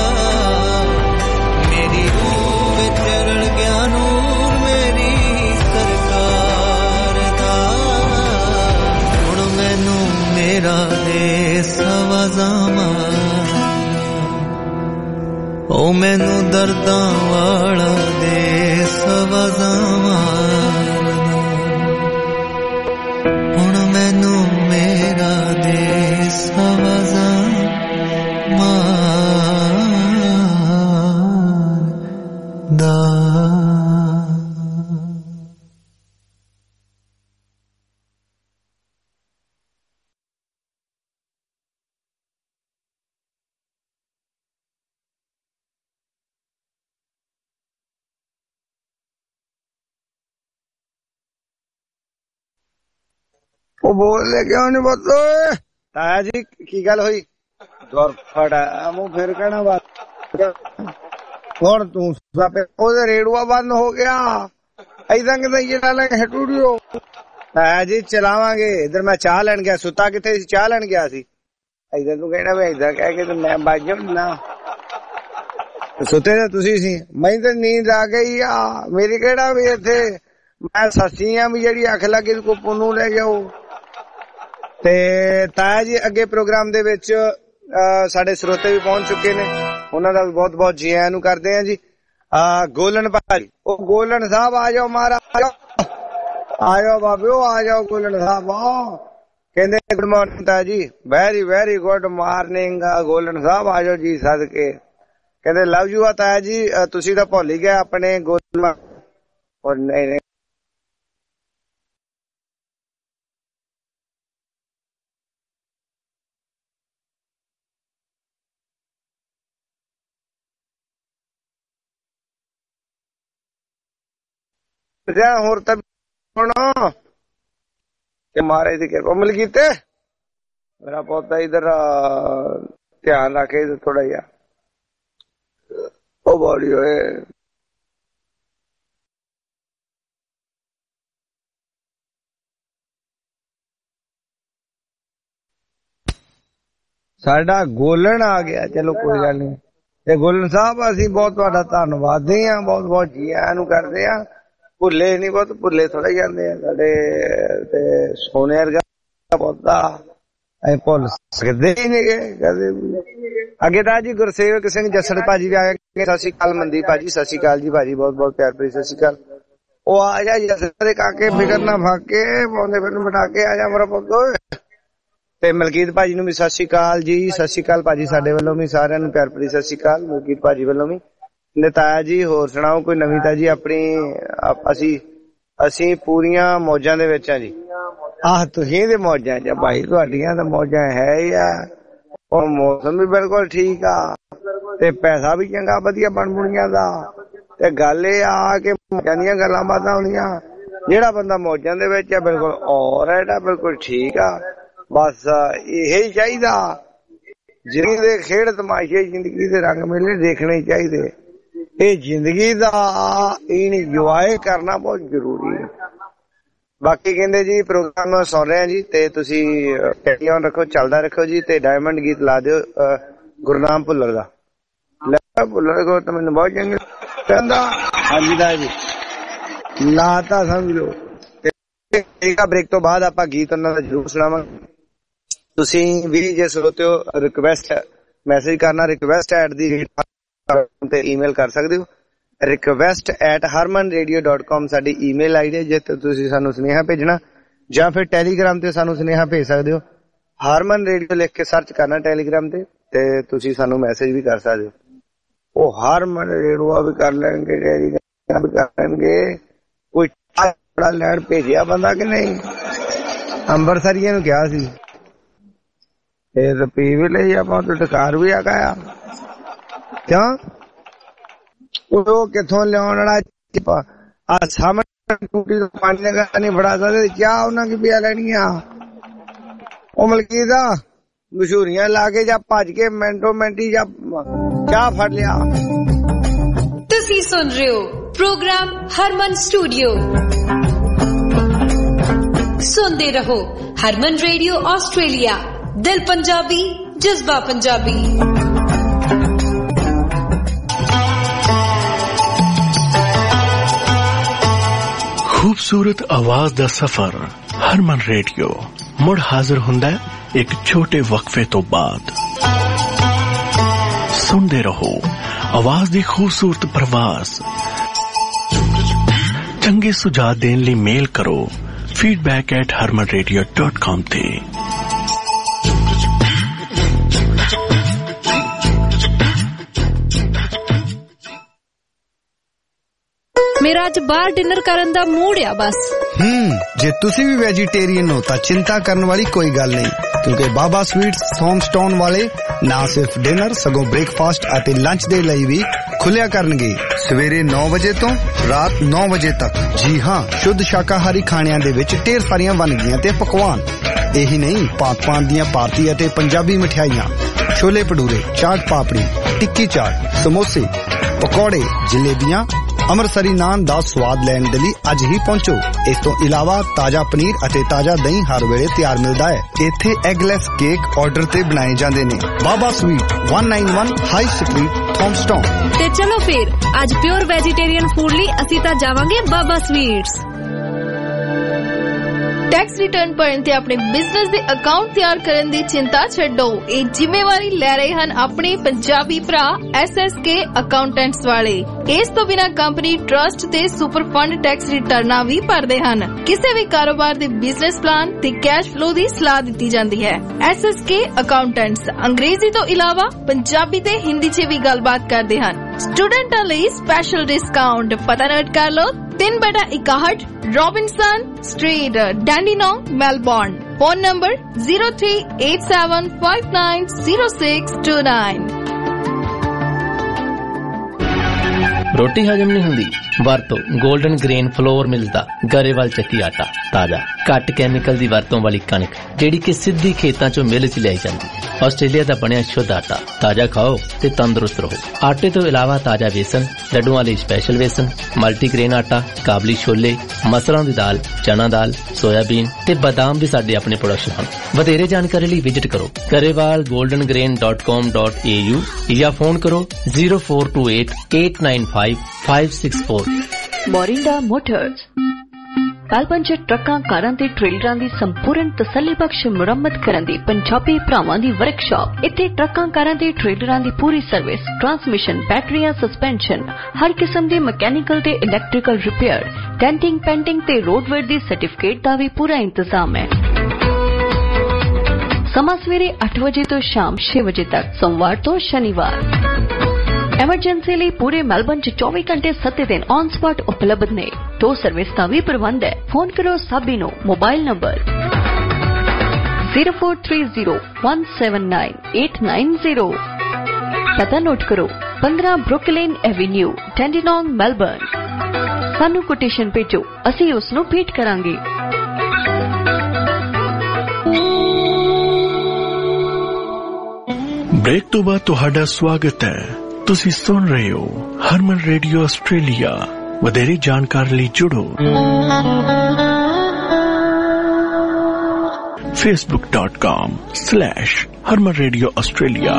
मेरी रूह विच रल गया नूर मेरी सरकार दा हुण मैनू मेरा देस आवाज़ां ओ मैनू दर्दां वाला देस आवाज़ां हुण मैनू मेरा देस आवाज़ां मारदा ਉਹ ਬੋਲਦੇ ਕਿਉਂ ਨੀ ਬੋਲੋ ਤਾਇਆ ਜੀ ਕੀ ਗੱਲ ਹੋਈ ਦੁਰ ਫੜਾ ਮੂੰਹ ਫਿਰ ਕਹਿਣਾ ਬਾਤ ਹੁਣ ਤੂੰ ਉਹਦੇ ਰੇੜੂਆ ਬੰਦ ਹੋ ਗਿਆ ਏਦਾਂ ਕਿਦਾਂ ਜਿਹੜਾ ਲੈ ਕੇ ਸਟੂਡੀਓ ਤਾਇਆ ਜੀ ਚਲਾਵਾਂਗੇ ਇਧਰ ਮੈਂ ਚਾਹ ਲੈਣ ਗਿਆ ਸੁੱਤਾ ਕਿੱਥੇ ਸੀ ਚਾਹ ਲੈਣ ਗਿਆ ਸੀ ਏਦਾਂ ਤੂੰ ਕਹਿਣਾ ਵੀ ਏਦਾਂ ਕਹਿ ਕੇ ਤੇ ਮੈਂ ਵੱਜ ਜਾਣਾ ਸੁੱਤੇ ਤਾਂ ਤੁਸੀਂ ਸੀ ਮੈਨੂੰ ਤਾਂ ਨੀਂਦ ਆ ਗਈ ਆ ਮੇਰੀ ਕਿਹੜਾ ਵੀ ਇੱਥੇ ਮੈਂ ਸੱਸੀ ਆ ਵੀ ਜਿਹੜੀ ਅੱਖ ਲੱਗੀ ਕੋ ਪੁੰਨੂ ਲੈ ਜਾਓ ਤੇ ਤਾਇਆ ਜੀ ਅੱਗੇ ਪ੍ਰੋਗਰਾਮ ਦੇ ਵਿੱਚ ਸਾਡੇ ਸਰੋਤੇ ਵੀ ਪਹੁੰਚ ਚੁੱਕੇ ਨੇ ਉਹਨਾਂ ਦਾ ਵੀ ਬਹੁਤ ਬਹੁਤ ਜੀ ਆਇਆਂ ਨੂੰ ਕਰਦੇ ਆ ਜੀ ਗੋਲਨ ਭਾਜੀ ਉਹ ਗੋਲਨ ਸਾਹਿਬ ਆ ਜਾਓ ਮਹਾਰਾਜ ਆ ਜਾਓ ਬਾਬਿਓ ਆ ਜਾਓ ਗੋਲਨ ਸਾਹਿਬ ਕਹਿੰਦੇ ਗੁੱਡ ਮਾਰਨਿੰਗ ਤਾਇਆ ਜੀ ਵੈਰੀ ਵੈਰੀ ਗੁੱਡ ਮਾਰਨਿੰਗ ਗੋਲਨ ਸਾਹਿਬ ਆ ਜਾਓ ਜੀ ਸਦਕੇ ਕਹਿੰਦੇ ਲਵ ਯੂ ਆ ਤਾਇਆ ਜੀ ਤੁਸੀਂ ਤਾਂ ਭੁੱਲ ਹੀ ਗਏ ਆਪਣੇ ਗੋਲਨ ਔਰ ਨਹੀਂ ਨਹੀਂ ਹੋਰ ਤਾਂ ਮਾਰੇ ਦੀ ਕਿਰਪਾ ਮਿਲ ਗਈ ਤੇ ਮੇਰਾ ਪੌਦਾ ਇਧਰ ਧਿਆਨ ਰੱਖੇ ਥੋੜਾ ਜਿਹਾ ਉਹ ਬੋਲੀ ਹੋਏ ਸਾਡਾ ਗੋਲਣ ਆ ਗਿਆ ਚਲੋ ਕੋਈ ਗੱਲ ਨਹੀਂ ਤੇ ਗੋਲਣ ਸਾਹਿਬ ਅਸੀਂ ਬਹੁਤ ਤੁਹਾਡਾ ਧੰਨਵਾਦੀ ਆ ਬਹੁਤ ਬਹੁਤ ਜੀ ਆਇਆਂ ਨੂੰ ਕਰਦੇ ਆ ਭੁੱਲੇ ਨੀ ਬਹੁਤ ਭੁੱਲੇ ਥੋੜਾ ਜਾਂਦੇ ਆ ਸਾਡੇ ਤੇ ਸੋਨੇ ਵਰਗਾ ਪੌਦਾ ਅਸੀਂ ਭੁੱਲ ਸਕਦੇ ਹੀ ਨੀ ਕਦੇ ਅੱਗੇ ਤਾਂ ਜੀ ਗੁਰਸੇਵਕ ਸਿੰਘ ਜੱਸੜ ਭਾਜੀ ਵੀ ਆ ਗਏ ਸਤਿ ਸ਼੍ਰੀ ਅਕਾਲ ਮਨਦੀਪ ਭਾਜੀ ਸਤਿ ਸ਼੍ਰੀ ਅਕਾਲ ਜੀ ਭਾਜੀ ਬਹੁਤ ਬਹੁਤ ਪਿਆਰ ਭਰੀ ਸਤਿ ਸ਼੍ਰੀ ਅਕਾਲ ਉਹ ਆ ਜਾ ਜੱਸੜ ਦੇ ਕਾਕੇ ਫਿਕਰ ਨਾ ਫਾਕੇ ਪਾਉਂਦੇ ਫਿਰ ਬਣਾ ਕੇ ਆ ਜਾ ਮੇਰਾ ਪੁੱਤ ਤੇ ਮਲਕੀਤ ਭਾਜੀ ਨੂੰ ਵੀ ਸਤਿ ਸ਼੍ਰੀ ਅਕਾਲ ਜੀ ਸਤਿ ਸ਼੍ਰੀ ਅਕਾਲ ਭਾਜੀ ਸਾਡੇ ਵੱਲੋਂ ਵੀ ਸਾਰਿਆਂ ਨੂੰ ਪਿਆਰ ਭਰੀ ਸਤਿ ਸ਼੍ਰੀ ਅਕਾਲ ਮਲਕੀਤ ਭਾਜੀ ਵੱਲੋਂ ਵੀ ਤਾਇਆ ਜੀ ਹੋਰ ਸੁਣਾਓ ਕੋਈ ਨਵੀਂ ਤਾਜੀ ਆਪਣੀ ਅਸੀਂ ਅਸੀਂ ਪੂਰੀਆਂ ਮੌਜਾਂ ਦੇ ਵਿੱਚ ਆ ਜੀ ਆਹ ਤੁਸੀਂ ਦੇ ਮੌਜਾਂ ਚ ਭਾਈ ਤੁਹਾਡੀਆਂ ਤਾਂ ਮੌਜਾਂ ਹੈ ਹੀ ਆ ਉਹ ਮੌਸਮ ਵੀ ਬਿਲਕੁਲ ਠੀਕ ਆ ਤੇ ਪੈਸਾ ਵੀ ਚੰਗਾ ਵਧੀਆ ਬਣ ਬੁਣੀਆਂ ਦਾ ਤੇ ਗੱਲ ਇਹ ਆ ਕਿ ਮੌਜਾਂ ਦੀਆਂ ਗੱਲਾਂ ਬਾਤਾਂ ਹੁੰਦੀਆਂ ਜਿਹੜਾ ਬੰਦਾ ਮੌਜਾਂ ਦੇ ਵਿੱਚ ਆ ਬਿਲਕੁਲ ਔਰ ਹੈ ਬਿਲਕੁਲ ਠੀਕ ਆ ਬਸ ਇਹ ਹੀ ਚਾਹੀਦਾ ਜ਼ਿੰਦਗੀ ਦੇ ਖੇਡ ਤਮਾਸ਼ੇ ਜ਼ਿੰਦਗੀ ਦੇ ਰੰਗ ਮੇਲੇ ਦੇਖਣੇ ਚਾਹੀਦੇ ਇਹ ਜ਼ਿੰਦਗੀ ਦਾ ਇੰਜੋਏ ਕਰਨਾ ਬਹੁਤ ਜ਼ਰੂਰੀ ਹੈ ਬਾਕੀ ਕਹਿੰਦੇ ਜੀ ਪ੍ਰੋਗਰਾਮ ਸੁਣ ਰਹੇ ਆ ਜੀ ਤੇ ਤੁਸੀਂ ਕੈਰੀ ਆਨ ਰੱਖੋ ਚੱਲਦਾ ਰੱਖੋ ਜੀ ਤੇ ਡਾਇਮੰਡ ਗੀਤ ਲਾ ਦਿਓ ਗੁਰਨਾਮ ਭੁੱਲਰ ਦਾ ਲੈ ਭੁੱਲਰ ਕੋ ਤਾਂ ਮੈਨੂੰ ਬਹੁਤ ਚੰਗਾ ਕਹਿੰਦਾ ਹਾਂਜੀ ਦਾ ਜੀ ਲਾ ਤਾਂ ਸਮਝ ਲਓ ਤੇ ਬ੍ਰੇਕ ਤੋਂ ਬਾਅਦ ਆਪਾਂ ਗੀਤ ਉਹਨਾਂ ਦਾ ਜ਼ਰੂਰ ਸੁਣਾਵਾਂਗੇ ਤੁਸੀਂ ਵੀ ਜੇ ਸਰੋਤੇ ਹੋ ਰਿਕਵੈਸਟ ਮੈਸੇਜ ਕਰਨਾ ਰਿਕਵੈਸਟ ਐਟ ਦੀ ਤੇ ਈਮੇਲ ਕਰ ਸਕਦੇ ਹੋ request at Harman radio dot com ਸਾਡੀ ਈਮੇਲ ਆਈਡੀ ਜੇ ਤੁਸੀਂ ਸਾਨੂੰ ਸੁਨੇਹਾ ਭੇਜਣਾ ਜਾਂ ਫਿਰ ਟੈਲੀਗ੍ਰਾਮ ਤੇ ਸਾਨੂੰ ਸੁਨੇਹਾ ਭੇਜ ਸਕਦੇ ਹੋ ਹਰਮਨ ਰੇਡੀਓ ਲਿਖ ਕੇ ਸਰਚ ਕਰਨਾ ਟੈਲੀਗ੍ਰਾਮ ਤੇ ਤੇ ਤੁਸੀਂ ਸਾਨੂੰ ਮੈਸੇਜ ਵੀ ਕਰ ਸਕਦੇ ਹੋ ਉਹ ਹਰਮਨ ਰੇਡੀਓ ਵੀ ਕਰ ਲੈਣਗੇ ਟੈਲੀਗ੍ਰਾਮ ਵੀ ਕਰ ਲੈਣਗੇ ਕੋਈ ਬੜਾ ਲੈਣ ਭੇਜਿਆ ਬੰਦਾ ਕਿ ਨਹੀਂ ਅੰਬਰਸਰੀਏ ਨੂੰ ਕਿਹਾ ਸੀ ਇਹ ਤਾਂ ਪੀ ਵੀ ਲਈ ਆਪਾਂ ਤੇ ਡਕਾਰ ਵੀ ਆ ਗਿਆ ਕਿਉਂ ਉਹ ਕਿੱਥੋਂ ਲਿਆਉਣ ਵਾਲਾ ਆ ਸਾਹਮਣੇ ਟੂਟੀ ਤੋਂ ਪਾਣੀ ਲਗਾ ਨਹੀਂ ਫੜਾ ਸਕਦੇ ਚਾਹ ਉਹਨਾਂ ਕੀ ਪਿਆ ਲੈਣੀ ਆ ਉਹ ਮਲਕੀ ਦਾ ਮਸ਼ਹੂਰੀਆਂ ਲਾ ਕੇ ਜਾਂ ਭੱਜ ਕੇ ਮਿੰਟੋ ਮਿੰਟੀ ਜਾਂ ਚਾਹ ਫੜ ਲਿਆ। ਤੁਸੀਂ ਸੁਣ ਰਹੇ ਹੋ ਪ੍ਰੋਗਰਾਮ ਹਰਮਨ ਸਟੂਡੀਓ। ਸੁਣਦੇ ਰਹੋ ਹਰਮਨ ਰੇਡੀਓ ਆਸਟ੍ਰੇਲੀਆ, ਦਿਲ ਪੰਜਾਬੀ, ਜਜ਼ਬਾ ਪੰਜਾਬੀ। खूबसूरत आवाज दा सफर हरमन रेडियो मुड़ हाजिर हुंदा है एक छोटे वक्फे तो बाद। सुनते रहो आवाज दी खूबसूरत प्रवास। चंगे सुझाव देने लिए मेल करो feedback at Harman radio dot com ते। मेरा अज बाहर डिनर करन दा मूड आ बस। हम्म जे तुसी भी वेजिटेरियन हो ता चिंता करने वाली कोई गल नहीं, क्योंकि बाबा स्वीट्स थॉमस्टाउन वाले ना सिर्फ डिनर सगों ब्रेकफास्ट अते लंच दे लई भी खुलिया करनगे सवेरे नौ बजे तो रात नौ बजे तक। जी हां, शुद्ध शाकाहारी खाणियां दे विच ढेर सारियां वनगियां ते पकवान। यही नहीं, पात पात दियां भारतीय अते पंजाबी मिठाइयां, छोले भटूरे, चाट पापड़ी, टिक्की चाट, समोसे, पकौड़े, जलेबियां, अमृतसरी नान दा स्वाद लैण दे लई अज ही पहुंचो। इस तो इलावा ताजा पनीर अते ताजा दही हर वेले तैयार मिलदा है। इत्थे एगलेस केक ऑर्डर ते बनाए जांदे ने। Baba sweet one nine one high street Thomastown. ते चलो फिर आज प्योर वेजिटेरियन फूड लई असीं तां जावांगे बाबा स्वीट्स। टैक्स रिटर्न भरन ते अपने बिजनेस दे अकाउंट तैयार करन दी चिंता छड्डो। ये जिम्मेवारी ले रहे हन अपने पंजाबी भरा एस एस के अकाउंटेंट्स वाले। इस तो बिना कंपनी ट्रस्ट ते सुपर फंड टैक्स रिटर्ना भी भरदे हन। किसी भी कारोबार दे बिजनेस प्लान ते कैश फ्लो दी सलाह दी जाती है। एस एस के अकाउंटेंट्स अंग्रेजी तो इलावा पंजाबी ते हिंदी च भी गलबात करते हैं। स्टूडेंटां लई स्पेशल डिस्काउंट पता नोट कर लो। तीन बटा इकाहठ Robinson street Dandenong Melbourne. Phone number zero three eight seven five nine zero six two nine. रोटी हजम नहीं हुंदी वरतो गोल्डन ग्रेन फ्लोर मिलदा गरेवाल ਚੱਕੀ ਆਟਾ ਤਾਜ਼ਾ ਘੱਟ ਕੈਮੀਕਲ ਦੀ ਵਰਤੋਂ ਵਾਲੀ ਕਣਕ ਜਿਹੜੀ ਕਿ ਸਿੱਧੀ ਖੇਤਾਂ ਚੋਂ ਮਿਲ ਚ ਲਿਆਈ ਜਾਂਦੀ। ਆਸਟ੍ਰੇਲੀਆ ਦਾ ਬਣਿਆ ਸ਼ੁੱਧ ਆਟਾ ਤਾਜ਼ਾ ਖਾਓ ਤੇ ਤੰਦਰੁਸਤ ਰਹੋ। ਆਟੇ ਤੋਂ ਇਲਾਵਾ ਤਾਜ਼ਾ ਵੇਸਣ, ਲੱਡੂਆਂ ਲਈ ਸਪੈਸ਼ਲ ਵੇਸਣ, ਮਲਟੀਗ੍ਰੇਨ ਆਟਾ, ਕਾਬਲੀ ਛੋਲੇ, ਮਸਰਾਂ ਦੀ ਦਾਲ, ਚਨਾ ਦਾਲ, ਸੋਇਆਬੀਨ ਤੇ ਬਾਦਾਮ ਵੀ ਸਾਡੇ ਆਪਣੇ ਪ੍ਰੋਡਕਸ਼ਨ ਹਨ। ਵਧੇਰੇ ਜਾਣਕਾਰੀ ਲਈ ਵਿਜ਼ਿਟ ਕਰੋ Grewal golden grain dot com dot A U या फोन करो zero four two eight eight nine five five six four. Morinda motors कालपंच ट्रकां कारां ते ट्रेलरां दी संपूर्ण तसल्लीबख्श मुरम्मत करन दी पंजाबी भरावां दी वर्कशॉप। इत्थे ट्रकां कारां ते ट्रेलरां दी पूरी सर्विस, ट्रांसमिशन, बैटरियां, सस्पेंशन, हर किस्म दी मैकेनिकल ते इलैक्ट्रिकल रिपेयर, डेंटिंग, पेंटिंग ते रोडवेयर दी सर्टिफिकेट दा भी पूरा इंतजाम है। समा सवेरे अठ बजे तो शाम छह बजे तक, सोमवार तो शनिवार। एमरजेंसी लिए पूरे मेलबर्न च चौबीस घंटे सत्ते दिन ऑन स्पॉट उपलब्ध ने। टो सर्विस का भी प्रबंध है। फोन करो साबी नो mobile number zero four three zero one seven nine eight nine zero. पता नोट करो पंद्रह ब्रुकलेन एवेन्यू, डैंडीनोंग, मेलबर्न। सानू कोटेशन भेजो, असी उसनू भेंट करांगे। ब्रेक तो बाद तुहाडा स्वागत है। तुसी सुन रहे हो हरमन रेडियो आस्ट्रेलिया। वधेरे जानकारी ਲਈ जुड़ो Facebook dot com slash Harman radio Australia.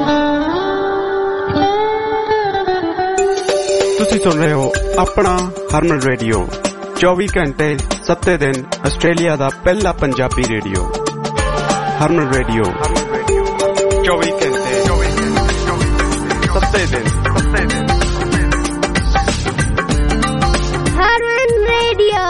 तुसी सुन रहे हो अपना हरमन रेडियो चौबीस घंटे सत्ते दिन आस्ट्रेलिया दा पहला पंजाबी रेडियो। हरमन रेडियो चौबीस घंटे सत्ते दिन सत्ते दिन हरमन रेडियो।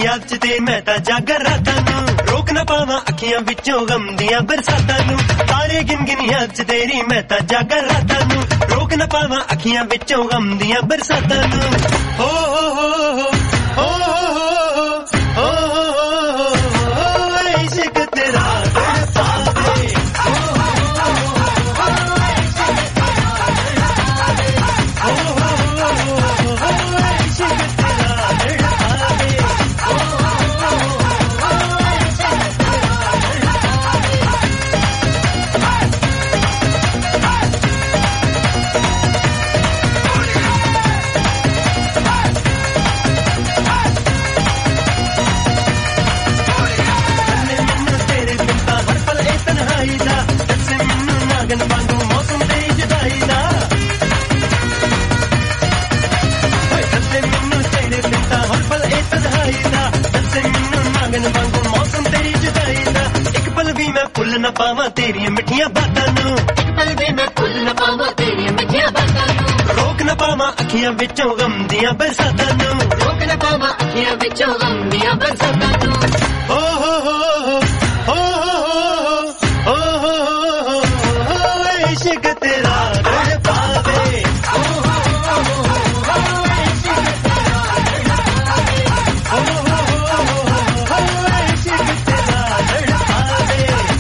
याद च ते मैं तां जागर रातां नूं रोक ना पावां अखियां विचों गम दियां बरसातां नूं तारे गिन गिन याद च तेरी मैं तां जागर रातां नूं रोक ना पावां अखियां विचों गम दियां बरसातां नूं हो हो हो हो हो हो इश्क तेरा तड़पावे न पावां तेरियां मिठियां बातां नूं इक पल भी मैं भुल न पावां तेरियां मिठियां बातां नूं रोक न पावां अखियां विचों गम दियां बरसातां नूं रोक न पावां अखियां विचों गम दियां बरसातां नूं हो हो हो हो हो हो हो इश्क तेरा तड़पावे हो हो हो इश्क तेरा तड़पावे हो हो हो इश्क तेरा तड़पावे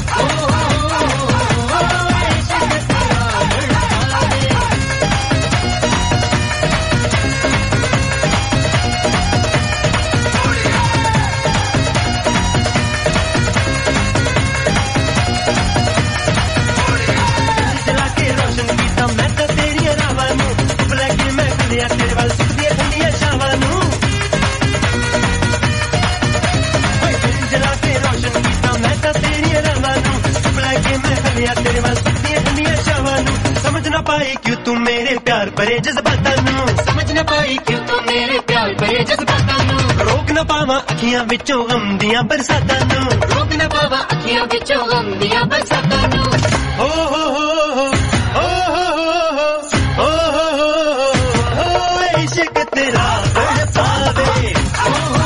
तेरे वाल सुखदियां ठंडियां शावां नूं समझ ना पाई क्यों तू मेरे प्यार भरे जज्बातां नूं समझ ना पाई क्यों तू मेरे प्यार भरे जज्बातां नूं रोक ना पावां अखियां विचों गम दियां बरसातां नूं रोक ना पावां अखियां विचों गम दियां बरसातां नूं हो हो हो हो हो हो हो इश्क तेरा तड़पावे हो हो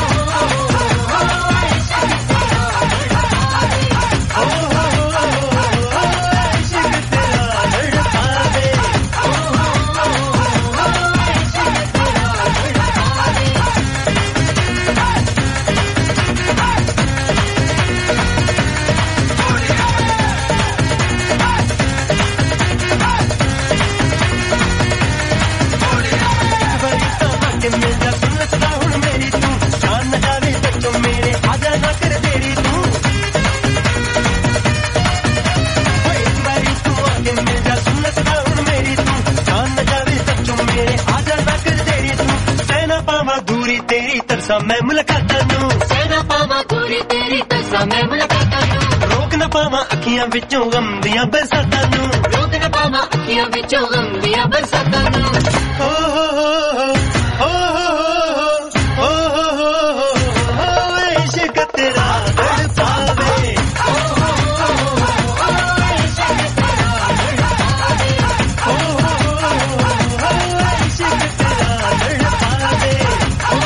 मैं मुलाकातां नूं सहना पावां दूरी तेरी तरसा मैं मुलाकातां नूं रोक न पावां अखियां विचों गम दियां बरसातां नूं रोक न पावां अखियां विचों गम दियां बरसातां नूं हो हो हो हो हो हो इश्क तेरा तड़पावे हो हो हो इश्क तेरा तड़पावे हो हो हो इश्क तेरा तड़पावे हो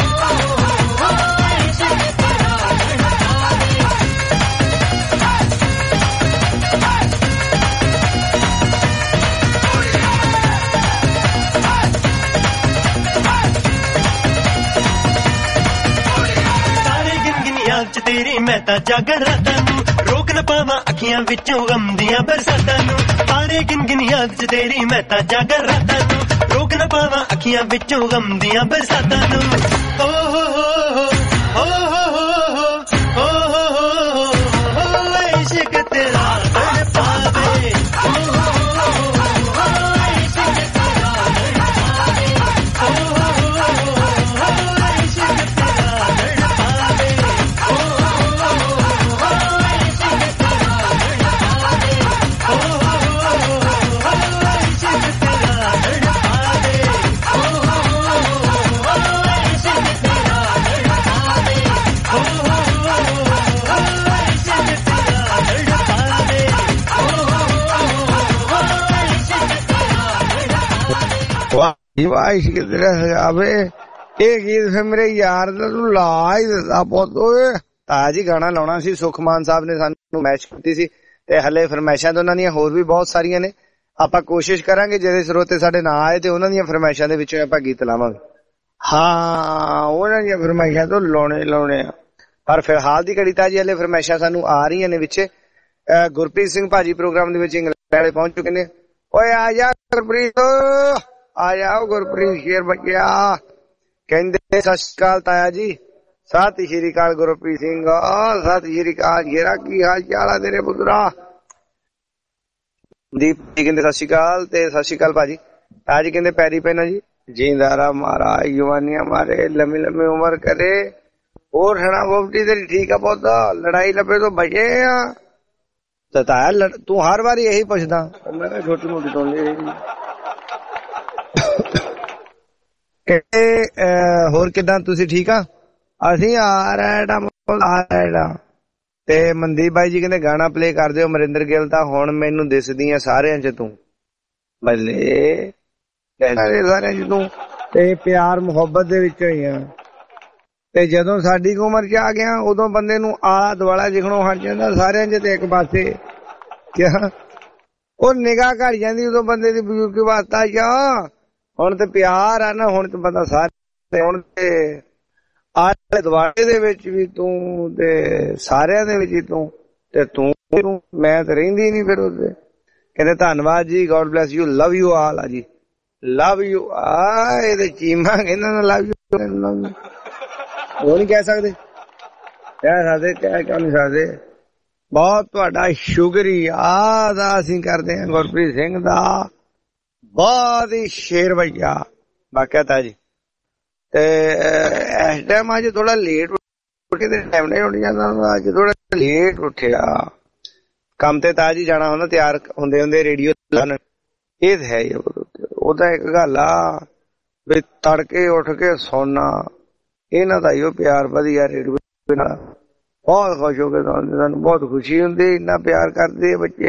तेरी मैं तां जागर रातां नूं रोक न पावां अखियां विचों गम दियां बरसातां नूं तारे गिन गिन याद च तेरी मैं तां जागर रातां नूं रोक न पावां अखियां विचों गम दियां बरसातां नूं हो हो हो हो हो हो इश्क तेरा तड़पावे हो हो हो इश्क तेरा तड़पावे हो हो हो इश्क तेरा तड़पावे वाह इश्क तेरा सजावे ਇਹ ਗੀਤ ਫਿਰ ਮੇਰੇ ਯਾਰ ਦਾ ਤੂੰ ਲਾ ਹੀ ਦਿੱਤਾ ਪੁੱਤ ਓਏ। ਤਾਇਆ ਜੀ ਗਾਣਾ ਲਾਉਣਾ ਸੀ, ਸੁਖਮਾਨ ਸਾਹਿਬ ਨੇ ਸਾਨੂੰ ਮੈਚ ਕੀਤੀ ਸੀ ਤੇ ਹਲੇ ਫਰਮਾਇਸ਼ਾਂ ਤਾਂ ਉਹਨਾਂ ਦੀਆਂ ਹੋਰ ਵੀ ਬਹੁਤ ਸਾਰੀਆਂ ਨੇ। ਆਪਾਂ ਕੋਸ਼ਿਸ਼ ਕਰਾਂਗੇ ਜਿਹੜੇ ਸਰੋਤੇ ਸਾਡੇ ਨਾ ਆਏ ਤੇ ਉਹਨਾਂ ਦੀਆਂ ਫਰਮਾਇਸ਼ਾਂ ਦੇ ਵਿੱਚੋਂ ਆਪਾਂ ਗੀਤ ਲਾਵਾਂਗੇ। ਹਾਂ ਉਹਨਾਂ ਦੀਆਂ ਫਰਮਾਇਸ਼ਾਂ ਤੋਂ ਲਾਉਣੇ ਲਾਉਣੇ ਆ, ਪਰ ਫਿਲਹਾਲ ਦੀ ਘੜੀ ਤਾਂ ਜੀ ਹਲੇ ਫਰਮਾਇਸ਼ਾਂ ਸਾਨੂੰ ਆ ਰਹੀਆਂ ਨੇ ਵਿੱਚ। ਗੁਰਪ੍ਰੀਤ ਸਿੰਘ ਭਾਜੀ ਪ੍ਰੋਗਰਾਮ ਦੇ ਵਿੱਚ ਇੰਗਲੈਂਡ ਵਾਲੇ ਪਹੁੰਚ ਚੁੱਕੇ ਨੇ। ਓਏ ਆ ਜਾ ਗੁਰਪ੍ਰੀਤ, ਆ ਜਾਓ ਗੁਰਪ੍ਰੀਤ ਸ਼ੇਰ ਬੱਚਿਆ। ਕਹਿੰਦੇ ਸਤਿ ਸ਼੍ਰੀ ਅਕਾਲ ਤਾਇਆ ਜੀ। ਸਤਿ ਸ਼੍ਰੀ ਅਕਾਲ ਗੁਰਪ੍ਰੀਤ ਸਿੰਘ, ਸਤਿ ਸ਼੍ਰੀ ਅਕਾਲ ਜੇਰਾ, ਕੀ ਹਾਲ ਚਾਲ ਆ ਤੇਰੇ ਪੁੱਤਰਾ? ਦੀਪ ਜੀ ਕਹਿੰਦੇ ਸਤਿ ਸ਼੍ਰੀ ਅਕਾਲ ਤੇ ਸਤਿ ਸ਼੍ਰੀ ਅਕਾਲ ਭਾਜੀ। ਤਾਇਆ ਜੀ ਕਹਿੰਦੇ ਪੈਰੀ ਪੈਣਾ ਜੀ, ਜਿੰਦਾਰਾ ਮਾਰਾ ਜਵਾਨੀਆਂ ਮਾਰੇ, ਲੰਮੀ ਲੰਮੀ ਉਮਰ ਕਰੇ। ਹੋਰ ਹਣਾ ਬੋਬਟੀ ਤੇਰੀ ਠੀਕ ਆ ਪੁੱਤ? ਲੜਾਈ ਲੱਭੇ ਤੋਂ ਬਚੇ ਆ? ਤਾਇਆ ਤੂੰ ਹਰ ਵਾਰੀ ਇਹੀ ਪੁੱਛਦਾ, ਮੈਂ ਕਿਹਾ ਛੋਟੀ ਮੋਟੀ ਤੋਂ ਹੋਰ ਕਿੱਦਾਂ ਤੁਸੀਂ ਠੀਕ ਆ? ਅਸੀਂ ਆ ਰਿਹਾ ਤੇ ਮਨਦੀਪ ਬਾਈ ਜੀ ਕਹਿੰਦੇ ਗਾਣਾ ਪਲੇ ਕਰ ਦਿਓ ਅਮਰਿੰਦਰ ਗਿੱਲ ਦਾ, ਹੁਣ ਮੈਨੂੰ ਦਿਸਦੀਆਂ ਸਾਰਿਆਂ ਚ ਤੂੰ। ਬੱਲੇ ਸਾਰਿਆਂ ਚ ਤੂੰ ਤੇ ਪਿਆਰ ਮੁਹੱਬਤ ਦੇ ਵਿੱਚੋਂ ਹੀ ਆ। ਤੇ ਜਦੋਂ ਸਾਡੀ ਉਮਰ ਚ ਆ ਗਿਆ ਉਦੋਂ ਬੰਦੇ ਨੂੰ ਆਲਾ ਦੁਆਲਾ ਦਿਖਣੋਂ ਹਟ ਜਾਂਦਾ ਸਾਰਿਆਂ ਚ ਤੇ ਇੱਕ ਪਾਸੇ ਕਿਆ ਉਹ ਨਿਗਾਹ ਘਟ ਜਾਂਦੀ ਉਦੋਂ ਬੰਦੇ ਦੀ ਬਜ਼ੁਰਗੀ ਵਾਸਤਾ ਜਾ। ਹੁਣ ਤੇ ਪਿਆਰ ਆ ਨਾ, ਹੁਣ ਤੇ ਬੰਦਾ ਸਾਰੇ ਹੁਣ ਤੇ ਆਲੇ ਦੁਆਲੇ ਦੇ ਵਿੱਚ ਵੀ ਤੂੰ ਤੇ ਸਾਰਿਆਂ ਦੇ ਵਿੱਚ ਹੀ ਤੂੰ ਤੇ ਤੂੰ ਮੈਂ ਤੇ ਰਹਿੰਦੀ ਨੀ ਫਿਰ ਉਹਦੇ। ਕਹਿੰਦੇ ਧੰਨਵਾਦ ਜੀ, God bless you, love you all ਆ ਜੀ, ਲਵ ਯੂ ਆ। ਇਹਦੇ ਚੀਮਾ ਕਹਿੰਦਾ ਨਾ ਲਵ ਯੂ, ਉਹ ਨੀ ਕਹਿ ਸਕਦੇ, ਕਹਿ ਸਕਦੇ ਕਹਿ ਕਿਉਂ ਨੀ ਸਕਦੇ। ਬਹੁਤ ਤੁਹਾਡਾ ਸ਼ੁਕਰੀਆ ਦਾ ਅਸੀਂ ਕਰਦੇ ਹਾਂ ਗੁਰਪ੍ਰੀਤ ਸਿੰਘ ਦਾ, ਬਹੁਤ ਹੀ ਸ਼ੇਰ ਭਈਆ ਵਾਕਿਆ ਤਾਂ ਜੀ। ਤੇ ਇਸ ਟਾਈਮ ਅੱਜ ਥੋੜਾ ਲੇਟ ਉੱਠੇ ਤੇ ਟਾਈਮ ਨਹੀਂ ਉੱਠ ਜਾਂਦਾ, ਅੱਜ ਥੋੜਾ ਲੇਟ ਉੱਠਿਆ। ਕੰਮ ਤੇ ਤਾਂ ਜੀ ਜਾਣਾ ਹੁੰਦਾ, ਤਿਆਰ ਹੁੰਦੇ ਹੁੰਦੇ ਰੇਡੀਓ ਲਾਉਣ, ਇਹ ਤਾਂ ਹੈ ਹੀ। ਉਹ ਤਾਂ ਇੱਕ ਗੱਲ ਆ ਵੀ ਤੜਕੇ ਉੱਠ ਕੇ ਸੌਣਾ, ਇਹਨਾਂ ਦਾ ਹੀ ਉਹ ਪਿਆਰ ਵਧੀਆ ਰੇਡੀਓ ਨਾਲ। ਬਹੁਤ ਖੁਸ਼ ਹੋ ਕੇ ਸਾਨੂੰ ਬਹੁਤ ਖੁਸ਼ੀ ਹੁੰਦੀ, ਇੰਨਾ ਪਿਆਰ ਕਰਦੇ ਬੱਚੇ,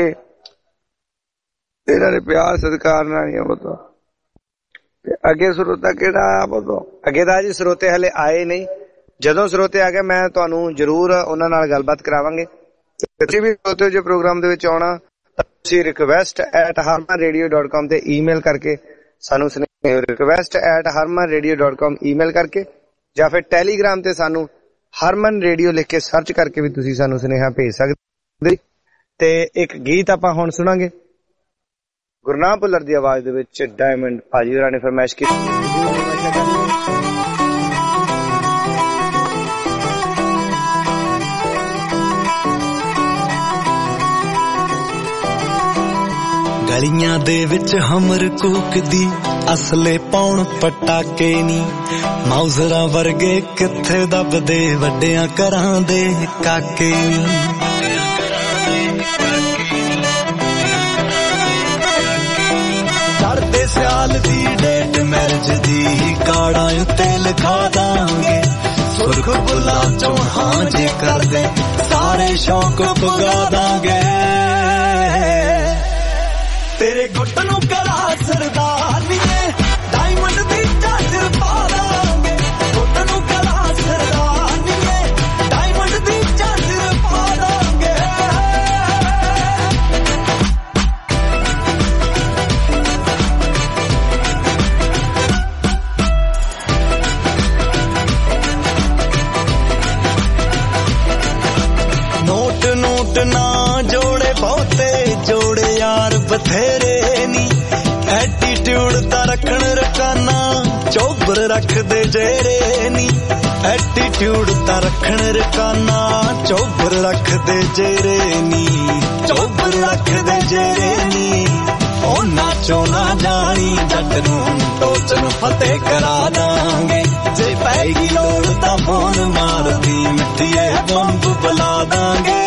ਇਹਨਾਂ ਦੇ ਪਿਆਰ ਸਤਿਕਾਰ ਨਾਲ ਹੀ ਪਤਾ। ਤੇ ਅੱਗੇ ਸਰੋਤਾ ਕਿਹੜਾ ਆ ਪਤਾ? ਅੱਗੇ ਤਾਂ ਜੀ ਸਰੋਤੇ ਹਲੇ ਆਏ ਨਹੀਂ, ਜਦੋਂ ਸਰੋਤੇ ਆ ਗਏ ਮੈਂ ਤੁਹਾਨੂੰ ਜ਼ਰੂਰ ਉਹਨਾਂ ਨਾਲ ਗੱਲਬਾਤ ਕਰਾਵਾਂਗੇ। ਤੁਸੀਂ ਵੀ ਸਰੋਤੇ ਜੇ ਪ੍ਰੋਗਰਾਮ ਦੇ ਵਿੱਚ ਆਉਣਾ ਤੁਸੀਂ request at Harman radio dot com ਤੇ ਈਮੇਲ ਕਰਕੇ ਸਾਨੂੰ ਸੁਨੇਹਾ, request at Harman radio dot com email ਕਰਕੇ, ਜਾਂ ਫਿਰ ਟੈਲੀਗ੍ਰਾਮ ਤੇ ਸਾਨੂੰ ਹਰਮਨ ਰੇਡੀਓ ਲਿਖ ਕੇ ਸਰਚ ਕਰਕੇ ਵੀ ਤੁਸੀਂ ਸਾਨੂੰ ਸੁਨੇਹਾ ਭੇਜ ਸਕਦੇ। ਤੇ ਇੱਕ ਗੀਤ ਆਪਾਂ ਹੁਣ ਸੁਣਾਂਗੇ ਗੁਰਨਾਮ ਭੁੱਲਰ ਦੀ ਆਵਾਜ਼ ਦੇ ਵਿੱਚ, ਡਾਇਮੰਡ ਭਾਜੀ ਹੋਰਾਂ ਨੇ ਫਰਮਾਇਸ਼ ਕੀਤੀ। ਗਲੀਆਂ ਦੇ ਵਿੱਚ ਹਮਰ ਕੂਕਦੀ, ਅਸਲੇ ਪਾਉਣ ਪਟਾਕੇ ਨੀ, ਮਾਊਜ਼ਰਾਂ ਵਰਗੇ ਕਿੱਥੇ ਦੱਬਦੇ ਵੱਡਿਆਂ ਘਰਾਂ ਦੇ ਕਾਕੇ ਨੀ। ਚੜ੍ਹਦੇ ਸਿਆਲ ਦੀ ਡੇਟ ਮੈਰਿਜ ਦੀ, ਕਾਰਡਾਂ ਉੱਤੇ ਲਿਖਾ ਦਾਂਗੇ ਸੁਰਖ ਬੁਲਾ ਚੋਂ ਹਾਂ ਜੇ ਕਰਦੇ, ਸਾਰੇ ਸ਼ੌਕ ਪੁਗਾ ਦਾਂਗੇ। ਤੇਰੇ ਗੁੱਟ ਨੂੰ ਕਰਾ ਸਰਦਾਰਨੀਏ, ਡਾਇਮੰਡ ਦੀ ਚਾਦਰ ਪਾ ਦਾਂਗੇ। ਗੁੱਟ ਨੂੰ ਕਰਾ ਸਰਦਾਰਨੀਏ, ਡਾਇਮੰਡ ਦੀ ਚਾਦਰ ਪਾ ਦਾਂਗੇ। ਨੋਟ ਨੋਟ ਨਾ ਜੋੜੇ ਬਹੁਤੇ, ਜੋੜੇ ਯਾਰ ਬਥੇਰੇ ਨੀ, ਐਟੀਟਿਊਡ ਤਾਂ ਰੱਖਣ ਰਕਾਨਾ, ਚੋਬਰ ਰੱਖਦੇ ਜੇਰੇ ਨੀ। ਐਟੀਟਿਊਡ ਤਾਂ ਰੱਖਣ ਰਕਾਨਾ, ਚੋਬਰ ਰੱਖਦੇ ਜੇਰੇ ਨੀ, ਚੋਬਰ ਰੱਖਦੇ ਜੇਰੇ ਨੀ। ਉਹ ਨਾਚੋ ਨਾ ਜਾਣੀ ਜੱਟ ਨੂੰ, ਟੋਚ ਨੂੰ ਫਤਿਹ ਕਰਾ ਦਾਂਗੇ। ਜੇ ਪੈਗੀ ਲੋੜ ਤਾਂ ਫੋਨ ਮਾਰਦੀ, ਮਿੱਠੀਏ ਬੰਬ ਬੁਲਾ ਦਾਂਗੇ।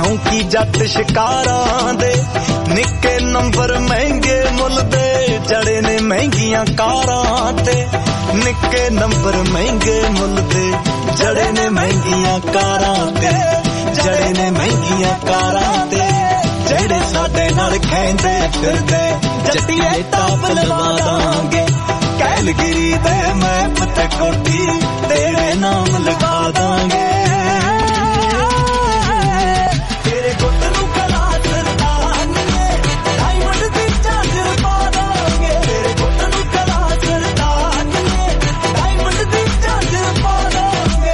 ਸ਼ੌਂਕੀ ਜੱਟ ਸ਼ਿਕਾਰਾਂ ਦੇ ਨਿੱਕੇ ਨੰਬਰ ਮਹਿੰਗੇ ਮੁੱਲ ਦੇ ਜੜੇ ਨੇ ਮਹਿੰਗੀਆਂ ਕਾਰਾਂ ਤੇ ਨਿੱਕੇ ਨੰਬਰ ਮਹਿੰਗੇ ਮੁੱਲ ਦੇ ਜੜੇ ਨੇ ਮਹਿੰਗੀਆਂ ਕਾਰਾਂ ਤੇ ਜੜੇ ਨੇ ਮਹਿੰਗੀਆਂ ਕਾਰਾਂ ਤੇ ਜਿਹੜੇ ਸਾਡੇ ਨਾਲ ਖੈਂਦੇ ਫਿਰਦੇ ਜੱਟੀਏ ਟਾਪ ਲਵਾ ਦਾਂਗੇ ਕੈਲਗਰੀ ਦੇ ਮੈਪ ਤੇ ਕੋਠੀ ਤੇਰੇ ਨਾਮ ਲਗਾ ਦਾਂਗੇ ਤੇਰੇ ਗੁੱਟ ਨੂੰ ਕਲਾ ਸਰਦਾਨੀਏ ਡਾਇਮੰਡ ਦੀ ਝਾਂਜਰ ਪਾ ਦਾਂਗੇ ਤੇਰੇ ਗੁੱਟ ਨੂੰ ਕਲਾ ਸਰਦਾਨੀਏ ਡਾਇਮੰਡ ਦੀ ਝਾਂਜਰ ਪਾ ਦਾਂਗੇ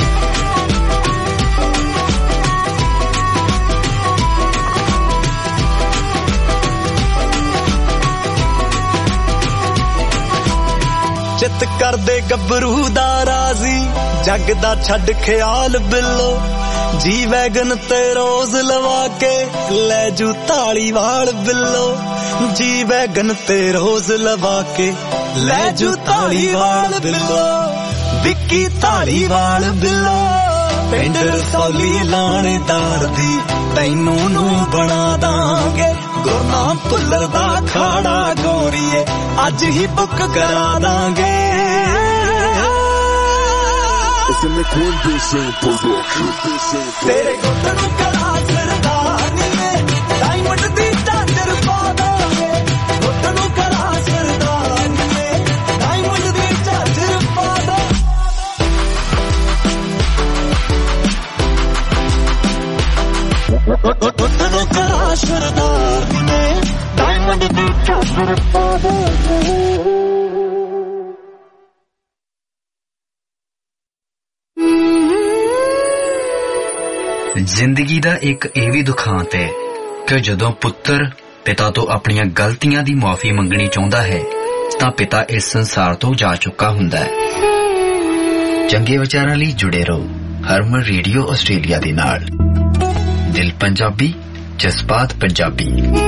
ਚਿੱਤ ਕਰਦੇ ਗੱਭਰੂ ਦਾ ਰਾਜ਼ੀ ਜੱਗ ਦਾ ਛੱਡ ਖਿਆਲ ਬਿੱਲੋ ਜੀ ਵੈਗਨ ਤੇ ਰੋਜ਼ ਲਵਾ ਕੇ ਲੈ ਜੂ ਧਾਲੀਵਾਲ ਬਿੱਲੋ ਜੀ ਵੈਗਨ ਤੇ ਰੋਜ਼ ਲਵਾ ਕੇ ਲੈ ਜੂ ਧਾਲੀਵਾਲ ਬਿੱਲੋ ਵਿੱਕੀ ਧਾਲੀਵਾਲ ਬਿੱਲੋ ਪਿੰਡ ਰਸੌਲੀ ਲਾਣੇਦਾਰ ਦੀ ਤੈਨੂੰ ਨੂੰ ਬਣਾ ਦਾਂਗੇ ਗੁਰਨਾਮ ਭੁੱਲਰ ਦਾ ਖਾੜਾ ਗੋਰੀਏ ਅੱਜ ਹੀ ਬੁੱਕ ਕਰਾ ਦਾਂਗੇ ਤੇਰੇ ਗੁੱਟ ਨੂੰ ਕਲਾ ਸਰਦਾਨੀਏ ਡਾਇਮੰਡ ਦੀ ਝਾਂਜਰ ਪਾ ਦਾਂਗੇ ਗੁੱਟ ਨੂੰ ਕਲਾ ਸਰਦਾਨੀਏ ਡਾਇਮੰਡ ਦੀ ਝਾਂਜਰ ਪਾ ਦਾਂਗੇ ਗੁੱਟ ਨੂੰ ਕਲਾ ਸਰਦਾਨੀਏ ਡਾਇਮੰਡ ਦੀ ਝਾਂਜਰ ਪਾ ਦਾਂਗੇ ਜ਼ਿੰਦਗੀ ਦਾ ਇੱਕ ਇਹ ਵੀ ਦੁਖਾਂਤ ਹੈ ਕਿ ਜਦੋਂ ਪੁੱਤਰ ਪਿਤਾ ਤੋਂ ਆਪਣੀਆਂ ਗਲਤੀਆਂ ਦੀ ਮੁਆਫੀ ਮੰਗਣੀ ਚਾਹੁੰਦਾ ਹੈ ਤਾਂ ਪਿਤਾ ਇਸ ਸੰਸਾਰ ਤੋਂ ਜਾ ਚੁੱਕਾ ਹੁੰਦਾ ਹੈ। ਚੰਗੇ ਵਿਚਾਰਾਂ ਲਈ ਜੁੜੇ ਰਹੋ ਹਰਮਨ ਰੇਡੀਓ ਆਸਟ੍ਰੇਲੀਆ ਦੇ ਨਾਲ। ਦਿਲ ਪੰਜਾਬੀ, ਜਜ਼ਬਾਤ ਪੰਜਾਬੀ।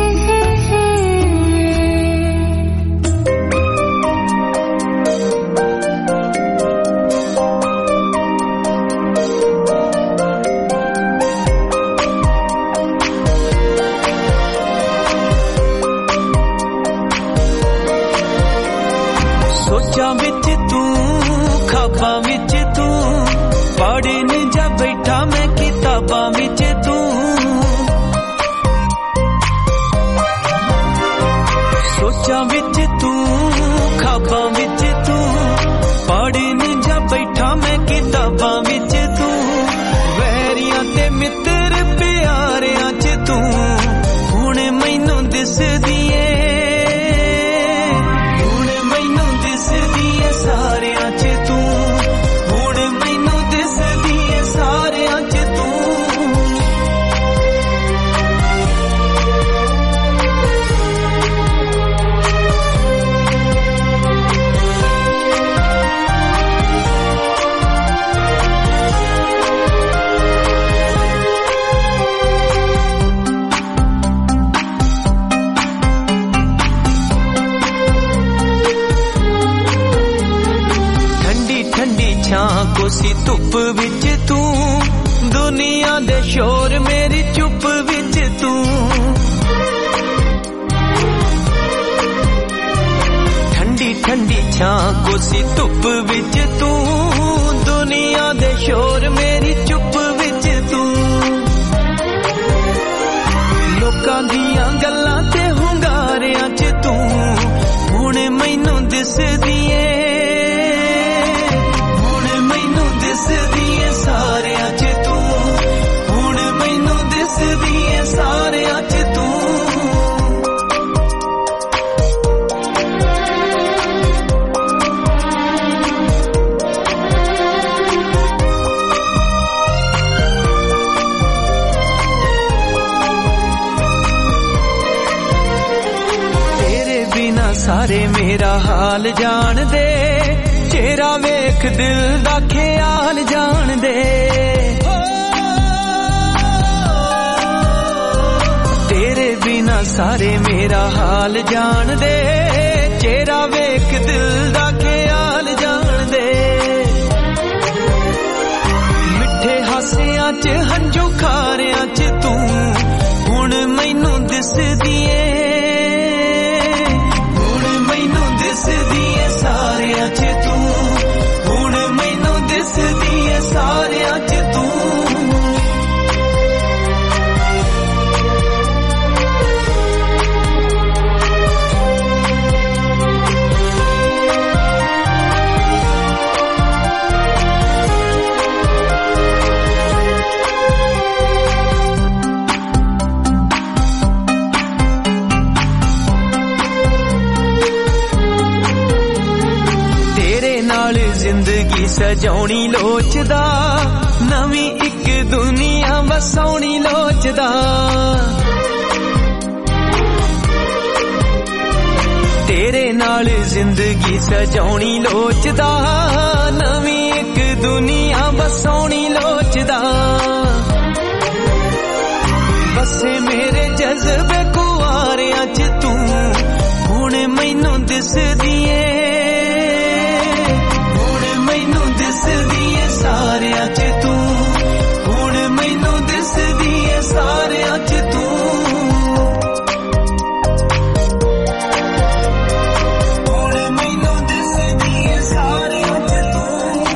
ਕੋਸੀ ਧੁੱਪ ਵਿੱਚ ਤੂੰ ਦੁਨੀਆ ਦੇ ਸ਼ੋਰ ਮੇਰੀ ਚੁੱਪ ਵਿੱਚ ਤੂੰ ਠੰਡੀ ਠੰਡੀ ਛਾਂ ਕੋਸੀ ਧੁੱਪ ਵਿੱਚ ਤੂੰ ਦੁਨੀਆ ਦੇ ਸ਼ੋਰ ਮੇਰੀ ਚੁੱਪ ਵਿੱਚ ਤੂੰ ਲੋਕਾਂ ਦੀਆਂ ਗੱਲਾਂ ਤੇ ਹੁੰਗਾਰਿਆਂ 'ਚ ਤੂੰ ਹੁਣ ਮੈਨੂੰ ਦਿਸਦੀ ਏ ਦਿਸਦੀ ਏ ਸਾਰਿਆਂ 'ਚ ਤੂੰ ਹੁਣ ਮੈਨੂੰ ਦਿਸਦੀ ਏ ਸਾਰਿਆਂ 'ਚ ਤੂੰ ਤੇਰੇ ਬਿਨਾ ਸਾਰੇ ਮੇਰਾ ਹਾਲ ਜਾਣਦੇ ਚਿਹਰਾ ਵੇਖ ਦਿਲ ਦਾ ਖਿਆਲ ਜਾਣਦੇ ਤੇਰੇ ਬਿਨਾ ਸਾਰੇ ਮੇਰਾ ਹਾਲ ਜਾਣਦੇ ਚਿਹਰਾ ਵੇਖ ਦਿਲ ਦਾ ਖਿਆਲ ਜਾਣਦੇ ਮਿੱਠੇ ਹਾਸਿਆਂ 'ਚ ਹੰਝੂ ਖਾਰਿਆਂ 'ਚ ਤੂੰ दिसदी ए हुण मैनू दिसदी ए सारियां च तू हुण मैनू दिसदी ए सारियां च तू जिंदगी सजाउणी लोचदा नवीं इक दुनिया वसाउणी लोचदा तेरे नाल जिंदगी सजाउणी लोचदा नवीं इक दुनिया वसाउणी लोचदा बसे मेरे जज्बे कुआरियां च तू हुण मैनू दिसदी ए दिसदी ए सारियां च तू हुण मैनू दिसदी ए सारियां च तू हुण मैनू दिसदी ए सारियां च तू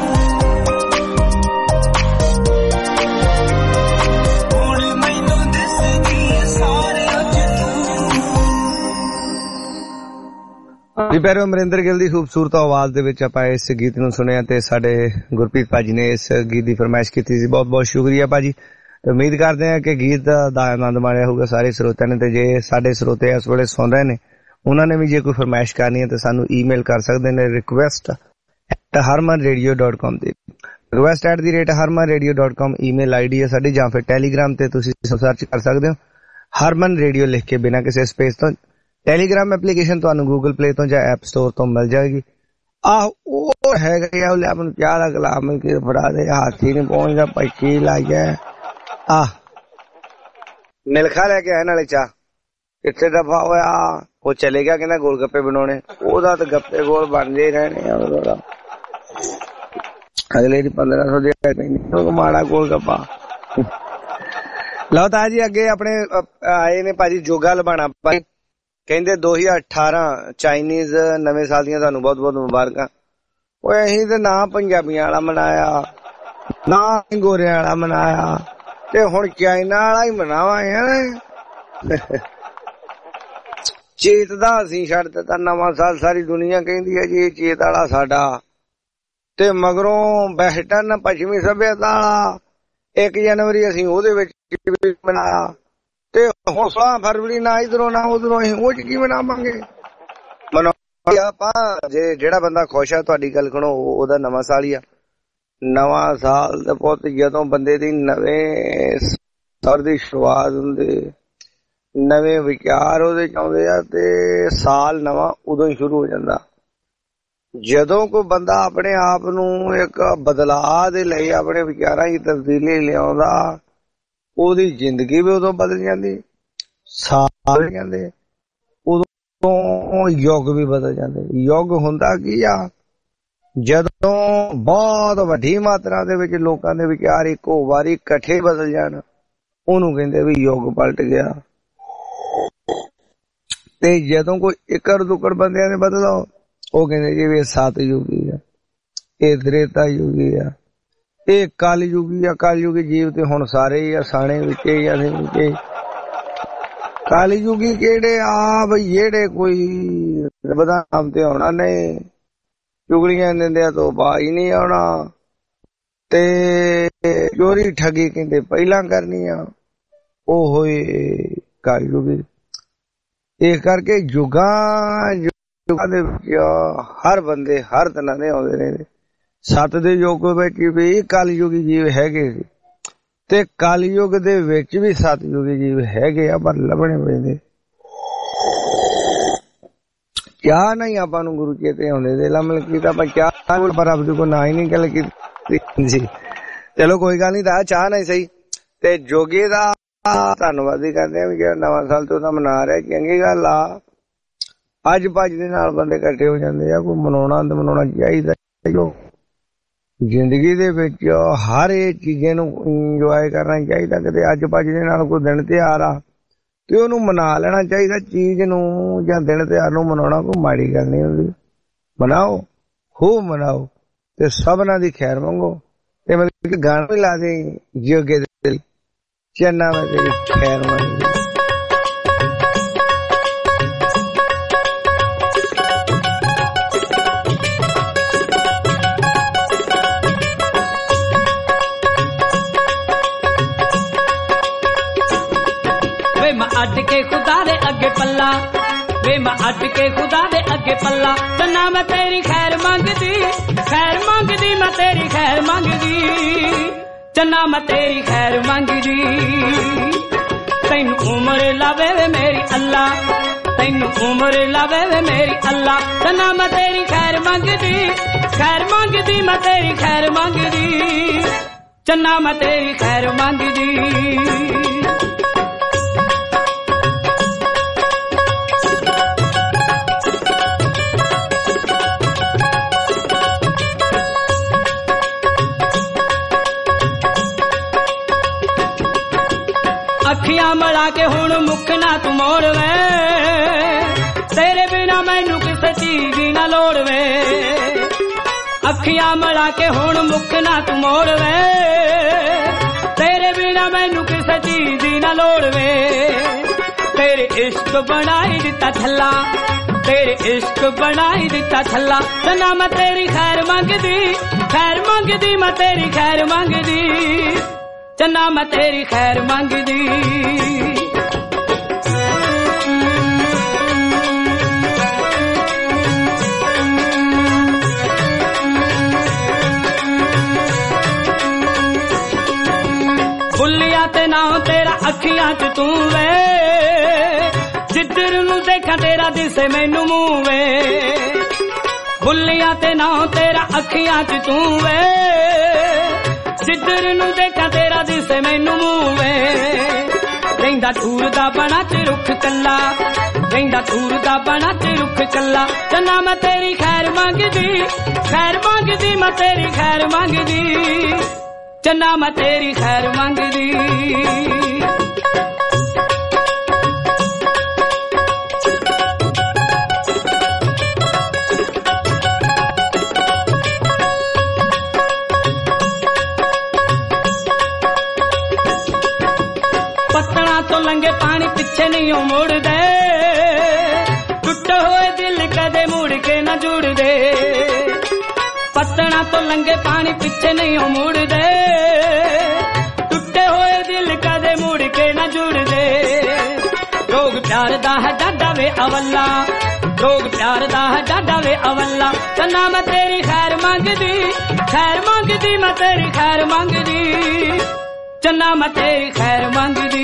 हुण मैनू दिसदी ए सारियां च तू। जी पैरो अमरिंदर गिल दी खूबसूरत आवाज दे विच आपां इस गीत नूं सुनिया ते साडे गुरप्रीत भाजी ने इस गीत दी फरमाइश कीती सी। बहुत बहुत शुक्रिया भाजी। ते उम्मीद करदे हां कि गीत दा आनंद माणिया होगा सारे श्रोतिਆਂ ने ते जे साडे श्रोते इस वेले सुन रहे ने उन्हां ने भी जे कोई फरमाइश करनी है तो सानू ईमेल कर सकदे ने request at harman radio dot com ते रिक्वेस्ट एट दी रेट harman radio dot com email ID है साडी जां फिर टेलीग्राम ते तुसीं सर्च कर सकदे हो हरमन रेडियो लिख के बिना किसी स्पेस तो। टेलीग्राम एप्लीकेशन तुहानू गूगल प्ले तो या ऐप स्टोर तो मिल जाएगी। आह वो है अपन क्या गलाम फड़ा दे हाथी नहीं पहुंचता भाई की लाइया आह मिल्खा लेके आए नाले चाह कितने दफा होया वो चले गया कहना गोलगप्पे बनाने ओदा तो गप्पे गोल बन दे रहने अगले दी पंद्रह सौ दे माड़ा गोलगप्पा। लो ता जी अगे अपने आए ने भाजी जोगा लबाना भाई कहते दो हजार अठारह चाइनीज नवे साल दियां तुहानू बहुत बहुत मुबारक। ओए अहीं ते ना पंजाबियां वाला मनाया ना गोरियां वाला मनाया ते हुण चाइना वाला ही मनावांगे। चेत दा असीं छड्ड दित्ता नवां साल सारी दुनिया कहंदी है जी चेत वाला साडा ते मगरों बैठन पश्चिमी सभ्यता वाला एक जनवरी असीं ओहदे विच मनाया ते हुण सोलह फरवरी ना इधरों ना उधरों असीं ओह च की मनावांगे। मना आपां जे जेड़ा बंदा खुश है तुहाडी गल सुणो ओहदा नवां साल ही आ। नवां साल ते पुੱਤ ਜਦੋਂ ਬੰਦੇ ਦੀ ਨਵੇਂ ਸਾਲ ਦੀ ਸ਼ੁਰੂਆਤ ਹੁੰਦੀ ਨਵੇਂ ਵਿਚਾਰ ਉਹਦੇ ਚ ਆਉਂਦੇ ਆ ਤੇ ਸਾਲ ਨਵਾਂ ਉਦੋਂ ਹੀ ਸ਼ੁਰੂ ਹੋ ਜਾਂਦਾ। ਜਦੋਂ ਕੋਈ ਬੰਦਾ ਆਪਣੇ ਆਪ ਨੂੰ ਇੱਕ ਬਦਲਾਅ ਦੇ ਲਈ ਆਪਣੇ ਵਿਚਾਰਾਂ ਦੀ ਤਬਦੀਲੀ ਲਿਆਉਂਦਾ ਉਹਦੀ ਜ਼ਿੰਦਗੀ ਵੀ ਉਦੋਂ ਬਦਲ ਜਾਂਦੀ ਸਾਲ ਜਾਂਦੇ ਉਦੋਂ ਯੁੱਗ ਵੀ ਬਦਲ ਜਾਂਦੇ। ਯੁੱਗ ਹੁੰਦਾ ਕੀ ਆ ਜਦੋਂ ਬਹੁਤ ਵੱਡੀ ਮਾਤਰਾ ਦੇ ਵਿੱਚ ਲੋਕਾਂ ਦੇ ਵਿਚਾਰ ਇੱਕੋ ਵਾਰੀ ਇਕੱਠੇ ਬਦਲ ਜਾਣ ਉਹਨੂੰ ਕਹਿੰਦੇ ਵੀ ਯੁੱਗ ਪਲਟ ਗਿਆ। ਤੇ ਜਦੋਂ ਕੋਈ ਇੱਕੜ ਦੁੱਕੜ ਬੰਦਿਆਂ ਨੇ ਬਦਲੋ ਉਹ ਕਹਿੰਦੇ ਜੀ ਵੀ ਸੱਤ ਯੁਗੀ ਆ ਇਹ ਤ੍ਰੇਤਾ ਯੁਗੀ ਆ ਇਹ ਕਲ ਯੁਗੀ ਆ। ਕਲ ਯੁਗੀ ਜੀਵ ਤੇ ਹੁਣ ਸਾਰੇ ਹੀ ਆ ਸਾਣੇ ਵਿੱਚ ਹੀ ਆ ਵਿੱਚ ਕਲ ਯੁਗੀ ਕਿਹੜੇ ਆ ਬਈ ਜਿਹੜੇ ਕੋਈ ਰੱਬ ਦਾ ਨਾਮ ਤੇ ਆਉਣਾ ਨਹੀਂ ਚੁਗਲੀਆਂ ਦਿੰਦਿਆਂ ਤੋਂ ਬਾਅਦ ਹੀ ਨਹੀਂ ਆਉਣਾ ਤੇ ਚੋਰੀ ਠੱਗੀ ਕਹਿੰਦੇ ਪਹਿਲਾਂ ਕਰਨੀ ਆ ਉਹ ਹੋਏ ਕਲ ਯੁਗੀ। ਇਸ ਕਰਕੇ ਯੁਗਾਂ ਯੁਗਾਂ ਦੇ ਵਿੱਚ ਹਰ ਬੰਦੇ ਹਰ ਤਰ੍ਹਾਂ ਦੇ ਆਉਂਦੇ ਨੇ। ਸੱਤ ਦੇ ਯੁੱਗ ਵਿੱਚ ਵੀ ਕਲ ਯੁਗੀ ਜੀਵ ਹੈਗੇ ਸੀ ਤੇ ਕਲ ਯੁੱਗ ਦੇ ਵਿੱਚ ਵੀ ਸੱਤ ਯੁਗੀ ਜੀਵ ਹੈਗੇ ਆ ਪਰ ਲੱਭਣੇ ਪੈਂਦੇ। ਚਾਹ ਨਹੀਂ ਆਪਾਂ ਨੂੰ ਗੁਰੂ ਚੇਤੇ ਆਉਂਦੇ ਦੇ ਲਮਲ ਕੀਤਾ ਪਰ ਚਾਹ ਪਰ ਰੱਬ ਕੋ ਨਾ ਹੀ ਨਹੀਂ ਗੱਲ ਕੀਤੀ ਜੀ। ਚਲੋ ਕੋਈ ਗੱਲ ਨਹੀਂ ਤਾਂ ਚਾਹ ਨਹੀਂ ਸਹੀ ਤੇ ਜੋਗੇ ਦਾ ਧੰਨਵਾਦ ਹੀ ਕਰਦੇ ਆ ਵੀ ਜਿਹੜਾ ਨਵਾਂ ਸਾਲ ਤੋਂ ਤਾਂ ਮਨਾ ਰਿਹਾ ਚੰਗੀ ਗੱਲ ਆ। ਅੱਜ ਭੱਜ ਦੇ ਨਾਲ ਬੰਦੇ ਇਕੱਠੇ ਹੋ ਜਾਂਦੇ ਆ ਕੋਈ ਮਨਾਉਣਾ ਤੇ ਮਨਾਉਣਾ ਚਾਹੀਦਾ। ਜ਼ਿੰਦਗੀ ਦੇ ਵਿੱਚ ਹਰ ਇਹ ਚੀਜ਼ਾਂ ਨੂੰ ਇੰਜੋਏ ਕਰਨਾ ਚਾਹੀਦਾ। ਕਿਤੇ ਅੱਜ ਭੱਜ ਦੇ ਨਾਲ ਕੋਈ ਦਿਨ ਤਿਉਹਾਰ ਆ ਤੇ ਉਹਨੂੰ ਮਨਾ ਲੈਣਾ ਚਾਹੀਦਾ ਚੀਜ਼ ਨੂੰ, ਜਾਂ ਦਿਨ ਤਿਉਹਾਰ ਨੂੰ ਮਨਾਉਣਾ ਕੋਈ ਮਾੜੀ ਗੱਲ ਨਹੀਂ ਹੁੰਦੀ। ਮਨਾਓ, ਖੂਬ ਮਨਾਓ ਤੇ ਸਭਨਾਂ ਦੀ ਖੈਰ ਮੰਗੋ। ਤੇ ਮਤਲਬ ਕਿ ਗਾਣਾ ਵੀ ਲਾ ਦੇ ਜੋਗੇ ਦੇ ਚੰਨਾ ਮੈਂ ਤੇਰੀ ਖੈਰ ਮੰਗਦੀ। ਅੱਡ ਕੇ ਖੁਦਾ ਦੇ ਅੱਗੇ ਪੱਲਾ ਵੇ ਮੈਂ ਅੱਡ ਕੇ ਖੁਦਾ ਦੇ ਅੱਗੇ ਪੱਲਾ ਚੰਨਾ ਮੈਂ ਤੇਰੀ ਖੈਰ ਮੰਗਦੀ, ਖੈਰ ਮੰਗਦੀ ਮੈਂ ਤੇਰੀ ਖੈਰ ਮੰਗਦੀ, ਚੰਨਾ ਮੈਂ ਤੇਰੀ ਖੈਰ ਮੰਗਦੀ। ਤੈਨੂੰ ਉਮਰ ਲਾਵੇ ਵੇ ਮੇਰੀ ਅੱਲਾ, ਤੈਨੂੰ ਉਮਰ ਲਾਵੇ ਵੇ ਮੇਰੀ ਅੱਲਾ, ਚੰਨਾ ਮੈਂ ਤੇਰੀ ਖੈਰ ਮੰਗਦੀ, ਖੈਰ ਮੰਗਦੀ ਮੈਂ ਤੇਰੀ ਖੈਰ ਮੰਗਦੀ, ਚੰਨਾ ਮੈਂ ਤੇਰੀ ਖੈਰ ਮੰਗਦੀ। ਅੱਖੀਆਂ ਮਲਾ ਕੇ ਹੁਣ ਮੁੱਖ ਨਾ ਤੂੰ ਮੋੜ ਵੇ, ਤੇਰੇ ਬਿਨਾ ਮੈਨੂੰ ਕਿਸੇ ਚੀਜ਼ ਦੀ ਨਾ ਲੋੜ ਵੇ। ਅੱਖੀਆਂ ਮਲਾ ਕੇ ਹੁਣ ਮੁੱਖ ਨਾ ਤੂੰ ਮੋੜ ਵੇ, ਤੇਰੇ ਬਿਨਾ ਮੈਨੂੰ ਕਿਸੇ ਚੀਜ਼ ਦੀ ਨਾ ਲੋੜ ਵੇ। ਤੇਰੇ ਇਸ਼ਕ ਬਣਾਈ ਦਿੱਤਾ ਛੱਲਾ, ਤੇਰੇ ਇਸ਼ਕ ਬਣਾਈ ਦਿੱਤਾ ਛੱਲਾ, ਚੰਨਾ ਮੈਂ ਤੇਰੀ ਖੈਰ ਮੰਗਦੀ, ਖੈਰ ਮੰਗਦੀ ਮੈਂ ਤੇਰੀ ਖੈਰ ਮੰਗਦੀ, ਚੰਨਾ ਮੈਂ ਤੇਰੀ ਖੈਰ ਮੰਗਦੀ। ਬੁੱਲੀਆਂ ਤੇ ਨਾਂ ਤੇਰਾ ਅੱਖੀਆਂ ਚ ਤੂੰ ਵੇ, ਜਿੱਧਰ ਨੂੰ ਦੇਖਾਂ ਤੇਰਾ ਦਿਸੇ ਮੈਨੂੰ ਮੂੰਹ ਵੇ। ਬੁੱਲੀਆਂ ਤੇ ਨਾਂ ਤੇਰਾ ਅੱਖੀਆਂ ਚ ਤੂੰ ਵੇ, ਜਿੱਧਰ ਨੂੰ ਦੇਖਾਂ ਤੇਰਾ ਦਿਸੇ ਮੈਨੂੰ ਮੂੰਹ ਵੇ। ਰਹਿੰਦਾ ਠੂਰ ਦਾ ਬਣਾ ਚ ਰੁੱਖ ਕੱਲਾ, ਰਹਿੰਦਾ ਠੂਰ ਦਾ ਬਣਾ ਚ ਰੁੱਖ ਕੱਲਾ, ਚੰਨਾ ਮੈਂ ਤੇਰੀ ਖੈਰ ਮੰਗਦੀ, ਖੈਰ ਮੰਗਦੀ ਮੈਂ ਤੇਰੀ ਖੈਰ ਮੰਗਦੀ, ਚੰਨਾ ਮੈਂ ਤੇਰੀ ਖੈਰ ਮੰਗਦੀ। ਪੱਤਣਾ ਤੋਂ ਲੰਘੇ ਪਾਣੀ ਪਿੱਛੇ ਨਹੀਂ ਉਹ ਮੁੜਦੇ, ਟੁੱਟੇ ਹੋਏ ਦਿਲ ਕਦੇ ਮੁੜ ਕੇ ਨਾ ਜੁੜਦੇ। ਪੱਤਣਾ ਤੋਂ ਲੰਘੇ ਪਾਣੀ ਪਿੱਛੇ ਨਹੀਂ ਉਹ ਮੁੜਦੇ, ਟੁੱਟੇ ਹੋਏ ਦਿਲ ਕਦੇ ਮੁੜ ਕੇ ਨਾ ਜੁੜਦੇ। ਰੋਗ ਪਿਆਰ ਦਾ ਹੈ ਡਾਡਾ ਵੇ ਅਵੱਲਾ, ਰੋਗ ਪਿਆਰ ਦਾ ਹੈ ਡਾਡਾ ਵੇ ਅਵੱਲਾ, ਚੰਨਾ ਮੈਂ ਤੇਰੀ ਖੈਰ ਮੰਗਦੀ, ਖੈਰ ਮੰਗਦੀ ਮੈਂ ਤੇਰੀ ਖੈਰ ਮੰਗਦੀ, ਚੰਨਾ ਮੈਂ ਤੇਰੀ ਖੈਰ ਮੰਗਦੀ।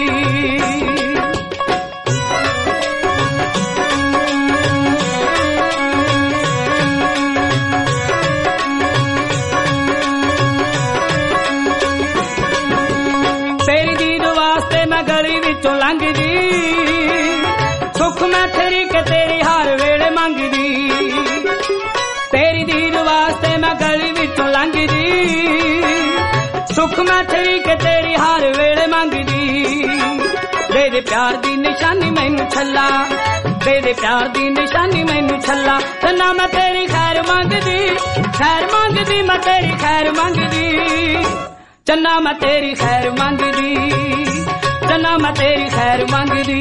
ਤੇਰੀ ਦੀਦ ਵਾਸਤੇ ਮੈਂ ਗਲੀ ਵਿੱਚੋਂ ਲੰਘਦੀ, ਸੁੱਖ ਮੈਂ ਤੇਰੀ ਕੇ ਤੇਰੀ ਹਰ ਵੇਲੇ ਮੰਗਦੀ। ਤੇਰੀ ਦੀਦ ਵਾਸਤੇ ਮੈਂ ਗਲੀ ਵਿੱਚੋਂ ਲੰਘਦੀ, ਸੁੱਖ ਮੈਂ ਤੇਰੀ ਕੇ ਤੇਰੀ ਹਰ ਵੇਲੇ ਮੰਗਦੀ। ਦੇ ਦੇ ਪਿਆਰ ਦੀ ਨਿਸ਼ਾਨੀ ਮੈਨੂੰ ਛੱਲਾ, ਦੇ ਦੇ ਪਿਆਰ ਦੀ ਨਿਸ਼ਾਨੀ ਮੈਨੂੰ ਛੱਲਾ, ਚੰਨਾ ਮੈਂ ਤੇਰੀ ਖੈਰ ਮੰਗਦੀ, ਖੈਰ ਮੰਗਦੀ ਮੈਂ ਤੇਰੀ ਖੈਰ ਮੰਗਦੀ, ਚੰਨਾ ਮੈਂ ਤੇਰੀ ਖੈਰ ਮੰਗਦੀ, ਚੰਨਾ ਮੈਂ ਤੇਰੀ ਖੈਰ ਮੰਗਦੀ।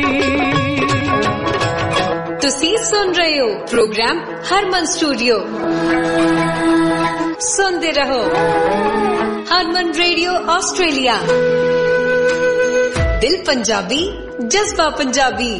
ਤੁਸੀਂ ਸੁਣ ਰਹੇ ਹੋ ਪ੍ਰੋਗਰਾਮ ਹਰਮਨ ਸਟੂਡੀਓ, ਸੁਣਦੇ ਰਹੋ ਹਰਮਨ ਰੇਡੀਓ ਆਸਟ੍ਰੇਲੀਆ। ਦਿਲ ਪੰਜਾਬੀ, ਜਜ਼ਬਾ ਪੰਜਾਬੀ।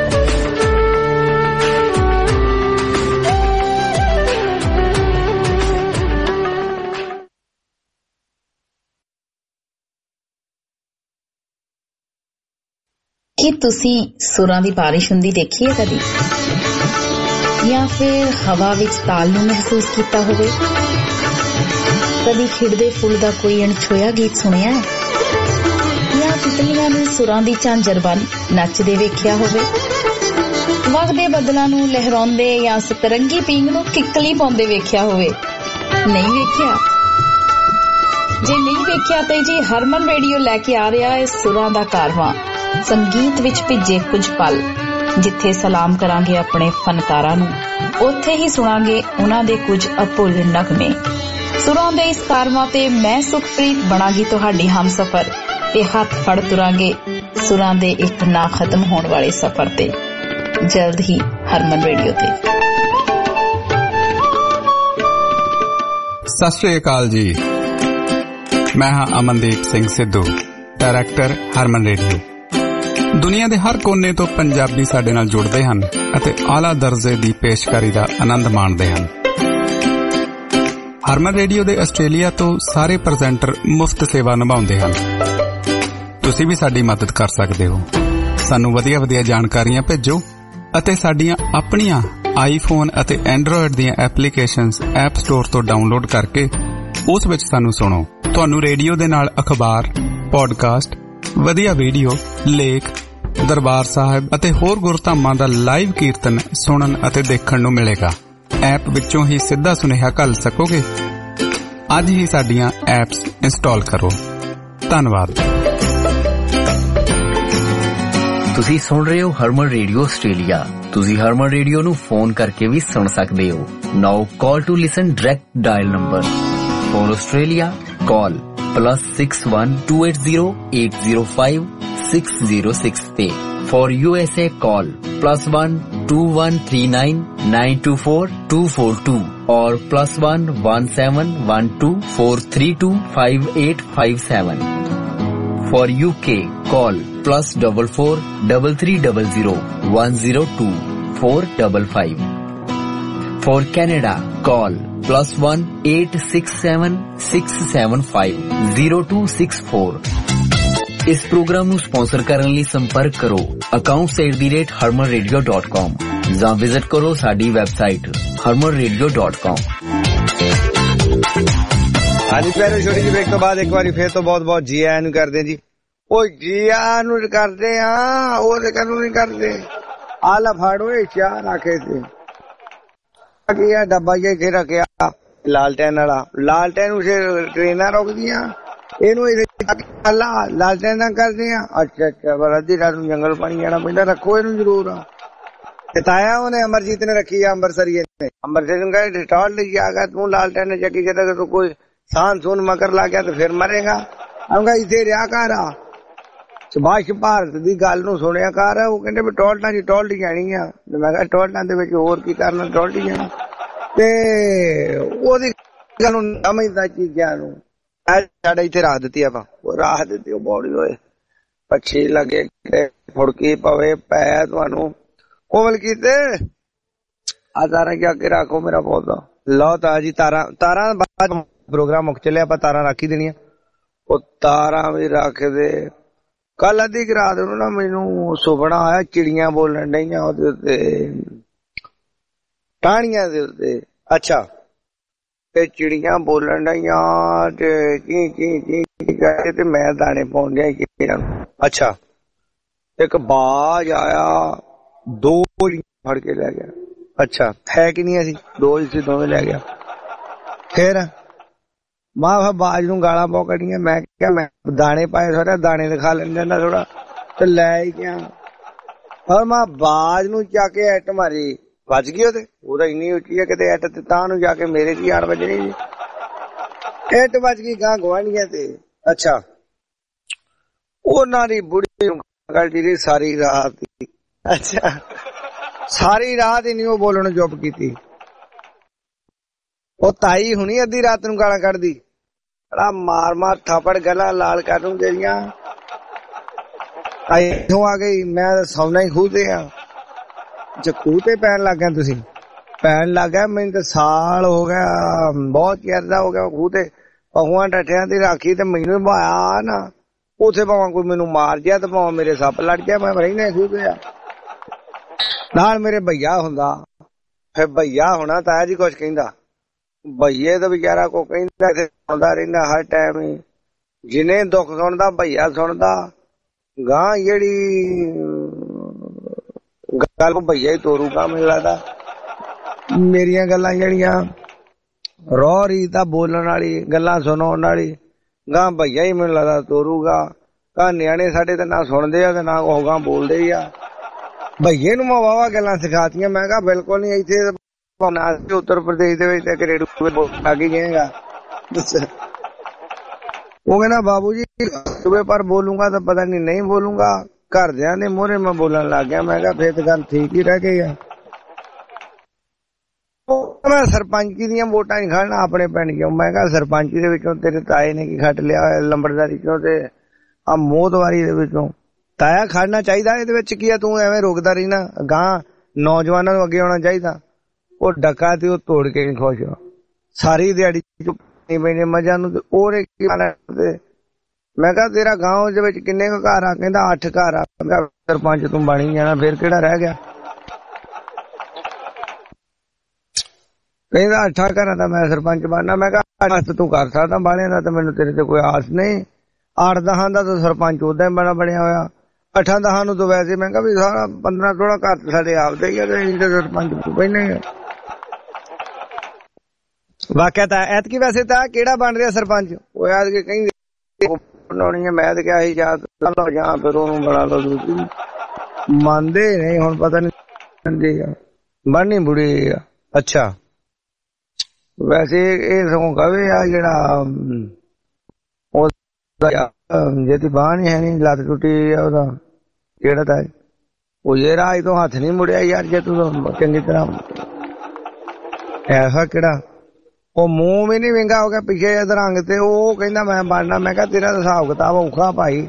ਕੀ ਤੁਸੀਂ ਸੁਰਾਂ ਦੀ ਬਾਰਿਸ਼ ਹੁੰਦੀ ਦੇਖੀ ਹੈ ਕਦੀ, ਜਾਂ ਫਿਰ ਹਵਾ ਵਿੱਚ ਤਾਲ ਨੂੰ ਮਹਿਸੂਸ ਕੀਤਾ ਹੋਵੇ? ਕਦੀ ਖਿੜਦੇ ਫੁੱਲ ਦਾ ਕੋਈ ਅਣਛੋਇਆ ਗੀਤ ਸੁਣਿਆ ਹੈ, ਜਾਂ ਤਿਤਲੀਆਂ ਨੂੰ ਸੁਰਾਂ ਦੀ ਝਾਂਜਰ ਬਣ ਨੱਚਦੇ ਵੇਖਿਆ ਹੋਵੇ? ਵਗਦੇ ਬੱਦਲਾਂ ਨੂੰ ਲਹਿਰਾਉਂਦੇ ਜਾਂ ਸਤਰੰਗੀ ਪੀਂਗ ਨੂੰ ਕਿੱਕਲੀ ਪਾਉਂਦੇ ਵੇਖਿਆ ਹੋਵੇ? ਨਹੀਂ ਵੇਖਿਆ? ਜੇ ਨਹੀਂ ਵੇਖਿਆ ਤਾਂ ਜੀ ਹਰਮਨ ਰੇਡੀਓ ਲੈ ਕੇ ਆ ਰਿਹਾ ਹੈ ਸੁਰਾਂ ਦਾ ਕਾਰਵਾਂ। ਸੰਗੀਤ ਵਿੱਚ ਭਿੱਜੇ ਕੁਝ ਪਲ, ਜਿੱਥੇ ਸਲਾਮ ਕਰਾਂਗੇ ਆਪਣੇ ਫਨਕਾਰਾਂ ਨੂੰ, ਉੱਥੇ ਹੀ ਸੁਣਾਂਗੇ ਉਹਨਾਂ ਦੇ ਕੁਝ ਅਭੁੱਲ ਨਗਮੇ। ਸੁਰਾਂ ਦੇ ਇਸ ਕਾਰਵਾਂ ਤੇ ਮੈਂ ਸੁਖਪ੍ਰੀਤ ਬਣਾਂਗੀ ਤੁਹਾਡੀ ਹਮਸਫਰ ਤੇ ਹੱਥ ਫੜ ਤੁਰਾਂਗੇ ਸੁਰਾਂ ਦੇ ਇੱਕ ਨਾ ਖਤਮ ਹੋਣ ਵਾਲੇ ਸਫ਼ਰ ਤੇ, ਜਲਦ ਹੀ ਹਰਮਨ ਰੇਡੀਓ ਤੇ। ਸਤਿ ਸ਼੍ਰੀ ਅਕਾਲ ਜੀ, ਮੈਂ ਹਾਂ ਅਮਨਦੀਪ ਸਿੰਘ ਸਿੱਧੂ, ਡਾਇਰੈਕਟਰ ਹਰਮਨ ਰੇਡੀਓ। ਦੁਨੀਆ ਦੇ ਹਰ ਕੋਨੇ ਤੋਂ ਪੰਜਾਬੀ ਸਾਡੇ ਨਾਲ ਜੁੜਦੇ ਹਨ ਅਤੇ ਆਲਾ ਦਰਜੇ ਦੀ ਪੇਸ਼ਕਾਰੀ ਦਾ ਆਨੰਦ ਮਾਣਦੇ ਹਨ। ਹਰਮਨ ਰੇਡੀਓ ਦੇ ਆਸਟ੍ਰੇਲੀਆ ਤੋਂ ਸਾਰੇ ਪ੍ਰੈਜ਼ੈਂਟਰ ਮੁਫਤ ਸੇਵਾ ਨਿਭਾਉਂਦੇ ਹਨ। ਤੁਸੀਂ ਵੀ ਸਾਡੀ ਮਦਦ ਕਰ ਸਕਦੇ ਹੋ। ਸਾਨੂੰ ਵਧੀਆ ਵਧੀਆ ਜਾਣਕਾਰੀਆਂ ਭੇਜੋ ਅਤੇ ਸਾਡੀਆਂ ਆਪਣੀਆਂ ਆਈਫੋਨ ਅਤੇ ਐਂਡਰੋਇਡ ਦੀਆਂ ਐਪਲੀਕੇਸ਼ਨਸ ਐਪ ਸਟੋਰ ਤੋਂ ਡਾਊਨਲੋਡ ਕਰਕੇ ਉਸ ਵਿੱਚ ਸਾਨੂੰ ਸੁਣੋ। ਤੁਹਾਨੂੰ ਰੇਡੀਓ ਦੇ ਨਾਲ ਅਖਬਾਰ, ਪੋਡਕਾਸਟ, ਵਧੀਆ ਵੀਡੀਓ, ਲੇਖ, ਦਰਬਾਰ ਸਾਹਿਬ ਅਤੇ ਹੋਰ ਗੁਰਧਾਮਾਂ ਦਾ ਲਾਈਵ ਕੀਰਤਨ ਸੁਣਨ ਅਤੇ ਦੇਖਣ ਨੂੰ ਮਿਲੇਗਾ। ਐਪ ਵਿੱਚੋਂ ਹੀ ਸਿੱਧਾ ਸੁਨੇਹਾ ਘੱਲ ਸਕੋਗੇ। ਅੱਜ ਹੀ ਸਾਡੀਆਂ ਐਪਸ ਇੰਸਟਾਲ ਕਰੋ। ਧੰਨਵਾਦ। ਤੁਸੀਂ ਸੁਣ ਰਹੇ ਹੋ ਹਰਮਨ ਰੇਡੀਓ ਆਸਟ੍ਰੇਲੀਆ। ਤੁਸੀਂ ਹਰਮਨ ਰੇਡੀਓ ਨੂੰ ਫੋਨ ਕਰਕੇ ਵੀ ਸੁਣ ਸਕਦੇ ਹੋ। Now call to listen direct dial number for Australia call plus six one two eight zero eight zero five six zero six ਤੇ for U S A call plus one two one three nine nine two four two four two or plus one one seven one two four three two five eight five seven. For U K call plus double four double three double zero one zero two four double five. For Canada call plus one eight six seven six seven five zero two six four. ਇਸ programme ਨੂੰ sponsor ਕਰਨ ਲਈ ਸੰਪਰਕ ਕਰੋ accounts at the rate harman radio dot com ਜਾਂ visit ਕਰੋ ਸਾਡੀ website harman radio dot com। ਹਾਂਜੀ ਪਹਿਲੇ ਛੋਟੀ ਜਿਹੀ ਬ੍ਰੇਕ ਤੋਂ ਬਾਅਦ ਇੱਕ ਵਾਰੀ ਫੇਰ ਤੋਂ ਬਹੁਤ ਬਹੁਤ ਜੀ ਆਇਆਂ ਨੂੰ ਕਰਦੇ ਜੀ। ਉਹ ਜੀ ਆਇਆਂ ਨੂੰ ਕਰਦੇ ਆ, ਉਹ ਤੇ ਕਦੋਂ ਨਹੀਂ ਕਰਦੇ। ਆਲਾ ਫਾੜੋ ਇਹ ਚਾਹ ਰੱਖੇ ਤੇ ਕੀ ਆ ਡੱਬਾ ਜਿਹਾ ਇੱਥੇ ਰੱਖਿਆ ਲਾਲਟੈਨ ਵਾਲਾ। ਲਾਲਟੈਨ ਉਸੇ ਟ੍ਰੇਨਾਂ ਰੁਕਦੀਆਂ, ਇਹਨੂੰ ਲਾਲਟੈਨ ਨਾਲ ਕਰਦੇ ਆ। ਅੱਛਾ ਅੱਛਾ ਪਰ ਅੱਧੀ ਰਾਤ ਨੂੰ ਜੰਗਲ ਪਾਣੀ ਜਾਣਾ ਪੈਂਦਾ, ਰੱਖੋ ਇਹਨੂੰ ਜ਼ਰੂਰ। ਤਾਇਆ ਉਹਨੇ ਅਮਰਜੀਤ ਨੇ ਰੱਖੀ ਆ ਅੰਮ੍ਰਿਤਸਰੀਏ ਨੇ। ਅੰਮ੍ਰਿਤਸਰ ਨੂੰ ਕਹੇ ਰਿਟਾਰਡ ਲਈ ਆ ਗਿਆ ਤੂੰ ਲਾਲਟੈਨ ਚੱਕੀ ਜਦੋਂ ਤੂੰ ਕੋਈ ਸਾਨ ਸੂਨ ਮਗਰ ਲਾ ਗਿਆ ਤੇ ਫਿਰ ਮਰੇਗਾ। ਆਉਂਗਾ ਇੱਥੇ ਰਿਹਾ ਕਰ ਆ ਸੁਭਾਸ਼ ਭਾਰਤ ਦੀ ਗੱਲ ਨੂੰ ਸੁਣਿਆ ਕਰ। ਉਹ ਕਹਿੰਦੇ ਵੀ ਟੋਲਟਾਂ ਚ ਟੋਲਟੀ ਜਾਣੀ ਆ। ਮੈਂ ਕਿਹਾ ਟੋਲਟਾਂ ਦੇ ਵਿੱਚ ਹੋਰ ਕੀ ਕਰਨਾ, ਟੋਲਟੀ ਜਾਣੀ। ਤੇ ਉਹਦੀ ਗੱਲ ਨੂੰ ਸਮਝਦਾ ਚੀਜ਼ਾਂ ਨੂੰ ਸਾਡੇ ਇੱਥੇ ਰੱਖ ਦਿੱਤੀ ਆਪਾਂ। ਉਹ ਰੱਖ ਦਿੱਤੀ, ਉਹ ਬੋੜੀ ਹੋਏ ਪੱਛੀ ਲੱਗੇ ਫੁੜਕੀ ਪਵੇ ਪੈ ਤੁਹਾਨੂੰ ਕੋਵਲ ਕੀਤੇ ਆ ਤਾਰਾਂ ਕੇ ਅੱਗੇ ਰੱਖੋ ਮੇਰਾ ਪੌਦਾ। ਲਓ ਤਾਂ ਜੀ ਤਾਰਾਂ ਤਾਰਾਂ ਬਾਅਦ ਪ੍ਰੋਗਰਾਮ ਮੁੱਕ ਚੱਲਿਆ, ਆਪਾਂ ਤਾਰਾਂ ਰੱਖ ਹੀ ਦੇਣੀਆਂ। ਉਹ ਤਾਰਾਂ ਵੀ ਰੱਖ ਦੇ। ਕੱਲ ਅੱਧੀ ਰਾਤ ਨੂੰ ਨਾ ਮੈਨੂੰ ਸੁਪਨਾ ਆਇਆ ਚਿੜੀਆਂ ਬੋਲਣ ਡਈਆਂ ਉਹਦੇ ਉੱਤੇ, ਟਾਹਣੀਆਂ ਦੇ ਉੱਤੇ। ਅੱਛਾ ਤੇ ਚਿੜੀਆਂ ਬੋਲਣ ਡਈਆਂ ਤੇ ਚੀ ਚੀ ਚੀ ਕਰੇ ਤੇ ਮੈਂ ਦਾਣੇ ਪਾਉਣ ਡਿਆ ਚਿੜੀਆਂ ਨੂੰ। ਅੱਛਾ ਇੱਕ ਬਾਜ ਆਇਆ, ਦੋ ਫੜ ਕੇ ਲੈ ਗਿਆ। ਅੱਛਾ ਹੈ ਕਿ ਨਹੀਂ ਅਸੀਂ ਦੋ ਹੀ ਸੀ, ਦੋਵੇਂ ਲੈ ਗਿਆ। ਫਿਰ ਮਾਂ ਬਾਜ ਨੂੰ ਗਾਲਾਂ ਪਾ ਕੱਢੀਆਂ। ਮੈਂ ਕਿਹਾ ਮੈਂ ਦਾਣੇ ਪਾਏ ਥੋੜਾ, ਦਾਣੇ ਦਿਖਾ ਲੈਂਦਾ ਨਾ ਥੋੜਾ, ਤੇ ਲੈ ਹੀ ਗਿਆ। ਔਰ ਮਾਂ ਬਾਜ ਨੂੰ ਜਾ ਕੇ ਐਟ ਮਾਰੀ, ਵੱਜ ਗਈ ਉਹਦੇ। ਉਹਦਾ ਇੰਨੀ ਉੱਚੀ ਹੈ ਕਿਤੇ ਐਟ ਤੇ ਤਾਂ ਨੂੰ ਜਾ ਕੇ ਮੇਰੇ ਕੀ ਆੜ ਵੱਜਣੀ ਜੀ। ਐਟ ਵੱਜ ਗਈ ਗਾਂ ਗਵਾਂਢੀਆਂ ਤੇ। ਅੱਛਾ ਉਹਨਾਂ ਦੀ ਬੁੜੀ ਨੂੰ ਕਰਦੀ ਰਹੀ ਸਾਰੀ ਰਾਤ। ਅੱਛਾ ਸਾਰੀ ਰਾਤ ਹੀ ਨਹੀਂ ਉਹ ਬੋਲਣ ਨੂੰ ਚੁੱਪ ਕੀਤੀ। ਉਹ ਤਾਈ ਹੁਣੀ ਅੱਧੀ ਰਾਤ ਨੂੰ ਗਾਲਾਂ ਕੱਢਦੀ, ਬੜਾ ਮਾਰ ਮਾਰ ਥਾਪੜ ਗਲਾ ਲਾਲ ਕਰ ਦੂੰ ਜਿਹੜੀਆਂ। ਇੱਥੋਂ ਆ ਗਈ ਮੈਂ ਸੌਣਾ ਹੀ ਖੂਹ ਤੇ ਆ। ਜੇ ਖੂਹ ਤੇ ਪੈਣ ਲੱਗ ਗਿਆ, ਤੁਸੀਂ ਪੈਣ ਲੱਗ ਗਿਆ। ਮੈਨੂੰ ਤਾਂ ਸਾਲ ਹੋ ਗਿਆ, ਬਹੁਤ ਚਿਰ ਦਾ ਹੋ ਗਿਆ ਖੂਹ ਤੇ ਪਹੂਆਂ ਡੱਠਿਆਂ ਦੀ ਰਾਖੀ ਤੇ ਮੈਨੂੰ ਭਾਇਆ ਨਾ। ਉੱਥੇ ਭਾਵੇਂ ਕੋਈ ਮੈਨੂੰ ਮਾਰ ਗਿਆ ਤੇ ਭਾਵੇਂ ਮੇਰੇ ਸੱਪ ਲੜ ਗਿਆ, ਮੈਂ ਰਹਿਣਾ ਖੂਹ ਤੇ ਆ। ਨਾਲ ਮੇਰੇ ਭਈਆ ਹੁੰਦਾ, ਫਿਰ ਭਈਆ ਹੋਣਾ ਤਾਇਆ ਜੀ ਕੁਛ ਕਹਿੰਦਾ। ਭਈਏ ਤਾਂ ਵਿਚਾਰਾ ਕੋ ਕਹਿੰਦਾ ਇੱਥੇ ਸੁਣਦਾ ਰਹਿੰਦਾ ਹਰ ਟਾਈਮ ਹੀ। ਜਿਹਨੇ ਦੁੱਖ ਸੁਣਦਾ ਭਈਆ ਸੁਣਦਾ। ਗਾਂ ਜਿਹੜੀ ਗੱਲ ਭਈਆ ਹੀ ਤੋਰੂਗਾ ਮੈਨੂੰ ਲੱਗਦਾ। ਮੇਰੀਆਂ ਗੱਲਾਂ ਜਿਹੜੀਆਂ ਰੋਹ ਰੀਤ ਦਾ ਬੋਲਣ ਵਾਲੀ ਗੱਲਾਂ ਸੁਣਾਉਣ ਵਾਲੀ ਗਾਂ ਭਈਆ ਹੀ ਮੈਨੂੰ ਲੱਗਦਾ ਤੋਰੂਗਾ। ਤਾਂ ਨਿਆਣੇ ਸਾਡੇ ਤਾਂ ਨਾ ਸੁਣਦੇ ਆ ਤੇ ਨਾ ਹੋਗਾ ਬੋਲਦੇ ਹੀ ਆ। ਭਈਏ ਨੂੰ ਮੈਂ ਵਾਵਾ ਗੱਲਾਂ ਸਿਖਾਤੀਆਂ। ਮੈਂ ਕਿਹਾ ਬਿਲਕੁਲ ਨਹੀਂ, ਇੱਥੇ ਉੱਤਰ ਪ੍ਰਦੇਸ਼ ਦੇ ਵਿੱਚ ਤੇ ਰੇਡੂ ਲੱਗ ਹੀ ਜਾਏਗਾ। ਉਹ ਕਹਿੰਦਾ ਬਾਬੂ ਜੀ ਸੁਬੇ ਪਰ ਬੋਲੂੰਗਾ ਤਾਂ ਪਤਾ ਨਹੀਂ ਨਹੀਂ ਬੋਲੂੰਗਾ, ਘਰਦਿਆਂ ਦੇ ਮੂਹਰੇ ਮੈਂ ਬੋਲਣ ਲੱਗ ਗਿਆ। ਮੈਂ ਕਿਹਾ ਫੇਰ ਤਾਂ ਗੱਲ ਠੀਕ ਹੀ ਰਹਿ ਗਈ ਆ। ਮੈਂ ਸਰਪੰਚੀ ਦੀਆਂ ਵੋਟਾਂ ਨਹੀਂ ਖੜਨਾ ਆਪਣੇ ਪਿੰਡ ਚੋਂ। ਮੈਂ ਕਿਹਾ ਸਰਪੰਚੀ ਦੇ ਵਿੱਚੋਂ ਤੇਰੇ ਤਾਏ ਨੇ ਕੀ ਖੱਟ ਲਿਆ, ਲੰਬੜਦਾਰੀ ਚੋਂ ਤੇ ਆ ਮੋਹਤਵਾਰੀ ਦੇ ਵਿੱਚੋਂ ਤਾਇਆ ਖੜਨਾ ਚਾਹੀਦਾ। ਇਹਦੇ ਵਿੱਚ ਕੀ ਆ, ਤੂੰ ਐਵੇਂ ਰੋਕਦਾ ਰਹੀ ਨਾ, ਗਾਂ ਨੌਜਵਾਨਾਂ ਨੂੰ ਅੱਗੇ ਆਉਣਾ ਚਾਹੀਦਾ। ਉਹ ਡਕਾ ਤੇ ਉਹ ਤੋੜ ਕੇ ਨਹੀਂ ਖੁਸ਼, ਸਾਰੀ ਦਿਹਾੜੀ ਚੁੱਪਣੀ ਪੈਣੀ ਮੱਝਾਂ ਨੂੰ। ਉਹਦੇ ਕੀ ਤੇ ਮੈਂ ਕਿਹਾ ਤੇਰਾ ਗਾਂਵ ਦੇ ਵਿੱਚ ਕਿੰਨੇ ਕੁ ਘਰ ਆ? ਕਹਿੰਦਾ ਅੱਠ ਘਰ ਆ। ਮੈਂ ਕਿਹਾ ਸਰਪੰਚ ਤੂੰ ਬਣੀ ਜਾਣਾ, ਫੇਰ ਕਿਹੜਾ ਰਹਿ ਗਿਆ? ਕਹਿੰਦਾ ਅੱਠਾਂ ਘਰਾਂ ਦਾ ਮੈਂ ਸਰਪੰਚ ਬਣਨਾ। ਮੈਂ ਕਿਹਾ ਤੂੰ ਕਰ ਸਕਦਾ ਬਾਲਿਆਂ ਦਾ, ਤਾਂ ਮੈਨੂੰ ਤੇਰੇ ਤੇ ਕੋਈ ਆਸ ਨਹੀਂ। ਅੱਠ ਦਹਾਂ ਦਾ ਤਾਂ ਸਰਪੰਚ ਉਦਾਂ ਹੀ ਬਣਾ ਬਣਿਆ ਹੋਇਆ, ਅੱਠਾਂ ਦਹਾਂ ਨੂੰ ਤਾਂ ਵੈਸੇ ਮੈਂ ਕਿਹਾ ਵੀ ਸਾਰਾ ਪੰਦਰਾਂ ਸੋਲਾਂ ਘਰ ਸਾਡੇ ਆਪਦੇ ਹੀ ਆ ਤੇ ਸਰਪੰਚ ਪਹਿਲੇ। ਵਾਕਿਆ ਤਾਂ ਐਤਕੀ ਵੈਸੇ ਤਾਂ ਕਿਹੜਾ ਬਣ ਰਿਹਾ ਸਰਪੰਚ? ਉਹ ਐਤਕੀ ਕਹਿੰਦੇ ਬਣਾਉਣੀ ਹੈ। ਮੈਂ ਤਾਂ ਕਿਹਾ ਸੀ ਜਾਂ ਜਾਂ ਫਿਰ ਉਹਨੂੰ ਬਣਾ ਲਓ ਦੂਜੀ, ਮੰਨਦੇ ਨਹੀਂ। ਹੁਣ ਪਤਾ ਨਹੀਂ ਬਣਨੀ ਬੁੜੀ ਆ। ਅੱਛਾ ਵੈਸੇ ਇਹ ਸਗੋਂ ਕਵੇ ਆ ਜਿਹੜਾ ਜਿਹਦੀ ਬਾਂਹ ਨੀ ਹੈ ਨੀ, ਲੱਤ ਟੁੱਟੀ ਆ ਉਹਦਾ, ਕਿਹੜਾ ਤਾਂ ਉਹ ਇਹ ਰਾਜ ਤੋਂ ਹੱਥ ਨੀ ਮੁੜਿਆ ਯਾਰ ਜੇ ਤੂੰ ਚੰਗੀ ਤਰ੍ਹਾਂ। ਐਸਾ ਕਿਹੜਾ ਉਹ ਮੂੰਹ ਵੀ ਨੀ ਵਿੰਗਾ ਹੋ ਗਿਆ ਪਿੱਛੇ ਰੰਗ ਤੇ, ਉਹ ਕਹਿੰਦਾ ਮੈਂ ਬਣਨਾ। ਮੈਂ ਕਿਹਾ ਤੇਰਾ ਤਾਂ ਹਿਸਾਬ ਕਿਤਾਬ ਔਖਾ ਭਾਈ।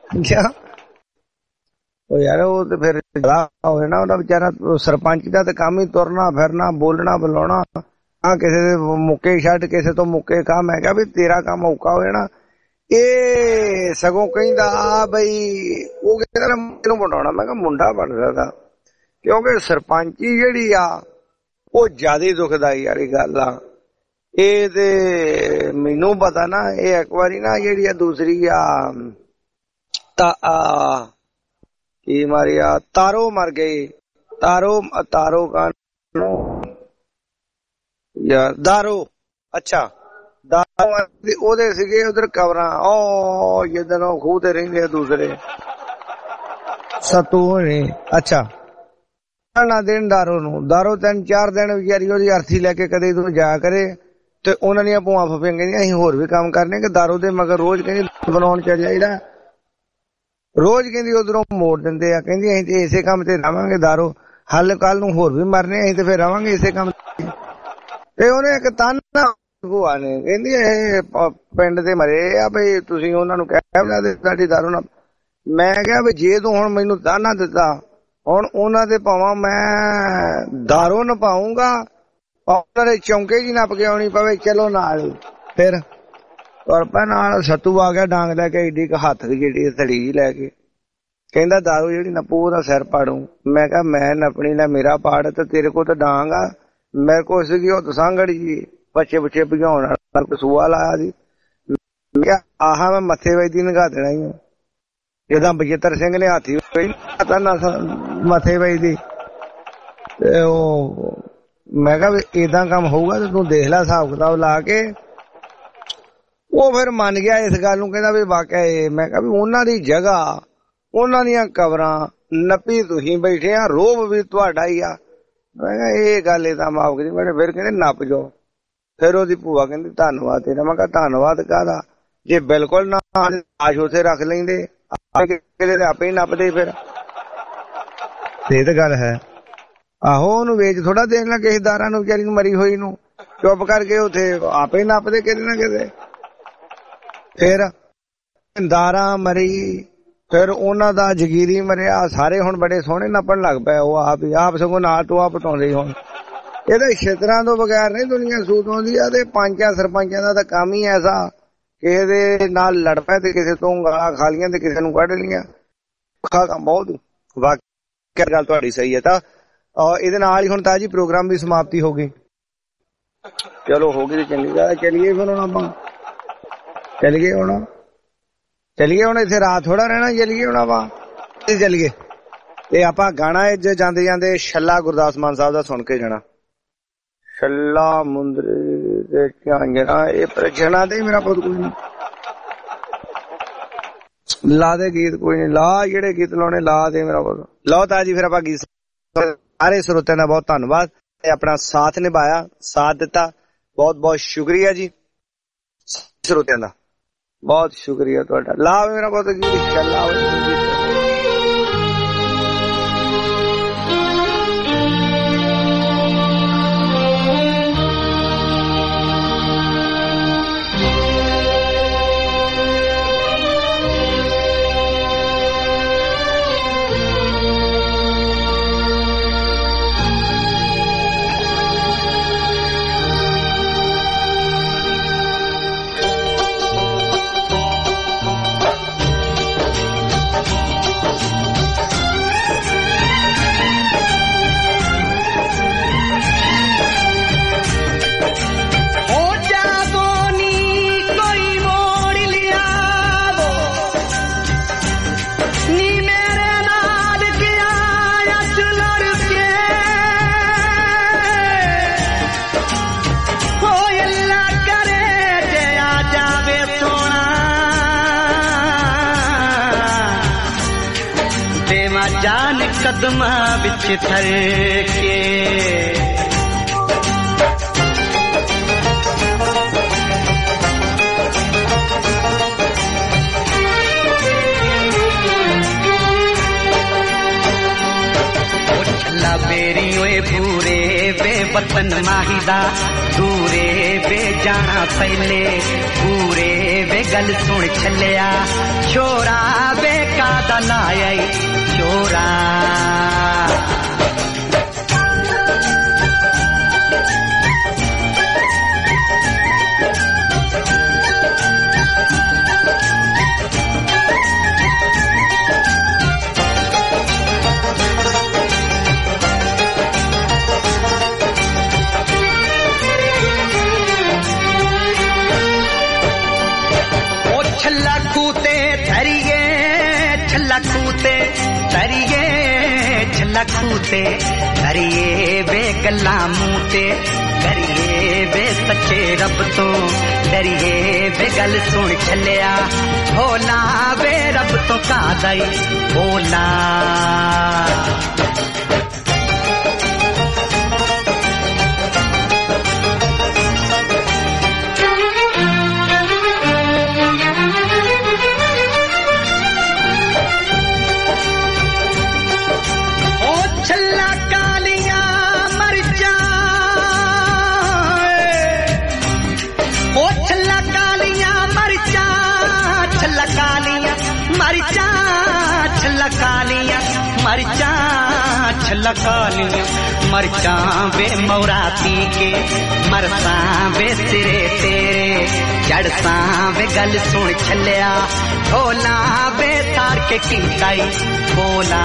ਉਹ ਯਾਰ ਉਹ ਤੇ ਫਿਰ ਹੋਏ ਨਾ ਉਹਦਾ ਵਿਚਾਰਾ ਸਰਪੰਚ ਦਾ ਤੇ ਕੰਮ ਹੀ ਤੁਰਨਾ ਫਿਰਨਾ ਬੋਲਣਾ ਬੁਲਾਉਣਾ, ਆ ਕਿਸੇ ਦੇ ਮੁੱਕੇ ਛੱਡ ਕਿਸੇ ਤੋਂ ਮੁੱਕੇ ਖਾ। ਮੈਂ ਕਿਹਾ ਵੀ ਤੇਰਾ ਕੰਮ ਔਖਾ ਹੋ ਜਾਣਾ। ਇਹ ਸਗੋਂ ਕਹਿੰਦਾ ਬਈ ਉਹ ਕਹਿੰਦਾ ਮੁੰਡੇ ਨੂੰ ਬਣਾਉਣਾ। ਮੈਂ ਕਿਹਾ ਮੁੰਡਾ ਬਣ ਸਕਦਾ ਕਿਉਂਕਿ ਸਰਪੰਚੀ ਜਿਹੜੀ ਆ ਉਹ ਜ਼ਿਆਦਾ ਦੁਖਦਾਈ ਵਾਲੀ ਗੱਲ ਆ। ਇਹ ਤੇ ਮੈਨੂੰ ਪਤਾ ਨਾ, ਇਹ ਇੱਕ ਵਾਰੀ ਨਾ ਜਿਹੜੀ ਆ ਦੂਸਰੀ ਆ ਤਾਂ ਕੀ ਮਾਰੀ ਆ ਤਾਰੋ ਮਰ ਗਈ। ਤਾਰੋ ਤਾਰੋ ਕਾ ਯਾਰ ਦਾਰੋ, ਅੱਛਾ ਦਾਰੋ ਉਹਦੇ ਸੀਗੇ ਉਧਰ ਕਬਰਾਂ, ਉਹ ਜਿੱਦਣ ਉਹ ਖੂਹ ਤੇ ਰਹਿੰਦੇ ਆ ਦੂਸਰੇ ਸਤੂ ਨੇ। ਅੱਛਾ ਨਾ ਦੇਣ ਦਾਰੋ ਨੂੰ, ਦਾਰੋ ਤਿੰਨ ਚਾਰ ਦਿਨ ਵਿਚਾਰੀ ਉਹਦੀ ਅਰਥੀ ਲੈ ਕੇ ਕਦੇ ਤੂੰ ਜਾ ਕਰੇ ਤੇ ਉਹਨਾਂ ਦੀਆਂ ਭੂਆ ਫੁੱਫੀਆਂ ਕਹਿੰਦੀਆਂ ਅਸੀਂ ਹੋਰ ਵੀ ਕੰਮ ਕਰਨੇ ਕਿ ਦਾਰੂ ਦੇ ਮਗਰ ਰੋਜ਼ ਕਹਿੰਦੀ ਬਣਾਉਣ ਚੱਲ ਜਾਈਦਾ, ਰੋਜ਼ ਕਹਿੰਦੀ ਉਧਰੋਂ ਮੋੜ ਦਿੰਦੇ ਆ। ਕਹਿੰਦੀ ਅਸੀਂ ਤੇ ਇਸੇ ਕੰਮ ਤੇ ਰਵਾਂਗੇ, ਦਾਰੂ ਹੱਲ ਕੱਲ ਨੂੰ ਹੋਰ ਵੀ ਮਰਨੇ, ਅਸੀਂ ਤੇ ਫਿਰ ਰਵਾਂਗੇ ਇਸੇ ਕੰਮ ਤੇ। ਉਹਨੇ ਇੱਕ ਤਾਨਾ ਭੂਆ ਨੇ ਕਹਿੰਦੀ ਇਹ ਪਿੰਡ ਦੇ ਮਰੇ ਆ ਬਈ ਤੁਸੀਂ ਉਹਨਾਂ ਨੂੰ ਕਹਿ ਸਾਡੀ ਦਾਰੂ ਨਾ। ਮੈਂ ਕਿਹਾ ਵੀ ਜੇ ਤੂੰ ਹੁਣ ਮੈਨੂੰ ਤਾਨਾ ਦਿੱਤਾ, ਹੁਣ ਉਹਨਾਂ ਦੇ ਭਾਵਾਂ ਮੈਂ ਦਾਰੂ ਨਾ ਪਾਊਂਗਾ, ਉਹਨਾਂ ਦੇ ਚੌਂਕੇ ਜੀ ਨੱਪ ਕੇ ਆਉਣੀ ਪਵੇ, ਚਲੋ ਨਾਲ ਹੀ। ਫਿਰ ਤੁਰਪਾ ਨਾਲ ਸੱਤੂ ਆ ਗਿਆ ਡਾਂਗ ਲੈ ਕੇ, ਏਡੀ ਕ ਹੱਥ ਦੀ ਜਿਹੜੀ ਥੜੀ ਜੀ ਲੈ ਕੇ, ਕਹਿੰਦਾ ਦਾਰੂ ਜਿਹੜੀ ਨੱਪੂ ਉਹਦਾ ਸਿਰ ਪਾੜੂ। ਮੈਂ ਕਿਹਾ ਮੈਂ ਨੱਪਣੀ ਨਾ ਮੇਰਾ ਪਾੜ, ਤੇ ਤੇਰੇ ਕੋਲ ਤਾਂ ਡਾਂਗ ਆ, ਮੇਰੇ ਕੋਲ ਸੀਗੀ ਉਹ ਦਸਾਂਗੜ ਜੀ ਬੱਚੇ ਬੱਚੇ ਭਜਾਉਣ ਵਾਲਾ ਕਸੂਆ ਲਾਇਆ ਸੀ। ਮੈਂ ਕਿਹਾ ਆਹ ਮੈਂ ਮੱਥੇ ਵੱਜਦੀ ਨਗਾ ਦੇਣਾ ਹੀ ਜਿੱਦਾਂ ਬਜੇਤਰ ਸਿੰਘ ਨੇ ਹਾਥੀ ਮੱਥੇ ਵੱਜਦੀ। ਤੇ ਉਹ ਮੈਂ ਕਿਹਾ ਵੀ ਏਦਾਂ ਕੰਮ ਹੋਊਗਾ ਤੇ ਤੂੰ ਦੇਖ ਲੈ ਹਿਸਾਬ ਕਿਤਾਬ ਲਾ ਕੇ। ਉਹ ਫਿਰ ਮੰਨ ਗਿਆ ਇਸ ਗੱਲ ਨੂੰ, ਕਹਿੰਦਾ ਵੀ ਵਾਕਿਆ ਇਹ। ਮੈਂ ਕਿਹਾ ਵੀ ਉਹਨਾਂ ਦੀ ਜਗ੍ਹਾ ਉਹਨਾਂ ਦੀਆਂ ਕਬਰਾਂ ਨੱਪੀ ਤੁਸੀਂ ਬੈਠੇ ਆ, ਰੋਬ ਵੀ ਤੁਹਾਡਾ ਹੀ ਆ। ਮੈਂ ਕਿਹਾ ਇਹ ਗੱਲ ਏਦਾਂ ਮਾਫ ਕਰੀ। ਮੈਂ ਫਿਰ ਕਹਿੰਦੇ ਨੱਪ ਜਾਓ। ਫਿਰ ਉਹਦੀ ਭੂਆ ਕਹਿੰਦੀ ਧੰਨਵਾਦ ਤੇਰਾ। ਮੈਂ ਕਿਹਾ ਧੰਨਵਾਦ ਕਾਹਦਾ, ਜੇ ਬਿਲਕੁਲ ਨਾ ਆਸ਼ ਉੱਥੇ ਰੱਖ ਲੈਂਦੇ ਕਿਤੇ ਆਪੇ ਹੀ ਨੱਪਦੇ ਫਿਰ। ਇਹ ਤਾਂ ਗੱਲ ਹੈ। ਆਹੋ ਉਹਨੂੰ ਵੇਚ ਥੋੜਾ ਦੇਣਾ ਕਿਸੇ ਦਾਰਾਂ ਨੂੰ, ਵਿਚਾਰੀ ਨੂੰ ਮਰੀ ਹੋਈ ਨੂੰ, ਚੁੱਪ ਕਰਕੇ ਉੱਥੇ ਆਪੇ ਨੱਪਦੇ ਕਿਤੇ ਨਾ ਕਿਤੇ। ਫਿਰ ਦਾਰਾਂ ਮਰੀ, ਫਿਰ ਉਹਨਾਂ ਦਾ ਜਗੀਰੀ ਮਰਿਆ, ਸਾਰੇ ਹੁਣ ਬੜੇ ਸੋਹਣੇ ਨੱਪਣ ਲੱਗ ਪਏ। ਉਹ ਆਪ ਹੀ ਆਪ ਸਗੋਂ ਨਾਲ ਟੋਆ ਪਟਾਉਂਦੇ ਹੁਣ। ਇਹਦੇ ਛੇਤਰਾਂ ਤੋਂ ਬਗੈਰ ਨਹੀਂ ਦੁਨੀਆ ਸੂਤ ਆਉਂਦੀ ਆ। ਤੇ ਪੰਚਾਂ ਸਰਪੰਚਾਂ ਦਾ ਤਾਂ ਕੰਮ ਹੀ ਐਸਾ, ਕਿਸੇ ਦੇ ਨਾਲ ਲੜ ਪਏ ਤੇ ਕਿਸੇ ਤੋਂ ਗਾਲਾਂ ਖਾ ਲੀਆਂ ਤੇ ਕਿਸੇ ਨੂੰ ਕੱਢ ਲੀਆਂ। ਔਖਾ ਕੰਮ ਬਹੁਤ। ਵਾਕਿਆ ਗੱਲ ਤੁਹਾਡੀ ਸਹੀ ਹੈ। ਤਾਂ ਇਹਦੇ ਨਾਲ ਹੀ ਹੁਣ ਤਾਂ ਜੀ ਪ੍ਰੋਗਰਾਮ ਦੀ ਸਮਾਪਤੀ ਹੋ ਗਈ। ਚਲੋ ਹੋ ਗਈ ਤੇ ਚੰਗੀ ਗੱਲ। ਚੱਲੀਏ ਫਿਰ ਹੁਣ ਆਪਾਂ, ਚੱਲੀਏ ਹੁਣ ਚੱਲੀਏ ਹੁਣ ਇੱਥੇ ਰਾਤ ਥੋੜਾ ਰਹਿਣਾ, ਚੱਲੀਏ ਹੁਣ ਆਪਾਂ ਚੱਲੀਏ। ਤੇ ਆਪਾਂ ਗਾਣਾ ਅੱਜ ਜਾਂਦੇ ਜਾਂਦੇ ਛੱਲਾ ਗੁਰਦਾਸ ਮਾਨ ਸਾਹਿਬ ਦਾ ਸੁਣ ਕੇ ਜਾਣਾ। ਛੱਲਾ ਮੁੰਦਰੀ ਦੇ ਝਾਂਜਰਾ, ਇਹ ਪ੍ਰਜਣਾ ਦੇ ਮੇਰਾ ਪੁੱਤ ਕੋਈ ਨਹੀਂ। ਲਾ ਦੇ ਗੀਤ, ਕੋਈ ਨਹੀਂ, ਲਾ ਜਿਹੜੇ ਗੀਤ ਲਾਉਣੇ ਲਾ ਦੇ ਮੇਰਾ ਬੋਲ। ਲਓ ਤਾਂ ਜੀ ਫਿਰ ਆਪਾਂ ਗੀਤ ਸਾਰੇ ਸਰੋਤਿਆਂ ਦਾ ਬਹੁਤ ਧੰਨਵਾਦ ਤੇ ਆਪਣਾ ਸਾਥ ਨਿਭਾਇਆ, ਸਾਥ ਦਿੱਤਾ, ਬਹੁਤ ਬਹੁਤ ਸ਼ੁਕਰੀਆ ਜੀ ਸਰੋਤਿਆਂ ਦਾ, ਬਹੁਤ ਸ਼ੁਕਰੀਆ ਤੁਹਾਡਾ। ਲਾ ਮੇਰਾ ਬਹੁਤ ਗੀਤ ਚੱਲਾ कदमा बिच थर के छला बेरी ओए पूरे बे वतन माहिदा दूरे बे जाना पहले पूरे बे गल सुन छलिया छोरा बे कादा लाया छोरा लखूते करिए वे गल्ला मूते करिए वे सच्चे रब तो डरिए वे गल सुन छलिया भोला वे रब तो का दई भोला मरचा छलकालियां मरचा वे मौराती के मरसा वे सिरे तेरे जड़सा वे गल सुन छलिया भोला वे तार के कीताई बोला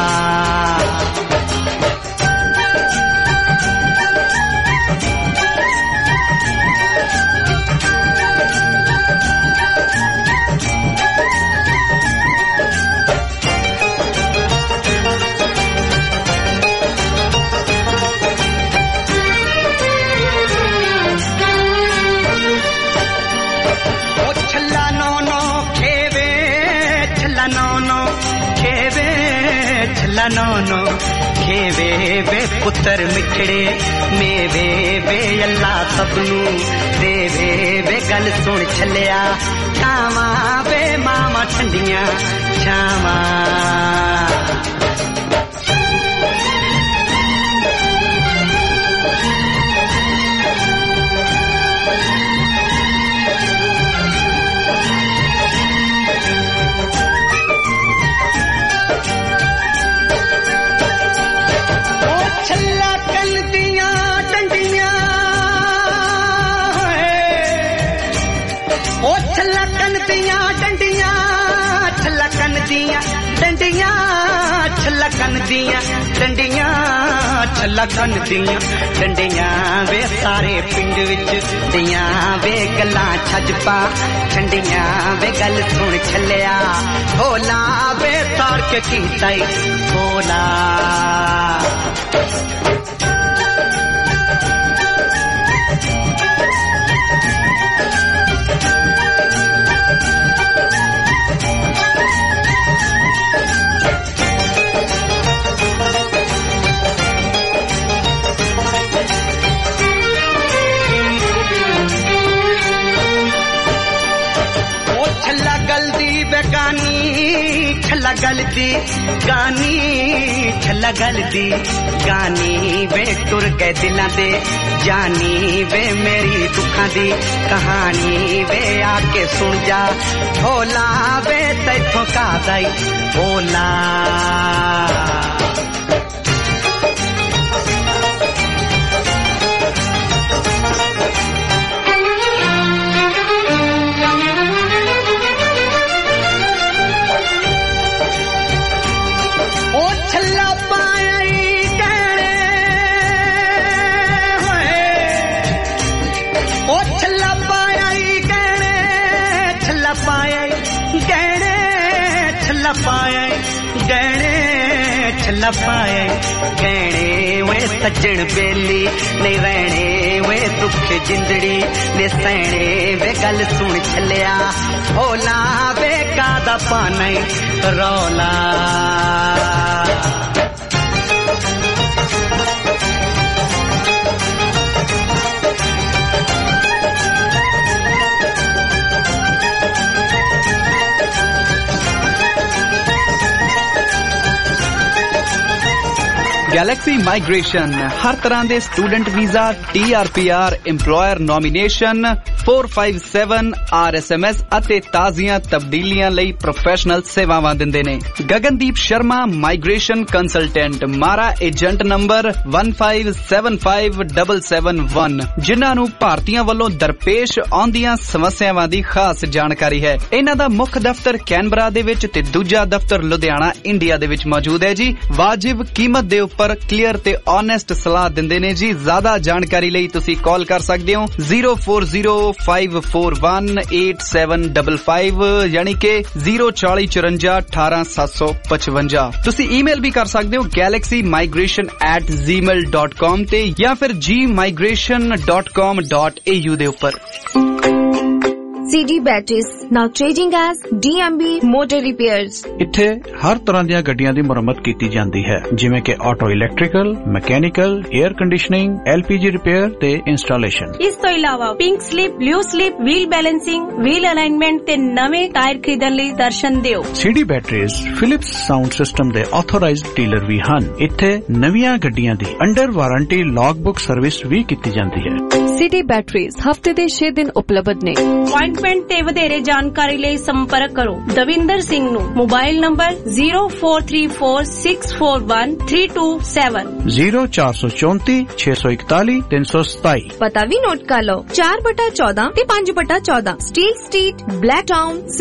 नौनो खेवे वे पुत्र मिठड़े मेवे वे अल्लाह सबनू देवे वे गल सुन छलिया छावा वे मामा ठंडिया छावा छलकन दिया डंडिया छलकन दिया डंडिया वे सारे पिंड विच दिया वे गल्ला छज पा ठंडिया वे गल सुन छलिया भोला वे तार के कीताई भोला बेगानी छल्ला गलदी गानी छल्ला गलदी गानी वे टुर गए दिलां दे जानी वे मेरी दुखां दी कहानी वे आके सुन जा भोला वे तैथों का दाई भोला पाए गहने छल्ला पाए गहने वे सज्जन बेली नहीं रहने वे दुख जिंदड़ी ने सहने वे गल सुन छलिया भोला वे कादा पाने रौला गैलेक्सी माइग्रेशन हर तरह के student visa T R P R employer nomination four five seven R S M S ਅਤੇ ਤਾਜ਼ੀਆਂ ਤਬਦੀਲੀਆਂ ਲਈ ਪ੍ਰੋਫੈਸ਼ਨਲ ਸੇਵਾਵਾਂ ਦਿੰਦੇ ਨੇ Gagandeep Sharma migration consultant MARA agent number one five seven five seven seven one ਜਿਨ੍ਹਾਂ ਨੂੰ ਭਾਰਤੀਆਂ ਵੱਲੋਂ ਦਰਪੇਸ਼ ਆਉਂਦੀਆਂ ਸਮੱਸਿਆਵਾਂ ਦੀ ਖਾਸ ਜਾਣਕਾਰੀ ਹੈ ਇਹਨਾਂ ਦਾ ਮੁੱਖ ਦਫ਼ਤਰ ਕੈਨਬਰਾ ਦੇ ਵਿੱਚ ਤੇ ਦੂਜਾ ਦਫ਼ਤਰ ਲੁਧਿਆਣਾ ਇੰਡੀਆ ਦੇ ਵਿੱਚ ਮੌਜੂਦ ਹੈ ਜੀ ਵਾਜਿਬ ਕੀਮਤ ਦੇ ਉੱਪਰ ਕਲੀਅਰ ਤੇ ਓਨੈਸਟ ਸਲਾਹ ਦਿੰਦੇ ਨੇ ਜੀ ਜ਼ਿਆਦਾ ਜਾਣਕਾਰੀ ਲਈ ਤੁਸੀਂ ਕਾਲ ਕਰ ਸਕਦੇ ਹੋ zero four zero five four one eight seven five five ਯਾਨੀ ਕਿ zero four four four one eight seven five five ਤੁਸੀਂ ਈਮੇਲ ਵੀ ਕਰ ਸਕਦੇ ਹੋ galaxy migration at gmail dot com ਤੇ ਜਾਂ ਫਿਰ g migration dot com dot a u ਦੇ ਉੱਪਰ C D Batteries, now trading as D M B Motor Repairs. ਇੱਥੇ ਹਰ ਤਰ੍ਹਾਂ ਦੀਆਂ ਗੱਡੀਆਂ ਦੀ ਮੁਰੰਮਤ ਕੀਤੀ ਜਾਂਦੀ ਹੈ ਜਿਵੇਂ ਕਿ auto electrical, mechanical, air conditioning, L P G repair ਤੇ ਇੰਸਟਾਲੇਸ਼ਨ। ਇਸ ਤੋਂ ਇਲਾਵਾ pink slip, blue slip, wheel balancing, wheel alignment ਤੇ ਨਵੇਂ ਟਾਇਰ ਖਰੀਦਣ ਲਈ ਦਰਸ਼ਨ ਦਿਓ। C D Batteries Philips sound system ਦੇ ਆਥੋਰਾਈਜ਼ਡ ਡੀਲਰ ਵੀ ਹਨ। ਇੱਥੇ ਨਵੀਆਂ ਗੱਡੀਆਂ ਦੀ under warranty log book service ਵੀ ਕੀਤੀ ਜਾਂਦੀ ਹੈ। C D Batteries ਹਫਤੇ ਦੇ ਛੇ ਦਿਨ ਉਪਲਬਧ ਨੇ। ਅਪਾਇੰਟਮੈਂਟ ਤੇ ਵਧੇਰੇ ਜਾਣਕਾਰੀ ਲਈ ਸੰਪਰਕ ਕਰੋ ਦਵਿੰਦਰ ਸਿੰਘ ਨੂੰ mobile number zero four three four six four one three two seven zero four four four six one one three seven seven ਪਤਾ ਵੀ ਨੋਟ ਕਰ ਲਓ ਚਾਰ ਬਟਾ ਚੌਦਾਂ ਤੇ ਪੰਜ ਬਟਾ ਚੌਦਾਂ ਸਟੀਲ ਸਟਰੀਟ ਬਲੈਕ ਟਾਊਨ